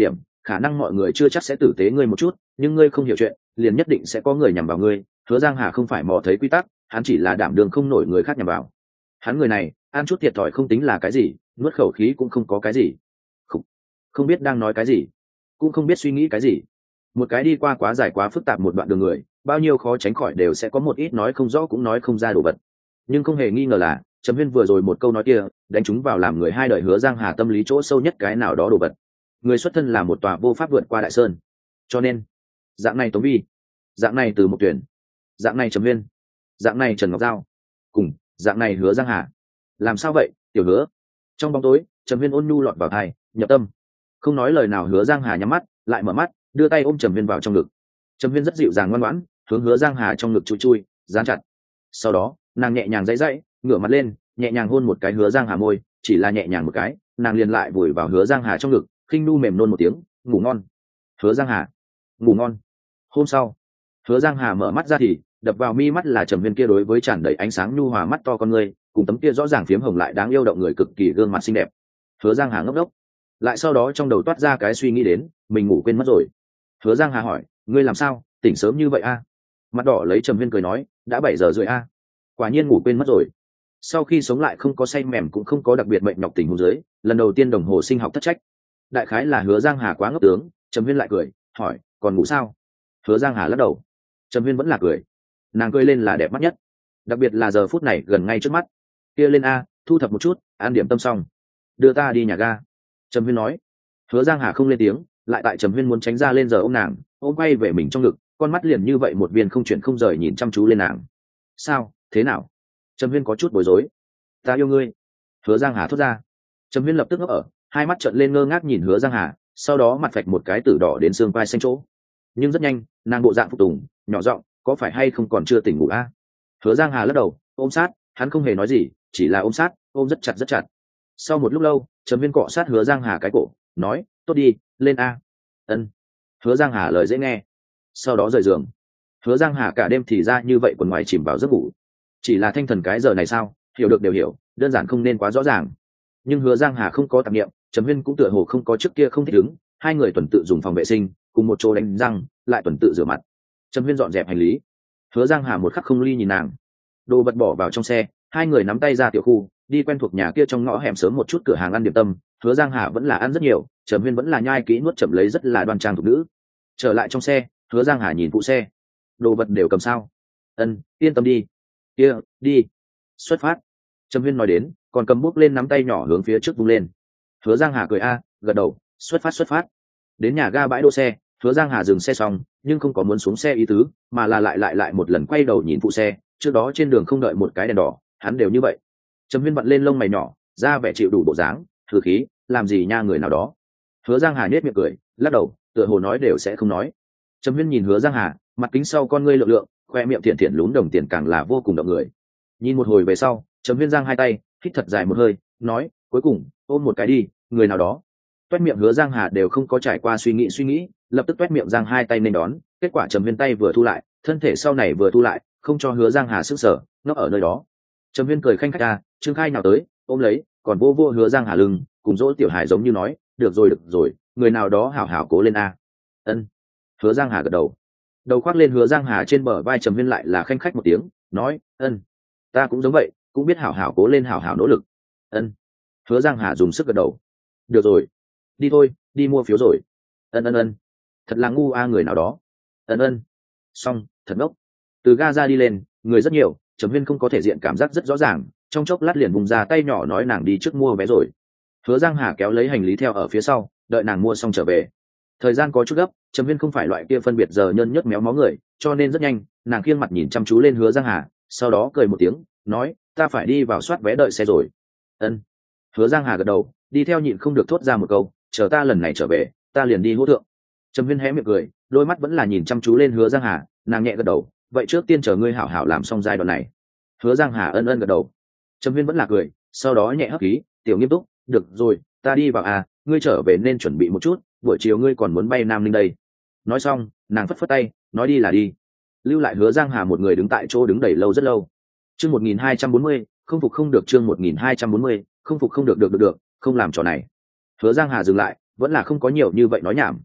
khả năng mọi người chưa chắc sẽ tử tế ngươi một chút, nhưng ngươi không hiểu chuyện liền nhất định sẽ có người nhằm vào ngươi. Hứa Giang Hà không phải mò thấy quy tắc, hắn chỉ là đảm đường không nổi người khác nhằm vào. Hắn người này ăn chút thiệt thòi không tính là cái gì, nuốt khẩu khí cũng không có cái gì. không, không biết đang nói cái gì, cũng không biết suy nghĩ cái gì. Một cái đi qua quá dài quá phức tạp một đoạn đường người, bao nhiêu khó tránh khỏi đều sẽ có một ít nói không rõ cũng nói không ra đồ vật. Nhưng không hề nghi ngờ là Trầm Huyên vừa rồi một câu nói kia đánh trúng vào làm người hai đời Hứa Giang Hà tâm lý chỗ sâu nhất cái nào đó đồ vật. Người xuất thân là một tòa vô pháp vượt qua đại sơn, cho nên dạng này Tống Vi, dạng này Từ Mộc Tuyển, dạng này Trầm Huyên, dạng này Trần Ngọc Giao, cùng dạng này Hứa Giang Hà, làm sao vậy tiểu Hứa? Trong bóng tối Trầm Huyên ôn nhu lọt vào tai, nhập tâm. Không nói lời nào Hứa Giang Hà nhắm mắt lại mở mắt, đưa tay ôm Trầm Huyên vào trong ngực. Trầm Huyên rất dịu dàng ngoan ngoãn hướng Hứa Giang Hà trong ngực chui chui dán chặt. Sau đó nàng nhẹ nhàng dãy dãy ngửa mặt lên, nhẹ nhàng hôn một cái Hứa Giang Hà môi, chỉ là nhẹ nhàng một cái, nàng liền lại vùi vào Hứa Giang Hà trong ngực, khinh nu mềm nôn một tiếng, ngủ ngon. Hứa Giang Hà ngủ ngon. Hôm sau Hứa Giang Hà mở mắt ra thì đập vào mi mắt là Trầm Huyên kia đối với tràn đầy ánh sáng nhu hòa mắt to con người, cùng tấm kia rõ ràng phiếm hồng lại đáng yêu động người cực kỳ gương mặt xinh đẹp. Hứa Giang Hà ngốc ngốc, lại sau đó trong đầu toát ra cái suy nghĩ đến mình ngủ quên mất rồi. Hứa Giang Hà hỏi, ngươi làm sao tỉnh sớm như vậy a? Mặt đỏ lấy Trầm Huyên cười nói, đã bảy giờ rưỡi a. Quả nhiên ngủ quên mất rồi. Sau khi sống lại không có say mềm cũng không có đặc biệt mệnh nhọc tình huống dưới, lần đầu tiên đồng hồ sinh học thất trách. Đại khái là Hứa Giang Hà quá ngốc tướng, Trầm Huyên lại cười hỏi, còn ngủ sao? Hứa Giang Hà lắc đầu. Trầm Huyên vẫn là cười, nàng cười lên là đẹp mắt nhất, đặc biệt là giờ phút này gần ngay trước mắt. Kia lên a, thu thập một chút, an điểm tâm xong đưa ta đi nhà ga. Trầm Huyên nói. Hứa Giang Hà không lên tiếng, lại tại Trầm Huyên muốn tránh ra lên giờ ôm nàng, ôm quay về mình trong ngực, con mắt liền như vậy một viên không chuyển không rời nhìn chăm chú lên nàng. Sao thế nào? Trầm Huyên có chút bối rối. Ta yêu ngươi. Hứa Giang Hà thốt ra. Trầm Huyên lập tức ngốc ở, hai mắt trợn lên ngơ ngác nhìn Hứa Giang Hà, sau đó mặt phạch một cái tử đỏ đến xương vai xanh chỗ. Nhưng rất nhanh nàng bộ dạng phục tùng, nhỏ giọng, có phải hay không còn chưa tỉnh ngủ a? Hứa Giang Hà lắc đầu, ôm sát, hắn không hề nói gì, chỉ là ôm sát, ôm rất chặt rất chặt. Sau một lúc lâu Trầm Huyên cọ sát Hứa Giang Hà cái cổ, nói, tốt đi, lên a. Ân. Hứa Giang Hà lời dễ nghe. Sau đó rời giường. Hứa Giang Hà cả đêm thì ra như vậy quần ngoài chìm vào giấc ngủ. Chỉ là thanh thần cái giờ này sao, hiểu được đều hiểu, đơn giản không nên quá rõ ràng. Nhưng Hứa Giang Hà không có tạp niệm, Trầm Huyên cũng tựa hồ không có trước kia không thích ứng, hai người tuần tự dùng phòng vệ sinh, cùng một chỗ đánh răng, lại tuần tự rửa mặt. Trầm Huyên dọn dẹp hành lý. Hứa Giang Hà một khắc không ly nhìn nàng. Đồ vật bỏ vào trong xe, hai người nắm tay ra tiểu khu, đi quen thuộc nhà kia trong ngõ hẻm sớm một chút cửa hàng ăn điểm tâm. Hứa Giang Hà vẫn là ăn rất nhiều, Trầm Huyên vẫn là nhai kỹ nuốt chậm lấy, rất là đoan trang thục nữ. Trở lại trong xe, Hứa Giang Hà nhìn phụ xe. Đồ vật đều cầm sao? Ân, yên tâm đi. Kia, đi. Xuất phát. Trầm Huyên nói đến, còn cầm bút lên nắm tay nhỏ hướng phía trước vung lên. Hứa Giang Hà cười a, gật đầu, xuất phát xuất phát. Đến nhà ga bãi đỗ xe, Hứa Giang Hà dừng xe xong, nhưng không có muốn xuống xe ý tứ, mà là lại lại lại một lần quay đầu nhìn phụ xe, trước đó trên đường không đợi một cái đèn đỏ, hắn đều như vậy. Trầm Huyên vặn lên lông mày nhỏ, ra vẻ chịu đủ bộ dáng, thử khí, làm gì nha người nào đó. Hứa Giang Hà nhếch miệng cười, lắc đầu, tựa hồ nói đều sẽ không nói. Trầm Huyên nhìn Hứa Giang Hà, mặt kính sau con ngươi lượng lượng, khoe miệng thiện thiện lún đồng tiền càng là vô cùng động người. Nhìn một hồi về sau, Trầm Huyên giang hai tay, hít thật dài một hơi, nói, cuối cùng ôm một cái đi, người nào đó. Toét miệng Hứa Giang Hà đều không có trải qua suy nghĩ suy nghĩ, lập tức toét miệng giang hai tay nên đón. Kết quả Trầm Huyên tay vừa thu lại, thân thể sau này vừa thu lại, không cho Hứa Giang Hà sức sở, nó ở nơi đó. Trầm Huyên cười khanh khách ra, Trương Khai nào tới, ôm lấy, còn vô vô Hứa Giang Hà lưng, cùng dỗ tiểu hải giống như nói, được rồi được rồi, người nào đó hảo hảo cố lên a. Ân. Hứa Giang Hà gật đầu, đầu khoác lên Hứa Giang Hà trên bờ vai. Trầm Huyên lại là khanh khách một tiếng, nói, ân, ta cũng giống vậy, cũng biết hảo hảo cố lên, hảo hảo nỗ lực. Ân. Hứa Giang Hà dùng sức gật đầu, được rồi, đi thôi, đi mua phiếu rồi. Ân ân ân, thật là ngu a người nào đó. Ân ân, xong, thật ngốc. Từ ga ra đi lên, người rất nhiều, Trầm Huyên không có thể diện cảm giác rất rõ ràng, trong chốc lát liền vùng ra tay nhỏ nói nàng đi trước mua vé rồi. Hứa Giang Hà kéo lấy hành lý theo ở phía sau, đợi nàng mua xong trở về. Thời gian có chút gấp, Trầm Huyên không phải loại kia phân biệt giờ nhân nhất méo mó người, cho nên rất nhanh, nàng khiêng mặt nhìn chăm chú lên Hứa Giang Hà, sau đó cười một tiếng, nói, ta phải đi vào soát vé đợi xe rồi. Ân. Hứa Giang Hà gật đầu, đi theo nhịn không được thốt ra một câu, chờ ta lần này trở về, ta liền đi hỗ thượng. Trầm Huyên hé miệng cười, đôi mắt vẫn là nhìn chăm chú lên Hứa Giang Hà, nàng nhẹ gật đầu, vậy trước tiên chờ ngươi hảo hảo làm xong giai đoạn này. Hứa Giang Hà ân ân gật đầu. Trầm Huyên vẫn là cười, sau đó nhẹ hấp khí, tiểu nghiêm túc, được rồi, ta đi vào à, ngươi trở về nên chuẩn bị một chút, buổi chiều ngươi còn muốn bay Nam Ninh đây. Nói xong, nàng phất phất tay, nói đi là đi, lưu lại Hứa Giang Hà một người đứng tại chỗ đứng đầy lâu rất lâu. Chương một nghìn hai trăm bốn mươi, không phục không được. Chương một nghìn hai trăm bốn mươi, không phục không được. Được được được, không làm trò này. Hứa Giang Hà dừng lại, vẫn là không có nhiều như vậy nói nhảm,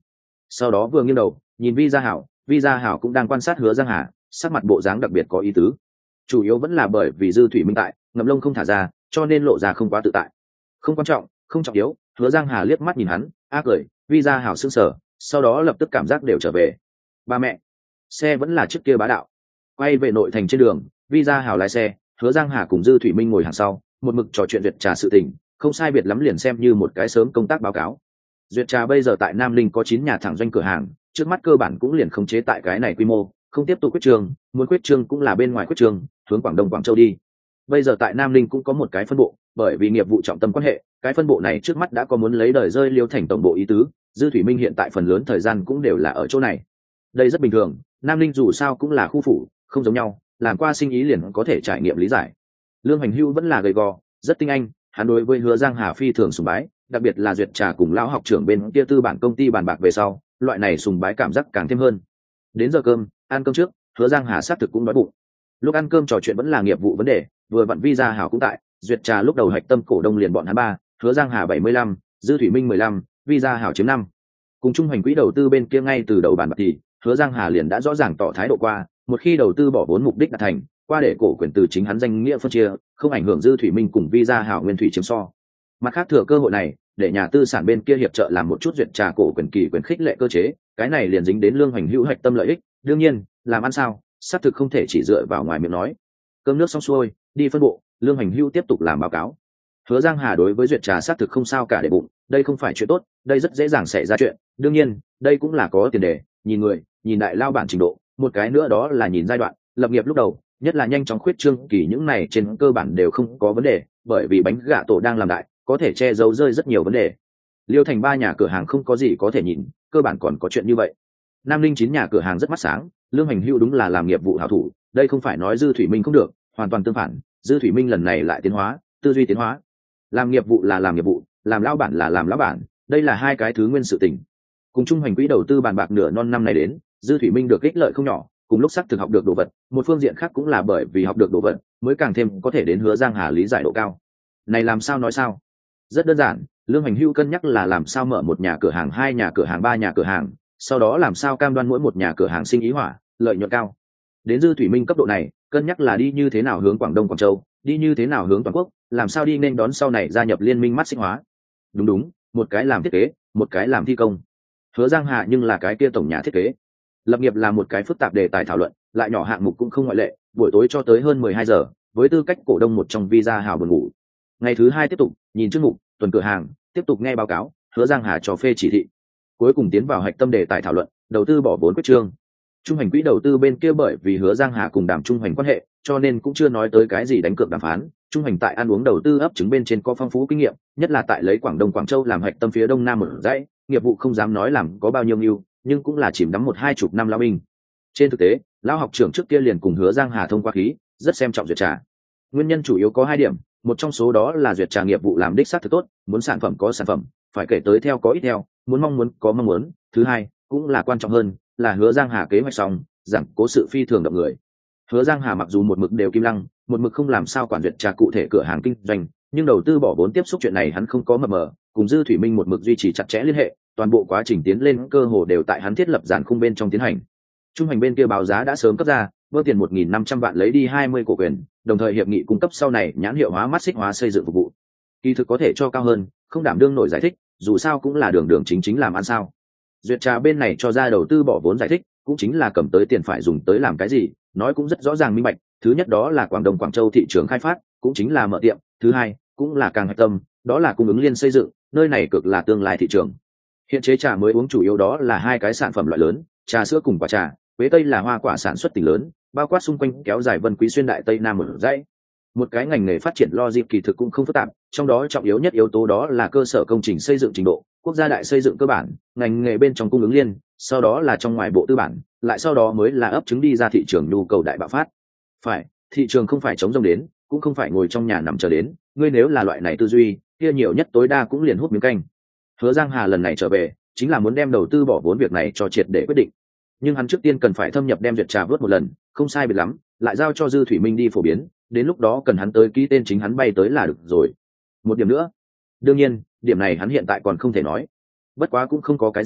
sau đó vừa nghiêng đầu nhìn vi gia hảo, vi gia hảo cũng đang quan sát hứa giang hà, sắc mặt bộ dáng đặc biệt có ý tứ. Chủ yếu vẫn là bởi vì dư thủy minh tại, ngậm lông không thả ra, cho nên lộ ra không quá tự tại. Không quan trọng, không trọng yếu. Hứa giang hà liếc mắt nhìn hắn, a cười. Vi gia hảo sững sờ, sau đó lập tức cảm giác đều trở về. Ba mẹ, xe vẫn là trước kia bá đạo. Quay về nội thành trên đường, vi gia hảo lái xe, hứa giang hà cùng dư thủy minh ngồi hàng sau, một mực trò chuyện duyệt trà sự tình, không sai biệt lắm liền xem như một cái sớm công tác báo cáo. Duyệt trà bây giờ tại Nam Linh có chín nhà thẳng doanh cửa hàng, trước mắt cơ bản cũng liền khống chế tại cái này quy mô, không tiếp tục quyết trường, muốn quyết trường cũng là bên ngoài quyết trường, hướng Quảng Đông Quảng Châu đi. Bây giờ tại Nam Linh cũng có một cái phân bộ, bởi vì nghiệp vụ trọng tâm quan hệ, cái phân bộ này trước mắt đã có muốn lấy đời rơi Liêu Thành tổng bộ ý tứ, dư thủy minh hiện tại phần lớn thời gian cũng đều là ở chỗ này. Đây rất bình thường, Nam Linh dù sao cũng là khu phủ, không giống nhau, làm qua sinh ý liền có thể trải nghiệm lý giải. Lương Hành Hưu vẫn là gầy gò, rất tinh anh, hắn đối với Hứa Giang Hà phi thường sùng bái, đặc biệt là duyệt trà cùng lão học trưởng bên kia tư bản công ty bàn bạc về sau, loại này sùng bái cảm giác càng thêm hơn. Đến giờ cơm, ăn cơm trước, Hứa Giang Hà xác thực cũng đói bụng. Lúc ăn cơm trò chuyện vẫn là nghiệp vụ vấn đề, vừa vặn vi gia hảo cũng tại, duyệt trà lúc đầu hạch tâm cổ đông liền bọn hắn ba, Hứa Giang Hà bảy mươi lăm, dư thủy minh mười lăm, vi gia hảo chiếm năm. Cùng trung hành quỹ đầu tư bên kia ngay từ đầu bàn bạc thì, Hứa Giang Hà liền đã rõ ràng tỏ thái độ qua, một khi đầu tư bỏ vốn mục đích đạt thành, qua để cổ quyền từ chính hắn danh nghĩa phân chia, không ảnh hưởng dư thủy minh cùng vi gia hảo nguyên thủy chiếm so. Mặt khác thừa cơ hội này, để nhà tư sản bên kia hiệp trợ làm một chút duyệt trà cổ quyền kỳ quyền khích lệ cơ chế, cái này liền dính đến Lương Hoành Hữu hạch tâm lợi ích. Đương nhiên, làm ăn sao, xác thực không thể chỉ dựa vào ngoài miệng nói. Cơm nước xong xuôi, đi phân bộ, Lương Hoành Hữu tiếp tục làm báo cáo. Hứa Giang Hà đối với duyệt trà xác thực không sao cả để bụng, đây không phải chuyện tốt, đây rất dễ dàng xảy ra chuyện. Đương nhiên, đây cũng là có tiền đề, nhìn người, nhìn đại lao bản trình độ, một cái nữa đó là nhìn giai đoạn, lập nghiệp lúc đầu, nhất là nhanh chóng khuyết trương kỳ những này trên cơ bản đều không có vấn đề, bởi vì bánh gà tổ đang làm đại, có thể che giấu rơi rất nhiều vấn đề. Liêu Thành ba nhà cửa hàng không có gì có thể nhìn, cơ bản còn có chuyện như vậy. Nam Linh chín nhà cửa hàng rất mắt sáng, Lương Hành Hữu đúng là làm nghiệp vụ hảo thủ, đây không phải nói dư thủy minh không được, hoàn toàn tương phản, dư thủy minh lần này lại tiến hóa, tư duy tiến hóa. Làm nghiệp vụ là làm nghiệp vụ, làm lão bản là làm lão bản, đây là hai cái thứ nguyên sự tình. Cùng trung hành quỹ đầu tư bàn bạc nửa non năm này đến, dư thủy minh được ích lợi không nhỏ, cùng lúc sắc thực học được đồ vật, một phương diện khác cũng là bởi vì học được đồ vật, mới càng thêm có thể đến Hứa Giang Hà lý giải độ cao. Này làm sao nói sao? Rất đơn giản, Lương Hành Hữu cân nhắc là làm sao mở một nhà cửa hàng, hai nhà cửa hàng, ba nhà cửa hàng, sau đó làm sao cam đoan mỗi một nhà cửa hàng sinh ý hỏa, lợi nhuận cao. Đến dư thủy minh cấp độ này, cân nhắc là đi như thế nào hướng Quảng Đông Quảng Châu, đi như thế nào hướng toàn quốc, làm sao đi nên đón sau này gia nhập liên minh mắt xích hóa. Đúng đúng, một cái làm thiết kế, một cái làm thi công. Hứa Giang Hà nhưng là cái kia tổng nhà thiết kế. Lập nghiệp là một cái phức tạp đề tài thảo luận, lại nhỏ hạng mục cũng không ngoại lệ, buổi tối cho tới hơn mười hai giờ, với tư cách cổ đông một trong visa hào buồn ngủ. Ngày thứ hai tiếp tục, nhìn chương mục, tuần cửa hàng, tiếp tục nghe báo cáo, Hứa Giang Hà cho phê chỉ thị. Cuối cùng tiến vào hạch tâm đề tài thảo luận, đầu tư bỏ vốn quyết trương. Trung hành quỹ đầu tư bên kia bởi vì Hứa Giang Hà cùng Đàm Trung hành quan hệ, cho nên cũng chưa nói tới cái gì đánh cược đàm phán. Trung hành tại ăn uống đầu tư ấp trứng bên trên có phong phú kinh nghiệm, nhất là tại lấy Quảng Đông Quảng Châu làm hạch tâm phía đông nam một dãy, nghiệp vụ không dám nói làm có bao nhiêu nhiêu, nhưng cũng là chìm đắm một hai chục năm lao binh. Trên thực tế, lão học trưởng trước kia liền cùng Hứa Giang Hà thông qua khí, rất xem trọng duyệt trà. Nguyên nhân chủ yếu có hai điểm, một trong số đó là duyệt trà nghiệp vụ làm đích xác thực tốt, muốn sản phẩm có sản phẩm, phải kể tới theo có ít theo, muốn mong muốn có mong muốn. Thứ hai, cũng là quan trọng hơn, là Hứa Giang Hà kế hoạch xong, rằng cố sự phi thường động người. Hứa Giang Hà mặc dù một mực đều kim lăng, một mực không làm sao quản duyệt trà cụ thể cửa hàng kinh doanh, nhưng đầu tư bỏ vốn tiếp xúc chuyện này hắn không có mập mờ, cùng dư thủy minh một mực duy trì chặt chẽ liên hệ, toàn bộ quá trình tiến lên cơ hồ đều tại hắn thiết lập giàn khung bên trong tiến hành. Trung hành bên kia báo giá đã sớm cấp ra, vơ tiền một nghìn năm trăm vạn lấy đi hai mươi cổ quyền, đồng thời hiệp nghị cung cấp sau này nhãn hiệu hóa mắt xích hóa xây dựng phục vụ. Kỳ thực có thể cho cao hơn, không đảm đương nổi giải thích, dù sao cũng là đường đường chính chính làm ăn sao. Duyệt trà bên này cho ra đầu tư bỏ vốn giải thích, cũng chính là cầm tới tiền phải dùng tới làm cái gì, nói cũng rất rõ ràng minh bạch. Thứ nhất đó là Quảng Đông Quảng Châu thị trường khai phát, cũng chính là mở tiệm. Thứ hai, cũng là càng hạch tâm, đó là cung ứng liên xây dựng, nơi này cực là tương lai thị trường. Hiện chế trà mới uống chủ yếu đó là hai cái sản phẩm loại lớn, trà sữa cùng quả trà. Quế Tây là hoa quả sản xuất tỉnh lớn, bao quát xung quanh kéo dài Vân Quý xuyên đại Tây Nam một dãy. Một cái ngành nghề phát triển logic kỳ thực cũng không phức tạp, trong đó trọng yếu nhất yếu tố đó là cơ sở công trình xây dựng trình độ, quốc gia đại xây dựng cơ bản, ngành nghề bên trong cung ứng liên, sau đó là trong ngoài bộ tư bản, lại sau đó mới là ấp trứng đi ra thị trường nhu cầu đại bạo phát. Phải, thị trường không phải chống rông đến, cũng không phải ngồi trong nhà nằm chờ đến, ngươi nếu là loại này tư duy, kia nhiều nhất tối đa cũng liền hút miếng canh. Hứa Giang Hà lần này trở về, chính là muốn đem đầu tư bỏ vốn việc này cho triệt để quyết định. Nhưng hắn trước tiên cần phải thâm nhập đem duyệt trà vớt một lần, không sai biệt lắm, lại giao cho dư thủy minh đi phổ biến, đến lúc đó cần hắn tới ký tên chính hắn bay tới là được rồi. Một điểm nữa, đương nhiên điểm này hắn hiện tại còn không thể nói, bất quá cũng không có cái gì,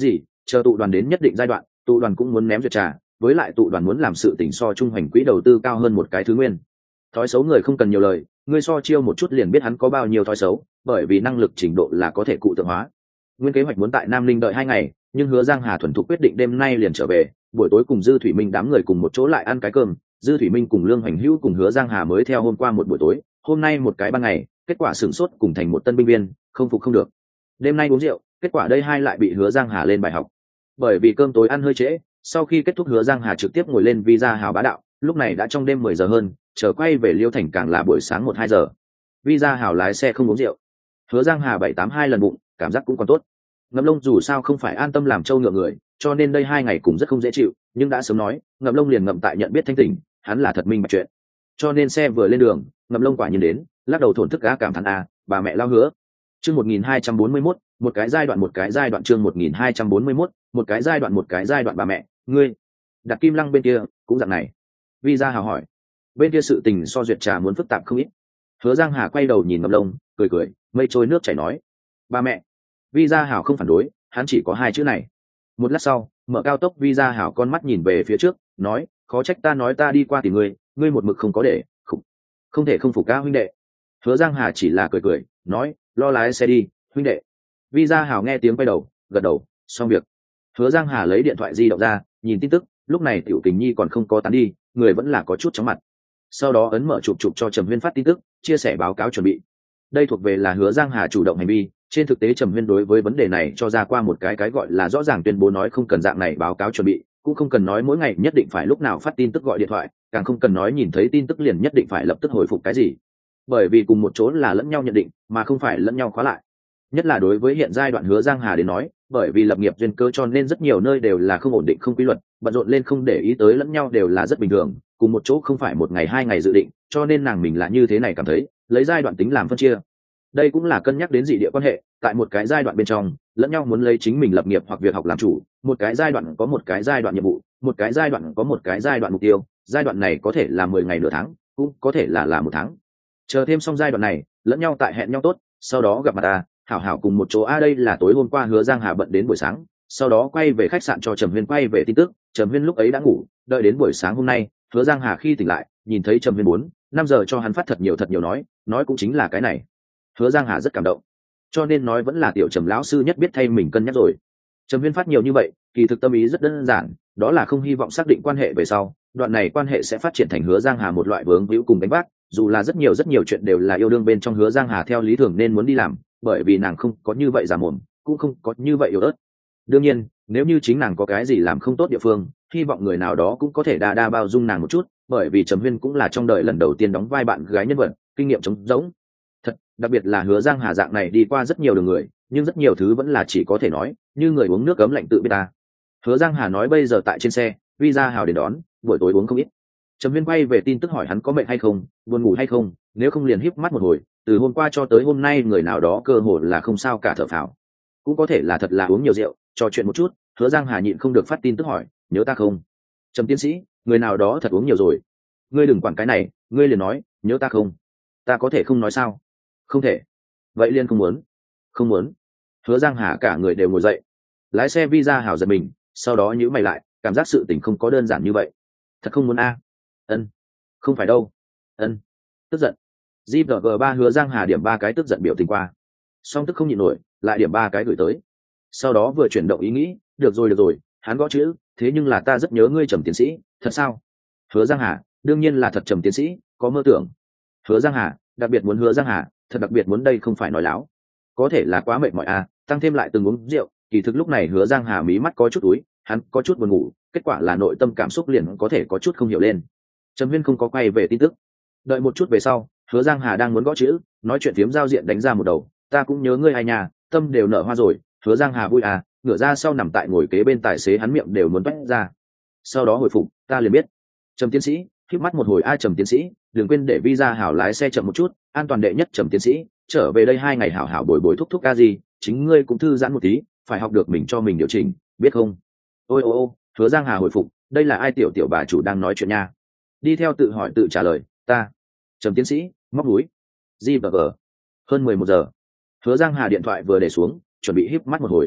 chờ tụ đoàn đến nhất định giai đoạn tụ đoàn cũng muốn ném duyệt trà, với lại tụ đoàn muốn làm sự tỉnh so trung hoành quỹ đầu tư cao hơn một cái thứ nguyên. Thói xấu người không cần nhiều lời, ngươi so chiêu một chút liền biết hắn có bao nhiêu thói xấu, bởi vì năng lực trình độ là có thể cụ tượng hóa. Nguyên kế hoạch muốn tại Nam Linh đợi hai ngày, nhưng Hứa Giang Hà thuần thục quyết định đêm nay liền trở về, buổi tối cùng Dư Thủy Minh đám người cùng một chỗ lại ăn cái cơm. Dư Thủy Minh cùng Lương Hoành Hữu cùng Hứa Giang Hà mới theo hôm qua một buổi tối, hôm nay một cái ban ngày, kết quả sửng sốt cùng thành một tân binh viên, không phục không được. Đêm nay uống rượu, kết quả đây hai lại bị Hứa Giang Hà lên bài học. Bởi vì cơm tối ăn hơi trễ, sau khi kết thúc Hứa Giang Hà trực tiếp ngồi lên visa hào bá đạo, lúc này đã trong đêm mười giờ hơn, chờ quay về Liêu Thành càng là buổi sáng một hai giờ. Visa hào lái xe không uống rượu. Hứa Giang Hà bảy tám hai lần bụng, cảm giác cũng còn tốt. Ngậm Lông dù sao không phải an tâm làm trâu ngựa người, cho nên đây hai ngày cũng rất không dễ chịu, nhưng đã sớm nói, Ngậm Lông liền ngậm tại nhận biết thanh tỉnh, hắn là thật minh bạch chuyện. Cho nên xe vừa lên đường, Ngậm Lông quả nhiên đến, lắc đầu thổn thức gã cảm thán a, bà mẹ lao hứa. Chương một nghìn hai trăm bốn mươi mốt, một cái giai đoạn một cái giai đoạn chương một nghìn hai trăm bốn mươi mốt, một cái giai đoạn một cái giai đoạn bà mẹ, ngươi. Đặt Kim Lăng bên kia cũng dạng này. Visa hào hỏi. Bên kia sự tình so duyệt trà muốn phức tạp không ít. Hứa Giang Hà quay đầu nhìn Ngậm Lông, cười cười, mây trôi nước chảy nói, bà mẹ. Visa hào không phản đối, hắn chỉ có hai chữ này. Một lát sau, mở cao tốc Visa hào con mắt nhìn về phía trước, nói, khó trách ta nói ta đi qua tìm ngươi, ngươi một mực không có để, không, không thể không phục ca huynh đệ. Hứa Giang Hà chỉ là cười cười, nói, lo lái xe đi, huynh đệ. Visa hào nghe tiếng quay đầu, gật đầu, xong việc. Hứa Giang Hà lấy điện thoại di động ra, nhìn tin tức, lúc này Tiểu Kình Nhi còn không có tán đi, người vẫn là có chút chóng mặt. Sau đó ấn mở chụp chụp cho Trầm Huyên phát tin tức, chia sẻ báo cáo chuẩn bị. Đây thuộc về là Hứa Giang Hà chủ động hành vi, trên thực tế Trầm Huyên đối với vấn đề này cho ra qua một cái cái gọi là rõ ràng tuyên bố, nói không cần dạng này báo cáo chuẩn bị, cũng không cần nói mỗi ngày nhất định phải lúc nào phát tin tức gọi điện thoại, càng không cần nói nhìn thấy tin tức liền nhất định phải lập tức hồi phục cái gì. Bởi vì cùng một chỗ là lẫn nhau nhận định, mà không phải lẫn nhau khóa lại. Nhất là đối với hiện giai đoạn Hứa Giang Hà đến nói, bởi vì lập nghiệp duyên cơ cho nên rất nhiều nơi đều là không ổn định không quy luật, bận rộn lên không để ý tới lẫn nhau đều là rất bình thường, cùng một chỗ không phải một ngày hai ngày dự định, cho nên nàng mình là như thế này cảm thấy, lấy giai đoạn tính làm phân chia. Đây cũng là cân nhắc đến dị địa quan hệ, tại một cái giai đoạn bên trong, lẫn nhau muốn lấy chính mình lập nghiệp hoặc việc học làm chủ, một cái giai đoạn có một cái giai đoạn nhiệm vụ, một cái giai đoạn có một cái giai đoạn mục tiêu, giai đoạn này có thể là mười ngày nửa tháng, cũng có thể là là một tháng. Chờ thêm xong giai đoạn này, lẫn nhau tại hẹn nhau tốt, sau đó gặp mặt ta, hảo hảo cùng một chỗ. A đây là tối hôm qua Hứa Giang Hà bận đến buổi sáng, sau đó quay về khách sạn cho Trầm Huyên quay về tin tức. Trầm Huyên lúc ấy đã ngủ, đợi đến buổi sáng hôm nay, Hứa Giang Hà khi tỉnh lại, nhìn thấy Trầm Huyên bốn năm giờ cho hắn phát thật nhiều thật nhiều nói, nói cũng chính là cái này. Hứa Giang Hà rất cảm động, cho nên nói vẫn là tiểu Trầm lão sư nhất biết thay mình cân nhắc rồi. Trầm Huyên phát nhiều như vậy, kỳ thực tâm ý rất đơn giản, đó là không hy vọng xác định quan hệ về sau, đoạn này quan hệ sẽ phát triển thành Hứa Giang Hà một loại vướng víu cùng đánh vác, dù là rất nhiều rất nhiều chuyện đều là yêu đương bên trong Hứa Giang Hà theo lý thường nên muốn đi làm, bởi vì nàng không có như vậy giả mồm, cũng không có như vậy yếu ớt. Đương nhiên, nếu như chính nàng có cái gì làm không tốt địa phương, hy vọng người nào đó cũng có thể đa đa bao dung nàng một chút, bởi vì Trầm Huyên cũng là trong đời lần đầu tiên đóng vai bạn gái nhân vật, kinh nghiệm trống rỗng. Thật, đặc biệt là Hứa Giang Hà dạng này đi qua rất nhiều đường người, nhưng rất nhiều thứ vẫn là chỉ có thể nói, như người uống nước cấm lạnh tự biết ta. Hứa Giang Hà nói bây giờ tại trên xe, Visa hào đến đón, buổi tối uống không ít. Trầm Huyên quay về tin tức hỏi hắn có mệt hay không, buồn ngủ hay không, nếu không liền híp mắt một hồi, từ hôm qua cho tới hôm nay người nào đó cơ hồ là không sao cả, thở phào. Cũng có thể là thật là uống nhiều rượu, trò chuyện một chút, Hứa Giang Hà nhịn không được phát tin tức hỏi, nhớ ta không? Trầm tiến sĩ, người nào đó thật uống nhiều rồi. Ngươi đừng quản cái này, ngươi liền nói, nhớ ta không? Ta có thể không nói sao? Không thể. Vậy liền không muốn. Không muốn. Hứa Giang Hà cả người đều ngồi dậy. Lái xe Visa hảo giật mình, sau đó nhíu mày lại, cảm giác sự tình không có đơn giản như vậy. Thật không muốn a? À? Ân. Không phải đâu. Ân. Tức giận. giê vê giê ba Hứa Giang Hà điểm ba cái tức giận biểu tình qua. Song tức không nhịn nổi, lại điểm ba cái gửi tới. Sau đó vừa chuyển động ý nghĩ, được rồi được rồi, hắn gõ chữ, thế nhưng là ta rất nhớ ngươi Trầm tiến sĩ, thật sao? Hứa Giang Hà, đương nhiên là thật Trầm tiến sĩ, có mơ tưởng. Hứa Giang Hà, đặc biệt muốn Hứa Giang Hà, thật đặc biệt muốn, đây không phải nói láo. Có thể là quá mệt mỏi à, tăng thêm lại từng uống rượu, kỳ thực lúc này Hứa Giang Hà mí mắt có chút túi, hắn có chút buồn ngủ, kết quả là nội tâm cảm xúc liền có thể có chút không hiểu lên. Trầm Huyên không có quay về tin tức. Đợi một chút về sau, Hứa Giang Hà đang muốn gõ chữ, nói chuyện phiếm giao diện đánh ra một đầu, ta cũng nhớ ngươi ai nhà, tâm đều nở hoa rồi. Hứa Giang Hà vui à, ngửa ra sau nằm tại ngồi kế bên tài xế, hắn miệng đều muốn toét ra. Sau đó hồi phục, ta liền biết. Trầm tiến sĩ, khép mắt một hồi, ai Trầm tiến sĩ, đừng quên để Visa hảo lái xe chậm một chút, an toàn đệ nhất Trầm tiến sĩ, trở về đây hai ngày hảo hảo bồi bồi thúc thúc ca gì, chính ngươi cũng thư giãn một tí, phải học được mình cho mình điều chỉnh, biết không? Ôi ô ô, Hứa Giang Hà hồi phục, đây là ai tiểu tiểu bà chủ đang nói chuyện nha. Đi theo tự hỏi tự trả lời, ta. Trầm tiến sĩ, móc núi. giê vê giê. Hơn mười một giờ. Hứa Giang Hà điện thoại vừa để xuống, chuẩn bị híp mắt một hồi.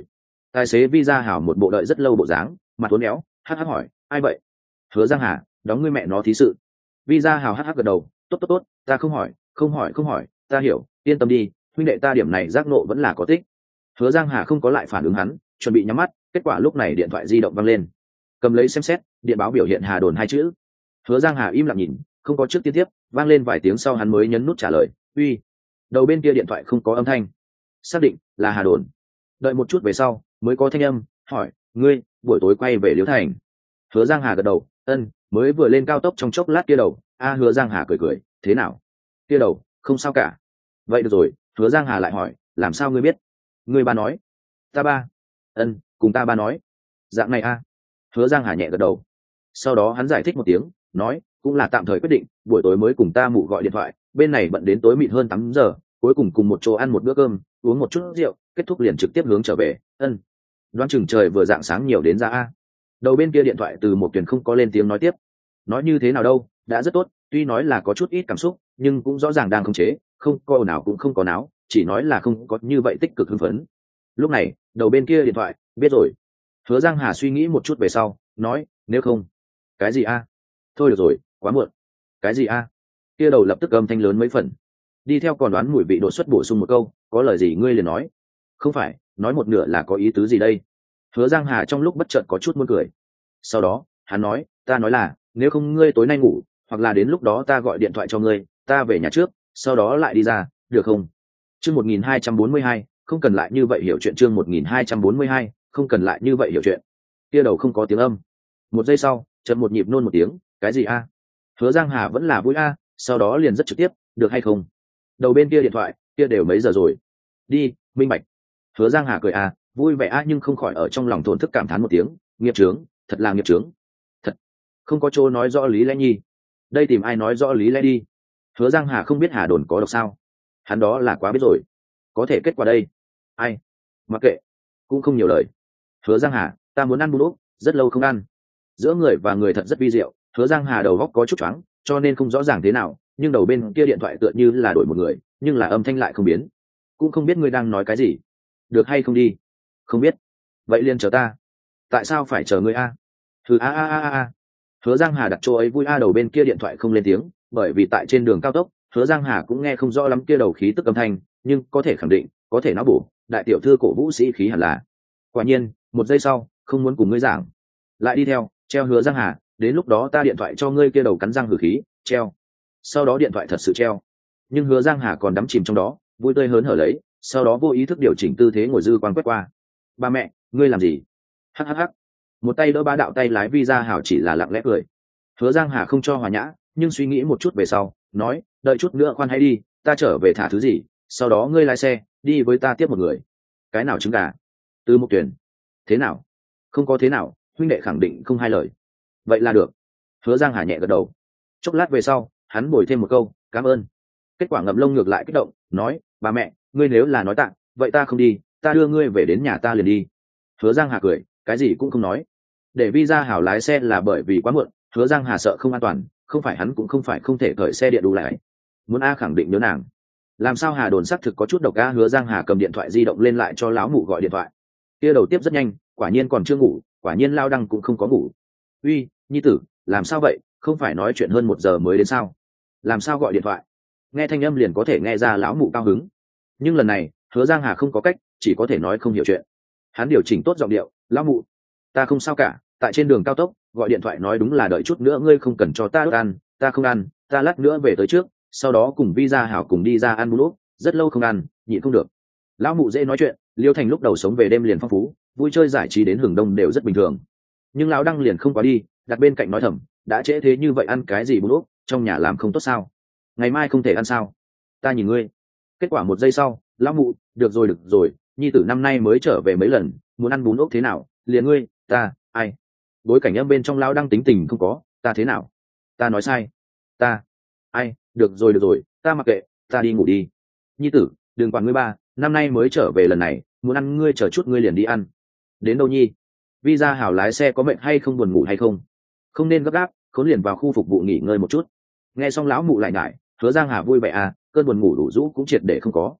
Tài xế visa hảo một bộ đợi rất lâu bộ dáng, mặt uốn éo, hắc hắc hỏi, ai vậy? Hứa Giang Hà, đóng ngươi mẹ nó thí sự. Visa hào hắc hắc gật đầu, tốt tốt tốt, ta không hỏi, không hỏi không hỏi, ta hiểu, yên tâm đi, huynh đệ ta điểm này giác nộ vẫn là có tích. Hứa Giang Hà không có lại phản ứng hắn, chuẩn bị nhắm mắt, kết quả lúc này điện thoại di động vang lên. Cầm lấy xem xét, điện báo biểu hiện Hà Đồn hai chữ. Hứa Giang Hà im lặng nhìn, không có trước tiên tiếp, vang lên vài tiếng sau hắn mới nhấn nút trả lời, uy. Đầu bên kia điện thoại không có âm thanh, xác định là Hà Đồn. Đợi một chút về sau mới có thanh âm, hỏi, ngươi buổi tối quay về Liễu Thành? Hứa Giang Hà gật đầu, ân, mới vừa lên cao tốc trong chốc lát kia đầu. A Hứa Giang Hà cười cười, thế nào? Kia đầu không sao cả. Vậy được rồi. Hứa Giang Hà lại hỏi, làm sao ngươi biết? Ngươi ba nói. Ta ba? Ân, cùng ta ba nói. Dạng này a. Hứa Giang Hà nhẹ gật đầu. Sau đó hắn giải thích một tiếng, nói, cũng là tạm thời quyết định, buổi tối mới cùng ta mụ gọi điện thoại, bên này bận đến tối mịt hơn tám giờ, cuối cùng cùng một chỗ ăn một bữa cơm, uống một chút rượu, kết thúc liền trực tiếp hướng trở về. Ân. Đoán chừng trời vừa dạng sáng nhiều đến ra a. Đầu bên kia điện thoại từ một tuyển không có lên tiếng nói tiếp. Nói như thế nào đâu, đã rất tốt, tuy nói là có chút ít cảm xúc, nhưng cũng rõ ràng đang khống chế, không có ồn ào cũng không có náo, chỉ nói là không có như vậy tích cực hưng phấn. Lúc này, đầu bên kia điện thoại, biết rồi. Hứa Giang Hà suy nghĩ một chút về sau, nói, nếu không. Cái gì a? Thôi được rồi, quá muộn. Cái gì a? Kia đầu lập tức âm thanh lớn mấy phần. Đi theo còn đoán mùi vị đột xuất bổ sung một câu, có lời gì ngươi liền nói. Không phải, nói một nửa là có ý tứ gì đây? Hứa Giang Hà trong lúc bất chợt có chút muốn cười. Sau đó, hắn nói, ta nói là, nếu không ngươi tối nay ngủ, hoặc là đến lúc đó ta gọi điện thoại cho ngươi, ta về nhà trước, sau đó lại đi ra, được không? Chương một nghìn hai trăm bốn mươi hai, không cần lại như vậy hiểu chuyện. Chương một nghìn hai trăm bốn mươi hai, không cần lại như vậy hiểu chuyện. Kia đầu không có tiếng âm. Một giây sau, chợt một nhịp nôn một tiếng, cái gì a? Hứa Giang Hà vẫn là vui a, sau đó liền rất trực tiếp, được hay không? Đầu bên kia điện thoại, kia đều mấy giờ rồi? Đi, minh bạch. Hứa Giang Hà cười a, vui vẻ a, nhưng không khỏi ở trong lòng thổn thức cảm thán một tiếng, nghiệp chướng, thật là nghiệp chướng. Thật, không có chỗ nói rõ lý lẽ nhi. Đây tìm ai nói rõ lý lẽ đi? Hứa Giang Hà không biết Hà Đồn có độc sao? Hắn đó là quá biết rồi. Có thể kết quả đây. Ai? Mặc kệ, cũng không nhiều lời. Hứa Giang Hà, ta muốn ăn bún ốc, rất lâu không ăn. Giữa người và người thật rất vi diệu. Hứa Giang Hà đầu góc có chút choáng, cho nên không rõ ràng thế nào, nhưng đầu bên kia điện thoại tựa như là đổi một người, nhưng là âm thanh lại không biến. Cũng không biết ngươi đang nói cái gì. Được hay không đi? Không biết. Vậy liền chờ ta. Tại sao phải chờ ngươi a? Thứ a a a a. Hứa Giang Hà đặt chỗ ấy vui a, đầu bên kia điện thoại không lên tiếng, bởi vì tại trên đường cao tốc, Hứa Giang Hà cũng nghe không rõ lắm kia đầu khí tức âm thanh, nhưng có thể khẳng định, có thể nó bổ, đại tiểu thư cổ vũ sĩ khí hẳn là. Quả nhiên, một giây sau, không muốn cùng ngươi giảng. Lại đi theo, treo Hứa Giang Hà, đến lúc đó ta điện thoại cho ngươi kia đầu cắn răng hử khí, treo. Sau đó điện thoại thật sự treo. Nhưng Hứa Giang Hà còn đắm chìm trong đó, vui tươi hớn hở lấy, sau đó vô ý thức điều chỉnh tư thế ngồi dư quan quét qua. Ba mẹ, ngươi làm gì? Hắc hắc hắc. Một tay đỡ ba đạo tay lái visa hảo chỉ là lặng lẽ cười. Hứa Giang Hà không cho hòa nhã, nhưng suy nghĩ một chút về sau, nói, đợi chút nữa khoan hãy đi, ta trở về thả thứ gì, sau đó ngươi lái xe, đi với ta tiếp một người. Cái nào trứng gà? Từ một tuyển. Thế nào? Không có thế nào, huynh đệ khẳng định không hai lời. Vậy là được. Hứa Giang Hà nhẹ gật đầu. Chốc lát về sau, hắn bồi thêm một câu, cảm ơn. Kết quả ngậm lông ngược lại kích động, nói, bà mẹ, ngươi nếu là nói tặng, vậy ta không đi, ta đưa ngươi về đến nhà ta liền đi. Hứa Giang Hà cười, cái gì cũng không nói. Để visa hảo lái xe là bởi vì quá muộn, Hứa Giang Hà sợ không an toàn, không phải hắn cũng không phải không thể khởi xe điện đủ lại. Muốn a khẳng định nhớ nàng. Làm sao Hà Đồn xác thực có chút độc a? Hứa Giang Hà cầm điện thoại di động lên lại cho lão mụ gọi điện thoại. Kia đầu tiếp rất nhanh, quả nhiên còn chưa ngủ, quả nhiên lao đăng cũng không có ngủ. Uy, nhi tử, làm sao vậy? Không phải nói chuyện hơn một giờ mới đến sao? Làm sao gọi điện thoại? Nghe thanh âm liền có thể nghe ra lão mụ cao hứng. Nhưng lần này, Hứa Giang Hà không có cách, chỉ có thể nói không hiểu chuyện. Hắn điều chỉnh tốt giọng điệu, lão mụ, ta không sao cả, tại trên đường cao tốc, gọi điện thoại nói đúng là đợi chút nữa ngươi không cần cho ta đốt ăn, ta không ăn, ta lát nữa về tới trước, sau đó cùng visa hảo cùng đi ra ăn bún úp, rất lâu không ăn, nhịn không được. Lão mụ dễ nói chuyện, Liêu Thành lúc đầu sống về đêm liền phong phú, vui chơi giải trí đến hưởng đông đều rất bình thường. Nhưng lão đăng liền không quá đi, đặt bên cạnh nói thầm, đã trễ thế như vậy ăn cái gì bún úp, trong nhà làm không tốt sao? Ngày mai không thể ăn sao? Ta nhìn ngươi. Kết quả một giây sau, lão mụ, được rồi được rồi, nhi tử năm nay mới trở về mấy lần, muốn ăn bún úp thế nào, liền ngươi, ta, ai? Bối cảnh âm bên trong lão đăng tính tình không có, ta thế nào? Ta nói sai. Ta, ai? Được rồi được rồi, ta mặc kệ, ta đi ngủ đi. Nhi tử, đừng quản ngươi ba, năm nay mới trở về lần này, muốn ăn ngươi chờ chút ngươi liền đi ăn. Đến đâu nhi? Visa hảo lái xe có mệt hay không, buồn ngủ hay không? Không nên gấp gáp, khốn liền vào khu phục vụ nghỉ ngơi một chút. Nghe xong lão mụ lại nhải, Hứa Giang Hà vui vẻ à, cơn buồn ngủ đủ rũ cũng triệt để không có.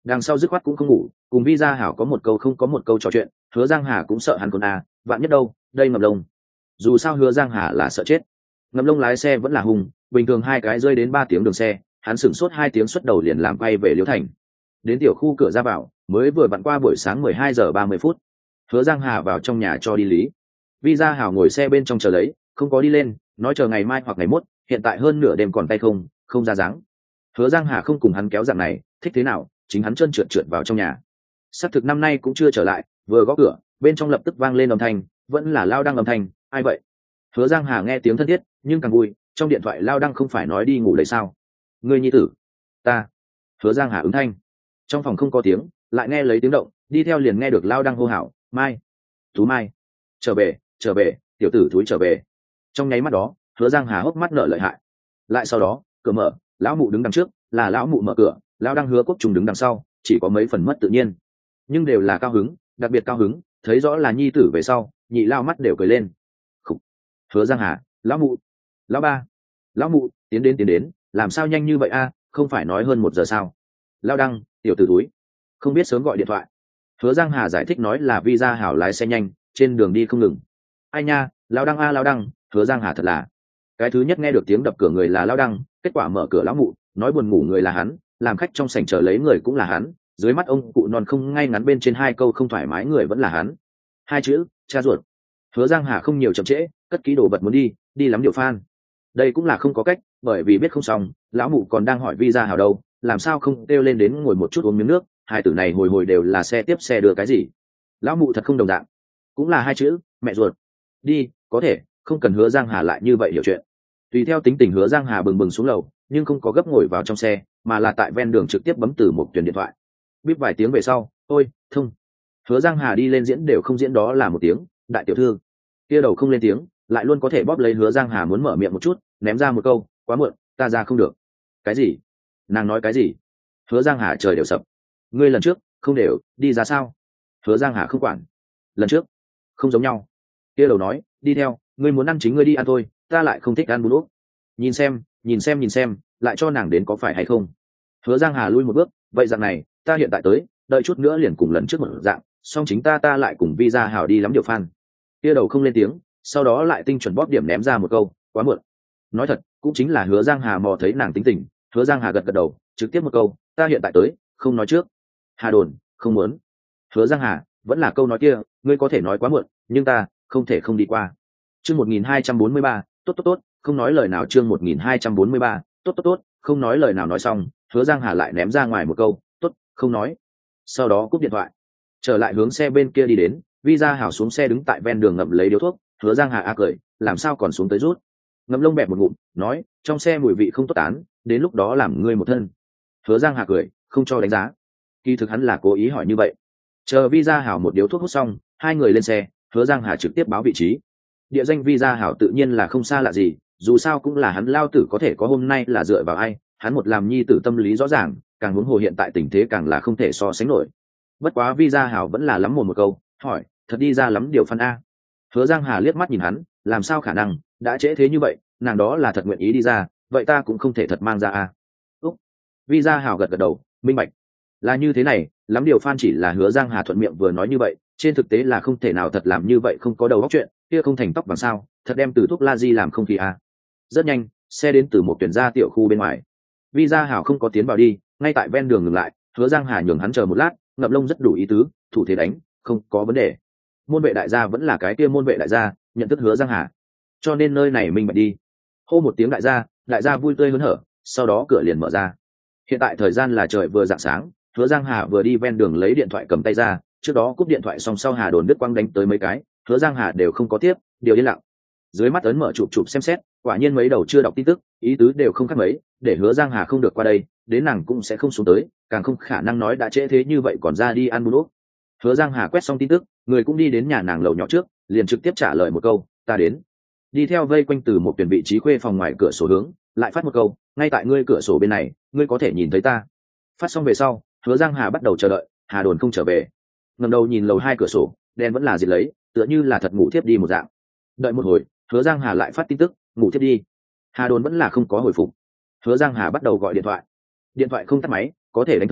đằng sau dứt khoát cũng không ngủ, cùng vi gia hảo có một câu không có một câu trò chuyện. Hứa Giang Hà cũng sợ hắn con à, vạn nhất đâu đây Ngậm Lông. Dù sao Hứa Giang Hà là sợ chết. Ngậm Lông lái xe vẫn là hùng, bình thường hai cái rơi đến ba tiếng đường xe, hắn sửng sốt hai tiếng xuất đầu liền làm quay về Liễu Thành. Đến tiểu khu cửa ra vào mới vừa vặn qua buổi sáng mười hai giờ ba mươi phút. Hứa Giang Hà vào trong nhà cho đi lý. Vi gia hảo ngồi xe bên trong chờ lấy, không có đi lên, nói chờ ngày mai hoặc ngày mốt, hiện tại hơn nửa đêm còn tay không, không ra dáng. Hứa Giang Hà không cùng hắn kéo dạng này, thích thế nào chính hắn trơn trượt trượt vào trong nhà. Xác thực năm nay cũng chưa trở lại, vừa gõ cửa bên trong lập tức vang lên âm thanh, vẫn là Lao Đăng âm thanh. Ai vậy? Hứa Giang Hà nghe tiếng thân thiết nhưng càng vui, trong điện thoại Lao Đăng không phải nói đi ngủ lấy sao? Ngươi nhi tử? Ta. Hứa Giang Hà ứng thanh. Trong phòng không có tiếng, lại nghe lấy tiếng động, đi theo liền nghe được Lao Đăng hô hào, Mai, Tú Mai, trở về, trở về, tiểu tử thúi trở về. Trong nháy mắt đó, Hứa Giang Hà hốc mắt nở lợi hại. Lại sau đó, cửa mở, lão mụ đứng đằng trước, là lão mụ mở cửa, Lao Đăng Hứa Quốc Trung đứng đằng sau, chỉ có mấy phần mất tự nhiên, nhưng đều là cao hứng, đặc biệt cao hứng, thấy rõ là nhi tử về sau, nhị lao mắt đều cười lên. Khủ. Hứa Giang Hà, lão mụ, lão ba, lão mụ, tiến đến tiến đến, làm sao nhanh như vậy a? Không phải nói hơn một giờ sao? Lao Đăng, tiểu tử túi, không biết sớm gọi điện thoại. Hứa Giang Hà giải thích nói là Vi gia hảo lái xe nhanh, trên đường đi không ngừng. Ai nha, Lao Đăng a Lao Đăng, Hứa Giang Hà thật là. Cái thứ nhất nghe được tiếng đập cửa người là Lao Đăng, kết quả mở cửa lão mụ, nói buồn ngủ người là hắn, làm khách trong sảnh chờ lấy người cũng là hắn, dưới mắt ông cụ non không ngay ngắn bên trên hai câu không thoải mái người vẫn là hắn. Hai chữ, cha ruột. Hứa Giang Hà không nhiều chậm trễ, cất kỹ đồ vật muốn đi, đi lắm điều phan. Đây cũng là không có cách, bởi vì biết không xong, lão mụ còn đang hỏi Vi gia hảo đâu, làm sao không kêu lên đến ngồi một chút uống miếng nước, hai tử này hồi hồi đều là xe tiếp xe đưa cái gì. Lão mụ thật không đồng dạng, cũng là hai chữ, mẹ ruột. Đi, có thể, không cần Hứa Giang Hà lại như vậy hiểu chuyện. Tùy theo tính tình Hứa Giang Hà bừng bừng xuống lầu, nhưng không có gấp ngồi vào trong xe, mà là tại ven đường trực tiếp bấm từ một tuyển điện thoại. Bíp vài tiếng về sau, ôi thông. Hứa Giang Hà đi lên diễn đều không diễn đó là một tiếng, đại tiểu thư. Kia đầu không lên tiếng, lại luôn có thể bóp lấy Hứa Giang Hà muốn mở miệng một chút, ném ra một câu, quá muộn, ta ra không được. Cái gì? Nàng nói cái gì? Hứa Giang Hà trời đều sập. Ngươi lần trước không đều đi ra sao? Hứa Giang Hà không quản. Lần trước không giống nhau. Kia đầu nói, đi theo, ngươi muốn ăn chính ngươi đi ăn thôi, ta lại không thích ăn bún ốc. Nhìn xem, nhìn xem nhìn xem, lại cho nàng đến có phải hay không? Hứa Giang Hà lui một bước, vậy dạng này, ta hiện tại tới, đợi chút nữa liền cùng lần trước một dạng, xong chính ta ta lại cùng Vi gia hảo đi lắm điều phan. Kia đầu không lên tiếng, sau đó lại tinh chuẩn bóp điểm ném ra một câu, quá muộn. Nói thật, cũng chính là Hứa Giang Hà mò thấy nàng tính tình, Hứa Giang Hà gật gật đầu, trực tiếp một câu, ta hiện tại tới, không nói trước. Hà Đồn, không muốn. Hứa Giang Hà, vẫn là câu nói kia, ngươi có thể nói quá muộn, nhưng ta không thể không đi qua. Chương một nghìn hai trăm bốn mươi ba, tốt tốt tốt, không nói lời nào. Chương một nghìn hai trăm bốn mươi ba, tốt tốt tốt, không nói lời nào. Nói xong, Hứa Giang Hà lại ném ra ngoài một câu, tốt, không nói. Sau đó cúp điện thoại, trở lại hướng xe bên kia đi đến. Vi gia hảo xuống xe đứng tại ven đường ngậm lấy điếu thuốc. Hứa Giang Hà a cười, làm sao còn xuống tới rút. Ngậm lông bẹp một ngụm, nói, trong xe mùi vị không tốt tán, đến lúc đó làm ngươi một thân. Hứa Giang Hà cười, không cho đánh giá. Kỳ thực hắn là cố ý hỏi như vậy. Chờ Vi gia hảo một điếu thuốc hút xong, hai người lên xe. Hứa Giang Hà trực tiếp báo vị trí. Địa danh Vi gia hảo tự nhiên là không xa lạ gì, dù sao cũng là hắn lao tử có thể có hôm nay là dựa vào ai, hắn một làm nhi tử tâm lý rõ ràng, càng huống hồ hiện tại tình thế càng là không thể so sánh nổi. Bất quá Vi gia hảo vẫn là lắm một một câu, hỏi, thật đi ra lắm điều phân a. Hứa Giang Hà liếc mắt nhìn hắn, làm sao khả năng, đã trễ thế như vậy, nàng đó là thật nguyện ý đi ra, vậy ta cũng không thể thật mang ra a. Úc. Vi gia hảo gật gật đầu, minh bạch. Là như thế này, lắm điều phan chỉ là Hứa Giang Hà thuận miệng vừa nói như vậy, trên thực tế là không thể nào thật làm như vậy, không có đầu óc chuyện, kia không thành tóc bằng sao, thật đem từ thuốc la di làm không khí a. Rất nhanh, xe đến từ một tuyển gia tiểu khu bên ngoài. Vi gia hảo không có tiến vào đi, ngay tại ven đường ngừng lại. Hứa Giang Hà nhường hắn chờ một lát, Ngậm Lông rất đủ ý tứ, thủ thế đánh, không có vấn đề. Môn vệ đại gia vẫn là cái kia môn vệ đại gia, nhận thức Hứa Giang Hà, cho nên nơi này mình bạch đi. Hô một tiếng đại gia, đại gia vui tươi hớn hở, sau đó cửa liền mở ra. Hiện tại thời gian là trời vừa rạng sáng, Hứa Giang Hà vừa đi ven đường lấy điện thoại cầm tay ra, trước đó cúp điện thoại xong sau Hà Đồn đứt quang đánh tới mấy cái, Hứa Giang Hà đều không có tiếp, điều yên lặng. Dưới mắt ấn mở chụp chụp xem xét, quả nhiên mấy đầu chưa đọc tin tức, ý tứ đều không khác mấy, để Hứa Giang Hà không được qua đây, đến nàng cũng sẽ không xuống tới, càng không khả năng nói đã trễ thế như vậy còn ra đi ăn bún ốc. Hứa Giang Hà quét xong tin tức, người cũng đi đến nhà nàng lầu nhỏ trước, liền trực tiếp trả lời một câu, ta đến. Đi theo vây quanh từ một tuyển vị trí khuê phòng ngoài cửa sổ hướng, lại phát một câu, ngay tại ngươi cửa sổ bên này, ngươi có thể nhìn thấy ta. Phát xong về sau, Hứa Giang Hà bắt đầu chờ đợi, Hà Đồn không trở về. Ngẩng đầu nhìn lầu hai cửa sổ, đèn vẫn là diệt lấy, tựa như là thật ngủ thiếp đi một dạng. Đợi một hồi, Hứa Giang Hà lại phát tin tức, ngủ thiếp đi. Hà Đồn vẫn là không có hồi phục. Hứa Giang Hà bắt đầu gọi điện thoại. Điện thoại không tắt máy, có thể đánh thông,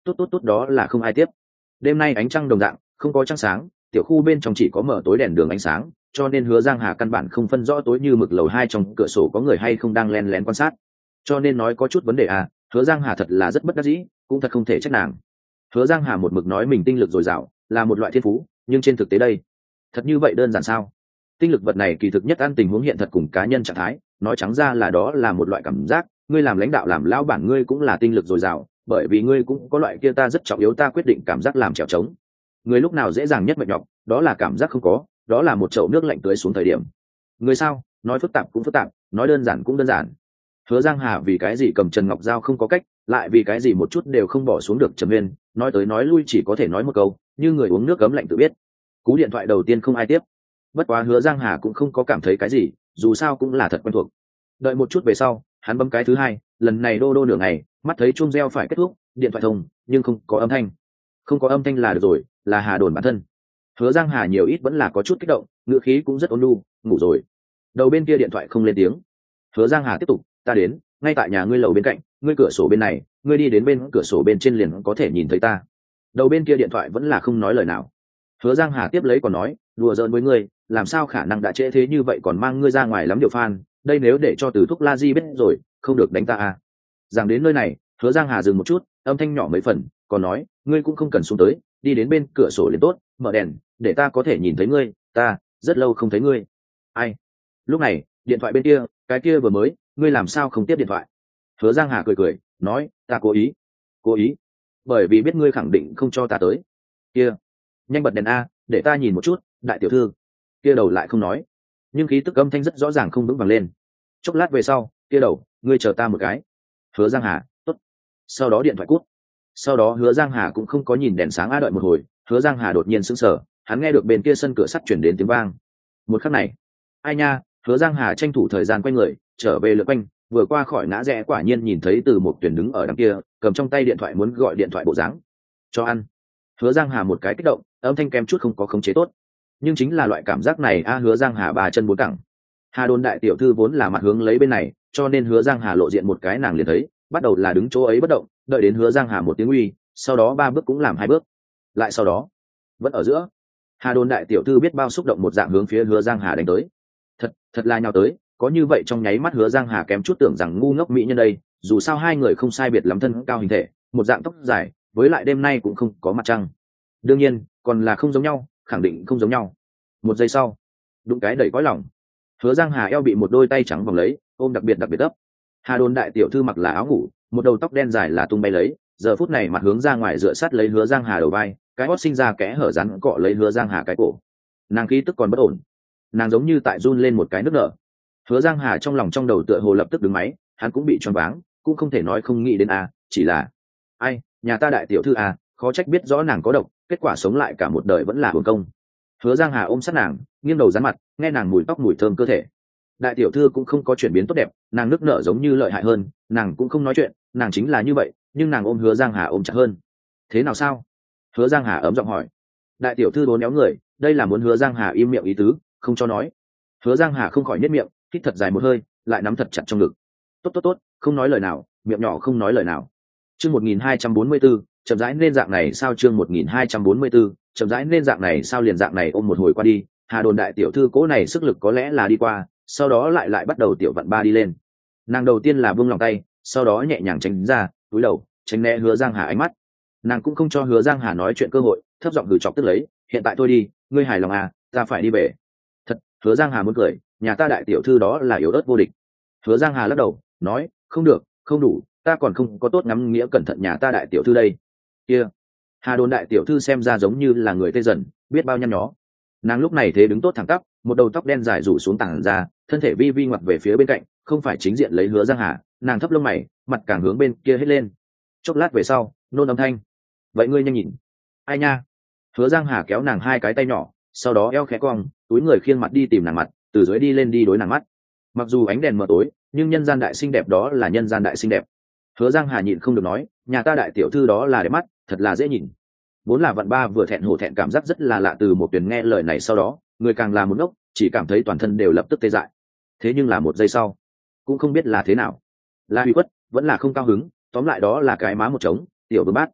tốt tốt tốt, đó là không ai tiếp. Đêm nay ánh trăng đồng dạng, không có trăng sáng, tiểu khu bên trong chỉ có mở tối đèn đường ánh sáng, cho nên Hứa Giang Hà căn bản không phân rõ tối như mực lầu hai trong cửa sổ có người hay không đang lén lén quan sát. Cho nên nói có chút vấn đề à, Hứa Giang Hà thật là rất bất đắc dĩ, cũng thật không thể trách nàng. Hứa Giang Hà một mực nói mình tinh lực dồi dào là một loại thiên phú, nhưng trên thực tế đây, thật như vậy đơn giản sao? Tinh lực vật này kỳ thực nhất ăn tình huống hiện thật cùng cá nhân trạng thái, nói trắng ra là đó là một loại cảm giác, ngươi làm lãnh đạo làm lão bản ngươi cũng là tinh lực dồi dào, bởi vì ngươi cũng có loại kia ta rất trọng yếu ta quyết định cảm giác làm trèo trống. Người lúc nào dễ dàng nhất mệt nhọc, đó là cảm giác không có, đó là một chậu nước lạnh tưới xuống thời điểm. Người sao, nói phức tạp cũng phức tạp, nói đơn giản cũng đơn giản. Hứa Giang Hà vì cái gì cầm Trần Ngọc Giao không có cách, lại vì cái gì một chút đều không bỏ xuống được Trầm Nguyên, nói tới nói lui chỉ có thể nói một câu, như người uống nước cấm lạnh tự biết. Cú điện thoại đầu tiên không ai tiếp, bất quá Hứa Giang Hà cũng không có cảm thấy cái gì, dù sao cũng là thật quen thuộc. Đợi một chút về sau, hắn bấm cái thứ hai, lần này đô đô nửa ngày, mắt thấy chuông reo phải kết thúc, điện thoại thông, nhưng không có âm thanh. Không có âm thanh là được rồi, là Hà Đồn bản thân. Hứa Giang Hà nhiều ít vẫn là có chút kích động, ngữ khí cũng rất ôn nhu, ngủ rồi. Đầu bên kia điện thoại không lên tiếng. Hứa Giang Hà tiếp tục, ta đến, ngay tại nhà ngươi lầu bên cạnh, ngươi cửa sổ bên này, ngươi đi đến bên cửa sổ bên trên liền có thể nhìn thấy ta. Đầu bên kia điện thoại vẫn là không nói lời nào. Hứa Giang Hà tiếp lấy còn nói, đùa giỡn với ngươi, làm sao khả năng đã trễ thế như vậy còn mang ngươi ra ngoài lắm điều phan, đây nếu để cho Từ Thúc La Di biết rồi, không được đánh ta à. Rằng đến nơi này, Hứa Giang Hà dừng một chút, âm thanh nhỏ mấy phần, còn nói, ngươi cũng không cần xuống tới, đi đến bên cửa sổ liền tốt, mở đèn, để ta có thể nhìn thấy ngươi, ta rất lâu không thấy ngươi. Ai? Lúc này, điện thoại bên kia, cái kia vừa mới, ngươi làm sao không tiếp điện thoại? Hứa Giang Hà cười cười, nói, ta cố ý. Cố ý? Bởi vì biết ngươi khẳng định không cho ta tới. Kia, nhanh bật đèn a, để ta nhìn một chút, đại tiểu thư. Kia đầu lại không nói, nhưng khí tức âm thanh rất rõ ràng không vững vàng lên. Chốc lát về sau, kia đầu, ngươi chờ ta một cái. Hứa Giang Hà, tốt. Sau đó điện thoại cút. Sau đó Hứa Giang Hà cũng không có nhìn đèn sáng a, đợi một hồi, Hứa Giang Hà đột nhiên sững sờ, hắn nghe được bên kia sân cửa sắt chuyển đến tiếng vang. Một khắc này, ai nha, Hứa Giang Hà tranh thủ thời gian quay người, trở về lượt quanh, vừa qua khỏi ngã rẽ quả nhiên nhìn thấy Từ Một Tuyển đứng ở đằng kia, cầm trong tay điện thoại muốn gọi điện thoại bộ dáng. Cho ăn. Hứa Giang Hà một cái kích động, âm thanh kém chút không có khống chế tốt. Nhưng chính là loại cảm giác này a, Hứa Giang Hà ba chân bốn cẳng. Hà Đôn đại tiểu thư vốn là mặt hướng lấy bên này, cho nên Hứa Giang Hà lộ diện một cái nàng liền thấy, bắt đầu là đứng chỗ ấy bất động, đợi đến Hứa Giang Hà một tiếng uy, sau đó ba bước cũng làm hai bước, lại sau đó vẫn ở giữa. Hà Đôn đại tiểu thư biết bao xúc động một dạng hướng phía Hứa Giang Hà đánh tới. Thật, thật là nhào tới, có như vậy trong nháy mắt Hứa Giang Hà kém chút tưởng rằng ngu ngốc mỹ nhân đây, dù sao hai người không sai biệt lắm thân cao hình thể, một dạng tóc dài, với lại đêm nay cũng không có mặt trăng. Đương nhiên, còn là không giống nhau, khẳng định không giống nhau. Một giây sau, đụng cái đẩy cõi lòng. Hứa Giang Hà eo bị một đôi tay trắng vòng lấy, ôm đặc biệt đặc biệt gấp. Hà Đôn đại tiểu thư mặc là áo ngủ, một đầu tóc đen dài là tung bay lấy, giờ phút này mặt hướng ra ngoài dựa sát lấy Hứa Giang Hà đầu vai, cái hót sinh ra kẽ hở rắn cọ lấy Hứa Giang Hà cái cổ. Nàng khí tức còn bất ổn, nàng giống như tại run lên một cái nước nở. Hứa Giang Hà trong lòng trong đầu tựa hồ lập tức đứng máy, hắn cũng bị choáng váng, cũng không thể nói không nghĩ đến a, chỉ là ai, nhà ta đại tiểu thư a, khó trách biết rõ nàng có độc, kết quả sống lại cả một đời vẫn là hưởng công. Hứa Giang Hà ôm sát nàng, nghiêng đầu dán mặt, nghe nàng mùi tóc mùi thơm cơ thể. Đại tiểu thư cũng không có chuyển biến tốt đẹp, nàng nước nở giống như lợi hại hơn, nàng cũng không nói chuyện, nàng chính là như vậy, nhưng nàng ôm Hứa Giang Hà ôm chặt hơn. Thế nào sao? Hứa Giang Hà ấm giọng hỏi. Đại tiểu thư đốn éo người, đây là muốn Hứa Giang Hà im miệng ý tứ, không cho nói. Hứa Giang Hà không khỏi nhếch miệng, hít thật dài một hơi, lại nắm thật chặt trong ngực. Tốt tốt tốt, không nói lời nào, miệng nhỏ không nói lời nào. Chương một nghìn hai trăm bốn mươi tư, chậm rãi nên dạng này sao? Chương một nghìn hai trăm bốn mươi tư, chậm rãi nên dạng này sao? Liền dạng này ôm một hồi qua đi, Hà Đồn đại tiểu thư cố này sức lực có lẽ là đi qua, sau đó lại lại bắt đầu tiểu vận ba đi lên. Nàng đầu tiên là buông lòng tay, sau đó nhẹ nhàng tránh ra, cúi đầu, tránh né Hứa Giang Hà ánh mắt. Nàng cũng không cho Hứa Giang Hà nói chuyện cơ hội, thấp giọng gửi chọc tức lấy, hiện tại thôi đi, ngươi hài lòng à, ta phải đi về. Thật, Hứa Giang Hà muốn cười, nhà ta đại tiểu thư đó là yếu ớt vô địch. Hứa Giang Hà lắc đầu, nói, không được, không đủ, ta còn không có tốt ngắm nghĩa cẩn thận nhà ta đại tiểu thư đây. Kia, Hà Đồn đại tiểu thư xem ra giống như là người tê dần, biết bao nhăn nhó. Nàng lúc này thế đứng tốt thẳng tắp, một đầu tóc đen dài rủ xuống tảng ra, thân thể vi vi ngoặt về phía bên cạnh, không phải chính diện lấy Hứa Giang Hà, nàng thấp lông mày, mặt càng hướng bên kia hết lên. Chốc lát về sau, nôn âm thanh, vậy ngươi nhanh nhìn. Ai nha? Hứa Giang Hà kéo nàng hai cái tay nhỏ, sau đó eo khẽ cong, túi người khiêng mặt đi tìm nàng mặt, từ dưới đi lên đi đối nàng mắt. Mặc dù ánh đèn mờ tối, nhưng nhân gian đại xinh đẹp đó là nhân gian đại xinh đẹp. Hứa Giang Hà nhịn không được nói, nhà ta đại tiểu thư đó là đẹp mắt, thật là dễ nhìn. Vốn là vận ba vừa thẹn hổ thẹn cảm giác rất là lạ, từ một tuyển nghe lời này sau đó, người càng là một ngốc, chỉ cảm thấy toàn thân đều lập tức tê dại. Thế nhưng là một giây sau, cũng không biết là thế nào, là uy khuất, vẫn là không cao hứng, tóm lại đó là cái má một trống, tiểu vương bát.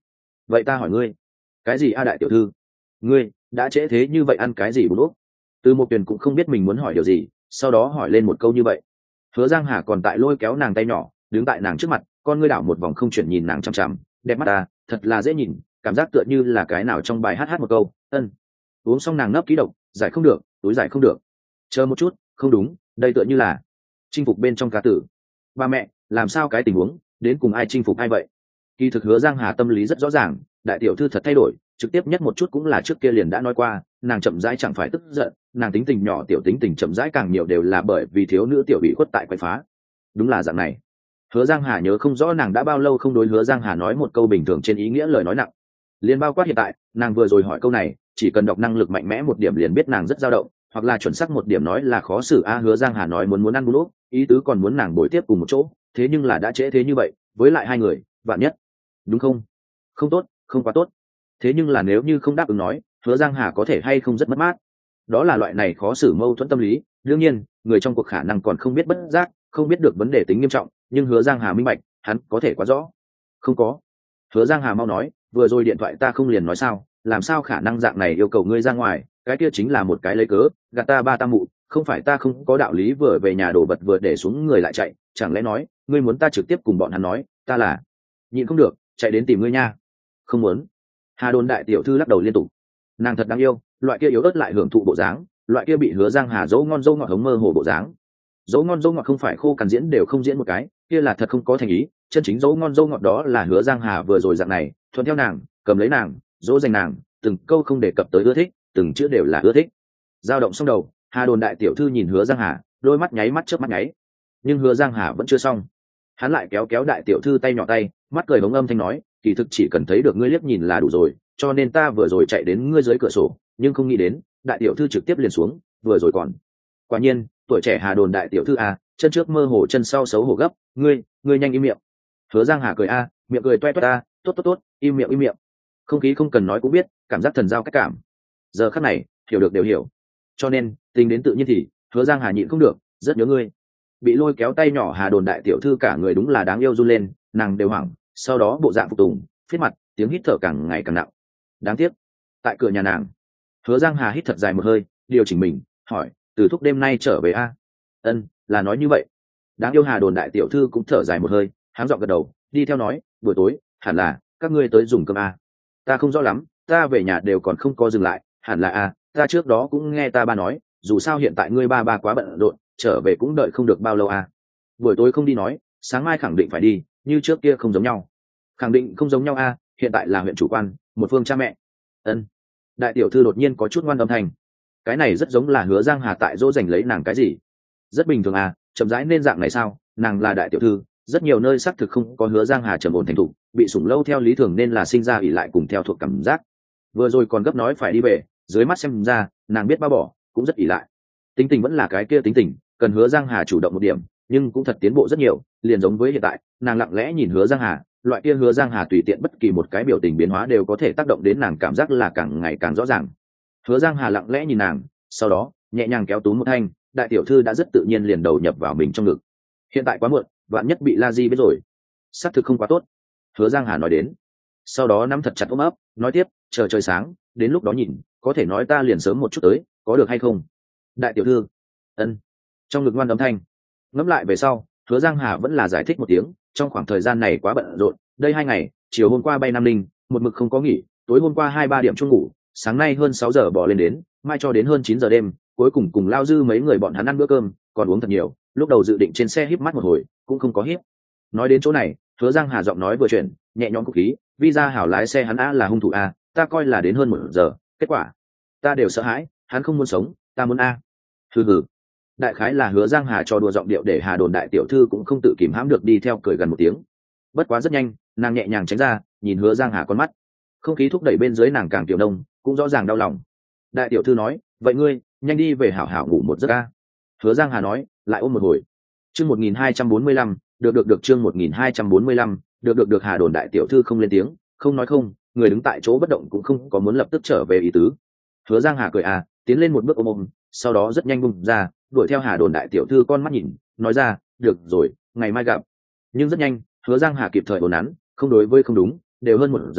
vậy ta hỏi ngươi, cái gì a đại tiểu thư? Ngươi đã trễ thế như vậy ăn cái gì bún úp? Từ một tuyển cũng không biết mình muốn hỏi điều gì, sau đó hỏi lên một câu như vậy. Hứa Giang Hà còn tại lôi kéo nàng tay nhỏ, đứng tại nàng trước mặt, con ngươi đảo một vòng không chuyển nhìn nàng chằm chằm, đẹp mắt ta, thật là dễ nhìn, cảm giác tựa như là cái nào trong bài hát hát một câu, ân. Uống xong nàng nấp ký độc, giải không được, túi giải không được. Chờ một chút, không đúng, đây tựa như là chinh phục bên trong cá tử. Ba mẹ, làm sao cái tình huống, đến cùng ai chinh phục ai vậy? Kỳ thực Hứa Giang Hà tâm lý rất rõ ràng, đại tiểu thư thật thay đổi, trực tiếp nhất một chút cũng là trước kia liền đã nói qua, nàng chậm rãi chẳng phải tức giận, nàng tính tình nhỏ tiểu tính tình chậm rãi càng nhiều đều là bởi vì thiếu nữ tiểu bị khuất tại quậy phá. Đúng là dạng này. Hứa Giang Hà nhớ không rõ nàng đã bao lâu không đối Hứa Giang Hà nói một câu bình thường trên ý nghĩa lời nói nặng. Liên bao quát hiện tại, nàng vừa rồi hỏi câu này, chỉ cần đọc năng lực mạnh mẽ một điểm liền biết nàng rất dao động, hoặc là chuẩn xác một điểm nói là khó xử a. Hứa Giang Hà nói muốn muốn ăn bún úp, ý tứ còn muốn nàng bồi tiếp cùng một chỗ, thế nhưng là đã trễ thế như vậy, với lại hai người, vạn nhất, đúng không? Không tốt, không quá tốt. Thế nhưng là nếu như không đáp ứng nói, Hứa Giang Hà có thể hay không rất mất mát. Đó là loại này khó xử mâu thuẫn tâm lý, đương nhiên, người trong cuộc khả năng còn không biết bất giác, không biết được vấn đề tính nghiêm trọng, nhưng Hứa Giang Hà minh bạch, hắn có thể quá rõ. Không có. Hứa Giang Hà mau nói, vừa rồi điện thoại ta không liền nói sao, làm sao khả năng dạng này yêu cầu ngươi ra ngoài, cái kia chính là một cái lấy cớ, gạt ta ba ta mụ, không phải ta không có đạo lý vừa về nhà đổ vật vừa để xuống người lại chạy, chẳng lẽ nói, ngươi muốn ta trực tiếp cùng bọn hắn nói, ta là nhịn không được, chạy đến tìm ngươi nha. Không muốn. Hà Đồn đại tiểu thư lắc đầu liên tục. Nàng thật đáng yêu, loại kia yếu ớt lại hưởng thụ bộ dáng, loại kia bị Hứa Giang Hà dỗ ngon dỗ ngọt hống mơ hồ bộ dáng. Dỗ ngon dỗ ngọt không phải khô cằn diễn đều không diễn một cái, kia là thật không có thành ý, chân chính dỗ ngon dỗ ngọt đó là Hứa Giang Hà vừa rồi dạng này, thuận theo nàng, cầm lấy nàng, dỗ dành nàng, từng câu không đề cập tới ưa thích, từng chữ đều là ưa thích. Dao động xong đầu, Hà Đồn đại tiểu thư nhìn Hứa Giang Hà, đôi mắt nháy mắt chớp mắt nháy. Nhưng Hứa Giang Hà vẫn chưa xong. Hắn lại kéo kéo đại tiểu thư tay nhỏ tay, mắt cười bóng âm thanh nói, kỳ thực chỉ cần thấy được ngươi liếc nhìn là đủ rồi, cho nên ta vừa rồi chạy đến ngươi dưới cửa sổ, nhưng không nghĩ đến, đại tiểu thư trực tiếp liền xuống, vừa rồi còn. Quả nhiên, tuổi trẻ Hà Đồn đại tiểu thư à, chân trước mơ hồ chân sau xấu hổ gấp, ngươi, ngươi nhanh im miệng. Hứa Giang Hà cười a, miệng cười toe toét a, tốt tốt tốt, im miệng im miệng. Không khí không cần nói cũng biết, cảm giác thần giao cách cảm. Giờ khắc này, hiểu được đều hiểu. Cho nên, tình đến tự nhiên thì, Hứa Giang Hà nhịn không được, rất nhớ ngươi. Bị lôi kéo tay nhỏ Hà Đồn đại tiểu thư cả người đúng là đáng yêu run lên, nàng đều hoảng, sau đó bộ dạng phục tùng, phết mặt, tiếng hít thở càng ngày càng nặng. Đáng tiếc, tại cửa nhà nàng, Hứa Giang Hà hít thật dài một hơi, điều chỉnh mình, hỏi, từ thúc đêm nay trở về a? Ân, là nói như vậy. Đáng yêu Hà Đồn đại tiểu thư cũng thở dài một hơi, háng giọng gật đầu, đi theo nói, buổi tối, hẳn là các ngươi tới dùng cơm a. Ta không rõ lắm, ta về nhà đều còn không có dừng lại, hẳn là a, ta trước đó cũng nghe ta ba nói, dù sao hiện tại ngươi ba ba quá bận rộn, trở về cũng đợi không được bao lâu a. Buổi tối không đi nói, sáng mai khẳng định phải đi, như trước kia không giống nhau. Khẳng định không giống nhau a, hiện tại là huyện chủ quan, một phương cha mẹ. Ân. Đại tiểu thư đột nhiên có chút ngoan âm thanh. Cái này rất giống là Hứa Giang Hà tại dỗ dành lấy nàng cái gì. Rất bình thường à, chậm rãi nên dạng này sao, nàng là đại tiểu thư, rất nhiều nơi xác thực không có Hứa Giang Hà trầm ổn thành thục, bị sủng lâu theo lý thường nên là sinh ra ỷ lại cùng theo thuộc cảm giác. Vừa rồi còn gấp nói phải đi về, dưới mắt xem ra, nàng biết bao bỏ, cũng rất ỷ lại. Tính tình vẫn là cái kia tính tình, cần Hứa Giang Hà chủ động một điểm, nhưng cũng thật tiến bộ rất nhiều, liền giống với hiện tại, nàng lặng lẽ nhìn Hứa Giang Hà, loại kia Hứa Giang Hà tùy tiện bất kỳ một cái biểu tình biến hóa đều có thể tác động đến nàng cảm giác là càng ngày càng rõ ràng. Hứa Giang Hà lặng lẽ nhìn nàng, sau đó nhẹ nhàng kéo túm một thanh, đại tiểu thư đã rất tự nhiên liền đầu nhập vào mình trong ngực. Hiện tại quá muộn, vạn nhất bị La Di biết rồi, xác thực không quá tốt. Hứa Giang Hà nói đến, sau đó nắm thật chặt ôm ấp, nói tiếp, chờ trời sáng, đến lúc đó nhìn, có thể nói ta liền sớm một chút tới, có được hay không? Đại tiểu thư, ân. Trong ngực ngoan âm thanh. Ngẫm lại về sau, Hứa Giang Hà vẫn là giải thích một tiếng, trong khoảng thời gian này quá bận rộn, đây hai ngày, chiều hôm qua bay Nam Ninh, một mực không có nghỉ, tối hôm qua hai ba điểm chung ngủ, sáng nay hơn sáu giờ bỏ lên đến, mai cho đến hơn chín giờ đêm, cuối cùng cùng Lao Dư mấy người bọn hắn ăn bữa cơm, còn uống thật nhiều, lúc đầu dự định trên xe híp mắt một hồi, cũng không có híp. Nói đến chỗ này, Hứa Giang Hà giọng nói vừa chuyển, nhẹ nhõm cục khí, visa hảo lái xe hắn a là hung thủ a, ta coi là đến hơn một giờ, kết quả ta đều sợ hãi, hắn không muốn sống, ta muốn a. Hừ hừ. Đại khái là Hứa Giang Hà cho đùa giọng điệu để Hà Đồn đại tiểu thư cũng không tự kìm hãm được đi theo cười gần một tiếng. Bất quá rất nhanh, nàng nhẹ nhàng tránh ra, nhìn Hứa Giang Hà con mắt. Không khí thúc đẩy bên dưới nàng càng tiểu đông, cũng rõ ràng đau lòng. Đại tiểu thư nói, vậy ngươi, nhanh đi về hảo hảo ngủ một giấc a. Hứa Giang Hà nói, lại ôm một hồi. Chương một nghìn hai trăm bốn mươi lăm, được được được chương một nghìn hai trăm bốn mươi lăm, được được được Hà Đồn đại tiểu thư không lên tiếng, không nói không, người đứng tại chỗ bất động cũng không có muốn lập tức trở về ý tứ. Hứa Giang Hà cười à, tiến lên một bước ôm ôm, sau đó rất nhanh bung ra, đuổi theo Hà Đồn đại tiểu thư con mắt nhìn, nói ra, được rồi, ngày mai gặp. Nhưng rất nhanh, Hứa Giang Hà kịp thời ổn nắn, không đối với không đúng, đều hơn một giờ,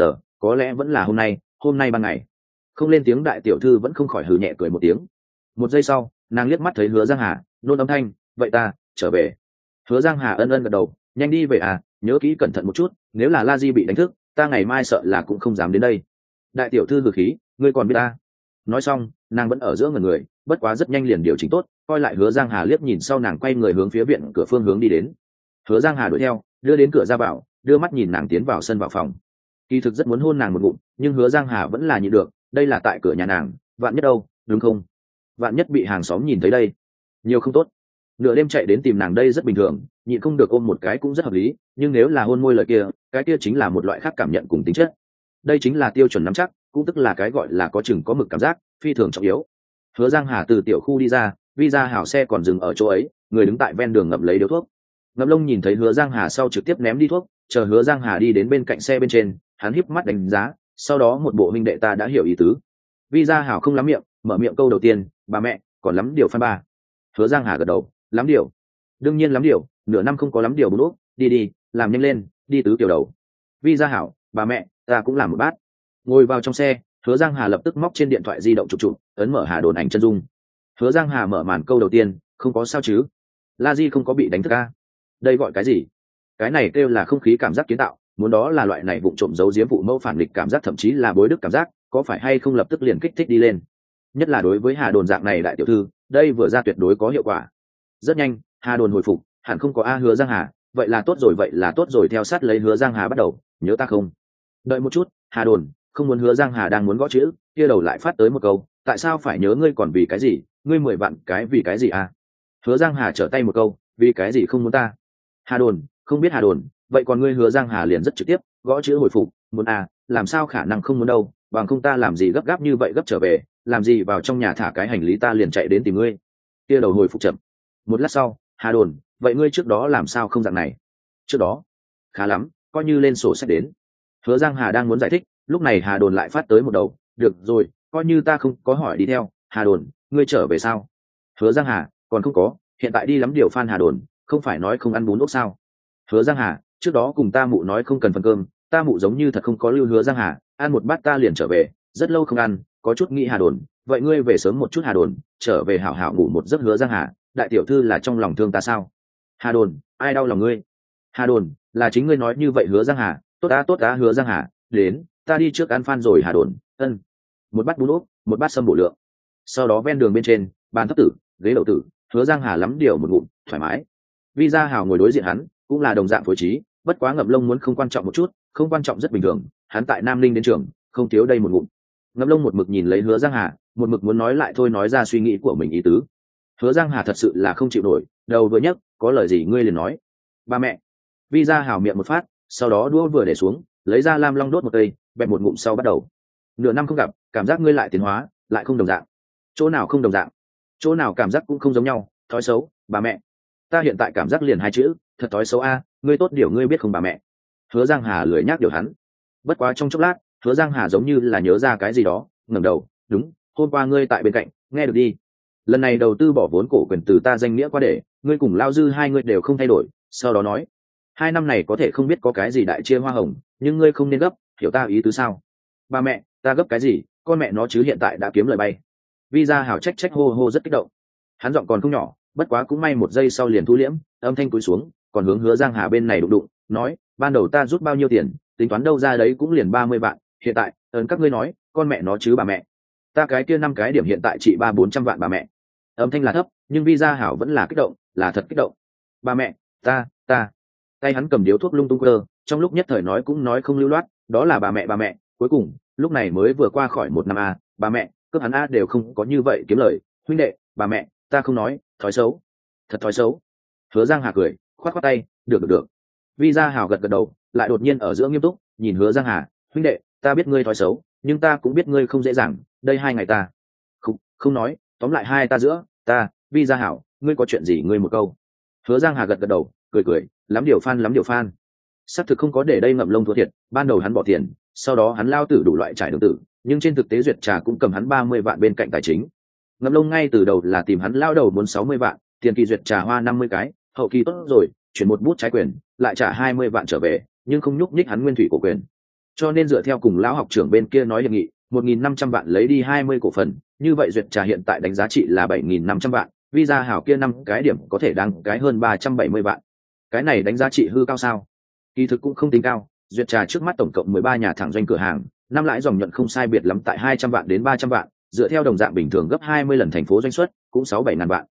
có lẽ vẫn là hôm nay hôm nay ban ngày. Không lên tiếng đại tiểu thư vẫn không khỏi hừ nhẹ cười một tiếng. Một giây sau nàng liếc mắt thấy Hứa Giang Hà, nôn âm thanh, vậy ta trở về. Hứa Giang Hà ân ân gật đầu, nhanh đi về à, nhớ kỹ cẩn thận một chút, nếu là La Di bị đánh thức ta ngày mai sợ là cũng không dám đến đây. Đại tiểu thư hừ khí, ngươi còn biết ta. Nói xong nàng vẫn ở giữa người người, bất quá rất nhanh liền điều chỉnh tốt, coi lại Hứa Giang Hà liếc nhìn sau nàng quay người hướng phía viện cửa phương hướng đi đến. Hứa Giang Hà đuổi theo, đưa đến cửa ra vào, đưa mắt nhìn nàng tiến vào sân vào phòng. Kỳ thực rất muốn hôn nàng một ngụm, nhưng Hứa Giang Hà vẫn là nhịn được, đây là tại cửa nhà nàng, vạn nhất đâu, đúng không? Vạn nhất bị hàng xóm nhìn thấy đây, nhiều không tốt. Nửa đêm chạy đến tìm nàng đây rất bình thường, nhịn không được ôm một cái cũng rất hợp lý, nhưng nếu là hôn môi lời kia, cái kia chính là một loại khác cảm nhận cùng tính chất. Đây chính là tiêu chuẩn nắm chắc, cũng tức là cái gọi là có chừng có mực cảm giác, phi thường trọng yếu. Hứa Giang Hà từ tiểu khu đi ra, vi ra hảo xe còn dừng ở chỗ ấy, người đứng tại ven đường ngậm lấy điếu thuốc. Ngậm Lông nhìn thấy Hứa Giang Hà sau trực tiếp ném đi thuốc, chờ Hứa Giang Hà đi đến bên cạnh xe bên trên, hắn híp mắt đánh giá, sau đó một bộ huynh đệ ta đã hiểu ý tứ. Vi ra hảo không lắm miệng, mở miệng câu đầu tiên, bà mẹ còn lắm điều phan ba. Hứa Giang Hà gật đầu, lắm điều, đương nhiên lắm điều, nửa năm không có lắm điều bún úp, đi đi, làm nhanh lên, đi tứ kiểu đầu. Vi ra hảo, bà mẹ ta cũng làm một bát. Ngồi vào trong xe, Hứa Giang Hà lập tức móc trên điện thoại di động chụp chụp, ấn mở Hà Đồn ảnh chân dung. Hứa Giang Hà mở màn câu đầu tiên, không có sao chứ? La Di không có bị đánh thức a? Đây gọi cái gì? Cái này kêu là không khí cảm giác kiến tạo, muốn đó là loại này vụng trộm giấu giếm phụ mẫu phản nghịch cảm giác, thậm chí là bối đức cảm giác, có phải hay không lập tức liền kích thích đi lên. Nhất là đối với Hà Đồn dạng này đại tiểu thư, đây vừa ra tuyệt đối có hiệu quả. Rất nhanh, Hà Đồn hồi phục, hẳn không có a. Hứa Giang Hà, vậy là tốt rồi, vậy là tốt rồi. Theo sát lấy Hứa Giang Hà bắt đầu, nhớ ta không? Đợi một chút, Hà Đồn, không muốn. Hứa Giang Hà đang muốn gõ chữ, kia đầu lại phát tới một câu, tại sao phải nhớ ngươi, còn vì cái gì? Ngươi mười vạn cái vì cái gì a? Hứa Giang Hà trở tay một câu, vì cái gì không muốn ta? Hà Đồn, không biết. Hà Đồn, vậy còn ngươi? Hứa Giang Hà liền rất trực tiếp, gõ chữ hồi phục, muốn a, làm sao khả năng không muốn đâu, bằng không ta làm gì gấp gáp như vậy gấp trở về, làm gì vào trong nhà thả cái hành lý ta liền chạy đến tìm ngươi. Kia đầu hồi phục chậm. Một lát sau, Hà Đồn, vậy ngươi trước đó làm sao không dạng này? Trước đó khá lắm, coi như lên sổ sách đến. Hứa Giang Hà đang muốn giải thích, lúc này Hà Đồn lại phát tới một đầu, được rồi, coi như ta không có hỏi đi theo. Hà Đồn, ngươi trở về sao? Hứa Giang Hà, còn không có, hiện tại đi lắm điều phan. Hà Đồn, không phải nói không ăn bún ốc sao? Hứa Giang Hà, trước đó cùng ta mụ nói không cần phần cơm, ta mụ giống như thật không có lưu. Hứa Giang Hà, ăn một bát ta liền trở về, rất lâu không ăn, có chút nghĩ. Hà Đồn, vậy ngươi về sớm một chút. Hà Đồn, trở về hảo hảo ngủ một giấc. Hứa Giang Hà, đại tiểu thư là trong lòng thương ta sao? Hà Đồn, ai đau lòng ngươi? Hà Đồn, là chính ngươi nói như vậy. Hứa Giang Hà, tốt á tốt á. Hứa Giang Hà, đến, ta đi trước ăn phan rồi. Hà Đồn, ân. Một bát bún úp, một bát sâm bổ lượng. Sau đó ven đường bên trên bàn thấp tử, ghế đậu tử, Hứa Giang Hà lắm điều một ngụm, thoải mái. Vi Gia Hào ngồi đối diện hắn, cũng là đồng dạng phối trí, bất quá Ngậm Lông muốn không quan trọng một chút, không quan trọng rất bình thường, hắn tại Nam Linh đến trường, không thiếu đây một ngụm. Ngậm Lông một mực nhìn lấy Hứa Giang Hà, một mực muốn nói lại thôi, nói ra suy nghĩ của mình ý tứ. Hứa Giang Hà thật sự là không chịu nổi, đầu vừa nhấc, có lời gì ngươi liền nói. Ba mẹ. Vi Gia Hào miệng một phát, sau đó đũa vừa để xuống, lấy ra lam long đốt một cây, bẹp một ngụm sau bắt đầu. Nửa năm không gặp, cảm giác ngươi lại tiến hóa, lại không đồng dạng. Chỗ nào không đồng dạng? Chỗ nào cảm giác cũng không giống nhau, thói xấu, bà mẹ. Ta hiện tại cảm giác liền hai chữ, thật thói xấu a, ngươi tốt điều ngươi biết không bà mẹ. Hứa Giang Hà lười nhác điều hắn. Bất quá trong chốc lát, Hứa Giang Hà giống như là nhớ ra cái gì đó, ngẩng đầu, đúng, hôm qua ngươi tại bên cạnh, nghe được đi. Lần này đầu tư bỏ vốn cổ quyền từ ta danh nghĩa qua để, ngươi cùng Lao Dư hai ngươi đều không thay đổi, sau đó nói, hai năm này có thể không biết có cái gì đại chia hoa hồng, nhưng ngươi không nên gấp, hiểu ta ý tứ sao? Ba mẹ, ta gấp cái gì, con mẹ nó chứ hiện tại đã kiếm lời bay. Vi Gia Hào trách trách hô hô rất kích động. Hắn giọng còn không nhỏ, bất quá cũng may một giây sau liền thu liễm, âm thanh cúi xuống, còn hướng Hứa Giang Hà bên này đụng đụng, nói, ban đầu ta rút bao nhiêu tiền, tính toán đâu ra đấy cũng liền ba mươi vạn, hiện tại, ơn các ngươi nói, con mẹ nó chứ bà mẹ. Ta cái kia năm cái điểm hiện tại trị ba bốn trăm vạn bà mẹ. Âm thanh là thấp, nhưng Vi Gia Hảo vẫn là kích động, là thật kích động. Bà mẹ, ta, ta. Tay hắn cầm điếu thuốc lung tung cơ, trong lúc nhất thời nói cũng nói không lưu loát, đó là bà mẹ bà mẹ, cuối cùng, lúc này mới vừa qua khỏi một năm a, bà mẹ, cướp hắn a đều không có như vậy kiếm lời, huynh đệ, bà mẹ, ta không nói, thói xấu, thật thói xấu. Hứa Giang Hà cười, khoát khoát tay, được được được. Vi Gia Hào gật gật đầu, lại đột nhiên ở giữa nghiêm túc, nhìn Hứa Giang Hà, huynh đệ, ta biết ngươi thói xấu, nhưng ta cũng biết ngươi không dễ dàng, đây hai ngày ta, không, không nói, tóm lại hai ta giữa, ta, Vi Gia Hảo, ngươi có chuyện gì ngươi một câu. Hứa Giang Hà gật gật đầu, cười cười, lắm điều phan lắm điều phan. Xác thực không có để đây Ngậm Lông thua thiệt, ban đầu hắn bỏ tiền, sau đó hắn lao tử đủ loại trải đường tử, nhưng trên thực tế duyệt trà cũng cầm hắn ba mươi vạn bên cạnh tài chính. Ngậm Lông ngay từ đầu là tìm hắn lao đầu muốn sáu mươi vạn, tiền kỳ duyệt trà hoa năm mươi cái, hậu kỳ tốt rồi, chuyển một bút trái quyền, lại trả hai mươi vạn trở về, nhưng không nhúc nhích hắn nguyên thủy của quyền. cho nên dựa theo cùng lão học trưởng bên kia nói hiệp nghị, một nghìn năm trăm vạn lấy đi hai mươi cổ phần, như vậy duyệt trà hiện tại đánh giá trị là bảy nghìn năm trăm vạn, visa hảo kia năm cái điểm có thể đáng cái hơn ba trăm bảy mươi vạn. Cái này đánh giá trị hư cao sao? Kỳ thực cũng không tính cao, duyệt trà trước mắt tổng cộng mười ba nhà thẳng doanh cửa hàng, năm lãi dòng nhuận không sai biệt lắm tại hai trăm vạn đến ba trăm vạn, dựa theo đồng dạng bình thường gấp hai mươi lần thành phố doanh suất, cũng sáu bảy ngàn vạn.